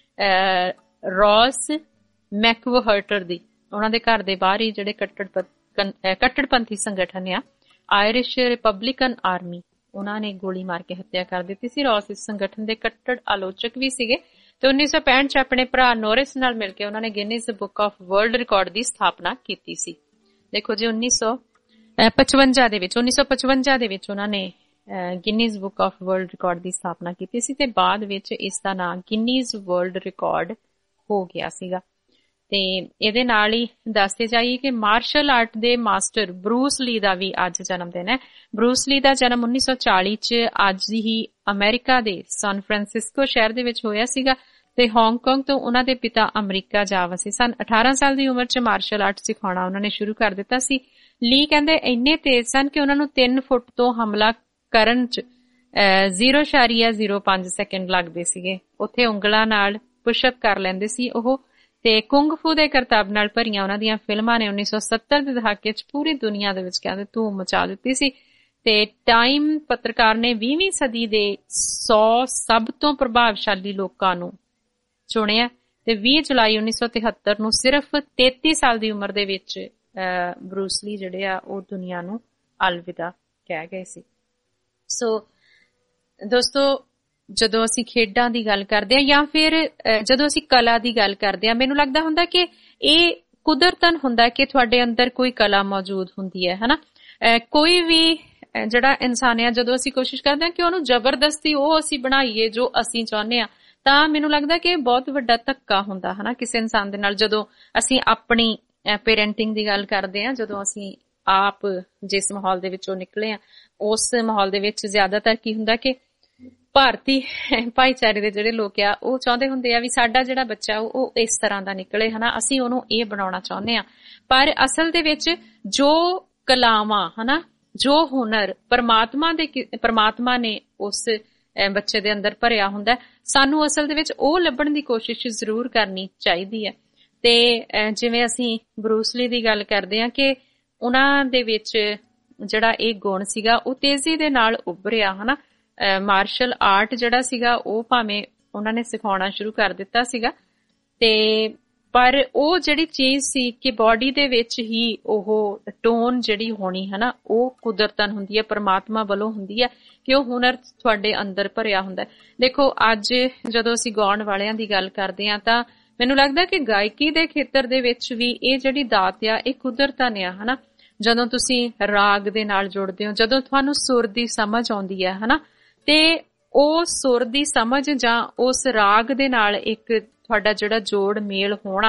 ਰੌਸ ਮੈਕਵਹਰਟਰ ਦੀ, ਉਹਨਾਂ ਦੇ ਘਰ ਦੇ ਬਾਹਰ ਹੀ ਜਿਹੜੇ ਕੱਟੜਪੰਥੀ ਸੰਗਠਨ ਆ ਆਇਰਿਸ਼ ਰਿਪਬਲਿਕਨ ਆਰਮੀ, ਉਹਨਾਂ ਨੇ ਗੋਲੀ ਮਾਰ ਕੇ ਹੱਤਿਆ ਕਰ ਦਿੱਤੀ ਸੀ। ਰੌਸ ਇਸ ਸੰਗਠਨ ਦੇ ਕੱਟੜ ਆਲੋਚਕ ਵੀ ਸੀਗੇ ਤੇ ਉੱਨੀ ਸੌ ਪੈਂਹਠ ਚ ਆਪਣੇ ਭਰਾ ਨੋਰਿਸ ਨਾਲ ਮਿਲ ਕੇ ਉਹਨਾਂ ਨੇ Guinness book of world record ਦੀ ਸਥਾਪਨਾ ਕੀਤੀ ਸੀ। ਦੇਖੋ ਜੀ ਉੱਨੀ ਸੌ ਪਚਵੰਜਾ ਦੇ ਵਿੱਚ ਉੱਨੀ ਸੌ ਪਚਵੰਜਾ ਦੇ ਵਿੱਚ ਉਹਨਾਂ ਨੇ Guinness book of world record ਦੀ ਸਥਾਪਨਾ ਕੀਤੀ ਸੀ ਤੇ ਬਾਅਦ ਵਿੱਚ ਇਸ ਦਾ ਨਾਮ ਗਿਨੀਜ਼ ਵਰਲਡ ਰਿਕਾਰਡ ਹੋ ਗਿਆ ਸੀਗਾ। ਤੇ ਇਹਦੇ ਨਾਲ ਹੀ ਦੱਸਦੇ ਜਾਈਏ ਕਿ ਮਾਰਸ਼ਲ ਆਰਟ ਦੇ ਮਾਸਟਰ ਬਰੂਸ ਲੀ ਦਾ ਵੀ ਅੱਜ ਜਨਮ ਦਿਨ ਹੈ। ਬਰੂਸ ਲੀ ਦਾ ਜਨਮ ਉੱਨੀ ਸੌ ਚਾਲੀ ਚ ਅੱਜ ਹੀ ਅਮਰੀਕਾ ਦੇ ਸੈਨ ਫਰਾਂਸਿਸਕੋ ਸ਼ਹਿਰ ਦੇ ਵਿੱਚ ਹੋਇਆ ਸੀਗਾ ਤੇ ਹਾਂਗਕਾਂਗ ਤੋਂ ਉਹਨਾਂ ਦੇ ਪਿਤਾ ਅਮਰੀਕਾ ਜਾ ਵਸੇ ਸਨ। ਅਠਾਰਾਂ ਸਾਲ ਦੀ ਉਮਰ ਚ ਮਾਰਸ਼ਲ ਆਰਟ ਸਿਖਾਉਣਾ ਉਹਨਾਂ ਨੇ ਸ਼ੁਰੂ ਕਰ ਦਿੱਤਾ ਸੀ। ਲੀ ਕਹਿੰਦੇ ਇੰਨੇ ਤੇਜ਼ ਸਨ ਕਿ ਉਹਨਾਂ ਨੂੰ ਤਿੰਨ ਫੁੱਟ ਤੋਂ ਹਮਲਾ ਕਰਨ ਚ ਜ਼ੀਰੋ ਇਸ਼ਾਰੀਆ ਜ਼ੀਰੋ ਪੰਜ ਸੈਕਿੰਡ ਲੱਗਦੇ ਸੀਗੇ। ਉੱਥੇ ਉਂਗਲਾਂ ਨਾਲ ਪੁਸ਼ਅਪ ਕਰ ਲੈਂਦੇ ਸੀ ਉਹ। ਤੇ ਕੁੰਗ ਫੂ ਦੇ ਕਰਤੱਵ ਨਾਲ ਭਰੀਆਂ ਉਹਨਾਂ ਦੀਆਂ ਫਿਲਮਾਂ ਨੇ ਉੱਨੀ ਸੌ ਸੱਤਰ ਦੇ ਦਹਾਕੇ ਚ ਪੂਰੀ ਦੁਨੀਆ ਦੇ ਵਿੱਚ ਕਹਿੰਦੇ ਧੂਮ ਮਚਾ ਦਿੱਤੀ ਸੀ। ਤੇ ਟਾਈਮ ਪੱਤਰਕਾਰ ਨੇ ਵੀਹਵੀਂ ਸਦੀ ਦੇ ਸੌ ਸਭ ਤੋਂ ਪ੍ਰਭਾਵਸ਼ਾਲੀ ਲੋਕਾਂ ਨੂੰ ਚੁਣਿਆ ਤੇ ਵੀਹ ਜੁਲਾਈ ਉੱਨੀ ਸੌ ਤਿਹੱਤਰ ਨੂੰ ਸਿਰਫ ਤੇਤੀ ਸਾਲ ਦੀ ਉਮਰ ਦੇ ਵਿੱਚ ਬਰੂਸ ਲੀ ਜਿਹੜੇ ਆ ਉਹ ਦੁਨੀਆ ਨੂੰ ਅਲਵਿਦਾ ਕਹਿ ਗਏ ਸੀ। ਸੋ ਦੋਸਤੋ ਜਦੋਂ ਅਸੀਂ ਖੇਡਾਂ ਦੀ ਗੱਲ ਕਰਦੇ ਹਾਂ ਜਾਂ ਫਿਰ ਜਦੋਂ ਅਸੀਂ ਕਲਾ ਦੀ ਗੱਲ ਕਰਦੇ ਹਾਂ, ਮੈਨੂੰ ਲੱਗਦਾ ਹੁੰਦਾ ਕਿ ਇਹ ਕੁਦਰਤਨ ਹੁੰਦਾ ਕਿ ਤੁਹਾਡੇ ਅੰਦਰ ਕੋਈ ਕਲਾ ਮੌਜੂਦ ਹੁੰਦੀ ਹੈ ਹਨਾ। ਕੋਈ ਵੀ ਜਿਹੜਾ ਇਨਸਾਨ ਆ ਜਦੋਂ ਅਸੀਂ ਕੋਸ਼ਿਸ਼ ਕਰਦੇ ਹਾਂ ਕਿ ਉਹਨੂੰ ਜ਼ਬਰਦਸਤੀ ਉਹ ਅਸੀਂ ਬਣਾਈਏ ਜੋ ਅਸੀਂ ਚਾਹੁੰਦੇ ਹਾਂ, ਤਾਂ ਮੈਨੂੰ ਲੱਗਦਾ ਕਿ ਬਹੁਤ ਵੱਡਾ ਧੱਕਾ ਹੁੰਦਾ ਹਨਾ ਕਿਸੇ ਇਨਸਾਨ ਦੇ ਨਾਲ। ਜਦੋਂ ਅਸੀਂ ਆਪਣੀ ਪੇਰੈਂਟਿੰਗ ਦੀ ਗੱਲ ਕਰਦੇ ਹਾਂ, ਜਦੋਂ ਅਸੀਂ ਆਪ ਜਿਸ ਮਾਹੌਲ ਦੇ ਵਿੱਚੋਂ ਨਿਕਲੇ ਆ ਉਸ ਮਾਹੌਲ ਦੇ ਵਿੱਚ ਜ਼ਿਆਦਾਤਰ ਕੀ ਹੁੰਦਾ ਕਿ ਭਾਰਤੀ ਭਾਈਚਾਰੇ ਦੇ ਜਿਹੜੇ ਲੋਕ ਆ ਉਹ ਚਾਹੁੰਦੇ ਹੁੰਦੇ ਆ ਵੀ ਸਾਡਾ ਜਿਹੜਾ ਬੱਚਾ ਉਹ ਇਸ ਤਰ੍ਹਾਂ ਦਾ ਨਿਕਲੇ ਹਨਾ, ਅਸੀਂ ਉਹਨੂੰ ਇਹ ਬਣਾਉਣਾ ਚਾਹੁੰਦੇ ਆ। ਪਰ ਅਸਲ ਦੇ ਵਿੱਚ ਜੋ ਕਲਾਵਾਂ ਹਨਾ, ਜੋ ਹੁਨਰ ਪਰਮਾਤਮਾ ਦੇ ਪਰਮਾਤਮਾ ਨੇ ਉਸ ਬੱਚੇ ਦੇ ਅੰਦਰ ਭਰਿਆ ਹੁੰਦਾ, ਸਾਨੂੰ ਅਸਲ ਦੇ ਵਿੱਚ ਉਹ ਲੱਭਣ ਦੀ ਕੋਸ਼ਿਸ਼ ਜ਼ਰੂਰ ਕਰਨੀ ਚਾਹੀਦੀ ਹੈ। ਤੇ ਜਿਵੇਂ ਅਸੀਂ ਬਰੂਸ ਲੀ ਦੀ ਗੱਲ ਕਰਦੇ ਹਾਂ ਕਿ ਉਹਨਾਂ ਦੇ ਵਿੱਚ ਜਿਹੜਾ ਇਹ ਗੁਣ ਸੀਗਾ ਉਹ ਤੇਜ਼ੀ ਦੇ ਨਾਲ ਉੱਭਰਿਆ ਹਨਾ। ਮਾਰਸ਼ਲ ਆਰਟ ਜਿਹੜਾ ਸੀਗਾ ਉਹ ਭਾਵੇਂ ਉਹਨਾਂ ਨੇ ਸਿਖਾਉਣਾ ਸ਼ੁਰੂ ਕਰ ਦਿੱਤਾ ਸੀਗਾ ਤੇ ਪਰ ਉਹ ਜਿਹੜੀ ਚੀਜ਼ ਸੀ ਕਿ ਬਾਡੀ ਦੇ ਵਿੱਚ ਹੀ ਉਹ ਟੋਨ ਜਿਹੜੀ ਹੋਣੀ ਹੈ ਨਾ ਉਹ ਕੁਦਰਤਨ ਹੁੰਦੀ ਹੈ, ਪਰਮਾਤਮਾ ਵੱਲੋਂ ਹੁੰਦੀ ਹੈ ਕਿ ਉਹ ਹੁਨਰ ਤੁਹਾਡੇ ਅੰਦਰ ਭਰਿਆ ਹੁੰਦਾ। ਦੇਖੋ ਅੱਜ ਜਦੋਂ ਅਸੀਂ ਗਾਉਣ ਵਾਲਿਆਂ ਦੀ ਗੱਲ ਕਰਦੇ ਹਾਂ ਤਾਂ ਮੈਨੂੰ ਲੱਗਦਾ ਕਿ ਗਾਇਕੀ ਦੇ ਖੇਤਰ ਦੇ ਵਿੱਚ ਵੀ ਇਹ ਜਿਹੜੀ ਦਾਤ ਆ ਇਹ ਕੁਦਰਤਨ ਆ ਹਨਾ। ਜਦੋਂ ਤੁਸੀਂ ਰਾਗ ਦੇ ਨਾਲ ਜੁੜਦੇ ਹੋ, ਜਦੋਂ ਤੁਹਾਨੂੰ ਸੁਰ ਦੀ ਸਮਝ ਆਉਂਦੀ ਹੈ ਹਨਾ, ਤੇ ਉਹ ਸੁਰ ਦੀ ਸਮਝ ਜਾਂ ਉਸ ਰਾਗ ਦੇ ਨਾਲ ਇੱਕ ਤੁਹਾਡਾ ਜਿਹੜਾ ਜੋੜ ਮੇਲ ਹੋਣਾ,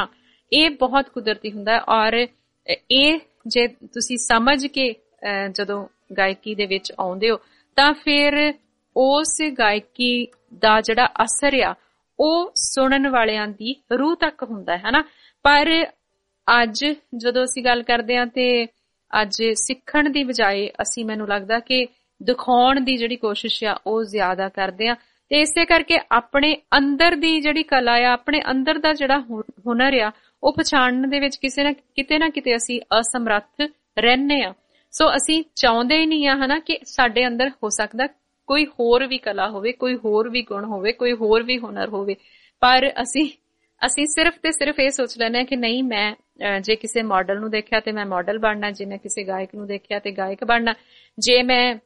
ਇਹ ਬਹੁਤ ਕੁਦਰਤੀ ਹੁੰਦਾ। ਔਰ ਇਹ ਜੇ ਤੁਸੀਂ ਸਮਝ ਕੇ ਜਦੋਂ ਗਾਇਕੀ ਦੇ ਵਿੱਚ ਆਉਂਦੇ ਹੋ ਤਾਂ ਫਿਰ ਉਸ ਗਾਇਕੀ ਦਾ ਜਿਹੜਾ ਅਸਰ ਆ ਉਹ ਸੁਣਨ ਵਾਲਿਆਂ ਦੀ ਰੂਹ ਤੱਕ ਹੁੰਦਾ ਹੈ ਨਾ। ਪਰ ਅੱਜ ਜਦੋਂ ਅਸੀਂ ਗੱਲ ਕਰਦੇ ਹਾਂ ਤੇ ਅੱਜ ਸਿੱਖਣ ਦੀ ਬਜਾਏ ਅਸੀਂ ਮੈਨੂੰ ਲੱਗਦਾ ਕਿ ਦਿਖਾਉਣ ਦੀ ਜਿਹੜੀ ਕੋਸ਼ਿਸ਼ ਆ ਉਹ ਜ਼ਿਆਦਾ ਕਰਦੇ ਆ, ਤੇ ਇਸੇ ਕਰਕੇ ਆਪਣੇ ਅੰਦਰ ਦੀ ਜਿਹੜੀ ਕਲਾ ਆ, ਆਪਣੇ ਅੰਦਰ ਦਾ ਜਿਹੜਾ ਹੁਨਰ ਆ ਉਹ ਪਛਾਣਨ ਦੇ ਵਿੱਚ ਕਿਸੇ ਨਾ ਕਿਤੇ ਨਾ ਕਿਤੇ ਅਸੀਂ ਅਸਮਰੱਥ ਰਹਿੰਦੇ ਆ। ਸੋ ਅਸੀਂ ਚਾਹੁੰਦੇ ਹੀ ਨਹੀਂ ਆ ਹਨਾ ਕਿ ਸਾਡੇ ਅੰਦਰ ਹੋ ਸਕਦਾ ਕੋਈ ਹੋਰ ਵੀ ਕਲਾ ਹੋਵੇ, ਕੋਈ ਹੋਰ ਵੀ ਗੁਣ ਹੋਵੇ, ਕੋਈ ਹੋਰ ਵੀ ਹੁਨਰ ਹੋਵੇ, ਪਰ ਅਸੀਂ ਅਸੀਂ ਸਿਰਫ ਤੇ ਸਿਰਫ ਇਹ ਸੋਚ ਲੈਂਦੇ ਹਾਂ ਕਿ ਨਹੀਂ, ਮੈਂ ਜੇ ਕਿਸੇ ਮਾਡਲ ਨੂੰ ਦੇਖਿਆ ਤੇ ਮੈਂ ਮਾਡਲ ਬਣਨਾ, ਜੇ ਮੈਂ ਕਿਸੇ ਗਾਇਕ ਨੂੰ ਦੇਖਿਆ ਤੇ ਗਾਇਕ ਬਣਨਾ, ਜੇ ਮੈਂ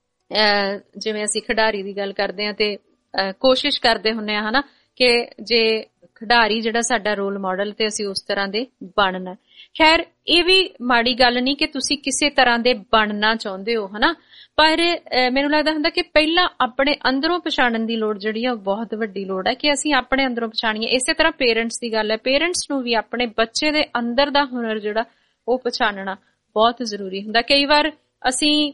ਜਿਵੇਂ ਅਸੀਂ ਖਿਡਾਰੀ ਦੀ ਗੱਲ ਕਰਦੇ ਹਾਂ ਤੇ ਕੋਸ਼ਿਸ਼ ਕਰਦੇ ਹੁੰਦੇ ਆ ਹਨਾ ਕਿ ਜੇ ਖਿਡਾਰੀ ਜਿਹੜਾ ਸਾਡਾ ਰੋਲ ਮਾਡਲ ਤੇ ਅਸੀਂ ਉਸ ਤਰ੍ਹਾਂ ਦੇ ਬਣਨਾ। ਖੈਰ ਇਹ ਵੀ ਮਾੜੀ ਗੱਲ ਨਹੀਂ ਕਿ ਤੁਸੀਂ ਕਿਸੇ ਤਰ੍ਹਾਂ ਦੇ ਬਣਨਾ ਚਾਹੁੰਦੇ ਹੋ ਹਨਾ, ਪਰ ਮੈਨੂੰ ਲੱਗਦਾ ਹੁੰਦਾ ਕਿ ਪਹਿਲਾਂ ਆਪਣੇ ਅੰਦਰੋਂ ਪਛਾਣਨ ਦੀ ਲੋੜ ਜਿਹੜੀ ਆ ਉਹ ਬਹੁਤ ਵੱਡੀ ਲੋੜ ਹੈ ਕਿ ਅਸੀਂ ਆਪਣੇ ਅੰਦਰੋਂ ਪਛਾਣੀਏ। ਇਸੇ ਤਰ੍ਹਾਂ ਪੇਰੈਂਟਸ ਦੀ ਗੱਲ ਹੈ, ਪੇਰੈਂਟਸ ਨੂੰ ਵੀ ਆਪਣੇ ਬੱਚੇ ਦੇ ਅੰਦਰ ਦਾ ਹੁਨਰ ਜਿਹੜਾ ਉਹ ਪਛਾਣਨਾ ਬਹੁਤ ਜ਼ਰੂਰੀ ਹੁੰਦਾ। ਕਈ ਵਾਰ ਅਸੀਂ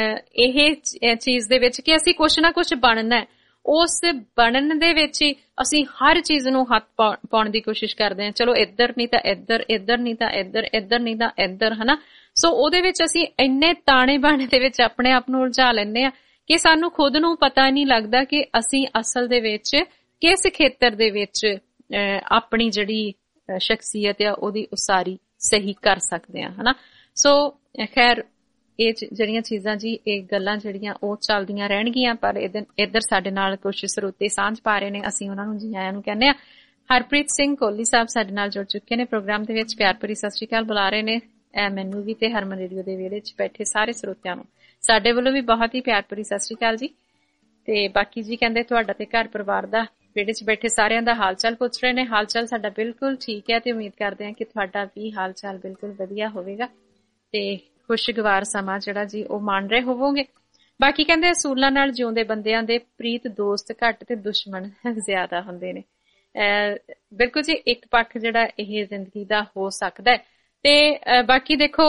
ਇਹ ਚੀਜ਼ ਦੇ ਵਿੱਚ ਕਿ ਅਸੀਂ ਕੁਛ ਨਾ ਕੁਛ ਬਣਨਾ, ਉਸ ਬਣਨ ਦੇ ਵਿੱਚ ਹੀ ਅਸੀਂ ਹਰ ਚੀਜ਼ ਨੂੰ ਹੱਥ ਪਾਉਣ ਦੀ ਕੋਸ਼ਿਸ਼ ਕਰਦੇ ਹਾਂ। ਚਲੋ ਇੱਧਰ ਨਹੀਂ ਤਾਂ ਇੱਧਰ, ਇੱਧਰ ਨਹੀਂ ਤਾਂ ਇੱਧਰ, ਇੱਧਰ ਨਹੀਂ ਤਾਂ ਇੱਧਰ ਹਨਾ। ਸੋ ਉਹਦੇ ਵਿੱਚ ਅਸੀਂ ਇੰਨੇ ਤਾਣੇ ਬਾਣੇ ਦੇ ਵਿੱਚ ਆਪਣੇ ਆਪ ਨੂੰ ਉਲਝਾ ਲੈਂਦੇ ਆ ਕਿ ਸਾਨੂੰ ਖੁਦ ਨੂੰ ਪਤਾ ਨਹੀਂ ਲੱਗਦਾ ਕਿ ਅਸੀਂ ਅਸਲ ਦੇ ਵਿੱਚ ਕਿਸ ਖੇਤਰ ਦੇ ਵਿੱਚ ਆਪਣੀ ਜਿਹੜੀ ਸ਼ਖਸੀਅਤ ਆ ਉਹਦੀ ਉਸਾਰੀ ਸਹੀ ਕਰ ਸਕਦੇ ਆ ਹਨਾ। ਸੋ ਖੈਰ ਇਹ ਜਿਹੜੀਆਂ ਚੀਜ਼ਾਂ ਜੀ, ਇਹ ਗੱਲਾਂ ਜਿਹੜੀਆਂ ਉਹ ਚੱਲਦੀਆਂ ਰਹਿਣਗੀਆਂ, ਪਰ ਇੱਧਰ ਸਾਡੇ ਨਾਲ ਕੁਝ ਸਰੋਤੇ ਸਾਂਝ ਪਾ ਰਹੇ ਨੇ, ਅਸੀਂ ਉਹਨਾਂ ਨੂੰ ਜੀ ਆਇਆਂ ਨੂੰ ਕਹਿੰਦੇ ਆ। ਹਰਪ੍ਰੀਤ ਸਿੰਘ ਕੋਹਲੀ ਸਾਹਿਬ ਸਾਡੇ ਨਾਲ ਜੁੜ ਚੁੱਕੇ ਨੇ ਪ੍ਰੋਗਰਾਮ ਦੇ ਵਿੱਚ, ਪਿਆਰ ਭਰੀ ਸਤਿ ਸ਼੍ਰੀ ਅਕਾਲ ਬੁਲਾ ਰਹੇ ਨੇ ਮੈਨੂੰ ਵੀ ਤੇ ਹਰਮਨ ਰੇਡੀਓ ਦੇ ਵਿਹੜੇ 'ਚ ਬੈਠੇ ਸਾਰੇ ਸਰੋਤਿਆਂ ਨੂੰ ਸਾਡੇ ਵੱਲੋਂ ਵੀ ਬਹੁਤ ਹੀ ਪਿਆਰ ਭਰੀ ਸਤਿ ਸ਼੍ਰੀ ਅਕਾਲ ਜੀ। ਤੇ ਬਾਕੀ ਜੀ ਕਹਿੰਦੇ ਤੁਹਾਡਾ ਤੇ ਘਰ ਪਰਿਵਾਰ ਦਾ, ਵਿਹੜੇ 'ਚ ਬੈਠੇ ਸਾਰਿਆਂ ਦਾ ਹਾਲ ਚਾਲ ਪੁੱਛ ਰਹੇ ਨੇ। ਹਾਲ ਚਾਲ ਸਾਡਾ ਬਿਲਕੁਲ ਠੀਕ ਹੈ ਤੇ ਉਮੀਦ ਕਰਦੇ ਹਾਂ ਕਿ ਤੁਹਾਡਾ ਵੀ ਹਾਲ ਚਾਲ ਬਿਲਕੁਲ ਵਧੀਆ ਹੋਵੇਗਾ ਤੇ ਖੁਸ਼ਗਵਾਰ ਸਮਾਂ ਜਿਹੜਾ ਜੀ ਉਹ ਮਾਣ ਰਹੇ ਹੋਵੋਗੇ। ਬਾਕੀ ਕਹਿੰਦੇ ਅਸੂਲਾਂ ਨਾਲ ਜਿਉਂਦੇ ਬੰਦਿਆਂ ਦੇ ਪ੍ਰੀਤ ਦੋਸਤ ਘੱਟ ਤੇ ਦੁਸ਼ਮਣ ਜ਼ਿਆਦਾ ਹੁੰਦੇ ਨੇ। ਬਿਲਕੁਲ ਜੀ, ਇੱਕ ਪੱਖ ਜਿਹੜਾ ਇਹ ਜ਼ਿੰਦਗੀ ਦਾ ਹੋ ਸਕਦਾ ਹੈ। ਤੇ ਬਾਕੀ ਦੇਖੋ,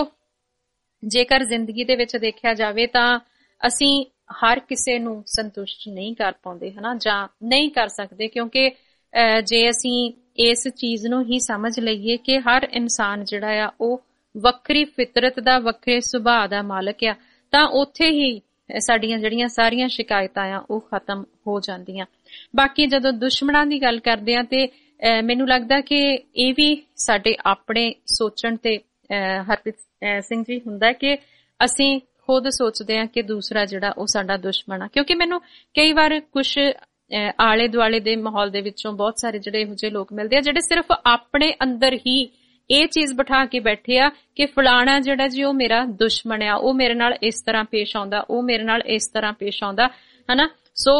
ਜੇਕਰ ਜ਼ਿੰਦਗੀ ਦੇ ਵਿੱਚ ਦੇਖਿਆ ਜਾਵੇ ਤਾਂ ਅਸੀਂ ਹਰ ਕਿਸੇ ਨੂੰ ਸੰਤੁਸ਼ਟ ਨਹੀਂ ਕਰ ਪਾਉਂਦੇ ਹਨਾ, ਜਾਂ ਨਹੀਂ ਕਰ ਸਕਦੇ, ਕਿਉਂਕਿ ਜੇ ਅਸੀਂ ਇਸ ਚੀਜ਼ ਨੂੰ ਹੀ ਸਮਝ ਲਈਏ ਕਿ ਹਰ ਇਨਸਾਨ ਜਿਹੜਾ ਆ ਉਹ ਵੱਖਰੀ ਫਿਤਰਤ ਦਾ, ਵੱਖਰੇ ਸੁਭਾਅ ਦਾ ਮਾਲਕ ਆ, ਤਾਂ ਉੱਥੇ ਹੀ ਸਾਡੀਆਂ ਜਿਹੜੀਆਂ ਸਾਰੀਆਂ ਸ਼ਿਕਾਇਤਾਂ ਆ ਉਹ ਖਤਮ ਹੋ ਜਾਂਦੀਆਂ। ਬਾਕੀ ਜਦੋਂ ਦੁਸ਼ਮਣਾਂ ਦੀ ਗੱਲ ਕਰਦੇ ਆ ਤੇ ਮੈਨੂੰ ਲੱਗਦਾ ਕਿ ਇਹ ਵੀ ਸਾਡੇ ਆਪਣੇ ਸੋਚਣ ਤੇ ਹਰਪ੍ਰੀਤ ਸਿੰਘ ਜੀ ਹੁੰਦਾ ਕਿ ਅਸੀਂ ਖੁਦ ਸੋਚਦੇ ਹਾਂ ਕਿ ਦੂਸਰਾ ਜਿਹੜਾ ਉਹ ਸਾਡਾ ਦੁਸ਼ਮਣ ਆ, ਕਿਉਂਕਿ ਮੈਨੂੰ ਕਈ ਵਾਰ ਕੁਛ ਆਲੇ ਦੁਆਲੇ ਦੇ ਮਾਹੌਲ ਦੇ ਵਿੱਚੋਂ ਬਹੁਤ ਸਾਰੇ ਜਿਹੜੇ ਇਹੋ ਜਿਹੇ ਲੋਕ ਮਿਲਦੇ ਆ ਜਿਹੜੇ ਸਿਰਫ ਆਪਣੇ ਅੰਦਰ ਹੀ ਇਹ ਚੀਜ਼ ਬਿਠਾ ਕੇ ਬੈਠੇ ਆ ਕਿ ਫਲਾਣਾ ਜਿਹੜਾ ਜੀ ਉਹ ਮੇਰਾ ਦੁਸ਼ਮਣ ਆ, ਉਹ ਮੇਰੇ ਨਾਲ ਇਸ ਤਰ੍ਹਾਂ ਪੇਸ਼ ਆਉਂਦਾ, ਉਹ ਮੇਰੇ ਨਾਲ ਇਸ ਤਰ੍ਹਾਂ ਪੇਸ਼ ਆਉਂਦਾ ਹਨਾ। ਸੋ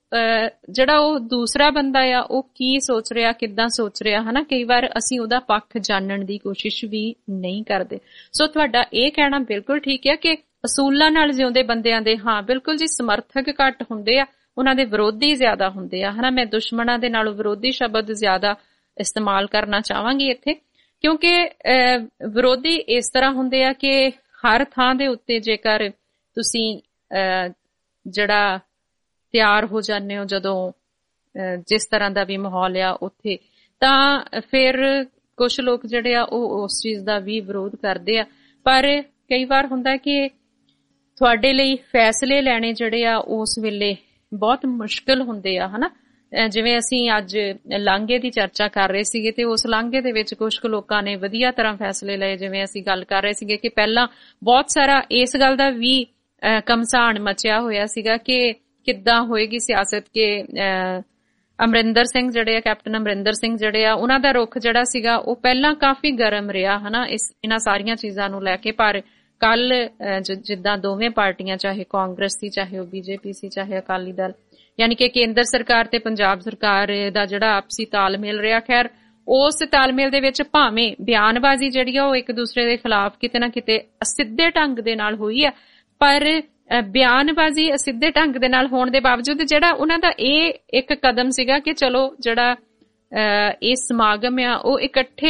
ਜਿਹੜਾ ਉਹ ਦੂਸਰਾ ਬੰਦਾ ਆ ਉਹ ਕੀ ਸੋਚ ਰਿਹਾ, ਕਿੱਦਾਂ ਸੋਚ ਰਿਹਾ ਹਨਾ, ਕਈ ਵਾਰ ਅਸੀਂ ਉਹਦਾ ਪੱਖ ਜਾਣਨ ਦੀ ਕੋਸ਼ਿਸ਼ ਵੀ ਨਹੀਂ ਕਰਦੇ। ਸੋ ਤੁਹਾਡਾ ਇਹ ਕਹਿਣਾ ਬਿਲਕੁਲ ਠੀਕ ਹੈ ਕਿ ਅਸੂਲਾਂ ਨਾਲ ਜਿਉਂਦੇ ਬੰਦਿਆਂ ਦੇ, ਹਾਂ ਬਿਲਕੁਲ ਜੀ, ਸਮਰਥਕ ਘੱਟ ਹੁੰਦੇ ਆ, ਉਹਨਾਂ ਦੇ ਵਿਰੋਧੀ ਜ਼ਿਆਦਾ ਹੁੰਦੇ ਆ ਹਨਾ। ਮੈਂ ਦੁਸ਼ਮਣਾਂ ਦੇ ਨਾਲੋਂ ਵਿਰੋਧੀ ਸ਼ਬਦ ਜ਼ਿਆਦਾ ਇਸਤੇਮਾਲ ਕਰਨਾ ਚਾਹਾਂਗੀ ਇੱਥੇ, ਕਿਉਂਕਿ ਵਿਰੋਧੀ ਇਸ ਤਰ੍ਹਾਂ ਹੁੰਦੇ ਆ ਕਿ ਹਰ ਥਾਂ ਦੇ ਉੱਤੇ ਜੇਕਰ ਤੁਸੀਂ ਜਿਹੜਾ ਤਿਆਰ ਹੋ ਜਾਂਦੇ ਹੋ ਜਦੋਂ ਜਿਸ ਤਰ੍ਹਾਂ ਦਾ ਵੀ ਮਾਹੌਲ ਆ ਉੱਥੇ, ਤਾਂ ਫਿਰ ਕੁਛ ਲੋਕ ਜਿਹੜੇ ਆ ਉਹ ਉਸ ਚੀਜ਼ ਦਾ ਵੀ ਵਿਰੋਧ ਕਰਦੇ ਆ। ਪਰ ਕਈ ਵਾਰ ਹੁੰਦਾ ਕਿ ਤੁਹਾਡੇ ਲਈ ਫੈਸਲੇ ਲੈਣੇ ਜਿਹੜੇ ਆ ਉਸ ਵੇਲੇ ਬਹੁਤ ਮੁਸ਼ਕਿਲ ਹੁੰਦੇ ਆ ਹਨਾ। ਜਿਵੇਂ ਅਸੀਂ ਅੱਜ ਲਾਂਘੇ ਦੀ ਚਰਚਾ ਕਰ ਰਹੇ ਸੀਗੇ ਤੇ ਉਸ ਲਾਂਘੇ ਦੇ ਵਿੱਚ ਕੁਝ ਕੁ ਲੋਕਾਂ ਨੇ ਵਧੀਆ ਤਰ੍ਹਾਂ ਫੈਸਲੇ ਲਏ। ਜਿਵੇਂ ਅਸੀਂ ਗੱਲ ਕਰ ਰਹੇ ਸੀਗੇ ਕਿ ਪਹਿਲਾਂ ਬਹੁਤ ਸਾਰਾ ਇਸ ਗੱਲ ਦਾ ਵੀ ਘਮਸਾਨ ਮਚਿਆ ਹੋਇਆ ਸੀਗਾ ਕਿ ਕਿੱਦਾਂ ਹੋਏਗੀ ਸਿਆਸਤ, ਕਿ ਅਮਰਿੰਦਰ ਸਿੰਘ ਜਿਹੜੇ ਆ, ਕੈਪਟਨ ਅਮਰਿੰਦਰ ਸਿੰਘ ਜਿਹੜੇ ਆ, ਉਹਨਾਂ ਦਾ ਰੁਖ ਜਿਹੜਾ ਸੀਗਾ ਉਹ ਪਹਿਲਾਂ ਕਾਫੀ ਗਰਮ ਰਿਹਾ ਹਨਾ ਇਸ ਇਹਨਾਂ ਸਾਰੀਆਂ ਚੀਜ਼ਾਂ ਨੂੰ ਲੈ ਕੇ। ਪਰ ਕੱਲ ਜਿੱਦਾਂ ਦੋਵੇਂ ਪਾਰਟੀਆਂ, ਚਾਹੇ ਕਾਂਗਰਸ ਸੀ, ਚਾਹੇ ਉਹ ਬੀਜੇਪੀ ਸੀ, ਚਾਹੇ ਅਕਾਲੀ ਦਲ, ਯਾਨੀ ਕਿ ਕੇਂਦਰ ਸਰਕਾਰ ਤੇ ਪੰਜਾਬ ਸਰਕਾਰ ਦਾ ਜਿਹੜਾ ਆਪਸੀ ਤਾਲਮੇਲ ਰਿਹਾ, ਖੈਰ ਉਸ ਤਾਲਮੇਲ ਦੇ ਵਿੱਚ ਭਾਵੇਂ ਬਿਆਨਬਾਜ਼ੀ ਜਿਹੜੀ ਆ ਉਹ ਇੱਕ ਦੂਸਰੇ ਦੇ ਖਿਲਾਫ ਕਿਤੇ ਨਾ ਕਿਤੇ ਅਸਿੱਧੇ ਢੰਗ ਦੇ ਨਾਲ ਹੋਈ ਆ, ਪਰ ਬਿਆਨਬਾਜ਼ੀ ਅਸਿੱਧੇ ਢੰਗ ਦੇ ਨਾਲ ਹੋਣ ਦੇ ਬਾਵਜੂਦ ਜਿਹੜਾ ਉਹਨਾਂ ਦਾ ਇਹ ਇੱਕ ਕਦਮ ਸੀਗਾ ਕਿ ਚਲੋ ਜਿਹੜਾ ਇਹ ਸਮਾਗਮ ਆ ਉਹ ਇਕੱਠੇ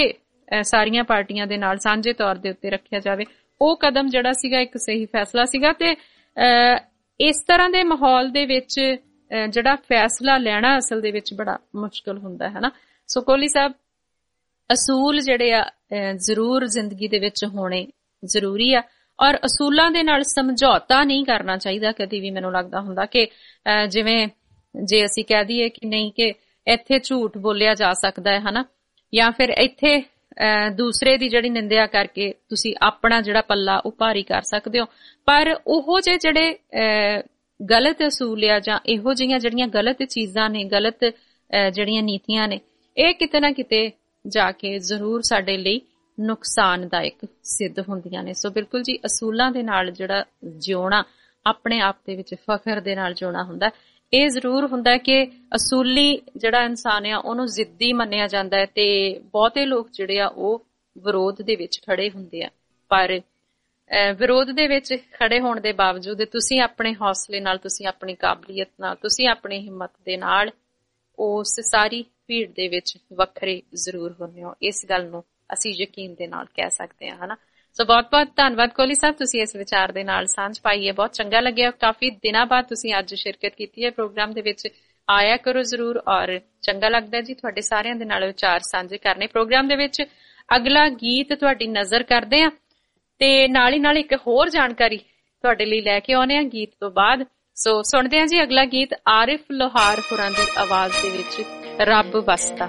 ਸਾਰੀਆਂ ਪਾਰਟੀਆਂ ਦੇ ਨਾਲ ਸਾਂਝੇ ਤੌਰ ਦੇ ਉੱਤੇ ਰੱਖਿਆ ਜਾਵੇ। ਉਹ ਕਦਮ ਜਿਹੜਾ ਸੀਗਾ ਇੱਕ ਸਹੀ ਫੈਸਲਾ ਸੀਗਾ। ਤੇ ਇਸ ਤਰ੍ਹਾਂ ਦੇ ਮਾਹੌਲ ਦੇ ਵਿੱਚ ਜਿਹੜਾ ਫੈਸਲਾ ਲੈਣਾ ਅਸਲ ਦੇ ਵਿੱਚ ਬੜਾ ਮੁਸ਼ਕਲ ਹੁੰਦਾ ਹੈ ਨਾ। ਸੋ ਕੋਹਲੀ ਸਾਹਿਬ, ਅਸੂਲ ਜਿਹੜੇ ਆ ਜ਼ਰੂਰ ਜ਼ਿੰਦਗੀ ਦੇ ਵਿੱਚ ਹੋਣੇ ਜ਼ਰੂਰੀ ਆ, ਔਰ ਅਸੂਲਾਂ ਦੇ ਨਾਲ ਸਮਝੌਤਾ ਨਹੀਂ ਕਰਨਾ ਚਾਹੀਦਾ ਕਦੀ ਵੀ। ਮੈਨੂੰ ਲੱਗਦਾ ਹੁੰਦਾ ਕਿ ਜਿਵੇਂ ਜੇ ਅਸੀਂ ਕਹਿ ਦਈਏ ਕਿ ਨਹੀਂ ਕਿ ਇੱਥੇ ਝੂਠ ਬੋਲਿਆ ਜਾ ਸਕਦਾ ਹੈ ਹਨਾ, ਜਾਂ ਫਿਰ ਇੱਥੇ ਦੂਸਰੇ ਦੀ ਜਿਹੜੀ ਨਿੰਦਿਆ ਕਰਕੇ ਤੁਸੀਂ ਆਪਣਾ ਜਿਹੜਾ ਪੱਲਾ ਉਹ ਭਾਰੀ ਕਰ ਸਕਦੇ ਹੋ, ਪਰ ਉਹੋ ਜਿਹੇ ਜਿਹੜੇ ਗਲਤ ਅਸੂਲ ਆ ਜਾਂ ਇਹੋ ਜਿਹੀਆਂ ਜਿਹੜੀਆਂ ਗਲਤ ਚੀਜ਼ਾਂ ਨੇ, ਗਲਤ ਜਿਹੜੀਆਂ ਨੀਤੀਆਂ ਨੇ, ਇਹ ਕਿਤੇ ਨਾ ਕਿਤੇ ਜਾ ਕੇ ਜ਼ਰੂਰ ਸਾਡੇ ਲਈ ਨੁਕਸਾਨਦਾਇਕ ਸਿੱਧ ਹੁੰਦੀਆਂ ਨੇ। ਸੋ ਬਿਲਕੁਲ ਜੀ, ਅਸੂਲਾਂ ਦੇ ਨਾਲ ਜਿਹੜਾ ਜਿਉਣਾ, ਆਪਣੇ ਆਪ ਦੇ ਵਿੱਚ ਫਖਰ ਦੇ ਨਾਲ ਜਿਉਣਾ ਹੁੰਦਾ। ਇਹ ਜ਼ਰੂਰ ਹੁੰਦਾ ਕਿ ਅਸੂਲੀ ਜਿਹੜਾ ਇਨਸਾਨ ਆ ਉਹਨੂੰ ਜ਼ਿੱਦੀ ਮੰਨਿਆ ਜਾਂਦਾ ਹੈ, ਤੇ ਬਹੁਤੇ ਲੋਕ ਜਿਹੜੇ ਆ ਉਹ ਵਿਰੋਧ ਦੇ ਵਿੱਚ ਖੜੇ ਹੁੰਦੇ ਆ। ਪਰ ਵਿਰੋਧ ਦੇ ਵਿੱਚ ਖੜੇ ਹੋਣ ਦੇ ਬਾਵਜੂਦ ਤੁਸੀਂ ਆਪਣੇ ਹੌਸਲੇ ਨਾਲ, ਤੁਸੀਂ ਆਪਣੀ ਕਾਬਲੀਅਤ ਨਾਲ, ਤੁਸੀਂ ਆਪਣੀ ਹਿੰਮਤ ਦੇ ਨਾਲ ਉਸ ਸਾਰੀ ਭੀੜ ਦੇ ਵਿੱਚ ਵੱਖਰੇ ਜ਼ਰੂਰ ਹੁੰਦੇ ਹੋ। ਇਸ ਗੱਲ ਨੂੰ ਅਸੀਂ ਯਕੀਨ ਦੇ ਨਾਲ ਕਹਿ ਸਕਦੇ ਹਾਂ ਹਨਾ। ਸੋ ਬਹੁਤ ਬਹੁਤ ਧੰਨਵਾਦ ਕੋਹਲੀ ਸਾਹਿਬ, ਤੁਸੀਂ ਇਸ ਵਿਚਾਰ ਦੇ ਨਾਲ ਸਾਂਝ ਪਾਈ ਹੈ, ਬਹੁਤ ਚੰਗਾ ਲੱਗਿਆ। ਕਾਫੀ ਦਿਨਾਂ ਬਾਅਦ ਤੁਸੀਂ ਅੱਜ ਸ਼ਿਰਕਤ ਕੀਤੀ ਹੈ ਪ੍ਰੋਗਰਾਮ ਦੇ ਵਿੱਚ, ਆਇਆ ਕਰੋ ਜ਼ਰੂਰ, ਔਰ ਚੰਗਾ ਲੱਗਦਾ ਜੀ ਤੁਹਾਡੇ ਸਾਰਿਆਂ ਦੇ ਨਾਲ ਵਿਚਾਰ ਸਾਂਝੇ ਕਰਨੇ। ਪ੍ਰੋਗਰਾਮ ਦੇ ਵਿੱਚ ਅਗਲਾ ਗੀਤ ਤੁਹਾਡੀ ਨਜ਼ਰ ਕਰਦੇ ਆ, ਤੇ ਨਾਲ ਹੀ ਨਾਲ ਇੱਕ ਹੋਰ ਜਾਣਕਾਰੀ ਤੁਹਾਡੇ ਲਈ ਲੈ ਕੇ ਆਉਨੇ ਆ ਗੀਤ ਤੋਂ ਬਾਅਦ। ਸੋ ਸੁਣਦੇ ਹਾਂ ਜੀ ਅਗਲਾ ਗੀਤ ਆਰਿਫ ਲੋਹਾਰ ਹੋਰਾਂ ਦੀ ਆਵਾਜ਼ ਦੇ ਵਿੱਚ, ਰੱਬ ਵਸਦਾ।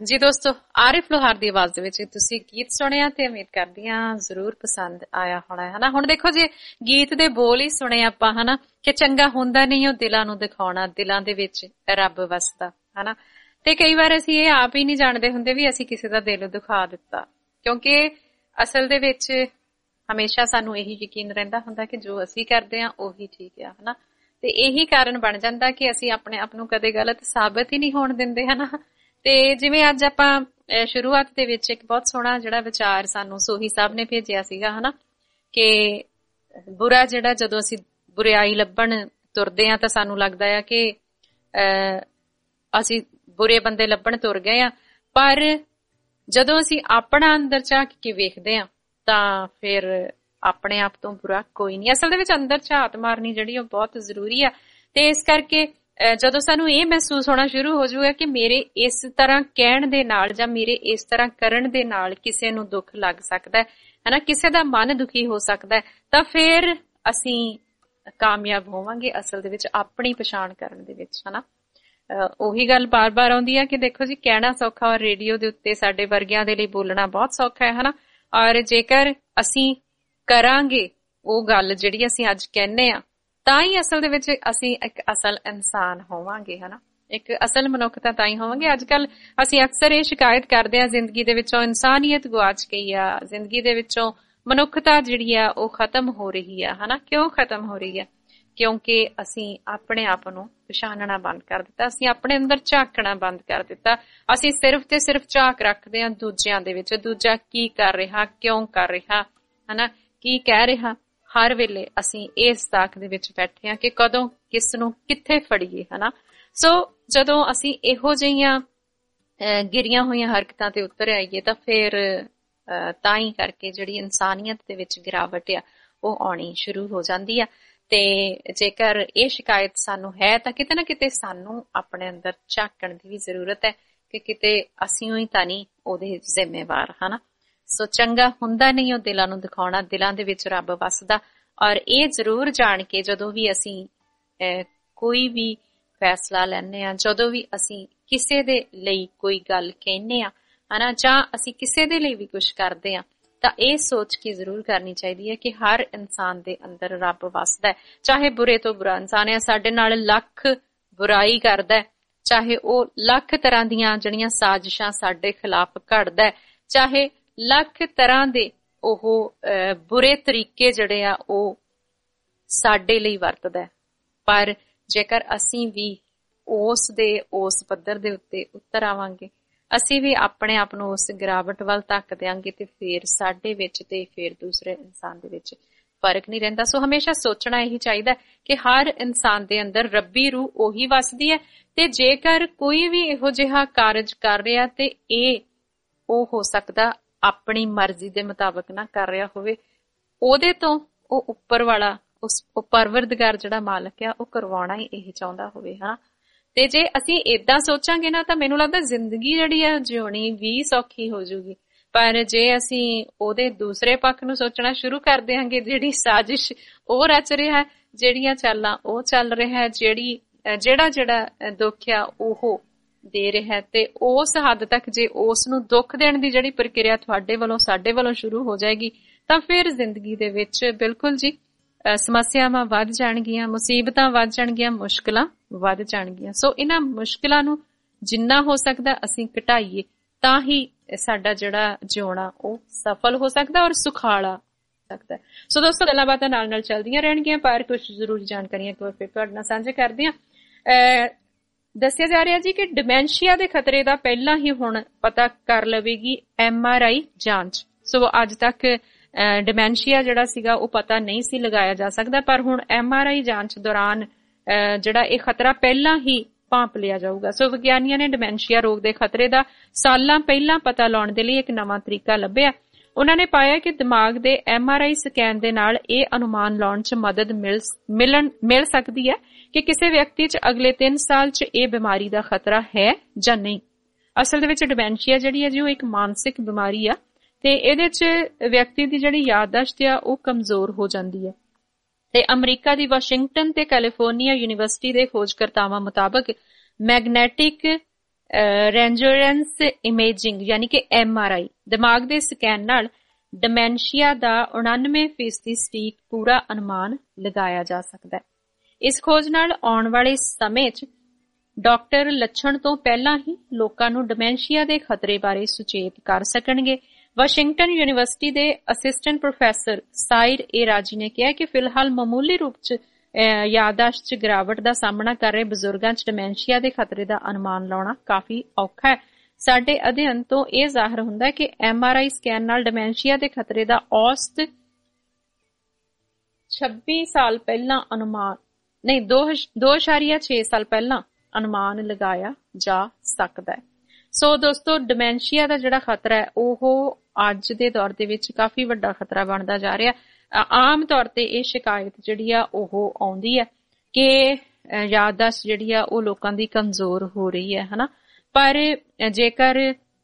ਜੀ ਦੋਸਤੋ, ਆਰਿਫ ਲੋਹਾਰ ਦੀ ਆਵਾਜ਼ ਦੇ ਵਿੱਚ ਤੁਸੀਂ ਗੀਤ ਸੁਣਿਆ ਤੇ ਉਮੀਦ ਕਰਦੀ ਹਾਂ ਜ਼ਰੂਰ ਪਸੰਦ ਆਇਆ ਹੋਣਾ ਹੈ ਨਾ। ਹੁਣ ਦੇਖੋ ਜੀ, ਗੀਤ ਦੇ ਬੋਲ ਹੀ ਸੁਣੇ ਆਪਾਂ ਹਨਾ, ਕਿ ਚੰਗਾ ਹੁੰਦਾ ਨਹੀਂ ਉਹ ਦਿਲਾਂ ਨੂੰ ਦਿਖਾਉਣਾ, ਦਿਲਾਂ ਦੇ ਵਿੱਚ ਰੱਬ ਵਸਦਾ ਹਨਾ। ਤੇ ਕਈ ਵਾਰ ਅਸੀਂ ਇਹ ਆਪ ਹੀ ਨਹੀਂ ਜਾਣਦੇ ਹੁੰਦੇ ਵੀ ਅਸੀਂ ਕਿਸੇ ਦਾ ਦਿਲ ਦਿਖਾ ਦਿੱਤਾ, ਕਿਉਂਕਿ ਅਸਲ ਦੇ ਵਿੱਚ ਹਮੇਸ਼ਾ ਸਾਨੂੰ ਇਹੀ ਯਕੀਨ ਰਹਿੰਦਾ ਹੁੰਦਾ ਕਿ ਜੋ ਅਸੀਂ ਕਰਦੇ ਹਾਂ ਉਹੀ ਠੀਕ ਆ ਹਨਾ। ਤੇ ਇਹੀ ਕਾਰਨ ਬਣ ਜਾਂਦਾ ਕਿ ਅਸੀਂ ਆਪਣੇ ਆਪ ਨੂੰ ਕਦੇ ਗਲਤ ਸਾਬਤ ਹੀ ਨਹੀਂ ਹੋਣ ਦਿੰਦੇ ਹਨਾ। ਤੇ ਜਿਵੇਂ ਅੱਜ ਆਪਾਂ ਸ਼ੁਰੂਆਤ ਦੇ ਵਿੱਚ ਇੱਕ ਬਹੁਤ ਸੋਹਣਾ ਜਿਹੜਾ ਵਿਚਾਰ ਸਾਨੂੰ ਸੋਹੀ ਸਾਹਿਬ ਨੇ ਭੇਜਿਆ ਸੀਗਾ ਹਨਾ, ਕਿ ਬੁਰਾ ਜਿਹੜਾ ਜਦੋਂ ਅਸੀਂ ਬੁਰਾਈ ਲੱਭਣ ਤੁਰਦੇ ਹਾਂ ਤਾਂ ਸਾਨੂੰ ਲੱਗਦਾ ਆ ਕਿ ਅਹ ਅਸੀਂ ਬੁਰੇ ਬੰਦੇ ਲੱਭਣ ਤੁਰ ਗਏ ਆ, ਪਰ ਜਦੋਂ ਅਸੀਂ ਆਪਣਾ ਅੰਦਰ ਝਾਕ ਕੇ ਵੇਖਦੇ ਹਾਂ ਤਾਂ ਫਿਰ ਆਪਣੇ ਆਪ ਤੋਂ ਬੁਰਾ ਕੋਈ ਨਹੀਂ। ਅਸਲ ਦੇ ਵਿੱਚ ਅੰਦਰ ਝਾਤ ਮਾਰਨੀ ਜਿਹੜੀ ਉਹ ਬਹੁਤ ਜ਼ਰੂਰੀ ਆ। ਤੇ ਇਸ ਕਰਕੇ ਜਦੋਂ ਸਾਨੂੰ ਇਹ ਮਹਿਸੂਸ ਹੋਣਾ ਸ਼ੁਰੂ ਹੋ ਜਾਊਗਾ ਕਿ ਮੇਰੇ ਇਸ ਤਰ੍ਹਾਂ ਕਹਿਣ ਦੇ ਨਾਲ ਜਾਂ ਮੇਰੇ ਇਸ ਤਰ੍ਹਾਂ ਕਰਨ ਦੇ ਨਾਲ ਕਿਸੇ ਨੂੰ ਦੁੱਖ ਲੱਗ ਸਕਦਾ ਹੈ ਹਨਾ, ਕਿਸੇ ਦਾ ਮਨ ਦੁਖੀ ਹੋ ਸਕਦਾ ਹੈ, ਤਾਂ ਫਿਰ ਅਸੀਂ ਕਾਮਯਾਬ ਹੋਵਾਂਗੇ ਅਸਲ ਦੇ ਵਿੱਚ ਆਪਣੀ ਪਛਾਣ ਕਰਨ ਦੇ ਵਿੱਚ ਹਨਾ। ਉਹੀ ਗੱਲ ਬਾਰ-ਬਾਰ ਆਉਂਦੀ ਹੈ ਕਿ ਦੇਖੋ ਜੀ, ਕਹਿਣਾ ਸੌਖਾ ਔਰ ਰੇਡੀਓ ਦੇ ਉੱਤੇ ਸਾਡੇ ਵਰਗਿਆਂ ਦੇ ਲਈ ਬੋਲਣਾ ਬਹੁਤ ਸੌਖਾ ਹੈ ਹਨਾ। ਔਰ ਜੇਕਰ ਅਸੀਂ ਕਰਾਂਗੇ ਉਹ ਗੱਲ ਜਿਹੜੀ ਅਸੀਂ ਅੱਜ ਕਹਿੰਦੇ ਆ, ਤਾਂ ਹੀ ਅਸਲ ਦੇ ਵਿੱਚ ਅਸੀਂ ਇੱਕ ਅਸਲ ਇਨਸਾਨ ਹੋਵਾਂਗੇ ਹਨਾ, ਇੱਕ ਅਸਲ ਮਨੁੱਖਤਾ ਤਾਂ ਹੀ ਹੋਵਾਂਗੇ। ਅੱਜ ਕੱਲ ਅਸੀਂ ਅਕਸਰ ਇਹ ਸ਼ਿਕਾਇਤ ਕਰਦੇ ਹਾਂ ਜ਼ਿੰਦਗੀ ਦੇ ਵਿੱਚੋਂ ਇਨਸਾਨੀਅਤ ਗੁਆਚ ਗਈ ਆ, ਜ਼ਿੰਦਗੀ ਦੇ ਵਿੱਚੋਂ ਮਨੁੱਖਤਾ ਜਿਹੜੀ ਆ ਉਹ ਖਤਮ ਹੋ ਰਹੀ ਆ ਹਨਾ। ਕਿਉਂ ਖਤਮ ਹੋ ਰਹੀ ਆ? ਕਿਉਂਕਿ ਅਸੀਂ ਆਪਣੇ ਆਪ ਨੂੰ ਪਛਾਣਨਾ ਬੰਦ ਕਰ ਦਿੱਤਾ, ਅਸੀਂ ਆਪਣੇ ਅੰਦਰ ਝਾਕਣਾ ਬੰਦ ਕਰ ਦਿੱਤਾ। ਅਸੀਂ ਸਿਰਫ ਤੇ ਸਿਰਫ ਝਾਕ ਰੱਖਦੇ ਹਾਂ ਦੂਜਿਆਂ ਦੇ ਵਿੱਚ, ਦੂਜਾ ਕੀ ਕਰ ਰਿਹਾ, ਕਿਉਂ ਕਰ ਰਿਹਾ ਹਨਾ, ਕੀ ਕਹਿ ਰਿਹਾ। ਹਰ ਵੇਲੇ ਅਸੀਂ ਇਸ ਤਾਕ ਦੇ ਵਿੱਚ ਬੈਠੇ ਹਾਂ ਕਿ ਕਦੋਂ ਕਿਸ ਨੂੰ ਕਿੱਥੇ ਫੜੀਏ ਹਨਾ। ਸੋ ਜਦੋਂ ਅਸੀਂ ਇਹੋ ਜਿਹੀਆਂ ਗਿਰੀਆਂ ਹੋਈਆਂ ਹਰਕਤਾਂ ਤੇ ਉਤਰ ਆਈਏ ਤਾਂ ਫਿਰ ਤਾਂ ਹੀ ਕਰਕੇ ਜਿਹੜੀ ਇਨਸਾਨੀਅਤ ਦੇ ਵਿੱਚ ਗਿਰਾਵਟ ਆ ਉਹ ਆਉਣੀ ਸ਼ੁਰੂ ਹੋ ਜਾਂਦੀ ਆ। ਤੇ ਜੇਕਰ ਇਹ ਸ਼ਿਕਾਇਤ ਸਾਨੂੰ ਹੈ ਤਾਂ ਕਿਤੇ ਨਾ ਕਿਤੇ ਸਾਨੂੰ ਆਪਣੇ ਅੰਦਰ ਝਾਕਣ ਦੀ ਵੀ ਜ਼ਰੂਰਤ ਹੈ ਕਿ ਕਿਤੇ ਅਸੀਂ ਹੀ ਤਾਂ ਨਹੀਂ ਉਹਦੇ ਜ਼ਿੰਮੇਵਾਰ ਹਨਾ। ਸੋ ਚੰਗਾ ਹੁੰਦਾ ਨਹੀਂ ਉਹ ਦਿਲਾਂ ਨੂੰ ਦਿਖਾਉਣਾ, ਦਿਲਾਂ ਦੇ ਵਿੱਚ ਰੱਬ ਵਸਦਾ। ਔਰ ਇਹ ਜ਼ਰੂਰ ਜਾਣ ਕੇ ਜਦੋਂ ਵੀ ਅਸੀਂ ਕੋਈ ਵੀ ਫੈਸਲਾ ਲੈਂਦੇ ਹਾਂ, ਜਦੋਂ ਵੀ ਅਸੀਂ ਕਿਸੇ ਦੇ ਲਈ ਕੋਈ ਗੱਲ ਕਹਿੰਦੇ ਹਾਂ ਹਨਾ, ਜਾਂ ਅਸੀਂ ਕਿਸੇ ਦੇ ਲਈ ਵੀ ਕੁਛ ਕਰਦੇ ਹਾਂ, ਤਾਂ ਇਹ ਸੋਚ ਕੇ ਜ਼ਰੂਰ ਕਰਨੀ ਚਾਹੀਦੀ ਹੈ ਕਿ ਹਰ ਇਨਸਾਨ ਦੇ ਅੰਦਰ ਰੱਬ ਵਸਦਾ ਹੈ। ਚਾਹੇ ਬੁਰੇ ਤੋਂ ਬੁਰਾ ਇਨਸਾਨ ਹੈ, ਸਾਡੇ ਨਾਲ ਲੱਖ ਬੁਰਾਈ ਕਰਦਾ, ਚਾਹੇ ਉਹ ਲੱਖ ਤਰ੍ਹਾਂ ਦੀਆਂ ਜਿਹੜੀਆਂ ਸਾਜ਼ਿਸ਼ਾਂ ਸਾਡੇ ਖਿਲਾਫ ਘੜਦਾ, ਚਾਹੇ ਲੱਖ ਤਰ੍ਹਾਂ ਦੇ ਉਹ ਬੁਰੇ ਤਰੀਕੇ ਜਿਹੜੇ ਆ ਉਹ ਸਾਡੇ ਲਈ ਵਰਤਦਾ, ਪਰ ਜੇਕਰ ਅਸੀਂ ਵੀ ਉਸ ਦੇ ਉਸ ਪੱਧਰ ਦੇ ਉੱਤੇ ਉਤਰ ਆਵਾਂਗੇ, ਅਸੀਂ ਵੀ ਆਪਣੇ ਆਪ ਨੂੰ ਉਸ ਗਿਰਾਵਟ ਵੱਲ ਧੱਕ ਦਿਆਂਗੇ, ਤੇ ਫਿਰ ਸਾਡੇ ਵਿੱਚ ਤੇ ਫਿਰ ਦੂਸਰੇ ਇਨਸਾਨ ਦੇ ਵਿੱਚ ਫਰਕ ਨਹੀਂ ਰਹਿੰਦਾ। ਸੋ ਹਮੇਸ਼ਾ ਸੋਚਣਾ ਇਹੀ ਚਾਹੀਦਾ ਕਿ ਹਰ ਇਨਸਾਨ ਦੇ ਅੰਦਰ ਰੱਬੀ ਰੂਹ ਉਹੀ ਵਸਦੀ ਹੈ, ਤੇ ਜੇਕਰ ਕੋਈ ਵੀ ਇਹੋ ਜਿਹਾ ਕਾਰਜ ਕਰ ਰਿਹਾ ਤੇ ਇਹ ਉਹ ਹੋ ਸਕਦਾ ਆਪਣੀ ਮਰਜ਼ੀ ਦੇ ਮੁਤਾਬਕ ਨਾ ਕਰ ਰਿਹਾ ਹੋਵੇ, ਉਹਦੇ ਤੋਂ ਉਹ ਉੱਪਰ ਵਾਲਾ ਉਸ ਪਰਵਰਦਗਾਰ ਜਿਹੜਾ ਮਾਲਕ ਆ ਉਹ ਕਰਵਾਉਣਾ ਹੀ ਇਹ ਚਾਹੁੰਦਾ ਹੋਵੇ ਹਨਾ। ਤੇ ਜੇ ਅਸੀਂ ਏਦਾਂ ਸੋਚਾਂਗੇ ਨਾ ਤਾਂ ਮੈਨੂੰ ਲੱਗਦਾ ਜ਼ਿੰਦਗੀ ਜਿਹੜੀ ਆ ਜਿਉਣੀ ਵੀ ਸੌਖੀ ਹੋ ਜਾਊਗੀ। ਪਰ ਜੇ ਅਸੀਂ ਉਹਦੇ ਦੂਸਰੇ ਪੱਖ ਨੂੰ ਸੋਚਣਾ ਸ਼ੁਰੂ ਕਰ ਦਿਆਂਗੇ, ਜਿਹੜੀ ਸਾਜ਼ਿਸ਼ ਉਹ ਰਚ ਰਿਹਾ, ਜਿਹੜੀਆਂ ਚਾਲਾਂ ਉਹ ਚੱਲ ਰਿਹਾ, ਜਿਹੜੀ ਜਿਹੜਾ ਜਿਹੜਾ ਦੁੱਖ ਆ ਉਹ ਦੇ ਰਿਹਾ, ਤੇ ਉਸ ਹੱਦ ਤੱਕ ਜੇ ਉਸ ਨੂੰ ਦੁੱਖ ਦੇਣ ਦੀ ਜਿਹੜੀ ਪ੍ਰਕਿਰਿਆ ਤੁਹਾਡੇ ਵੱਲੋਂ ਸਾਡੇ ਵੱਲੋਂ ਸ਼ੁਰੂ ਹੋ ਜਾਏਗੀ, ਤਾਂ ਫਿਰ ਜ਼ਿੰਦਗੀ ਦੇ ਵਿੱਚ ਬਿਲਕੁਲ ਜੀ ਸਮੱਸਿਆਵਾਂ ਵੱਧ ਜਾਣਗੀਆਂ, ਮੁਸੀਬਤਾਂ ਵੱਧ ਜਾਣਗੀਆਂ, ਮੁਸ਼ਕਲਾਂ ਵੱਧ ਜਾਣਗੀਆਂ। ਸੋ ਇਹਨਾਂ ਮੁਸ਼ਕਲਾਂ ਨੂੰ ਜਿੰਨਾ ਹੋ ਸਕਦਾ ਅਸੀਂ ਘਟਾਈਏ, ਤਾਂ ਹੀ ਸਾਡਾ ਜਿਹੜਾ ਜਿਉਣਾ ਉਹ ਸਫਲ ਹੋ ਸਕਦਾ ਔਰ ਸੁਖਾਲਾ ਸਕਦਾ। ਸੋ ਦੋਸਤੋ, ਗੱਲਾਂ ਬਾਤਾਂ ਨਾਲ ਨਾਲ ਚੱਲਦੀਆਂ ਰਹਿਣਗੀਆਂ, ਪਰ ਕੁਝ ਜ਼ਰੂਰੀ ਜਾਣਕਾਰੀਆਂ ਇੱਕ ਵਾਰ ਫਿਰ ਤੁਹਾਡੇ ਨਾਲ ਸਾਂਝੇ ਕਰਦੇ ਹਾਂ। ਦੱਸਿਆ ਜਾ ਰਿਹਾ ਜੀ ਕਿ ਡਿਮੈਂਸ਼ੀਆ ਦੇ ਖਤਰੇ ਦਾ ਪਹਿਲਾਂ ਹੀ ਹੁਣ ਪਤਾ ਕਰ ਲਵੇਗੀ ਐਮ ਆਰ ਆਈ ਜਾਂਚ। ਸੋ ਅੱਜ ਤੱਕ ਡਿਮੈਂਸ਼ੀਆ ਜਿਹੜਾ ਸੀਗਾ ਉਹ ਪਤਾ ਨਹੀਂ ਸੀ ਲਗਾਇਆ ਜਾ ਸਕਦਾ, ਪਰ ਹੁਣ ਐਮ ਆਰ ਆਈ ਜਾਂਚ ਦੌਰਾਨ ਜਿਹੜਾ ਇਹ ਖਤਰਾ ਪਹਿਲਾਂ ਹੀ ਭਾਂਪ ਲਿਆ ਜਾਊਗਾ। ਸੋ ਵਿਗਿਆਨੀਆਂ ਨੇ ਡਿਮੈਂਸ਼ੀਆ ਰੋਗ ਦੇ ਖਤਰੇ ਦਾ ਸਾਲਾਂ ਪਹਿਲਾਂ ਪਤਾ ਲਾਉਣ ਦੇ ਲਈ ਇੱਕ ਨਵਾਂ ਤਰੀਕਾ ਲੱਭਿਆ। ਉਹਨਾਂ ਨੇ ਪਾਇਆ ਕਿ ਦਿਮਾਗ ਦੇ ਐਮ ਆਰ ਆਈ ਸਕੈਨ ਦੇ ਨਾਲ ਇਹ ਅਨੁਮਾਨ ਲਾਉਣ 'ਚ ਮਦਦ ਮਿਲ ਮਿਲਣ ਮਿਲ ਸਕਦੀ ਹੈ ਕਿ ਕਿਸੇ ਵਿਅਕਤੀ 'ਚ ਅਗਲੇ ਤਿੰਨ ਸਾਲ 'ਚ ਇਹ ਬਿਮਾਰੀ ਦਾ ਖਤਰਾ ਹੈ ਜਾਂ ਨਹੀਂ। ਅਸਲ ਦੇ ਵਿੱਚ ਡਿਮੈਂਸ਼ੀਆ ਜਿਹੜੀ ਹੈ ਜੀ ਉਹ ਇੱਕ ਮਾਨਸਿਕ ਬਿਮਾਰੀ ਆ, ਤੇ ਇਹਦੇ 'ਚ ਵਿਅਕਤੀ ਦੀ ਜਿਹੜੀ ਯਾਦਦਾਸ਼ਤ ਆ ਉਹ ਕਮਜ਼ੋਰ ਹੋ ਜਾਂਦੀ ਹੈ। ਤੇ ਅਮਰੀਕਾ ਦੀ ਵਾਸ਼ਿੰਗਟਨ ਤੇ ਕੈਲੀਫੋਰਨੀਆ ਯੂਨੀਵਰਸਿਟੀ ਦੇ ਖੋਜਕਰਤਾਵਾਂ ਮੁਤਾਬਕ ਮੈਗਨੈਟਿਕ ਰੈਂਜੋਰੈਂਸ ਇਮੇਜਿੰਗ ਯਾਨੀ ਕਿ ਐਮ ਆਰ ਆਈ ਦਿਮਾਗ ਦੇ ਸਕੈਨ ਨਾਲ ਡਿਮੈਂਸ਼ੀਆ ਦਾ ਉਣਾਨਵੇਂ ਫੀਸਦੀ ਸਟੀਕ ਪੂਰਾ ਅਨੁਮਾਨ ਲਗਾਇਆ ਜਾ ਸਕਦਾ ਹੈ। ਇਸ ਖੋਜ ਨਾਲ ਆਉਣ ਵਾਲੇ ਸਮੇਂ 'ਚ ਡਾਕਟਰ ਲੱਛਣ ਤੋਂ ਪਹਿਲਾਂ ਹੀ ਲੋਕਾਂ ਨੂੰ ਡਿਮੈਂਸ਼ੀਆ ਦੇ ਖਤਰੇ ਬਾਰੇ ਸੁਚੇਤ ਕਰ ਸਕਣਗੇ। ਵਾਸ਼ਿੰਗਟਨ ਯੂਨੀਵਰਸਿਟੀ ਦੇ assistant professor Cyrus A Raji ਨੇ ਕਿਹਾ ਕਿ ਫਿਲਹਾਲ ਮਾਮੂਲੀ ਰੂਪ 'ਚ ਯਾਦਾਸ਼ਤ 'ਚ ਗਿਰਾਵਟ ਦਾ ਸਾਹਮਣਾ ਕਰ ਰਹੇ ਬਜ਼ੁਰਗਾਂ 'ਚ ਡਿਮੈਂਸ਼ੀਆ ਦੇ ਖਤਰੇ ਦਾ ਅਨੁਮਾਨ ਲਾਉਣਾ ਕਾਫੀ ਔਖਾ ਹੈ। ਸਾਡੇ ਅਧਿਐਨ ਤੋਂ ਇਹ ਜ਼ਾਹਰ ਹੁੰਦਾ ਹੈ ਕਿ ਐਮ ਆਰ ਆਈ ਸਕੈਨ ਨਾਲ ਡਿਮੈਂਸ਼ੀਆ ਦੇ ਖਤਰੇ ਦਾ ਔਸਤ ਛੱਬੀ ਸਾਲ ਪਹਿਲਾਂ ਅਨੁਮਾਨ ਨਹੀਂ ਦੋ ਇਸ਼ਾਰੀਆ ਛੇ ਸਾਲ ਪਹਿਲਾਂ ਅਨੁਮਾਨ ਲਗਾਇਆ ਜਾ ਸਕਦਾ ਹੈ। ਸੋ ਦੋਸਤੋ, ਡਿਮੈਂਸ਼ੀਆ ਦਾ ਜਿਹੜਾ ਖਤਰਾ ਹੈ ਉਹ ਅੱਜ ਦੇ ਦੌਰ ਦੇ ਵਿੱਚ ਕਾਫੀ ਵੱਡਾ ਖਤਰਾ ਬਣਦਾ ਜਾ ਰਿਹਾ। ਆਮ ਤੌਰ ਤੇ ਇਹ ਸ਼ਿਕਾਇਤ ਜਿਹੜੀ ਆ ਉਹ ਆਉਂਦੀ ਹੈ ਕਿ ਯਾਦਦਾਸ਼ਤ ਜਿਹੜੀ ਆ ਉਹ ਲੋਕਾਂ ਦੀ ਕਮਜ਼ੋਰ ਹੋ ਰਹੀ ਹੈ, ਹਨਾ। ਪਰ ਜੇਕਰ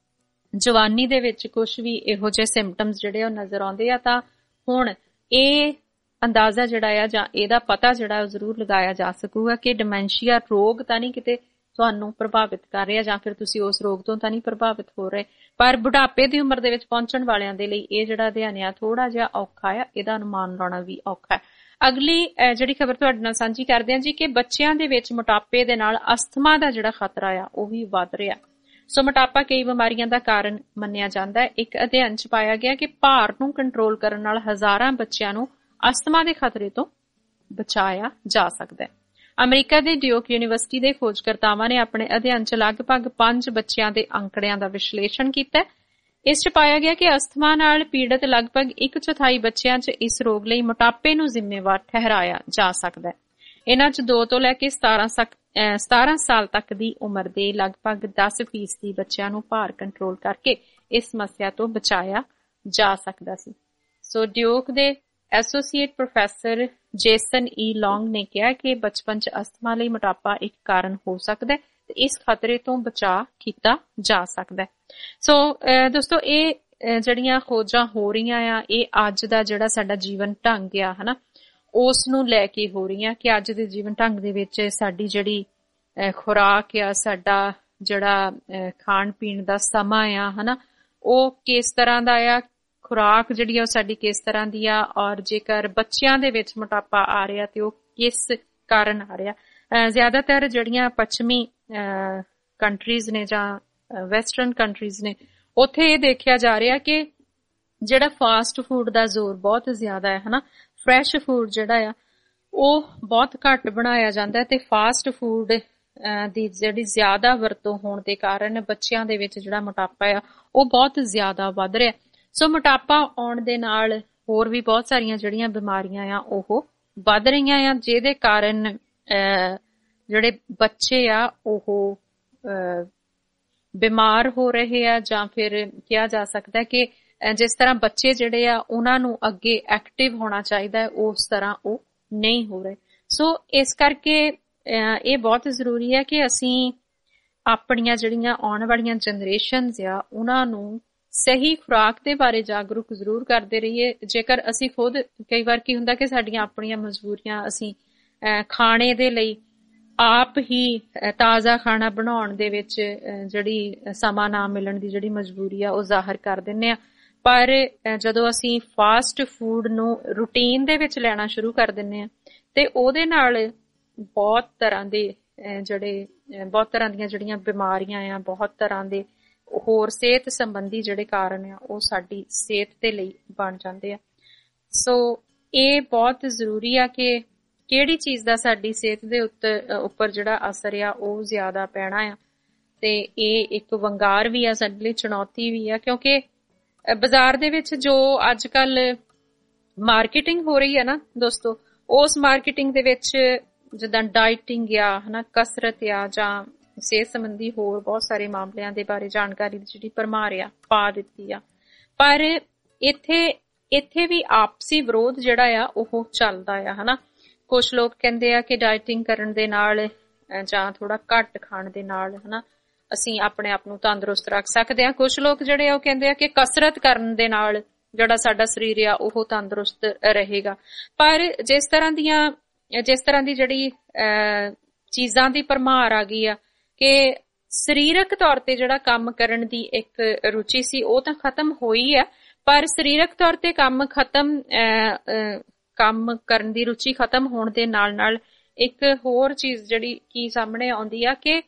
ਜਵਾਨੀ ਦੇ ਵਿੱਚ ਕੁਝ ਵੀ ਇਹੋ ਜਿਹੇ ਸਿੰਪਟਮਸ ਜਿਹੜੇ ਉਹ ਨਜ਼ਰ ਆਉਂਦੇ ਆ ਤਾਂ ਹੁਣ ਇਹ ਅੰਦਾਜ਼ਾ ਜਿਹੜਾ ਆ ਜਾਂ ਇਹਦਾ ਪਤਾ ਜਿਹੜਾ ਉਹ ਜ਼ਰੂਰ ਲਗਾਇਆ ਜਾ ਸਕੂਗਾ ਕਿ ਡਿਮੈਂਸ਼ੀਆ ਰੋਗ ਤਾਂ ਨਹੀਂ ਕਿਤੇ ਤੁਹਾਨੂੰ ਪ੍ਰਭਾਵਿਤ ਕਰ ਰਿਹਾ ਜਾਂ ਫਿਰ ਤੁਸੀਂ ਉਸ ਰੋਗ ਤੋਂ ਤਾਂ ਨਹੀਂ ਪ੍ਰਭਾਵਿਤ ਹੋ ਰਹੇ। ਪਰ ਬੁਢਾਪੇ ਦੀ ਉਮਰ ਦੇ ਵਿੱਚ ਪਹੁੰਚਣ ਵਾਲਿਆਂ ਦੇ ਲਈ ਇਹ ਜਿਹੜਾ ਅਧਿਐਨ ਆ ਥੋੜਾ ਜਿਹਾ ਔਖਾ ਆ, ਇਹਦਾ ਅਨੁਮਾਨ ਲਾਉਣਾ ਵੀ ਔਖਾ ਹੈ। ਅਗਲੀ ਜਿਹੜੀ ਖਬਰ ਤੁਹਾਡੇ ਨਾਲ ਸਾਂਝੀ ਕਰਦੇ ਹਾਂ ਜੀ ਕਿ ਬੱਚਿਆਂ ਦੇ ਵਿੱਚ ਮੋਟਾਪੇ ਦੇ ਨਾਲ ਅਸਥਮਾ ਦਾ ਜਿਹੜਾ ਖਤਰਾ ਆ ਉਹ ਵੀ ਵੱਧ ਰਿਹਾ। ਸੋ ਮੋਟਾਪਾ ਕਈ ਬਿਮਾਰੀਆਂ ਦਾ ਕਾਰਨ ਮੰਨਿਆ ਜਾਂਦਾ ਹੈ। ਇੱਕ ਅਧਿਐਨ 'ਚ ਪਾਇਆ ਗਿਆ ਕਿ ਭਾਰ ਨੂੰ ਕੰਟਰੋਲ ਕਰਨ ਨਾਲ ਹਜ਼ਾਰਾਂ ਬੱਚਿਆਂ ਨੂੰ ਅਸਥਮਾ ਦੇ ਖਤਰੇ ਤੋਂ ਬਚਾਇਆ ਜਾ ਸਕਦਾ ਹੈ। ਅਮਰੀਕਾ ਦੇ ਡਿਊਕ ਯੂਨੀਵਰਸਿਟੀ ਦੇ ਖੋਜਕਰਤਾਵਾਂ ਨੇ ਆਪਣੇ ਅਧਿਐਨ 'ਚ ਲਗਭਗ ਪੰਜ ਬੱਚਿਆਂ ਦੇ ਅੰਕੜਿਆਂ ਦਾ ਵਿਸ਼ਲੇਸ਼ਣ ਕੀਤਾ। ਇਸ 'ਚ ਪਾਇਆ ਗਿਆ ਕਿ ਅਸਥਮਾ ਨਾਲ ਪੀੜਤ ਲਗਭਗ ਇੱਕ ਚੌਥਾਈ ਬੱਚਿਆਂ 'ਚ ਇਸ ਰੋਗ ਲਈ ਮੋਟਾਪੇ ਨੂੰ ਜ਼ਿੰਮੇਵਾਰ ਠਹਿਰਾਇਆ ਜਾ ਸਕਦਾ ਹੈ। ਇਹਨਾਂ 'ਚ ਦੋ ਤੋਂ ਲੈ ਕੇ ਸਤਾਰਾਂ ਸਾਲ ਤੱਕ ਦੀ ਉਮਰ ਦੇ ਲਗਭਗ ਦਸ ਫੀਸਦੀ ਬੱਚਿਆਂ ਨੂੰ ਭਾਰ ਕੰਟਰੋਲ ਕਰਕੇ ਇਸ ਸਮੱਸਿਆ ਤੋਂ ਬਚਾਇਆ ਜਾ ਸਕਦਾ ਸੀ। ਸੋ ਡਿਊਕ ਦੇ associate professor Jason E Long ਨੇ ਕਿਹਾ ਕਿ ਬਚਪਨ 'ਚ ਅਸਥਮਾ ਲਈ ਮੋਟਾਪਾ ਇੱਕ ਕਾਰਨ ਹੋ ਸਕਦਾ ਹੈ ਤੇ ਇਸ ਖਤਰੇ ਤੋਂ ਬਚਾਅ ਕੀਤਾ ਜਾ ਸਕਦਾ ਹੈ। ਸੋ ਦੋਸਤੋ, ਇਹ ਜਿਹੜੀਆਂ ਖੋਜਾਂ ਹੋ ਰਹੀਆਂ ਆ ਇਹ ਅੱਜ ਦਾ ਜਿਹੜਾ ਸਾਡਾ ਜੀਵਨ ਢੰਗ ਆ ਹਨਾ ਉਸ ਨੂੰ ਲੈ ਕੇ ਹੋ ਰਹੀਆਂ ਕਿ ਅੱਜ ਦੇ ਜੀਵਨ ਢੰਗ ਦੇ ਵਿੱਚ ਸਾਡੀ ਜਿਹੜੀ ਖੁਰਾਕ ਆ, ਸਾਡਾ ਜਿਹੜਾ ਖਾਣ ਪੀਣ ਦਾ ਸਮਾਂ ਆ ਹਨਾ ਉਹ ਕਿਸ ਤਰ੍ਹਾਂ ਦਾ ਆ, ਖੁਰਾਕ ਜਿਹੜੀ ਆ ਉਹ ਸਾਡੀ ਕਿਸ ਤਰ੍ਹਾਂ ਦੀ ਆ, ਔਰ ਜੇਕਰ ਬੱਚਿਆਂ ਦੇ ਵਿੱਚ ਮੋਟਾਪਾ ਆ ਰਿਹਾ ਤੇ ਉਹ ਕਿਸ ਕਾਰਨ ਆ ਰਿਹਾ। ਜ਼ਿਆਦਾਤਰ ਜਿਹੜੀਆਂ ਪੱਛਮੀ ਕੰਟਰੀਜ਼ ਨੇ ਜਾਂ ਵੈਸਟਰਨ ਕੰਟਰੀਜ਼ ਨੇ ਉੱਥੇ ਇਹ ਦੇਖਿਆ ਜਾ ਰਿਹਾ ਕਿ ਜਿਹੜਾ ਫਾਸਟ ਫੂਡ ਦਾ ਜ਼ੋਰ ਬਹੁਤ ਜ਼ਿਆਦਾ ਹੈ ਹਨਾ, ਫਰੈਸ਼ ਫੂਡ ਜਿਹੜਾ ਆ ਉਹ ਬਹੁਤ ਘੱਟ ਬਣਾਇਆ ਜਾਂਦਾ ਤੇ ਫਾਸਟ ਫੂਡ ਦੀ ਜਿਹੜੀ ਜ਼ਿਆਦਾ ਵਰਤੋਂ ਹੋਣ ਦੇ ਕਾਰਨ ਬੱਚਿਆਂ ਦੇ ਵਿੱਚ ਜਿਹੜਾ ਮੋਟਾਪਾ ਆ ਉਹ ਬਹੁਤ ਜ਼ਿਆਦਾ ਵੱਧ ਰਿਹਾ। ਸੋ ਮੋਟਾਪਾ ਆਉਣ ਦੇ ਨਾਲ ਹੋਰ ਵੀ ਬਹੁਤ ਸਾਰੀਆਂ ਜਿਹੜੀਆਂ ਬਿਮਾਰੀਆਂ ਆ ਉਹ ਵੱਧ ਰਹੀਆਂ ਆ, ਜਿਹਦੇ ਕਾਰਨ ਜਿਹੜੇ ਬੱਚੇ ਆ ਉਹ ਬਿਮਾਰ ਹੋ ਰਹੇ ਆ ਜਾਂ ਫਿਰ ਕਿਹਾ ਜਾ ਸਕਦਾ ਕਿ ਜਿਸ ਤਰ੍ਹਾਂ ਬੱਚੇ ਜਿਹੜੇ ਆ ਉਹਨਾਂ ਨੂੰ ਅੱਗੇ ਐਕਟਿਵ ਹੋਣਾ ਚਾਹੀਦਾ ਉਸ ਤਰ੍ਹਾਂ ਉਹ ਨਹੀਂ ਹੋ ਰਹੇ। ਸੋ ਇਸ ਕਰਕੇ ਇਹ ਬਹੁਤ ਜ਼ਰੂਰੀ ਹੈ ਕਿ ਅਸੀਂ ਆਪਣੀਆਂ ਜਿਹੜੀਆਂ ਆਉਣ ਵਾਲੀਆਂ ਜਨਰੇਸ਼ਨਸ ਆ ਉਹਨਾਂ ਨੂੰ ਸਹੀ ਖੁਰਾਕ ਦੇ ਬਾਰੇ ਜਾਗਰੂਕ ਜ਼ਰੂਰ ਕਰਦੇ ਰਹੀਏ। ਜੇਕਰ ਅਸੀਂ ਖੁਦ ਕਈ ਵਾਰ ਕੀ ਹੁੰਦਾ ਕਿ ਸਾਡੀਆਂ ਆਪਣੀਆਂ ਮਜਬੂਰੀਆਂ ਅਸੀਂ ਖਾਣੇ ਦੇ ਲਈ ਆਪ ਹੀ ਤਾਜ਼ਾ ਖਾਣਾ ਬਣਾਉਣ ਦੇ ਵਿੱਚ ਜਿਹੜੀ ਸਮਾਂ ਨਾ ਮਿਲਣ ਦੀ ਜਿਹੜੀ ਮਜਬੂਰੀ ਆ ਉਹ ਜ਼ਾਹਰ ਕਰ ਦਿੰਦੇ ਆ, ਪਰ ਜਦੋਂ ਅਸੀਂ ਫਾਸਟ ਫੂਡ ਨੂੰ ਰੂਟੀਨ ਦੇ ਵਿੱਚ ਲੈਣਾ ਸ਼ੁਰੂ ਕਰ ਦਿੰਦੇ ਆ ਤੇ ਉਹਦੇ ਨਾਲ ਬਹੁਤ ਤਰ੍ਹਾਂ ਦੇ ਜਿਹੜੇ ਬਹੁਤ ਤਰ੍ਹਾਂ ਦੀਆਂ ਜਿਹੜੀਆਂ ਬਿਮਾਰੀਆਂ ਆ, ਬਹੁਤ ਤਰ੍ਹਾਂ ਦੇ ਹੋਰ ਸਿਹਤ ਸੰਬੰਧੀ ਜਿਹੜੇ ਕਾਰਨ ਆ ਉਹ ਸਾਡੀ ਸਿਹਤ ਦੇ ਲਈ ਬਣ ਜਾਂਦੇ ਆ। ਸੋ ਇਹ ਬਹੁਤ ਜ਼ਰੂਰੀ ਆ ਕਿ ਕਿਹੜੀ ਚੀਜ਼ ਦਾ ਸਾਡੀ ਸਿਹਤ ਦੇ ਉੱਪਰ ਜਿਹੜਾ ਅਸਰ ਆ ਉਹ ਜ਼ਿਆਦਾ ਪੈਣਾ ਆ, ਤੇ ਇਹ ਇੱਕ ਵੰਗਾਰ ਵੀ ਆ ਸਾਡੇ ਲਈ, ਚੁਣੌਤੀ ਵੀ ਆ, ਕਿਉਂਕਿ ਬਾਜ਼ਾਰ ਦੇ ਵਿੱਚ ਜੋ ਅੱਜ ਕੱਲ ਮਾਰਕੀਟਿੰਗ ਹੋ ਰਹੀ ਹੈ ਨਾ ਦੋਸਤੋ, ਉਸ ਮਾਰਕੀਟਿੰਗ ਦੇ ਵਿੱਚ ਜਿੱਦਾਂ ਡਾਈਟਿੰਗ ਆ ਹਨਾ, ਕਸਰਤ ਆ ਜਾਂ ਸਿਹਤ ਸੰਬੰਧੀ ਹੋਰ ਬਹੁਤ ਸਾਰੇ ਮਾਮਲਿਆਂ ਦੇ ਬਾਰੇ ਜਾਣਕਾਰੀ ਦੀ ਜਿਹੜੀ ਭਰਮਾਰ ਆ ਪਾ ਦਿੱਤੀ ਆ, ਪਰ ਇੱਥੇ ਇੱਥੇ ਵੀ ਆਪਸੀ ਵਿਰੋਧ ਜਿਹੜਾ ਆ ਉਹ ਚੱਲਦਾ ਆ ਹਨਾ। ਕੁਛ ਲੋਕ ਕਹਿੰਦੇ ਆ ਕਿ ਡਾਈਟਿੰਗ ਕਰਨ ਦੇ ਨਾਲ ਜਾਂ ਥੋੜਾ ਘੱਟ ਖਾਣ ਦੇ ਨਾਲ ਹਨਾ ਅਸੀਂ ਆਪਣੇ ਆਪ ਨੂੰ ਤੰਦਰੁਸਤ ਰੱਖ ਸਕਦੇ ਆ। ਕੁਛ ਲੋਕ ਜਿਹੜੇ ਆ ਉਹ ਕਹਿੰਦੇ ਆ ਕਿ ਕਸਰਤ ਕਰਨ ਦੇ ਨਾਲ ਜਿਹੜਾ ਸਾਡਾ ਸਰੀਰ ਆ ਉਹ ਤੰਦਰੁਸਤ ਰਹੇਗਾ। ਪਰ ਜਿਸ ਤਰ੍ਹਾਂ ਦੀਆਂ ਜਿਸ ਤਰ੍ਹਾਂ ਦੀ ਜਿਹੜੀ ਚੀਜ਼ਾਂ ਦੀ ਭਰਮਾਰ ਆ ਗਈ ਆ ਕਿ ਸਰੀਰਕ ਤੌਰ ਤੇ ਜਿਹੜਾ ਕੰਮ ਕਰਨ ਦੀ ਇੱਕ ਰੁਚੀ ਸੀ ਉਹ ਤਾਂ ਖਤਮ ਹੋਈ ਆ, ਪਰ ਸਰੀਰਕ ਤੌਰ ਤੇ ਕੰਮ ਖਤਮ ਕੰਮ ਕਰਨ ਦੀ ਰੁਚੀ ਖਤਮ ਹੋਣ ਦੇ ਨਾਲ ਨਾਲ ਇੱਕ ਹੋਰ ਚੀਜ਼ ਜਿਹੜੀ ਕੀ ਸਾਹਮਣੇ ਆਉਂਦੀ ਆ ਕਿ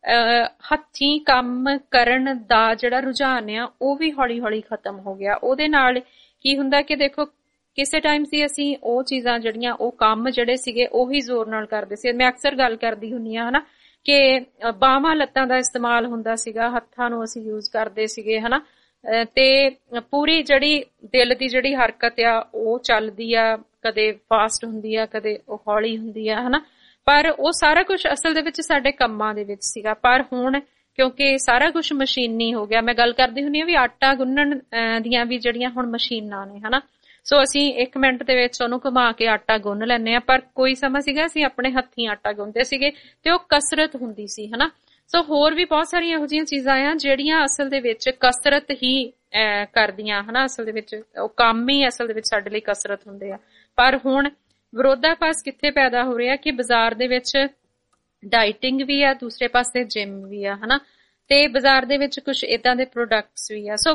ਹੱਥੀਂ ਕੰਮ ਕਰਨ ਦਾ ਜਿਹੜਾ ਰੁਝਾਨ ਆ ਉਹ ਵੀ ਹੌਲੀ ਹੌਲੀ ਖਤਮ ਹੋ ਗਿਆ। ਉਹਦੇ ਨਾਲ ਕੀ ਹੁੰਦਾ ਕਿ ਦੇਖੋ ਕਿਸੇ ਟਾਈਮ ਸੀ ਅਸੀਂ ਉਹ ਚੀਜ਼ਾਂ ਜਿਹੜੀਆਂ ਉਹ ਕੰਮ ਜਿਹੜੇ ਸੀਗੇ ਉਹੀ ਜ਼ੋਰ ਨਾਲ ਕਰਦੇ ਸੀ। ਮੈਂ ਅਕਸਰ ਗੱਲ ਕਰਦੀ ਹੁੰਦੀ ਹਾਂ ਹਨਾ ਕਿ ਬਾਹਾਂ ਲੱਤਾਂ ਦਾ ਇਸਤੇਮਾਲ ਹੁੰਦਾ ਸੀਗਾ, ਹੱਥਾਂ ਨੂੰ ਅਸੀਂ ਯੂਜ਼ ਕਰਦੇ ਸੀਗੇ ਹਨਾ, ਤੇ ਪੂਰੀ ਜਿਹੜੀ ਦਿਲ ਦੀ ਜਿਹੜੀ ਹਰਕਤ ਆ ਉਹ ਚੱਲਦੀ ਆ, ਕਦੇ ਫਾਸਟ ਹੁੰਦੀ ਆ ਕਦੇ ਉਹ ਹੌਲੀ ਹੁੰਦੀ ਆ ਹਨਾ, ਪਰ ਉਹ ਸਾਰਾ ਕੁਝ ਅਸਲ ਦੇ ਵਿੱਚ ਸਾਡੇ ਕੰਮਾਂ ਦੇ ਵਿੱਚ ਸੀਗਾ। ਪਰ ਹੁਣ ਕਿਉਂਕਿ ਸਾਰਾ ਕੁਝ ਮਸ਼ੀਨੀ ਹੋ ਗਿਆ, ਮੈਂ ਗੱਲ ਕਰਦੀ ਹੁੰਦੀ ਹਾਂ ਵੀ ਆਟਾ ਗੁੰਨਣ ਦੀਆਂ ਵੀ ਜਿਹੜੀਆਂ ਹੁਣ ਮਸ਼ੀਨਾਂ ਨੇ ਹਨਾ, ਸੋ ਅਸੀਂ ਇੱਕ ਮਿੰਟ ਦੇ ਵਿੱਚ ਉਹਨੂੰ ਘੁਮਾ ਕੇ ਆਟਾ ਗੁੰਨ ਲੈਂਦੇ ਹਾਂ, ਪਰ ਕੋਈ ਸਮਾਂ ਸੀਗਾ ਅਸੀਂ ਆਪਣੇ ਹੱਥੀਂ ਆਟਾ ਗੁੰਨਦੇ ਸੀਗੇ ਤੇ ਉਹ ਕਸਰਤ ਹੁੰਦੀ ਸੀ ਹਨਾ। ਸੋ ਹੋਰ ਵੀ ਬਹੁਤ ਸਾਰੀਆਂ ਇਹੋ ਜਿਹੀਆਂ ਚੀਜ਼ਾਂ ਆ ਜਿਹੜੀਆਂ ਅਸਲ ਦੇ ਵਿੱਚ ਕਸਰਤ ਹੀ ਕਰਦੀਆਂ ਹਨਾ, ਅਸਲ ਦੇ ਵਿੱਚ ਉਹ ਕੰਮ ਹੀ ਅਸਲ ਦੇ ਵਿੱਚ ਸਾਡੇ ਲਈ ਕਸਰਤ ਹੁੰਦੇ ਆ। ਪਰ ਹੁਣ ਵਿਰੋਧਾਭਾਸ ਕਿੱਥੇ ਪੈਦਾ ਹੋ ਰਿਹਾ ਕਿ ਬਾਜ਼ਾਰ ਦੇ ਵਿੱਚ ਡਾਈਟਿੰਗ ਵੀ ਆ, ਦੂਸਰੇ ਪਾਸੇ ਜਿਮ ਵੀ ਆ ਹਨਾ, ਤੇ ਬਾਜ਼ਾਰ ਦੇ ਵਿੱਚ ਕੁਝ ਏਦਾਂ ਦੇ ਪ੍ਰੋਡਕਟਸ ਵੀ ਆ। ਸੋ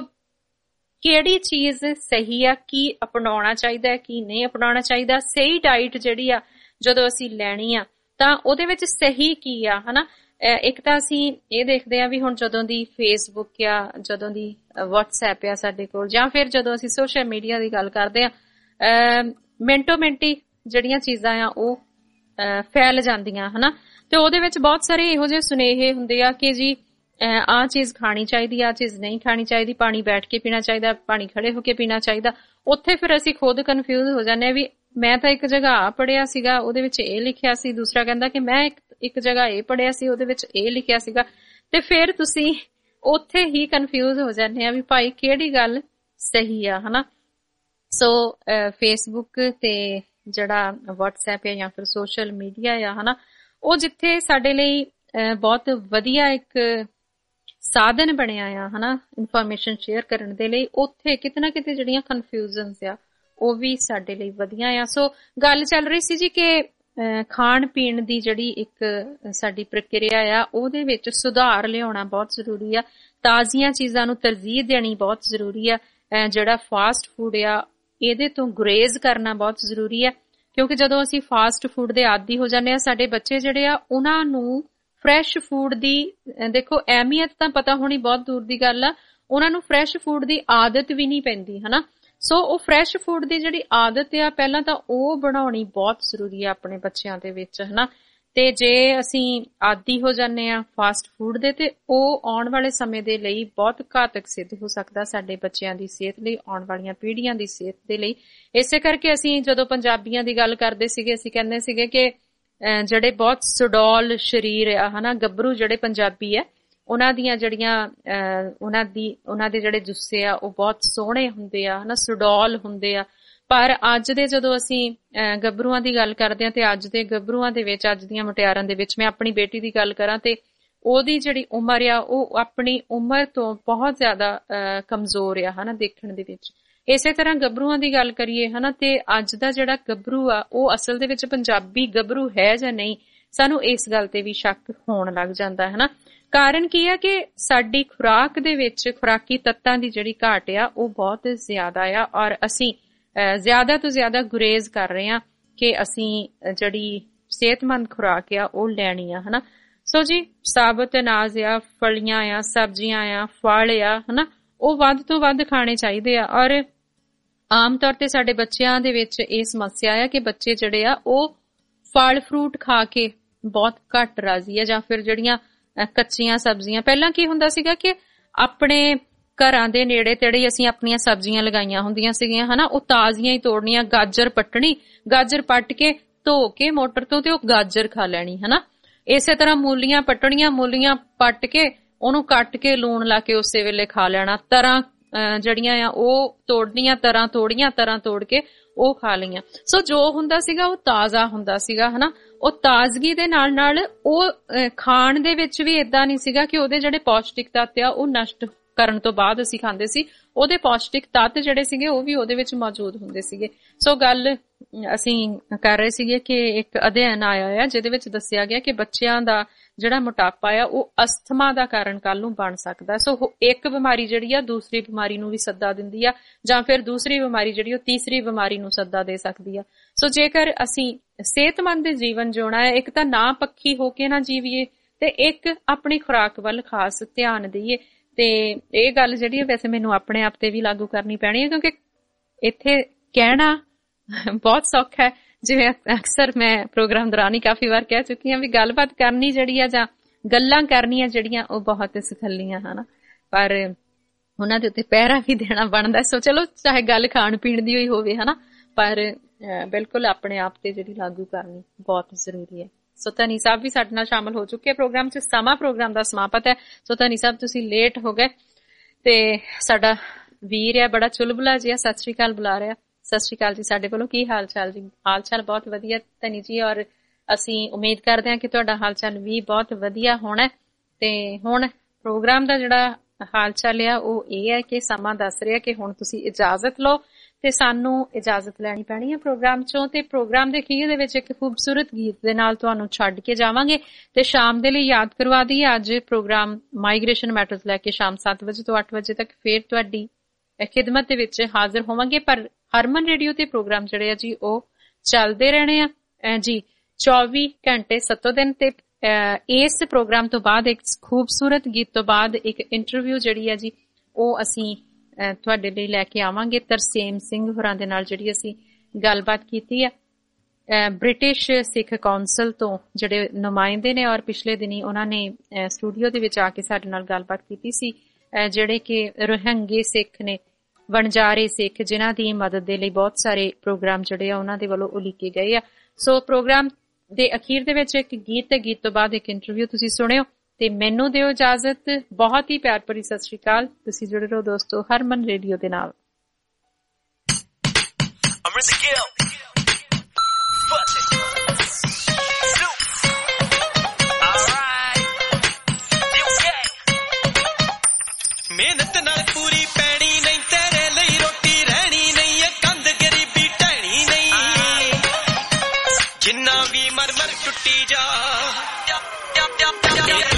ਕਿਹੜੀ ਚੀਜ਼ ਸਹੀ ਆ, ਕੀ ਅਪਣਾਉਣਾ ਚਾਹੀਦਾ ਕੀ ਨਹੀਂ ਅਪਣਾਉਣਾ ਚਾਹੀਦਾ, ਸਹੀ ਡਾਈਟ ਜਿਹੜੀ ਆ ਜਦੋਂ ਅਸੀਂ ਲੈਣੀ ਆ ਤਾਂ ਉਹਦੇ ਵਿੱਚ ਸਹੀ ਕੀ ਆ ਹਨਾ। ਇੱਕ ਤਾਂ ਅਸੀਂ ਇਹ ਦੇਖਦੇ ਆ ਵੀ ਹੁਣ ਜਦੋਂ ਦੀ ਫੇਸਬੁੱਕ ਆ, ਜਦੋਂ ਦੀ ਵਟਸਐਪ ਆ ਸਾਡੇ ਕੋਲ, ਜਾਂ ਫਿਰ ਜਦੋਂ ਅਸੀਂ ਸੋਸ਼ਲ ਮੀਡੀਆ ਦੀ ਗੱਲ ਕਰਦੇ ਆ, ਮਿੰਟੋ ਮਿੰਟੀ ਜਿਹੜੀਆਂ ਚੀਜ਼ਾਂ ਆ ਉਹ ਫੈਲ ਜਾਂਦੀਆਂ ਹਨਾ, ਤੇ ਉਹਦੇ ਵਿੱਚ ਬਹੁਤ ਸਾਰੇ ਇਹੋ ਜਿਹੇ ਸੁਨੇਹੇ ਹੁੰਦੇ ਆ ਕਿ ਜੀ ਆਹ ਚੀਜ਼ ਖਾਣੀ ਚਾਹੀਦੀ, ਆਹ ਚੀਜ਼ ਨਹੀਂ ਖਾਣੀ ਚਾਹੀਦੀ, ਪਾਣੀ ਬੈਠ ਕੇ ਪੀਣਾ ਚਾਹੀਦਾ, ਪਾਣੀ ਖੜੇ ਹੋ ਕੇ ਪੀਣਾ ਚਾਹੀਦਾ। ਉੱਥੇ ਫਿਰ ਅਸੀਂ ਖੁਦ ਕਨਫਿਊਜ਼ ਹੋ ਜਾਂਦੇ ਆ ਵੀ ਮੈਂ ਤਾਂ ਇੱਕ ਜਗ੍ਹਾ ਆ ਪੜ੍ਹਿਆ ਸੀਗਾ ਉਹਦੇ ਵਿੱਚ ਇਹ ਲਿਖਿਆ ਸੀ, ਦੂਸਰਾ ਕਹਿੰਦਾ ਕਿ ਮੈਂ ਇੱਕ ਇੱਕ ਜਗ੍ਹਾ ਇਹ ਪੜ੍ਹਿਆ ਸੀ ਉਹਦੇ ਵਿੱਚ ਇਹ ਲਿਖਿਆ ਸੀਗਾ, ਤੇ ਫਿਰ ਤੁਸੀਂ ਉੱਥੇ ਹੀ ਕਨਫਿਊਜ਼ ਹੋ ਜਾਂਦੇ ਆ ਵੀ ਭਾਈ ਕਿਹੜੀ ਗੱਲ ਸਹੀ ਆ ਹਨਾ। ਸੋ ਫੇਸਬੁੱਕ ਤੇ ਜਿਹੜਾ ਵਟਸਐਪ ਹੈ ਜਾਂ ਫਿਰ ਸੋਸ਼ਲ ਮੀਡੀਆ ਆ ਹਨਾ, ਉਹ ਜਿੱਥੇ ਸਾਡੇ ਲਈ ਬਹੁਤ ਵਧੀਆ ਇੱਕ ਸਾਧਨ ਬਣਿਆ ਆ ਹਨਾ ਇਨਫੋਰਮੇਸ਼ਨ ਸ਼ੇਅਰ ਕਰਨ ਦੇ ਲਈ, ਉੱਥੇ ਕਿਤੇ ਨਾ ਕਿਤੇ ਜਿਹੜੀਆਂ ਕਨਫਿਊਜ਼ਨਸ ਆ ਉਹ ਵੀ ਸਾਡੇ ਲਈ ਵਧੀਆ ਆ। ਸੋ ਗੱਲ ਚੱਲ ਰਹੀ ਸੀ ਜੀ ਕਿ ਖਾਣ ਪੀਣ ਦੀ ਜਿਹੜੀ ਇੱਕ ਸਾਡੀ ਪ੍ਰਕਿਰਿਆ ਆ ਉਹਦੇ ਵਿੱਚ ਸੁਧਾਰ ਲਿਆਉਣਾ ਬਹੁਤ ਜ਼ਰੂਰੀ ਆ, ਤਾਜ਼ੀਆਂ ਚੀਜ਼ਾਂ ਨੂੰ ਤਰਜੀਹ ਦੇਣੀ ਬਹੁਤ ਜ਼ਰੂਰੀ ਆ, ਜਿਹੜਾ ਫਾਸਟ ਫੂਡ ਆ ਇਹਦੇ ਤੋਂ ਗੁਰੇਜ਼ ਕਰਨਾ ਬਹੁਤ ਜ਼ਰੂਰੀ ਆ, ਕਿਉਂਕਿ ਜਦੋਂ ਅਸੀਂ ਫਾਸਟ ਫੂਡ ਦੇ ਆਦੀ ਹੋ ਜਾਂਦੇ ਆ ਸਾਡੇ ਬੱਚੇ ਜਿਹੜੇ ਆ ਉਹਨਾਂ ਨੂੰ ਫਰੈਸ਼ ਫੂਡ ਦੀ ਦੇਖੋ ਅਹਿਮੀਅਤ ਤਾਂ ਪਤਾ ਹੋਣੀ ਬਹੁਤ ਦੂਰ ਦੀ ਗੱਲ ਆ, ਉਹਨਾਂ ਨੂੰ ਫਰੈਸ਼ ਫੂਡ ਦੀ ਆਦਤ ਵੀ ਨਹੀਂ ਪੈਂਦੀ ਹਨਾ। ਸੋ ਉਹ ਫਰੈਸ਼ ਫੂਡ ਦੀ ਜਿਹੜੀ ਆਦਤ ਆ ਪਹਿਲਾਂ ਤਾਂ ਉਹ ਬਣਾਉਣੀ ਬਹੁਤ ਜ਼ਰੂਰੀ ਆ ਆਪਣੇ ਬੱਚਿਆਂ ਦੇ ਵਿੱਚ ਹਨਾ, ਤੇ ਜੇ ਅਸੀਂ ਆਦੀ ਹੋ ਜਾਂਦੇ ਆ ਫਾਸਟ ਫੂਡ ਦੇ ਤੇ ਉਹ ਆਉਣ ਵਾਲੇ ਸਮੇਂ ਦੇ ਲਈ ਬਹੁਤ ਘਾਤਕ ਸਿੱਧ ਹੋ ਸਕਦਾ ਸਾਡੇ ਬੱਚਿਆਂ ਦੀ ਸਿਹਤ ਲਈ, ਆਉਣ ਵਾਲੀਆਂ ਪੀੜ੍ਹੀਆਂ ਦੀ ਸਿਹਤ ਦੇ ਲਈ। ਇਸੇ ਕਰਕੇ ਅਸੀਂ ਜਦੋਂ ਪੰਜਾਬੀਆਂ ਦੀ ਗੱਲ ਕਰਦੇ ਸੀਗੇ ਅਸੀਂ ਕਹਿੰਦੇ ਸੀਗੇ ਕਿ ਜਿਹੜੇ ਬਹੁਤ ਸੁਡੌਲ ਸਰੀਰ ਆ ਹਨਾ, ਗੱਭਰੂ ਜਿਹੜੇ ਪੰਜਾਬੀ ਆ ਉਹਨਾਂ ਦੀਆਂ ਜਿਹੜੀਆਂ ਉਹਨਾਂ ਦੀ ਉਹਨਾਂ ਦੇ ਜਿਹੜੇ ਜੁੱਸੇ ਆ ਉਹ ਬਹੁਤ ਸੋਹਣੇ ਹੁੰਦੇ ਆ ਹਨਾ, ਸੁਡੌਲ ਹੁੰਦੇ ਆ। ਪਰ ਅੱਜ ਦੇ ਜਦੋਂ ਅਸੀਂ ਗੱਭਰੂਆਂ ਦੀ ਗੱਲ ਕਰਦੇ ਹਾਂ ਤੇ ਅੱਜ ਦੇ ਗੱਭਰੂਆਂ ਦੇ ਵਿੱਚ, ਅੱਜ ਦੀਆਂ ਮੁਟਿਆਰਾਂ ਦੇ ਵਿੱਚ, ਮੈਂ ਆਪਣੀ ਬੇਟੀ ਦੀ ਗੱਲ ਕਰਾਂ ਤੇ ਉਹਦੀ ਜਿਹੜੀ ਉਮਰ ਆ ਉਹ ਆਪਣੀ ਉਮਰ ਤੋਂ ਬਹੁਤ ਜ਼ਿਆਦਾ ਕਮਜ਼ੋਰ ਆ ਹਨਾ ਦੇਖਣ ਦੇ ਵਿੱਚ। ਇਸੇ ਤਰ੍ਹਾਂ ਗੱਭਰੂਆਂ ਦੀ ਗੱਲ ਕਰੀਏ ਹਨਾ ਤੇ ਅੱਜ ਦਾ ਜਿਹੜਾ ਗੱਭਰੂ ਆ ਉਹ ਅਸਲ ਦੇ ਵਿੱਚ ਪੰਜਾਬੀ ਗੱਭਰੂ ਹੈ ਜਾਂ ਨਹੀਂ, ਸਾਨੂੰ ਇਸ ਗੱਲ ਤੇ ਵੀ ਸ਼ੱਕ ਹੋਣ ਲੱਗ ਜਾਂਦਾ ਹੈ ਹਨਾ। ਕਾਰਨ ਕੀ ਆ ਕਿ ਸਾਡੀ ਖੁਰਾਕ ਦੇ ਵਿੱਚ ਖੁਰਾਕੀ ਤੱਤਾਂ ਦੀ ਜਿਹੜੀ ਘਾਟ ਆ ਉਹ ਬਹੁਤ ਜ਼ਿਆਦਾ ਆ, ਔਰ ਅਸੀਂ ਜ਼ਿਆਦਾ ਤੋਂ ਜ਼ਿਆਦਾ ਗੁਰੇਜ਼ ਕਰ ਰਹੇ ਹਾਂ ਕਿ ਅਸੀਂ ਜਿਹੜੀ ਸਿਹਤਮੰਦ ਖੁਰਾਕ ਆ ਉਹ ਲੈਣੀ ਆ ਹਨਾ। ਸੋ ਜੀ ਸਾਬਤ ਅਨਾਜ ਆ, ਫਲੀਆਂ ਆ, ਸਬਜ਼ੀਆਂ ਆ, ਫਲ ਆ ਹਨਾ, ਉਹ ਵੱਧ ਤੋਂ ਵੱਧ ਖਾਣੇ ਚਾਹੀਦੇ ਆ। ਔਰ ਆਮ ਤੌਰ ਤੇ ਸਾਡੇ ਬੱਚਿਆਂ ਦੇ ਵਿੱਚ ਇਹ ਸਮੱਸਿਆ ਆ ਕਿ ਬੱਚੇ ਜਿਹੜੇ ਆ ਉਹ ਫਲ ਫਰੂਟ ਖਾ ਕੇ ਬਹੁਤ ਘੱਟ ਰਾਜ਼ੀ ਆ, ਜਾਂ ਫਿਰ ਜਿਹੜੀਆਂ ਕੱਚੀਆਂ ਸਬਜ਼ੀਆਂ, ਪਹਿਲਾਂ ਕੀ ਹੁੰਦਾ ਸੀਗਾ ਕਿ ਆਪਣੇ ਘਰਾਂ ਦੇ ਨੇੜੇ ਤੇੜੇ ਅਸੀਂ ਆਪਣੀਆਂ ਸਬਜ਼ੀਆਂ ਲਗਾਈਆਂ ਹੁੰਦੀਆਂ ਸੀਗੀਆਂ ਹਨਾ, ਉਹ ਤਾਜ਼ੀਆਂ ਹੀ ਤੋੜਨੀਆਂ, ਗਾਜਰ ਪੱਟਣੀ, ਗਾਜਰ ਪੱਟ ਕੇ ਧੋ ਕੇ ਮੋਟਰ ਤੋਂ ਤੇ ਉਹ ਗਾਜਰ ਖਾ ਲੈਣੀ ਹਨਾ। ਇਸੇ ਤਰ੍ਹਾਂ ਮੂਲੀਆਂ ਪੱਟਣੀਆਂ, ਮੂਲੀਆਂ ਪੱਟ ਕੇ ਉਹਨੂੰ ਕੱਟ ਕੇ ਲੂਣ ਲਾ ਕੇ ਉਸੇ ਵੇਲੇ ਖਾ ਲੈਣਾ, ਤਰ੍ਹਾਂ ਜਿਹੜੀਆਂ ਆ ਉਹ ਤੋੜਨੀਆਂ, ਤਰ੍ਹਾਂ ਤੋੜੀਆਂ, ਤਰ੍ਹਾਂ ਤੋੜ ਕੇ ਉਹ ਖਾ ਲਈਆਂ। ਸੋ ਜੋ ਹੁੰਦਾ ਸੀਗਾ ਉਹ ਤਾਜ਼ਾ ਹੁੰਦਾ ਸੀਗਾ ਹਨਾ, ਉਹ ਤਾਜ਼ਗੀ ਦੇ ਨਾਲ ਨਾਲ ਉਹ ਖਾਣ ਦੇ ਵਿੱਚ ਵੀ ਏਦਾਂ ਨਹੀਂ ਸੀਗਾ ਕਿ ਉਹਦੇ ਜਿਹੜੇ ਪੌਸ਼ਟਿਕ ਤੱਤ ਆ ਉਹ ਨਸ਼ਟ ਕਰਨ ਤੋਂ ਬਾਅਦ ਅਸੀਂ ਖਾਂਦੇ ਸੀ, ਉਹਦੇ ਪੌਸ਼ਟਿਕ ਤੱਤ ਜਿਹੜੇ ਸੀਗੇ ਉਹ ਵੀ ਉਹਦੇ ਵਿੱਚ ਮੌਜੂਦ ਹੁੰਦੇ ਸੀਗੇ। ਸੋ ਗੱਲ ਅਸੀਂ ਕਰ ਰਹੇ ਸੀਗੇ ਕਿ ਇੱਕ ਅਧਿਐਨ ਆਇਆ ਆ ਜਿਹਦੇ ਵਿੱਚ ਦੱਸਿਆ ਗਿਆ ਕਿ ਬੱਚਿਆਂ ਦਾ ਜਿਹੜਾ ਮੋਟਾਪਾ ਆ ਉਹ ਅਸਥਮਾ ਦਾ ਕਾਰਨ ਕੱਲ ਨੂੰ ਬਣ ਸਕਦਾ। ਸੋ ਇੱਕ ਬਿਮਾਰੀ ਜਿਹੜੀ ਆ ਦੂਸਰੀ ਬਿਮਾਰੀ ਨੂੰ ਵੀ ਸੱਦਾ ਦਿੰਦੀ ਆ, ਜਾਂ ਫਿਰ ਦੂਸਰੀ ਬਿਮਾਰੀ ਜਿਹੜੀ ਉਹ ਤੀਸਰੀ ਬਿਮਾਰੀ ਨੂੰ ਸੱਦਾ ਦੇ ਸਕਦੀ ਆ। ਸੋ ਜੇਕਰ ਅਸੀਂ ਸਿਹਤਮੰਦ ਜੀਵਨ ਜਿਉਣਾ ਹੈ, ਇੱਕ ਤਾਂ ਨਾ ਪੱਖੀ ਹੋ ਕੇ ਨਾ ਜੀਵੀਏ ਤੇ ਇੱਕ ਆਪਣੀ ਖੁਰਾਕ ਵੱਲ ਖਾਸ ਧਿਆਨ ਦਈਏ। ਤੇ ਇਹ ਗੱਲ ਜਿਹੜੀ ਹੈ ਵੈਸੇ ਮੈਨੂੰ ਆਪਣੇ ਆਪ ਤੇ ਵੀ ਲਾਗੂ ਕਰਨੀ ਪੈਣੀ ਹੈ, ਕਿਉਂਕਿ ਇੱਥੇ ਕਹਿਣਾ ਬਹੁਤ ਸੌਖਾ ਹੈ, ਜਿਵੇਂ ਅਕਸਰ ਮੈਂ ਪ੍ਰੋਗਰਾਮ ਦੌਰਾਨ ਹੀ ਕਾਫੀ ਵਾਰ ਕਹਿ ਚੁੱਕੀ ਹਾਂ ਵੀ ਗੱਲਬਾਤ ਕਰਨੀ ਜਿਹੜੀ ਆ ਜਾਂ ਗੱਲਾਂ ਕਰਨੀਆਂ ਜਿਹੜੀਆਂ ਉਹ ਬਹੁਤ ਸਿਖੱਲੀਆਂ ਹਨ, ਪਰ ਉਹਨਾਂ ਦੇ ਉੱਤੇ ਪਹਿਰਾ ਵੀ ਦੇਣਾ ਬਣਦਾ। ਸੋ ਚਲੋ ਚਾਹੇ ਗੱਲ ਖਾਣ ਪੀਣ ਦੀ ਹੋਈ ਹੋਵੇ ਹਨਾ, ਪਰ ਬਿਲਕੁਲ ਆਪਣੇ ਆਪ ਤੇ ਜਿਹੜੀ ਲਾਗੂ ਕਰਨੀ ਬਹੁਤ ਜ਼ਰੂਰੀ ਹੈ। ਸੋ ਧਨੀ ਸਾਹਿਬ ਵੀ ਸਾਡੇ ਨਾਲ ਸ਼ਾਮਲ ਹੋ ਚੁੱਕੇ ਪ੍ਰੋਗਰਾਮ ਚ। ਸਮਾਂ ਪ੍ਰੋਗਰਾਮ ਦਾ ਸਮਾਪਤ ਹੈ। ਸੋ ਧਨੀ ਸਾਹਿਬ ਤੁਸੀਂ ਲੇਟ ਹੋ ਗਏ ਤੇ ਸਾਡਾ ਵੀਰ ਹੈ ਬੜਾ ਚੁਲਬੁਲਾ ਜਿਹਾ ਸਤਿ ਸ੍ਰੀ ਅਕਾਲ ਬੁਲਾ ਰਿਹਾ। ਸਤਿ ਸ੍ਰੀ ਅਕਾਲ ਜੀ ਸਾਡੇ ਕੋਲੋਂ, ਕੀ ਹਾਲ ਚਾਲ ਜੀ? ਹਾਲ ਚਾਲ ਬਹੁਤ ਵਧੀਆ ਧਨੀ ਜੀ, ਔਰ ਅਸੀਂ ਉਮੀਦ ਕਰਦੇ ਹਾਂ ਕਿ ਤੁਹਾਡਾ ਹਾਲ ਚਾਲ ਵੀ ਬਹੁਤ ਵਧੀਆ ਹੋਣਾ। ਤੇ ਹੁਣ ਪ੍ਰੋਗਰਾਮ ਦਾ ਜਿਹੜਾ ਹਾਲ ਚਾਲ ਆ ਉਹ ਇਹ ਹੈ ਕਿ ਸਮਾਂ ਦੱਸ ਰਿਹਾ ਕਿ ਹੁਣ ਤੁਸੀਂ ਇਜਾਜ਼ਤ ਲਓ ਤੇ ਸਾਨੂੰ ਇਜਾਜ਼ਤ ਲੈਣੀ ਪੈਣੀ ਹੈ ਪ੍ਰੋਗਰਾਮ ਚੋਂ। ਤੇ ਪ੍ਰੋਗਰਾਮ ਦੇ ਅਖੀਰ ਦੇ ਵਿੱਚ ਇੱਕ ਖੂਬਸੂਰਤ ਗੀਤ ਦੇ ਨਾਲ ਤੁਹਾਨੂੰ ਛੱਡ ਕੇ ਜਾਵਾਂਗੇ ਤੇ ਸ਼ਾਮ ਦੇ ਲਈ ਯਾਦ ਕਰਵਾ ਦਈਏ ਅੱਜ ਪ੍ਰੋਗਰਾਮ ਮਾਈਗ੍ਰੇਸ਼ਨ ਮੈਟਰਸ ਲੈ ਕੇ ਸ਼ਾਮ ਸੱਤ ਵਜੇ ਤੋਂ ਅੱਠ ਵਜੇ ਤੱਕ ਫੇਰ ਤੁਹਾਡੀ ਖਿਦਮਤ ਦੇ ਵਿੱਚ ਹਾਜ਼ਰ ਹੋਵਾਂਗੇ। ਪਰ ਹਰਮਨ ਰੇਡੀਓ ਤੇ ਪ੍ਰੋਗਰਾਮ ਜਿਹੜੇ ਆ ਜੀ ਉਹ ਚੱਲਦੇ ਰਹਿਣੇ ਆ ਜੀ ਚੌਵੀ ਘੰਟੇ ਸੱਤੋਂ ਦਿਨ। ਤੇ ਇਸ ਪ੍ਰੋਗਰਾਮ ਤੋਂ ਬਾਅਦ ਇੱਕ ਖੂਬਸੂਰਤ ਗੀਤ ਤੋਂ ਬਾਅਦ ਇੱਕ ਇੰਟਰਵਿਊ ਜਿਹੜੀ ਹੈ ਜੀ ਉਹ ਅਸੀਂ ਤੁਹਾਡੇ ਲਈ ਲੈ ਕੇ ਆਵਾਂਗੇ ਤਰਸੇਮ ਸਿੰਘ ਹੋਰਾਂ ਦੇ ਨਾਲ, ਜਿਹੜੀ ਅਸੀਂ ਗੱਲਬਾਤ ਕੀਤੀ ਹੈ ਬ੍ਰਿਟਿਸ਼ ਸਿੱਖ ਕੌਂਸਲ ਤੋਂ ਜਿਹੜੇ ਨੁਮਾਇੰਦੇ ਨੇ, ਔਰ ਪਿਛਲੇ ਦਿਨੀ ਉਹਨਾਂ ਨੇ ਸਟੂਡੀਓ ਦੇ ਵਿੱਚ ਆ ਕੇ ਸਾਡੇ ਨਾਲ ਗੱਲਬਾਤ ਕੀਤੀ ਸੀ, ਜਿਹੜੇ ਕਿ ਰੋਹਿੰਗੇ ਸਿੱਖ ਨੇ, ਵਣਜਾਰੇ ਸਿੱਖ, ਜਿਨ੍ਹਾਂ ਦੀ ਮਦਦ ਦੇ ਲਈ ਬਹੁਤ ਸਾਰੇ ਪ੍ਰੋਗਰਾਮ ਜਿਹੜੇ ਆ ਉਹਨਾਂ ਦੇ ਵੱਲੋਂ ਉਲੀਕੇ ਗਏ ਆ। ਸੋ ਪ੍ਰੋਗਰਾਮ ਦੇ ਅਖੀਰ ਦੇ ਵਿੱਚ ਇੱਕ ਗੀਤ ਤੇ ਗੀਤ ਤੋਂ ਬਾਅਦ ਇੱਕ ਇੰਟਰਵਿਊ ਤੁਸੀਂ ਸੁਣਿਓ ਤੇ ਮੈਨੂੰ ਦਿਓ ਇਜਾਜ਼ਤ। ਬਹੁਤ ਹੀ ਪਿਆਰ ਭਰੀ ਸਤਿ ਸ਼੍ਰੀ ਅਕਾਲ। ਤੁਸੀਂ ਜੁੜੇ ਰਹੋ ਦੋਸਤੋ ਹਰਮਨ ਰੇਡੀਓ ਦੇ ਨਾਲ। ਮਿਹਨਤ ਨਾਲ ਪੂਰੀ ਪੈਣੀ ਨਹੀਂ, ਤੇਰੇ ਲਈ ਰੋਟੀ ਰਹਿਣੀ ਨਹੀਂ, ਇਹ ਕੰਧ ਗਰੀਬੀ ਢਹਿਣੀ ਨਹੀਂ, ਜਿੰਨਾ ਵੀ ਮਰ ਮਰ ਟੁੱਟੀ ਜਾ